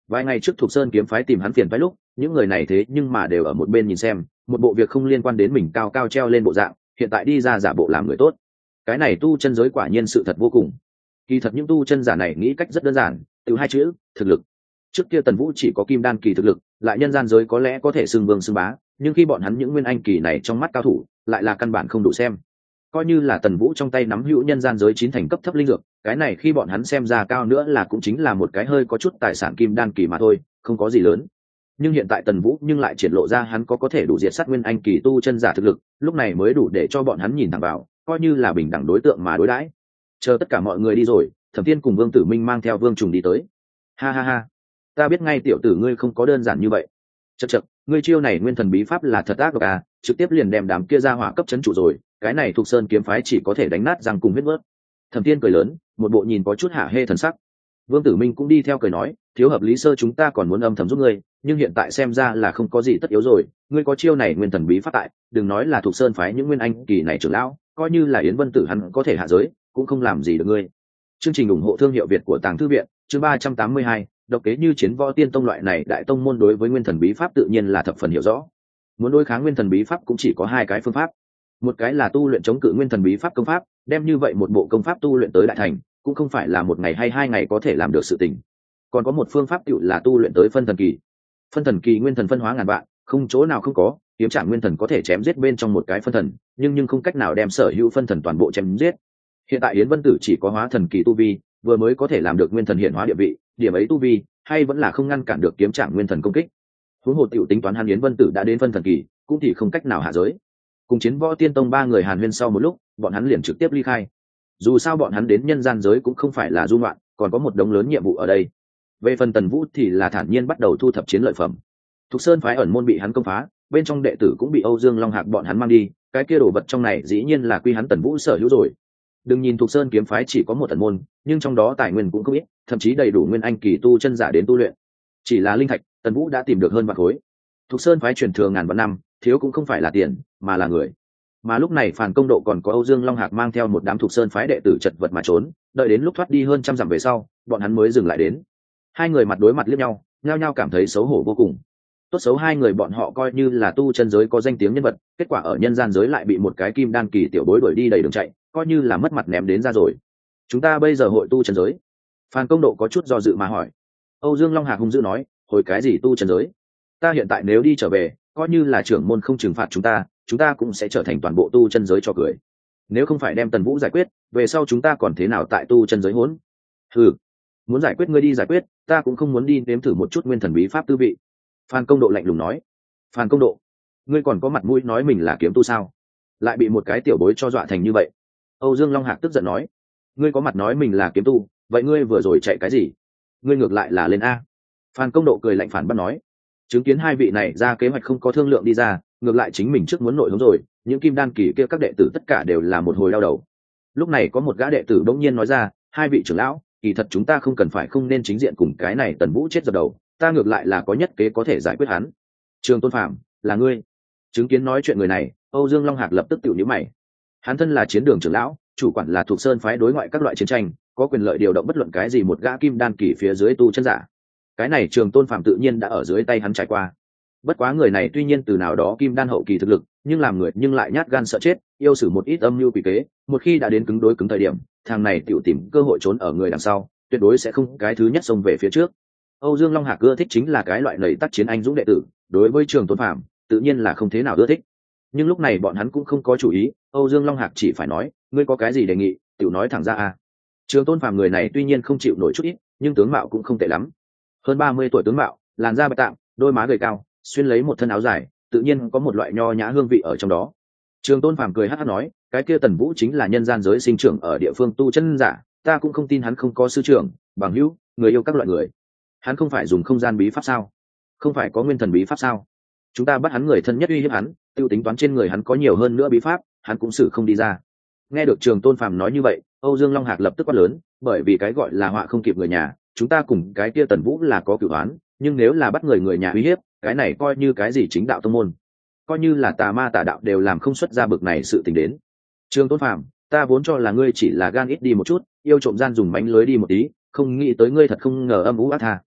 Vài ngày trước Thục Sơn kiếm phái tìm hắn phiền phái lúc, những người này thế nhưng mà đều ở một bên nhìn xem, một bộ việc không liên quan đến mình cao cao treo lên bộ dạng, hiện tại đi ra giả bộ làm người tốt. Cái này tu chân giới quả nhiên sự thật vô cùng. Kỳ thật những tu chân giả này nghĩ cách rất đơn giản, từ hai chữ, thực lực. Trước kia Tần Vũ chỉ có kim đan kỳ thực lực, lại nhân gian giới có lẽ có thể xưng vương xưng bá, nhưng khi bọn hắn những nguyên anh kỳ này trong mắt cao thủ, lại là căn bản không đủ xem. Coi như là Tần Vũ trong tay nắm hữu nhân gian giới chín thành cấp thấp linh dược, cái này khi bọn hắn xem ra cao nữa là cũng chính là một cái hơi có chút tài sản kim đan kỳ mà thôi, không có gì lớn. Nhưng hiện tại Tần Vũ nhưng lại triển lộ ra hắn có có thể đủ diệt sát nguyên anh kỳ tu chân giả thực lực, lúc này mới đủ để cho bọn hắn nhìn thẳng vào, coi như là bình đẳng đối tượng mà đối đãi. Chờ tất cả mọi người đi rồi, Thẩm Thiên cùng Vương Tử Minh mang theo Vương Trùng đi tới. Ha ha ha, ta biết ngay tiểu tử ngươi không có đơn giản như vậy. Chậc chậc, ngươi chiêu này nguyên thần bí pháp là thật ác độc à, trực tiếp liền đem đám kia ra hỏa cấp chấn trụ rồi, cái này Thục Sơn kiếm phái chỉ có thể đánh nát răng cùng huyết vớt. Thẩm Thiên cười lớn, một bộ nhìn có chút hạ hê thần sắc. Vương Tử Minh cũng đi theo cười nói, thiếu hợp lý sơ chúng ta còn muốn âm thầm giúp ngươi, nhưng hiện tại xem ra là không có gì tất yếu rồi, ngươi có chiêu này nguyên thần bí pháp tại, đừng nói là Thục Sơn phái những nguyên anh kỳ này trưởng lão, coi như là Yến Vân Tử hắn có thể hạ giới, cũng không làm gì được ngươi. Chương trình ủng hộ thương hiệu Việt của Tàng Thư viện, chương ba trăm tám mươi hai, độc kế như Chiến Võ Tiên Tông loại này đại tông môn đối với nguyên thần bí pháp tự nhiên là thập phần hiểu rõ. Muốn đối kháng nguyên thần bí pháp cũng chỉ có hai cái phương pháp. Một cái là tu luyện chống cự nguyên thần bí pháp công pháp, đem như vậy một bộ công pháp tu luyện tới đại thành, cũng không phải là một ngày hay hai ngày có thể làm được sự tình. Còn có một phương pháp tựu là tu luyện tới phân thần kỳ. Phân thần kỳ nguyên thần phân hóa ngàn vạn, không chỗ nào không có, kiếm trạng nguyên thần có thể chém giết bên trong một cái phân thần, nhưng nhưng không cách nào đem sở hữu phân thần toàn bộ chém giết. Hiện tại Yến Vân Tử chỉ có hóa thần kỳ tu vi, vừa mới có thể làm được nguyên thần hiện hóa địa vị, điểm ấy tu vi, hay vẫn là không ngăn cản được kiếm trạng nguyên thần công kích. Huống hồ tiểu tính toán hắn Yến Vân Tử đã đến phân thần kỳ, cũng thì không cách nào hạ giới. Cùng Chiến Võ Tiên Tông ba người hàn huyên sau một lúc, bọn hắn liền trực tiếp ly khai. Dù sao bọn hắn đến nhân gian giới cũng không phải là du ngoạn, còn có một đống lớn nhiệm vụ ở đây. Về phần Tần Vũ thì là thản nhiên bắt đầu thu thập chiến lợi phẩm. Thục Sơn phái ẩn môn bị hắn công phá, bên trong đệ tử cũng bị Âu Dương Long Hạc bọn hắn mang đi, cái kia đồ vật trong này dĩ nhiên là quy hắn Tần Vũ sở hữu rồi. Đừng nhìn Thục Sơn kiếm phái chỉ có một ẩn môn, nhưng trong đó tài nguyên cũng không ít, thậm chí đầy đủ nguyên anh kỳ tu chân giả đến tu luyện. Chỉ là linh thạch, Tần Vũ đã tìm được hơn vạn khối. Thục Sơn phái truyền thừa ngàn vạn năm, thiếu cũng không phải là tiền, mà là người. Mà lúc này Phàn Công Độ còn có Âu Dương Long Hạc mang theo một đám Thục Sơn phái đệ tử chật vật mà trốn, đợi đến lúc thoát đi hơn trăm dặm về sau, bọn hắn mới dừng lại đến. Hai người mặt đối mặt liếc nhau, nhao nhao cảm thấy xấu hổ vô cùng. Tốt xấu hai người bọn họ coi như là tu chân giới có danh tiếng nhân vật, kết quả ở nhân gian giới lại bị một cái kim đan kỳ tiểu bối đuổi đi đầy đường chạy, coi như là mất mặt ném đến ra rồi. Chúng ta bây giờ hội tu chân giới? Phàn Công Độ có chút do dự mà hỏi. Âu Dương Long Hạc hung dữ nói, hồi cái gì tu chân giới? Ta hiện tại nếu đi trở về, coi như là trưởng môn không trừng phạt chúng ta, chúng ta cũng sẽ trở thành toàn bộ tu chân giới cho cười. Nếu không phải đem Tần Vũ giải quyết, về sau chúng ta còn thế nào tại tu chân giới hỗn? Hừ, muốn giải quyết ngươi đi giải quyết, ta cũng không muốn đi nếm thử một chút nguyên thần bí pháp tư vị. Phan Công Độ lạnh lùng nói. Phan Công Độ, ngươi còn có mặt mũi nói mình là kiếm tu sao? Lại bị một cái tiểu bối cho dọa thành như vậy. Âu Dương Long Hạc tức giận nói. Ngươi có mặt nói mình là kiếm tu, vậy ngươi vừa rồi chạy cái gì? Ngươi ngược lại là lên a. Phan Công Độ cười lạnh phản bác nói. Chứng kiến hai vị này ra kế hoạch không có thương lượng đi ra, ngược lại chính mình trước muốn nội hống rồi, những kim đan kỳ kia các đệ tử tất cả đều là một hồi đau đầu. Lúc này có một gã đệ tử bỗng nhiên nói ra, hai vị trưởng lão, kỳ thật chúng ta không cần phải không nên chính diện cùng cái này Tần Vũ chết dập đầu, ta ngược lại là có nhất kế có thể giải quyết hắn. Trường Tôn Phạm, là ngươi. Chứng kiến nói chuyện người này, Âu Dương Long Hạc lập tức tự nhíu mày. Hắn thân là chiến đường trưởng lão, chủ quản là Thục Sơn phái đối ngoại các loại chiến tranh, có quyền lợi điều động bất luận cái gì một gã kim đan kỳ phía dưới tu chân giả. Cái này Trường Tôn Phạm tự nhiên đã ở dưới tay hắn trải qua. Bất quá người này tuy nhiên từ nào đó kim đan hậu kỳ thực lực, nhưng làm người nhưng lại nhát gan sợ chết, yêu sử một ít âm mưu quỷ kế, một khi đã đến cứng đối cứng thời điểm, thằng này tiểu tìm cơ hội trốn ở người đằng sau, tuyệt đối sẽ không cái thứ nhất xông về phía trước. Âu Dương Long Hạc ưa thích chính là cái loại lầy tác chiến anh dũng đệ tử, đối với Trường Tôn Phạm, tự nhiên là không thế nào ưa thích. Nhưng lúc này bọn hắn cũng không có chủ ý, Âu Dương Long Hạc chỉ phải nói, ngươi có cái gì đề nghị, tiểu nói thẳng ra a. Trường Tôn Phạm người này tuy nhiên không chịu nổi chút ít, nhưng tướng mạo cũng không tệ lắm. Hơn ba mươi tuổi tướng mạo, làn da bạch tạng, đôi má gầy cao, xuyên lấy một thân áo dài, tự nhiên có một loại nho nhã hương vị ở trong đó. Trường Tôn Phàm cười hắc hắc nói, cái kia Tần Vũ chính là nhân gian giới sinh trưởng ở địa phương tu chân giả, ta cũng không tin hắn không có sư trưởng, bằng hữu, người yêu các loại người. Hắn không phải dùng không gian bí pháp sao? Không phải có nguyên thần bí pháp sao? Chúng ta bắt hắn người thân nhất uy hiếp hắn, tiêu tính toán trên người hắn có nhiều hơn nữa bí pháp, hắn cũng xử không đi ra. Nghe được Trường Tôn Phàm nói như vậy, Âu Dương Long Hạc lập tức quát lớn, bởi vì cái gọi là họa không kịp người nhà, chúng ta cùng cái kia Tần Vũ là có cửu oán, nhưng nếu là bắt người người nhà uy hiếp, cái này coi như cái gì chính đạo tông môn, coi như là tà ma tà đạo đều làm không xuất ra bực này sự tình đến. Trường Tôn Phàm, ta vốn cho là ngươi chỉ là gan ít đi một chút, yêu trộm gian dùng mánh lưới đi một tí, không nghĩ tới ngươi thật không ngờ âm ú ác tha.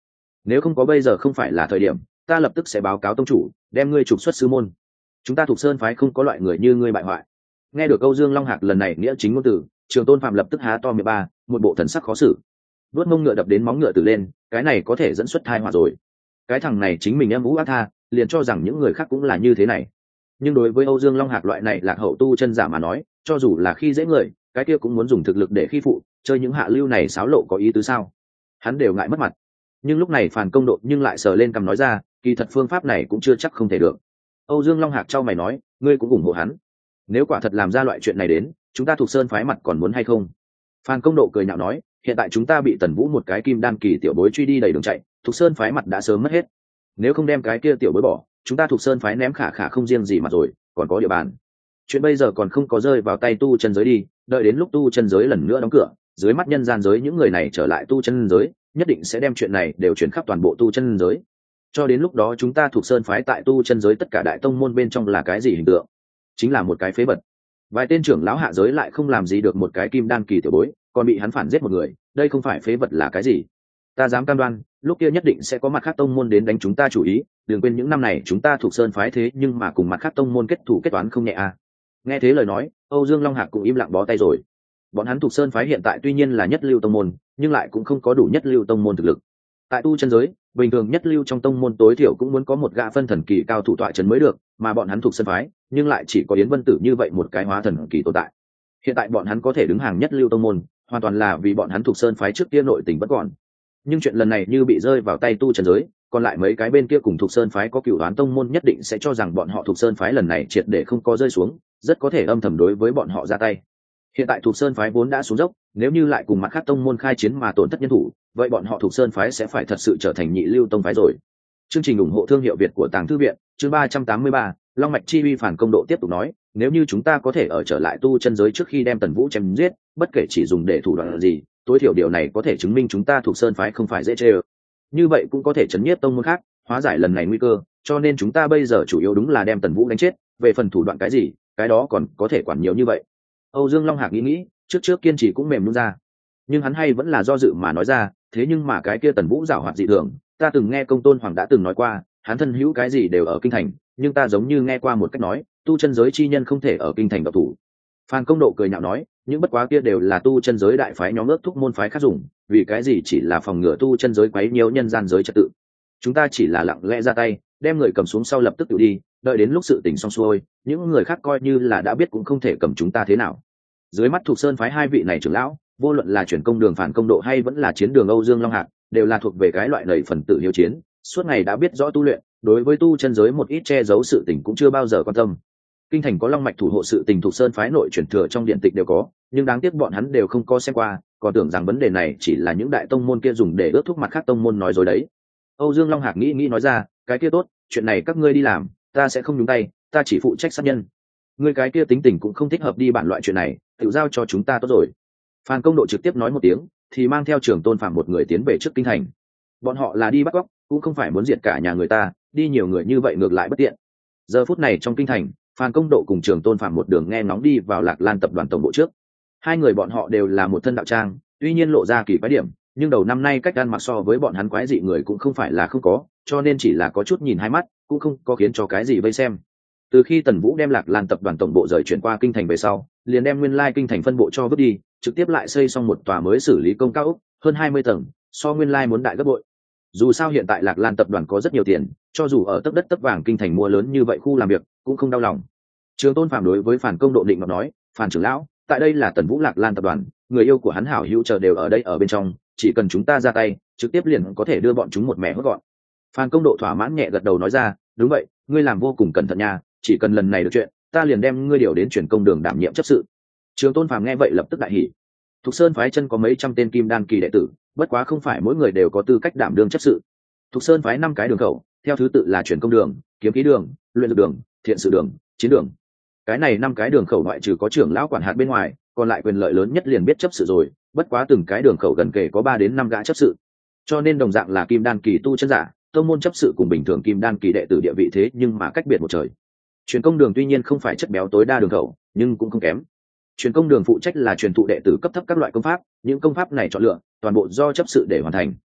nếu không có bây giờ không phải là thời điểm, ta lập tức sẽ báo cáo tông chủ, đem ngươi trục xuất sư môn. Chúng ta thuộc sơn phái không có loại người như ngươi bại hoại. Nghe được Âu Dương Long Hạc lần này nghĩa chính ngôn từ, Trường Tôn Phạm lập tức há to miệng ba, một bộ thần sắc khó xử. Vuốt mông ngựa đập đến móng ngựa từ lên, cái này có thể dẫn xuất tai họa rồi. Cái thằng này chính mình em vũ ác tha, liền cho rằng những người khác cũng là như thế này. Nhưng đối với Âu Dương Long Hạc loại này lạc hậu tu chân giả mà nói, cho dù là khi dễ người, cái kia cũng muốn dùng thực lực để khi phụ, chơi những hạ lưu này xáo lộ có ý tứ sao? Hắn đều ngại mất mặt. Nhưng lúc này Phàn Công Độ nhưng lại sờ lên cằm nói ra, kỳ thật phương pháp này cũng chưa chắc không thể được. Âu Dương Long Hạc trao mày nói, ngươi cũng ủng hộ hắn. Nếu quả thật làm ra loại chuyện này đến, chúng ta thuộc sơn phái mặt còn muốn hay không? Phan Công Độ cười nhạo nói, hiện tại chúng ta bị Tần Vũ một cái kim đan kỳ tiểu bối truy đi đầy đường chạy, thuộc sơn phái mặt đã sớm mất hết. Nếu không đem cái kia tiểu bối bỏ, chúng ta thuộc sơn phái ném khả khả không riêng gì mà rồi, còn có địa bàn. Chuyện bây giờ còn không có rơi vào tay tu chân giới đi, đợi đến lúc tu chân giới lần nữa đóng cửa, dưới mắt nhân gian giới những người này trở lại tu chân giới, nhất định sẽ đem chuyện này đều chuyển khắp toàn bộ tu chân giới. Cho đến lúc đó chúng ta thuộc sơn phái tại tu chân giới tất cả đại tông môn bên trong là cái gì hình tượng? Chính là một cái phế vật. Vài tên trưởng lão hạ giới lại không làm gì được một cái kim đan kỳ tiểu bối, còn bị hắn phản giết một người, đây không phải phế vật là cái gì? Ta dám cam đoan, lúc kia nhất định sẽ có mặt khác tông môn đến đánh chúng ta chủ ý, đừng quên những năm này chúng ta thuộc sơn phái thế nhưng mà cùng mặt khác tông môn kết thủ kết toán không nhẹ à. Nghe thế lời nói, Âu Dương Long Hạc cũng im lặng bó tay rồi. Bọn hắn thuộc sơn phái hiện tại tuy nhiên là nhất lưu tông môn, nhưng lại cũng không có đủ nhất lưu tông môn thực lực. Tại tu chân giới, bình thường nhất lưu trong tông môn tối thiểu cũng muốn có một gã phân thần kỳ cao thủ tọa trấn mới được, mà bọn hắn thuộc sơn phái, nhưng lại chỉ có Yến Vân Tử như vậy một cái hóa thần kỳ tồn tại. Hiện tại bọn hắn có thể đứng hàng nhất lưu tông môn, hoàn toàn là vì bọn hắn thuộc sơn phái trước kia nội tình vẫn còn. Nhưng chuyện lần này như bị rơi vào tay tu chân giới, còn lại mấy cái bên kia cùng thuộc sơn phái có cựu đoán tông môn nhất định sẽ cho rằng bọn họ thuộc sơn phái lần này triệt để không có rơi xuống, rất có thể âm thầm đối với bọn họ ra tay. Hiện tại thuộc sơn phái vốn đã xuống dốc, nếu như lại cùng mặt khác tông môn khai chiến mà tổn thất nhân thủ, vậy bọn họ thuộc sơn phái sẽ phải thật sự trở thành nhị lưu tông phái rồi. Chương trình ủng hộ thương hiệu Việt của Tàng Thư Viện, chương ba trăm tám mươi ba, Long Mạch Chi Uy. Phản Công Độ tiếp tục nói, nếu như chúng ta có thể ở trở lại tu chân giới trước khi đem Tần Vũ chém giết, bất kể chỉ dùng để thủ đoạn gì, tối thiểu điều này có thể chứng minh chúng ta thuộc sơn phái không phải dễ chơi. Như vậy cũng có thể chấn nhiếp tông môn khác, hóa giải lần này nguy cơ, cho nên chúng ta bây giờ chủ yếu đúng là đem Tần Vũ đánh chết, về phần thủ đoạn cái gì, cái đó còn có thể quản nhiều như vậy. Âu Dương Long Hạc nghĩ nghĩ, trước trước kiên trì cũng mềm nhũn ra, nhưng hắn hay vẫn là do dự mà nói ra, thế nhưng mà cái kia Tần Vũ giảo hoạt dị thường, ta từng nghe Công Tôn Hoàng đã từng nói qua, hắn thân hữu cái gì đều ở kinh thành, nhưng ta giống như nghe qua một cách nói, tu chân giới chi nhân không thể ở kinh thành độc thủ. Phan Công Độ cười nhạo nói, những bất quá kia đều là tu chân giới đại phái nhóm ước thúc môn phái khác dùng, vì cái gì chỉ là phòng ngừa tu chân giới quấy nhiễu nhân gian giới trật tự. Chúng ta chỉ là lặng lẽ ra tay, đem người cầm xuống sau lập tức tự đi, đợi đến lúc sự tình xong xuôi, những người khác coi như là đã biết cũng không thể cầm chúng ta thế nào. Dưới mắt thuộc sơn phái hai vị này trưởng lão, vô luận là chuyển công đường Phản Công Độ hay vẫn là chiến đường Âu Dương Long Hạc, đều là thuộc về cái loại lầy phần tử hiếu chiến, suốt ngày đã biết rõ tu luyện, đối với tu chân giới một ít che giấu sự tình cũng chưa bao giờ quan tâm. Kinh thành có long mạch thủ hộ sự tình thuộc sơn phái nội truyền thừa trong điện tịch đều có, nhưng đáng tiếc bọn hắn đều không có xem qua, còn tưởng rằng vấn đề này chỉ là những đại tông môn kia dùng để ước thúc mặt khác tông môn nói dối đấy. Âu Dương Long Hạc nghĩ nghĩ nói ra, cái kia tốt, chuyện này các ngươi đi làm, ta sẽ không nhúng tay, ta chỉ phụ trách sát nhân. Ngươi cái kia tính tình cũng không thích hợp đi bản loại chuyện này, tự giao cho chúng ta tốt rồi. Phan Công Độ trực tiếp nói một tiếng, thì mang theo Trường Tôn Phạm một người tiến về trước kinh thành. Bọn họ là đi bắt cóc, cũng không phải muốn diệt cả nhà người ta, đi nhiều người như vậy ngược lại bất tiện. Giờ phút này trong kinh thành, Phan Công Độ cùng Trường Tôn Phạm một đường nghe ngóng đi vào Lạc Lan tập đoàn tổng bộ trước. Hai người bọn họ đều là một thân đạo trang, tuy nhiên lộ ra kỳ quái điểm, nhưng đầu năm nay cách ăn mặc so với bọn hắn quái dị người cũng không phải là không có, cho nên chỉ là có chút nhìn hai mắt, cũng không có khiến cho cái gì vây xem. Từ khi Tần Vũ đem Lạc Lan tập đoàn tổng bộ rời chuyển qua kinh thành về sau, liền đem nguyên lai kinh thành phân bộ cho vứt đi, trực tiếp lại xây xong một tòa mới xử lý công cao ốc, hơn hai mươi tầng, so nguyên lai muốn đại gấp bội. Dù sao hiện tại Lạc Lan tập đoàn có rất nhiều tiền, cho dù ở tấc đất tấc vàng kinh thành mua lớn như vậy khu làm việc, cũng không đau lòng. Trường Tôn Phạm đối với Phản Công Độ định mà nói, Phản trưởng lão, tại đây là Tần Vũ Lạc Lan tập đoàn, người yêu của hắn hảo hữu chờ đều ở đây ở bên trong, chỉ cần chúng ta ra tay, trực tiếp liền có thể đưa bọn chúng một mẻ hốt gọn. Phan Công Độ thỏa mãn nhẹ gật đầu nói ra, đúng vậy, ngươi làm vô cùng cẩn thận nha, chỉ cần lần này được chuyện, ta liền đem ngươi điều đến chuyển công đường đảm nhiệm chấp sự. Trường Tôn Phạm nghe vậy lập tức đại hỉ. Thục Sơn phái chân có mấy trăm tên kim đan kỳ đệ tử, bất quá không phải mỗi người đều có tư cách đảm đương chấp sự. Thục Sơn phái năm cái đường khẩu, theo thứ tự là chuyển công đường, kiếm khí đường, luyện dược đường, thiện sự đường, chiến đường. Cái này năm cái đường khẩu ngoại trừ có trưởng lão quản hạt bên ngoài, còn lại quyền lợi lớn nhất liền biết chấp sự rồi, bất quá từng cái đường khẩu gần kề có ba đến năm gã chấp sự. Cho nên đồng dạng là kim đan kỳ tu chân giả, tông môn chấp sự cùng bình thường kim đan kỳ đệ tử địa vị thế nhưng mà cách biệt một trời. Truyền công đường tuy nhiên không phải chất béo tối đa đường khẩu, nhưng cũng không kém. Truyền công đường phụ trách là truyền thụ đệ tử cấp thấp các loại công pháp, những công pháp này chọn lựa, toàn bộ do chấp sự để hoàn thành.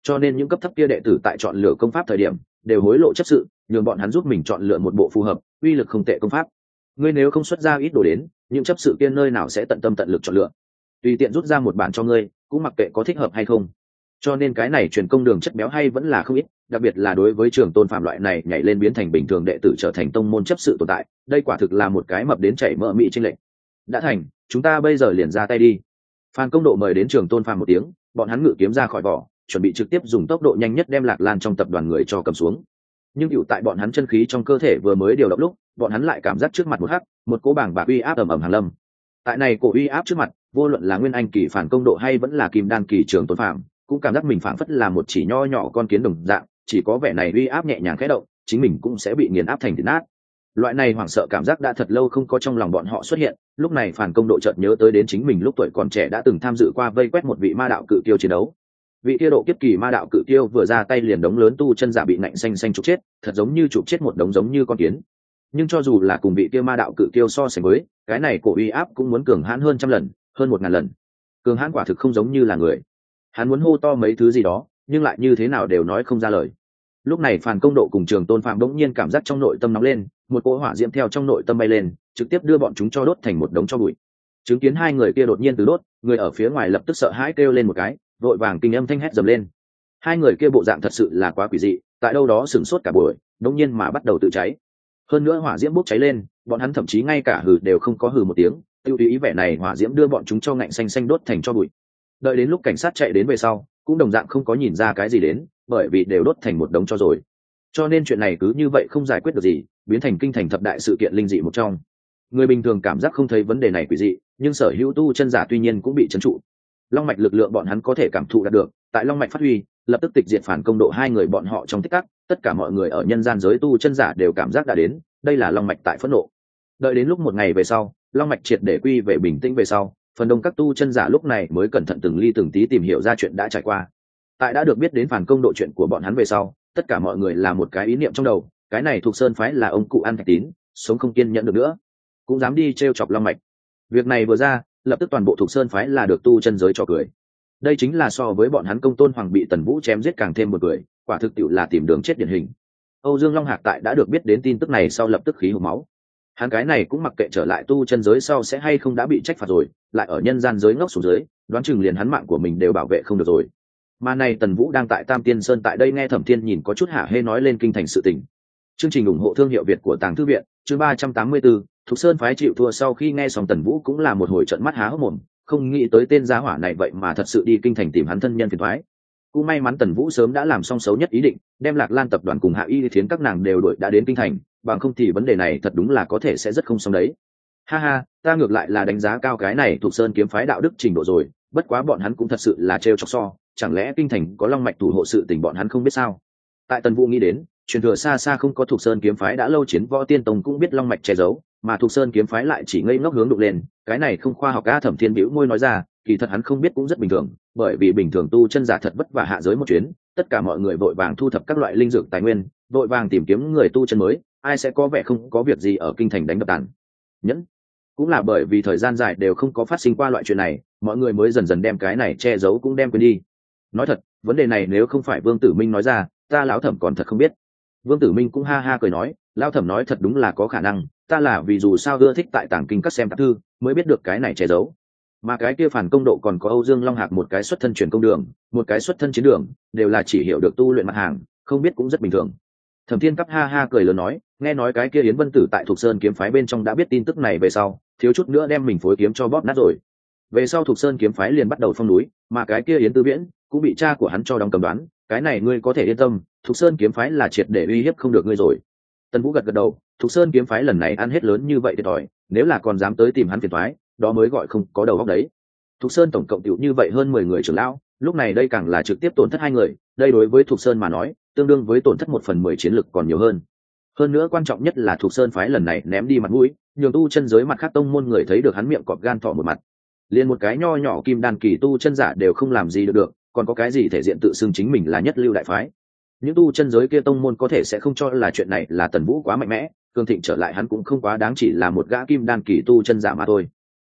cho nên những cấp thấp kia đệ tử tại chọn lựa công pháp thời điểm đều hối lộ chấp sự, nhường bọn hắn giúp mình chọn lựa một bộ phù hợp, uy lực không tệ công pháp. Ngươi nếu không xuất ra ít đồ đến, những chấp sự kia nơi nào sẽ tận tâm tận lực chọn lựa, tùy tiện rút ra một bản cho ngươi, cũng mặc kệ có thích hợp hay không. Cho nên cái này truyền công đường chất béo hay vẫn là không ít, đặc biệt là đối với Trường Tôn Phạm loại này nhảy lên biến thành bình thường đệ tử trở thành tông môn chấp sự tồn tại, đây quả thực là một cái mập đến chảy mỡ mị trên lệnh. Đã thành, chúng ta bây giờ liền ra tay đi. Phan Công Độ mời đến Trường Tôn Phạm một tiếng, bọn hắn ngự kiếm ra khỏi vỏ, chuẩn bị trực tiếp dùng tốc độ nhanh nhất đem Lạc Lan trong tập đoàn người cho cầm xuống. Nhưng hữu tại bọn hắn chân khí trong cơ thể vừa mới điều động lúc, bọn hắn lại cảm giác trước mặt một hắc, một cỗ bảng bạc uy áp ầm ầm hàng lâm. Tại này cổ uy áp trước mặt, vô luận là Nguyên Anh kỳ Phản Công Độ hay vẫn là Kim Đan kỳ Trường Tôn Phạm, cũng cảm giác mình phảng phất là một chỉ nho nhỏ con kiến đồng dạng, chỉ có vẻ này uy áp nhẹ nhàng khẽ động, chính mình cũng sẽ bị nghiền áp thành thịt nát. Loại này hoảng sợ cảm giác đã thật lâu không có trong lòng bọn họ xuất hiện, lúc này Phản Công Độ chợt nhớ tới đến chính mình lúc tuổi còn trẻ đã từng tham dự qua vây quét một vị ma đạo cự tiêu chiến đấu. Vị kia độ kiếp kỳ ma đạo cự tiêu vừa ra tay liền đống lớn tu chân giả bị nạnh xanh xanh trục chết, thật giống như trục chết một đống giống như con kiến. Nhưng cho dù là cùng vị kia ma đạo cự tiêu so sánh với, cái này cổ uy áp cũng muốn cường hãn hơn trăm lần, hơn một ngàn lần. Cường hãn quả thực không giống như là người. Hắn muốn hô to mấy thứ gì đó, nhưng lại như thế nào đều nói không ra lời. Lúc này Phàn Công Độ cùng Trường Tôn Phạm bỗng nhiên cảm giác trong nội tâm nóng lên, một cỗ hỏa diễm theo trong nội tâm bay lên, trực tiếp đưa bọn chúng cho đốt thành một đống tro bụi. Chứng kiến hai người kia đột nhiên từ đốt, người ở phía ngoài lập tức sợ hãi kêu lên một cái, vội vàng kinh âm thanh hét dầm lên. Hai người kia bộ dạng thật sự là quá quỷ dị, tại đâu đó sửng sốt cả buổi, đống nhiên mà bắt đầu tự cháy. Hơn nữa hỏa diễm bốc cháy lên, bọn hắn thậm chí ngay cả hừ đều không có hừ một tiếng, tiêu ý vẻ này hỏa diễm đưa bọn chúng cho ngạnh xanh xanh đốt thành tro bụi. Đợi đến lúc cảnh sát chạy đến về sau, cũng đồng dạng không có nhìn ra cái gì đến, bởi vì đều đốt thành một đống cho rồi. Cho nên chuyện này cứ như vậy không giải quyết được gì, biến thành kinh thành thập đại sự kiện linh dị một trong. Người bình thường cảm giác không thấy vấn đề này quỷ dị, nhưng sở hữu tu chân giả tuy nhiên cũng bị trấn trụ. Long mạch lực lượng bọn hắn có thể cảm thụ đạt được, tại long mạch phát huy, lập tức tịch diệt Phản Công Độ hai người bọn họ trong tích tắc, tất cả mọi người ở nhân gian giới tu chân giả đều cảm giác đã đến, đây là long mạch tại phẫn nộ. Đợi đến lúc một ngày về sau, long mạch triệt để quy về bình tĩnh về sau, phần đông các tu chân giả lúc này mới cẩn thận từng ly từng tí tìm hiểu ra chuyện đã trải qua. Tại đã được biết đến Phản Công Độ chuyện của bọn hắn về sau, tất cả mọi người là một cái ý niệm trong đầu, cái này thuộc Sơn phái là ông cụ ăn thạch tín, sống không kiên nhẫn được nữa, cũng dám đi trêu chọc long mạch. Việc này vừa ra, lập tức toàn bộ thuộc Sơn phái là được tu chân giới cho cười. Đây chính là so với bọn hắn Công Tôn Hoàng bị Tần Vũ chém giết càng thêm một cười, quả thực tiệu là tìm đường chết điển hình. Âu Dương Long Hạc tại đã được biết đến tin tức này sau lập tức khí hộc máu. Hắn cái này cũng mặc kệ trở lại tu chân giới sau sẽ hay không đã bị trách phạt rồi, lại ở nhân gian giới ngốc xuống dưới, đoán chừng liền hắn mạng của mình đều bảo vệ không được rồi. Mà này Tần Vũ đang tại Tam Tiên Sơn tại đây nghe Thẩm Thiên nhìn có chút hả hê nói lên kinh thành sự tình. Chương trình ủng hộ thương hiệu Việt của Tàng Thư viện, chương ba trăm tám mươi tư, Thục Sơn phái chịu thua. Sau khi nghe xong Tần Vũ cũng là một hồi trợn mắt há hốc mồm, không nghĩ tới tên gia hỏa này vậy mà thật sự đi kinh thành tìm hắn thân nhân phiền toái. Cũng may mắn Tần Vũ sớm đã làm xong xấu nhất ý định, đem Lạc Lan tập đoàn cùng Hạ Y Thiến các nàng đều đuổi đã đến kinh thành, bằng không thì vấn đề này thật đúng là có thể sẽ rất không xong đấy. Ha ha, ta ngược lại là đánh giá cao cái này Thục Sơn kiếm phái đạo đức trình độ rồi, bất quá bọn hắn cũng thật sự là trêu chọc so, chẳng lẽ kinh thành có long mạch thủ hộ sự tình bọn hắn không biết sao? Tại Tần Vũ nghĩ đến, truyền thừa xa xa không có Thục Sơn kiếm phái đã lâu chiến võ tiên tông cũng biết long mạch che giấu, mà Thục Sơn kiếm phái lại chỉ ngây ngốc hướng đụng lên, cái này không khoa học. A Thẩm Thiên bĩu môi nói ra, kỳ thật hắn không biết cũng rất bình thường, bởi vì bình thường tu chân giả thật vất vả hạ giới một chuyến, tất cả mọi người vội vàng thu thập các loại linh dược tài nguyên, vội vàng tìm kiếm người tu chân mới, ai sẽ có vẻ không có việc gì ở kinh thành đánh đập tàn nhẫn. Cũng là bởi vì thời gian dài đều không có phát sinh qua loại chuyện này, mọi người mới dần dần đem cái này che giấu cũng đem quên đi. Nói thật, vấn đề này nếu không phải Vương Tử Minh nói ra, ta lão Thẩm còn thật không biết. Vương Tử Minh cũng ha ha cười nói, lão Thẩm nói thật đúng là có khả năng, ta là vì dù sao ưa thích tại tàng kinh các xem tạp thư, mới biết được cái này che giấu. Mà cái kia Phản Công Độ còn có Âu Dương Long Hạc một cái xuất thân truyền công đường, một cái xuất thân chiến đường, đều là chỉ hiểu được tu luyện mặt hàng, không biết cũng rất bình thường. Thẩm Thiên Cấp ha ha cười lớn nói, nghe nói cái kia Yến Vân Tử tại Thục Sơn kiếm phái bên trong đã biết tin tức này về sau, thiếu chút nữa đem mình phối kiếm cho bóp nát rồi. Về sau Thục Sơn kiếm phái liền bắt đầu phong núi, mà cái kia Yến Tư Viễn cũng bị cha của hắn cho đóng cầm đoán, cái này ngươi có thể yên tâm, Thục Sơn kiếm phái là triệt để uy hiếp không được ngươi rồi. Tần Vũ gật gật đầu, Thục Sơn kiếm phái lần này ăn hết lớn như vậy thiệt thòi, nếu là còn dám tới tìm hắn phiền toái, đó mới gọi không có đầu óc đấy. Thục Sơn tổng cộng tiểu như vậy hơn mười người trưởng lão, lúc này đây càng là trực tiếp tổn thất hai người, đây đối với Thục Sơn mà nói, tương đương với tổn thất một phần mười chiến lực còn nhiều hơn. Hơn nữa quan trọng nhất là Thục Sơn phái lần này ném đi mặt mũi, nhường tu chân giới mặt khác tông môn người thấy được hắn miệng cọp gan thỏ một mặt. Liên một cái nho nhỏ kim đan kỳ tu chân giả đều không làm gì được được, còn có cái gì thể diện tự xưng chính mình là nhất lưu đại phái. Những tu chân giới kia tông môn có thể sẽ không cho là chuyện này là Tần Vũ quá mạnh mẽ, cường thịnh trở lại hắn cũng không quá đáng, chỉ là một gã kim đan kỳ tu chân giả mà thôi.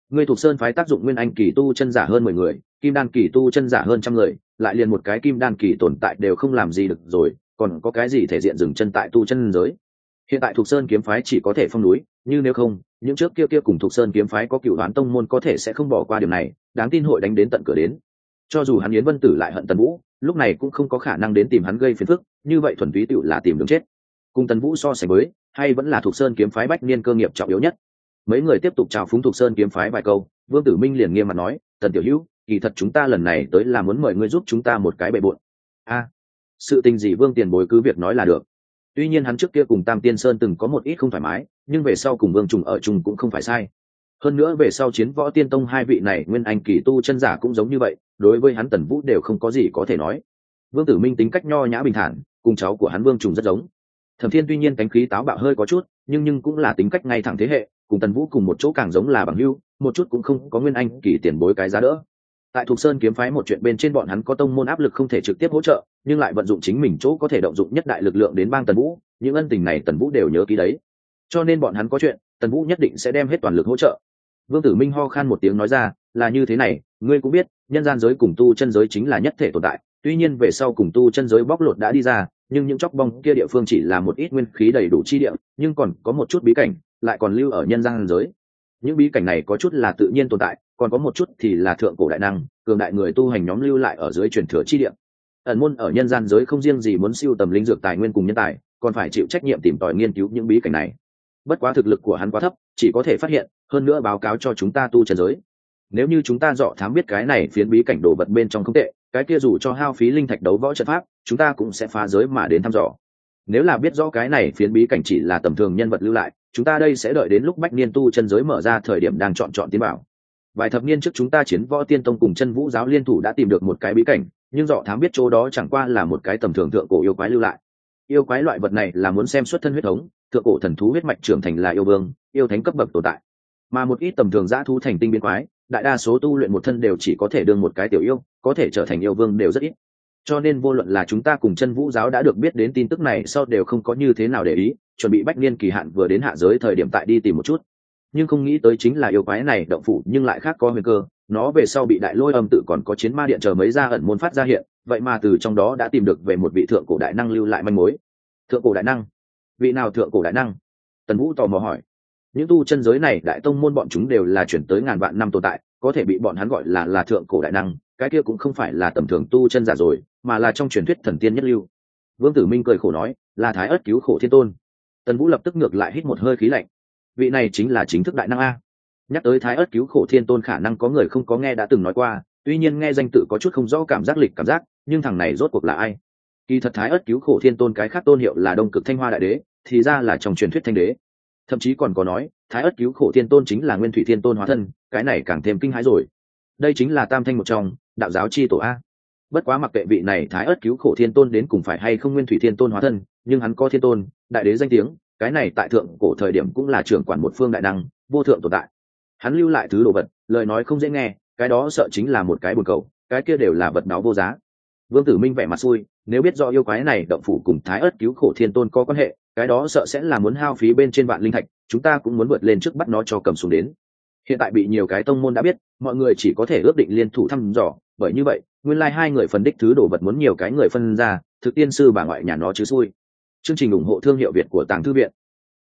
ngươi thuộc sơn phái tác dụng nguyên anh kỳ tu chân giả hơn mười người, kim đan kỳ tu chân giả hơn trăm người, lại liền một cái kim đan kỳ tồn tại đều không làm gì được rồi, còn có cái gì thể diện dừng chân tại tu chân giới. Hiện tại thuộc sơn kiếm phái chỉ có thể phong núi, nhưng nếu không, những trước kia kia cùng thuộc sơn kiếm phái có cựu đoán tông môn có thể sẽ không bỏ qua điều này, đáng tin hội đánh đến tận cửa đến. Cho dù hắn Yến Vân Tử lại hận Tần Vũ, lúc này cũng không có khả năng đến tìm hắn gây phiền phức, như vậy thuần túy tựu là tìm đường chết. Cùng Tần Vũ so sánh với, hay vẫn là thuộc sơn kiếm phái bách niên cơ nghiệp trọng yếu nhất. Mấy người tiếp tục chào phúng thuộc sơn kiếm phái vài câu, Vương Tử Minh liền nghiêm mặt nói, Tần tiểu hữu, kỳ thật chúng ta lần này tới là muốn mời ngươi giúp chúng ta một cái bệ bội. A, sự tình gì Vương tiền bối cứ việc nói là được. Tuy nhiên hắn trước kia cùng Tam Tiên Sơn từng có một ít không thoải mái, nhưng về sau cùng Vương Trùng ở chung cũng không phải sai. Hơn nữa về sau chiến võ tiên tông hai vị này nguyên anh kỳ tu chân giả cũng giống như vậy, đối với hắn Tần Vũ đều không có gì có thể nói. Vương Tử Minh tính cách nho nhã bình thản, cùng cháu của hắn Vương Trùng rất giống. Thẩm Thiên tuy nhiên cánh khí táo bạo hơi có chút, nhưng nhưng cũng là tính cách ngay thẳng thế hệ, cùng Tần Vũ cùng một chỗ càng giống là bằng hữu, một chút cũng không có nguyên anh kỳ tiền bối cái giá đỡ. Tại Thục Sơn kiếm phái một chuyện bên trên bọn hắn có tông môn áp lực không thể trực tiếp hỗ trợ, nhưng lại vận dụng chính mình chỗ có thể động dụng nhất đại lực lượng đến bang Tần Vũ, những ân tình này Tần Vũ đều nhớ kỹ đấy. Cho nên bọn hắn có chuyện, Tần Vũ nhất định sẽ đem hết toàn lực hỗ trợ. Vương Tử Minh ho khan một tiếng nói ra, là như thế này, ngươi cũng biết, nhân gian giới cùng tu chân giới chính là nhất thể tồn tại, tuy nhiên về sau cùng tu chân giới bóc lột đã đi ra, nhưng những chóc bong kia địa phương chỉ là một ít nguyên khí đầy đủ chi địa, nhưng còn có một chút bí cảnh lại còn lưu ở nhân gian giới. Những bí cảnh này có chút là tự nhiên tồn tại, còn có một chút thì là thượng cổ đại năng cường đại người tu hành nhóm lưu lại ở dưới truyền thừa chi địa. Ẩn môn ở nhân gian giới không riêng gì muốn siêu tầm linh dược tài nguyên cùng nhân tài, còn phải chịu trách nhiệm tìm tòi nghiên cứu những bí cảnh này. Bất quá thực lực của hắn quá thấp, chỉ có thể phát hiện, hơn nữa báo cáo cho chúng ta tu chân giới. Nếu như chúng ta dọ thám biết cái này phiến bí cảnh đồ vật bên trong không tệ, cái kia dù cho hao phí linh thạch đấu võ trận pháp, chúng ta cũng sẽ phá giới mà đến thăm dò. Nếu là biết rõ cái này phiến bí cảnh chỉ là tầm thường nhân vật lưu lại, chúng ta đây sẽ đợi đến lúc bách niên tu chân giới mở ra thời điểm đang chọn chọn tiến bảo. Vài thập niên trước chúng ta chiến võ tiên tông cùng chân vũ giáo liên thủ đã tìm được một cái bí cảnh, nhưng dọ thám biết chỗ đó chẳng qua là một cái tầm thường thượng cổ yêu quái lưu lại. Yêu quái loại vật này là muốn xem xuất thân huyết thống, thượng cổ thần thú huyết mạch trưởng thành là yêu vương, yêu thánh cấp bậc tồn tại. Mà một ít tầm thường dã thú thành tinh biến quái, đại đa số tu luyện một thân đều chỉ có thể đương một cái tiểu yêu, có thể trở thành yêu vương đều rất ít. Cho nên vô luận là chúng ta cùng chân vũ giáo đã được biết đến tin tức này sau đều không có như thế nào để ý, chuẩn bị bách niên kỳ hạn vừa đến hạ giới thời điểm tại đi tìm một chút. Nhưng không nghĩ tới chính là yêu quái này động phủ nhưng lại khác có nguy cơ, nó về sau bị đại lôi âm tự còn có chiến ma điện chờ mấy gia ẩn môn phát ra hiện, vậy mà từ trong đó đã tìm được về một vị thượng cổ đại năng lưu lại manh mối. Thượng cổ đại năng? Vị nào thượng cổ đại năng? Tần Vũ tò mò hỏi. Những tu chân giới này đại tông môn bọn chúng đều là chuyển tới ngàn vạn năm tồn tại, có thể bị bọn hắn gọi là là thượng cổ đại năng, cái kia cũng không phải là tầm thường tu chân giả rồi, mà là trong truyền thuyết thần tiên nhất lưu. Vương Tử Minh cười khổ nói, là Thái Ức cứu khổ thiên tôn. Tần Vũ lập tức ngược lại hít một hơi khí lạnh. Vị này chính là chính thức đại năng a. Nhắc tới Thái Ức cứu khổ thiên tôn khả năng có người không có nghe đã từng nói qua, tuy nhiên nghe danh tự có chút không rõ cảm giác lịch cảm giác, nhưng thằng này rốt cuộc là ai? Kỳ thật Thái Ức cứu khổ thiên tôn cái khác tôn hiệu là Đông Cực Thanh Hoa đại đế, thì ra là trong truyền thuyết thanh đế. Thậm chí còn có nói Thái Ức cứu khổ thiên tôn chính là Nguyên Thủy Thiên Tôn hóa thân, cái này càng thêm kinh hãi rồi. Đây chính là tam thanh một trong đạo giáo chi tổ a. Bất quá mặc kệ vị này Thái Ức cứu khổ thiên tôn đến cùng phải hay không Nguyên Thủy Thiên Tôn hóa thân, nhưng hắn có thiên tôn đại đế danh tiếng, cái này tại thượng cổ thời điểm cũng là trưởng quản một phương đại năng vô thượng tồn tại. Hắn lưu lại thứ đồ vật, lời nói không dễ nghe, cái đó sợ chính là một cái buồn cầu, cái kia đều là vật báo vô giá. Vương Tử Minh vẻ mặt xui, nếu biết do yêu quái này động phủ cùng Thái Ức cứu khổ thiên tôn có quan hệ, cái đó sợ sẽ là muốn hao phí bên trên vạn linh thạch, chúng ta cũng muốn vượt lên trước bắt nó cho cầm xuống đến. Hiện tại bị nhiều cái tông môn đã biết, mọi người chỉ có thể ước định liên thủ thăm dò, bởi như vậy, nguyên lai like hai người phân đích thứ đồ vật muốn nhiều cái người phân ra, thực tiên sư bà ngoại nhà nó chứ xui. Chương trình ủng hộ thương hiệu Việt của Tàng Thư viện.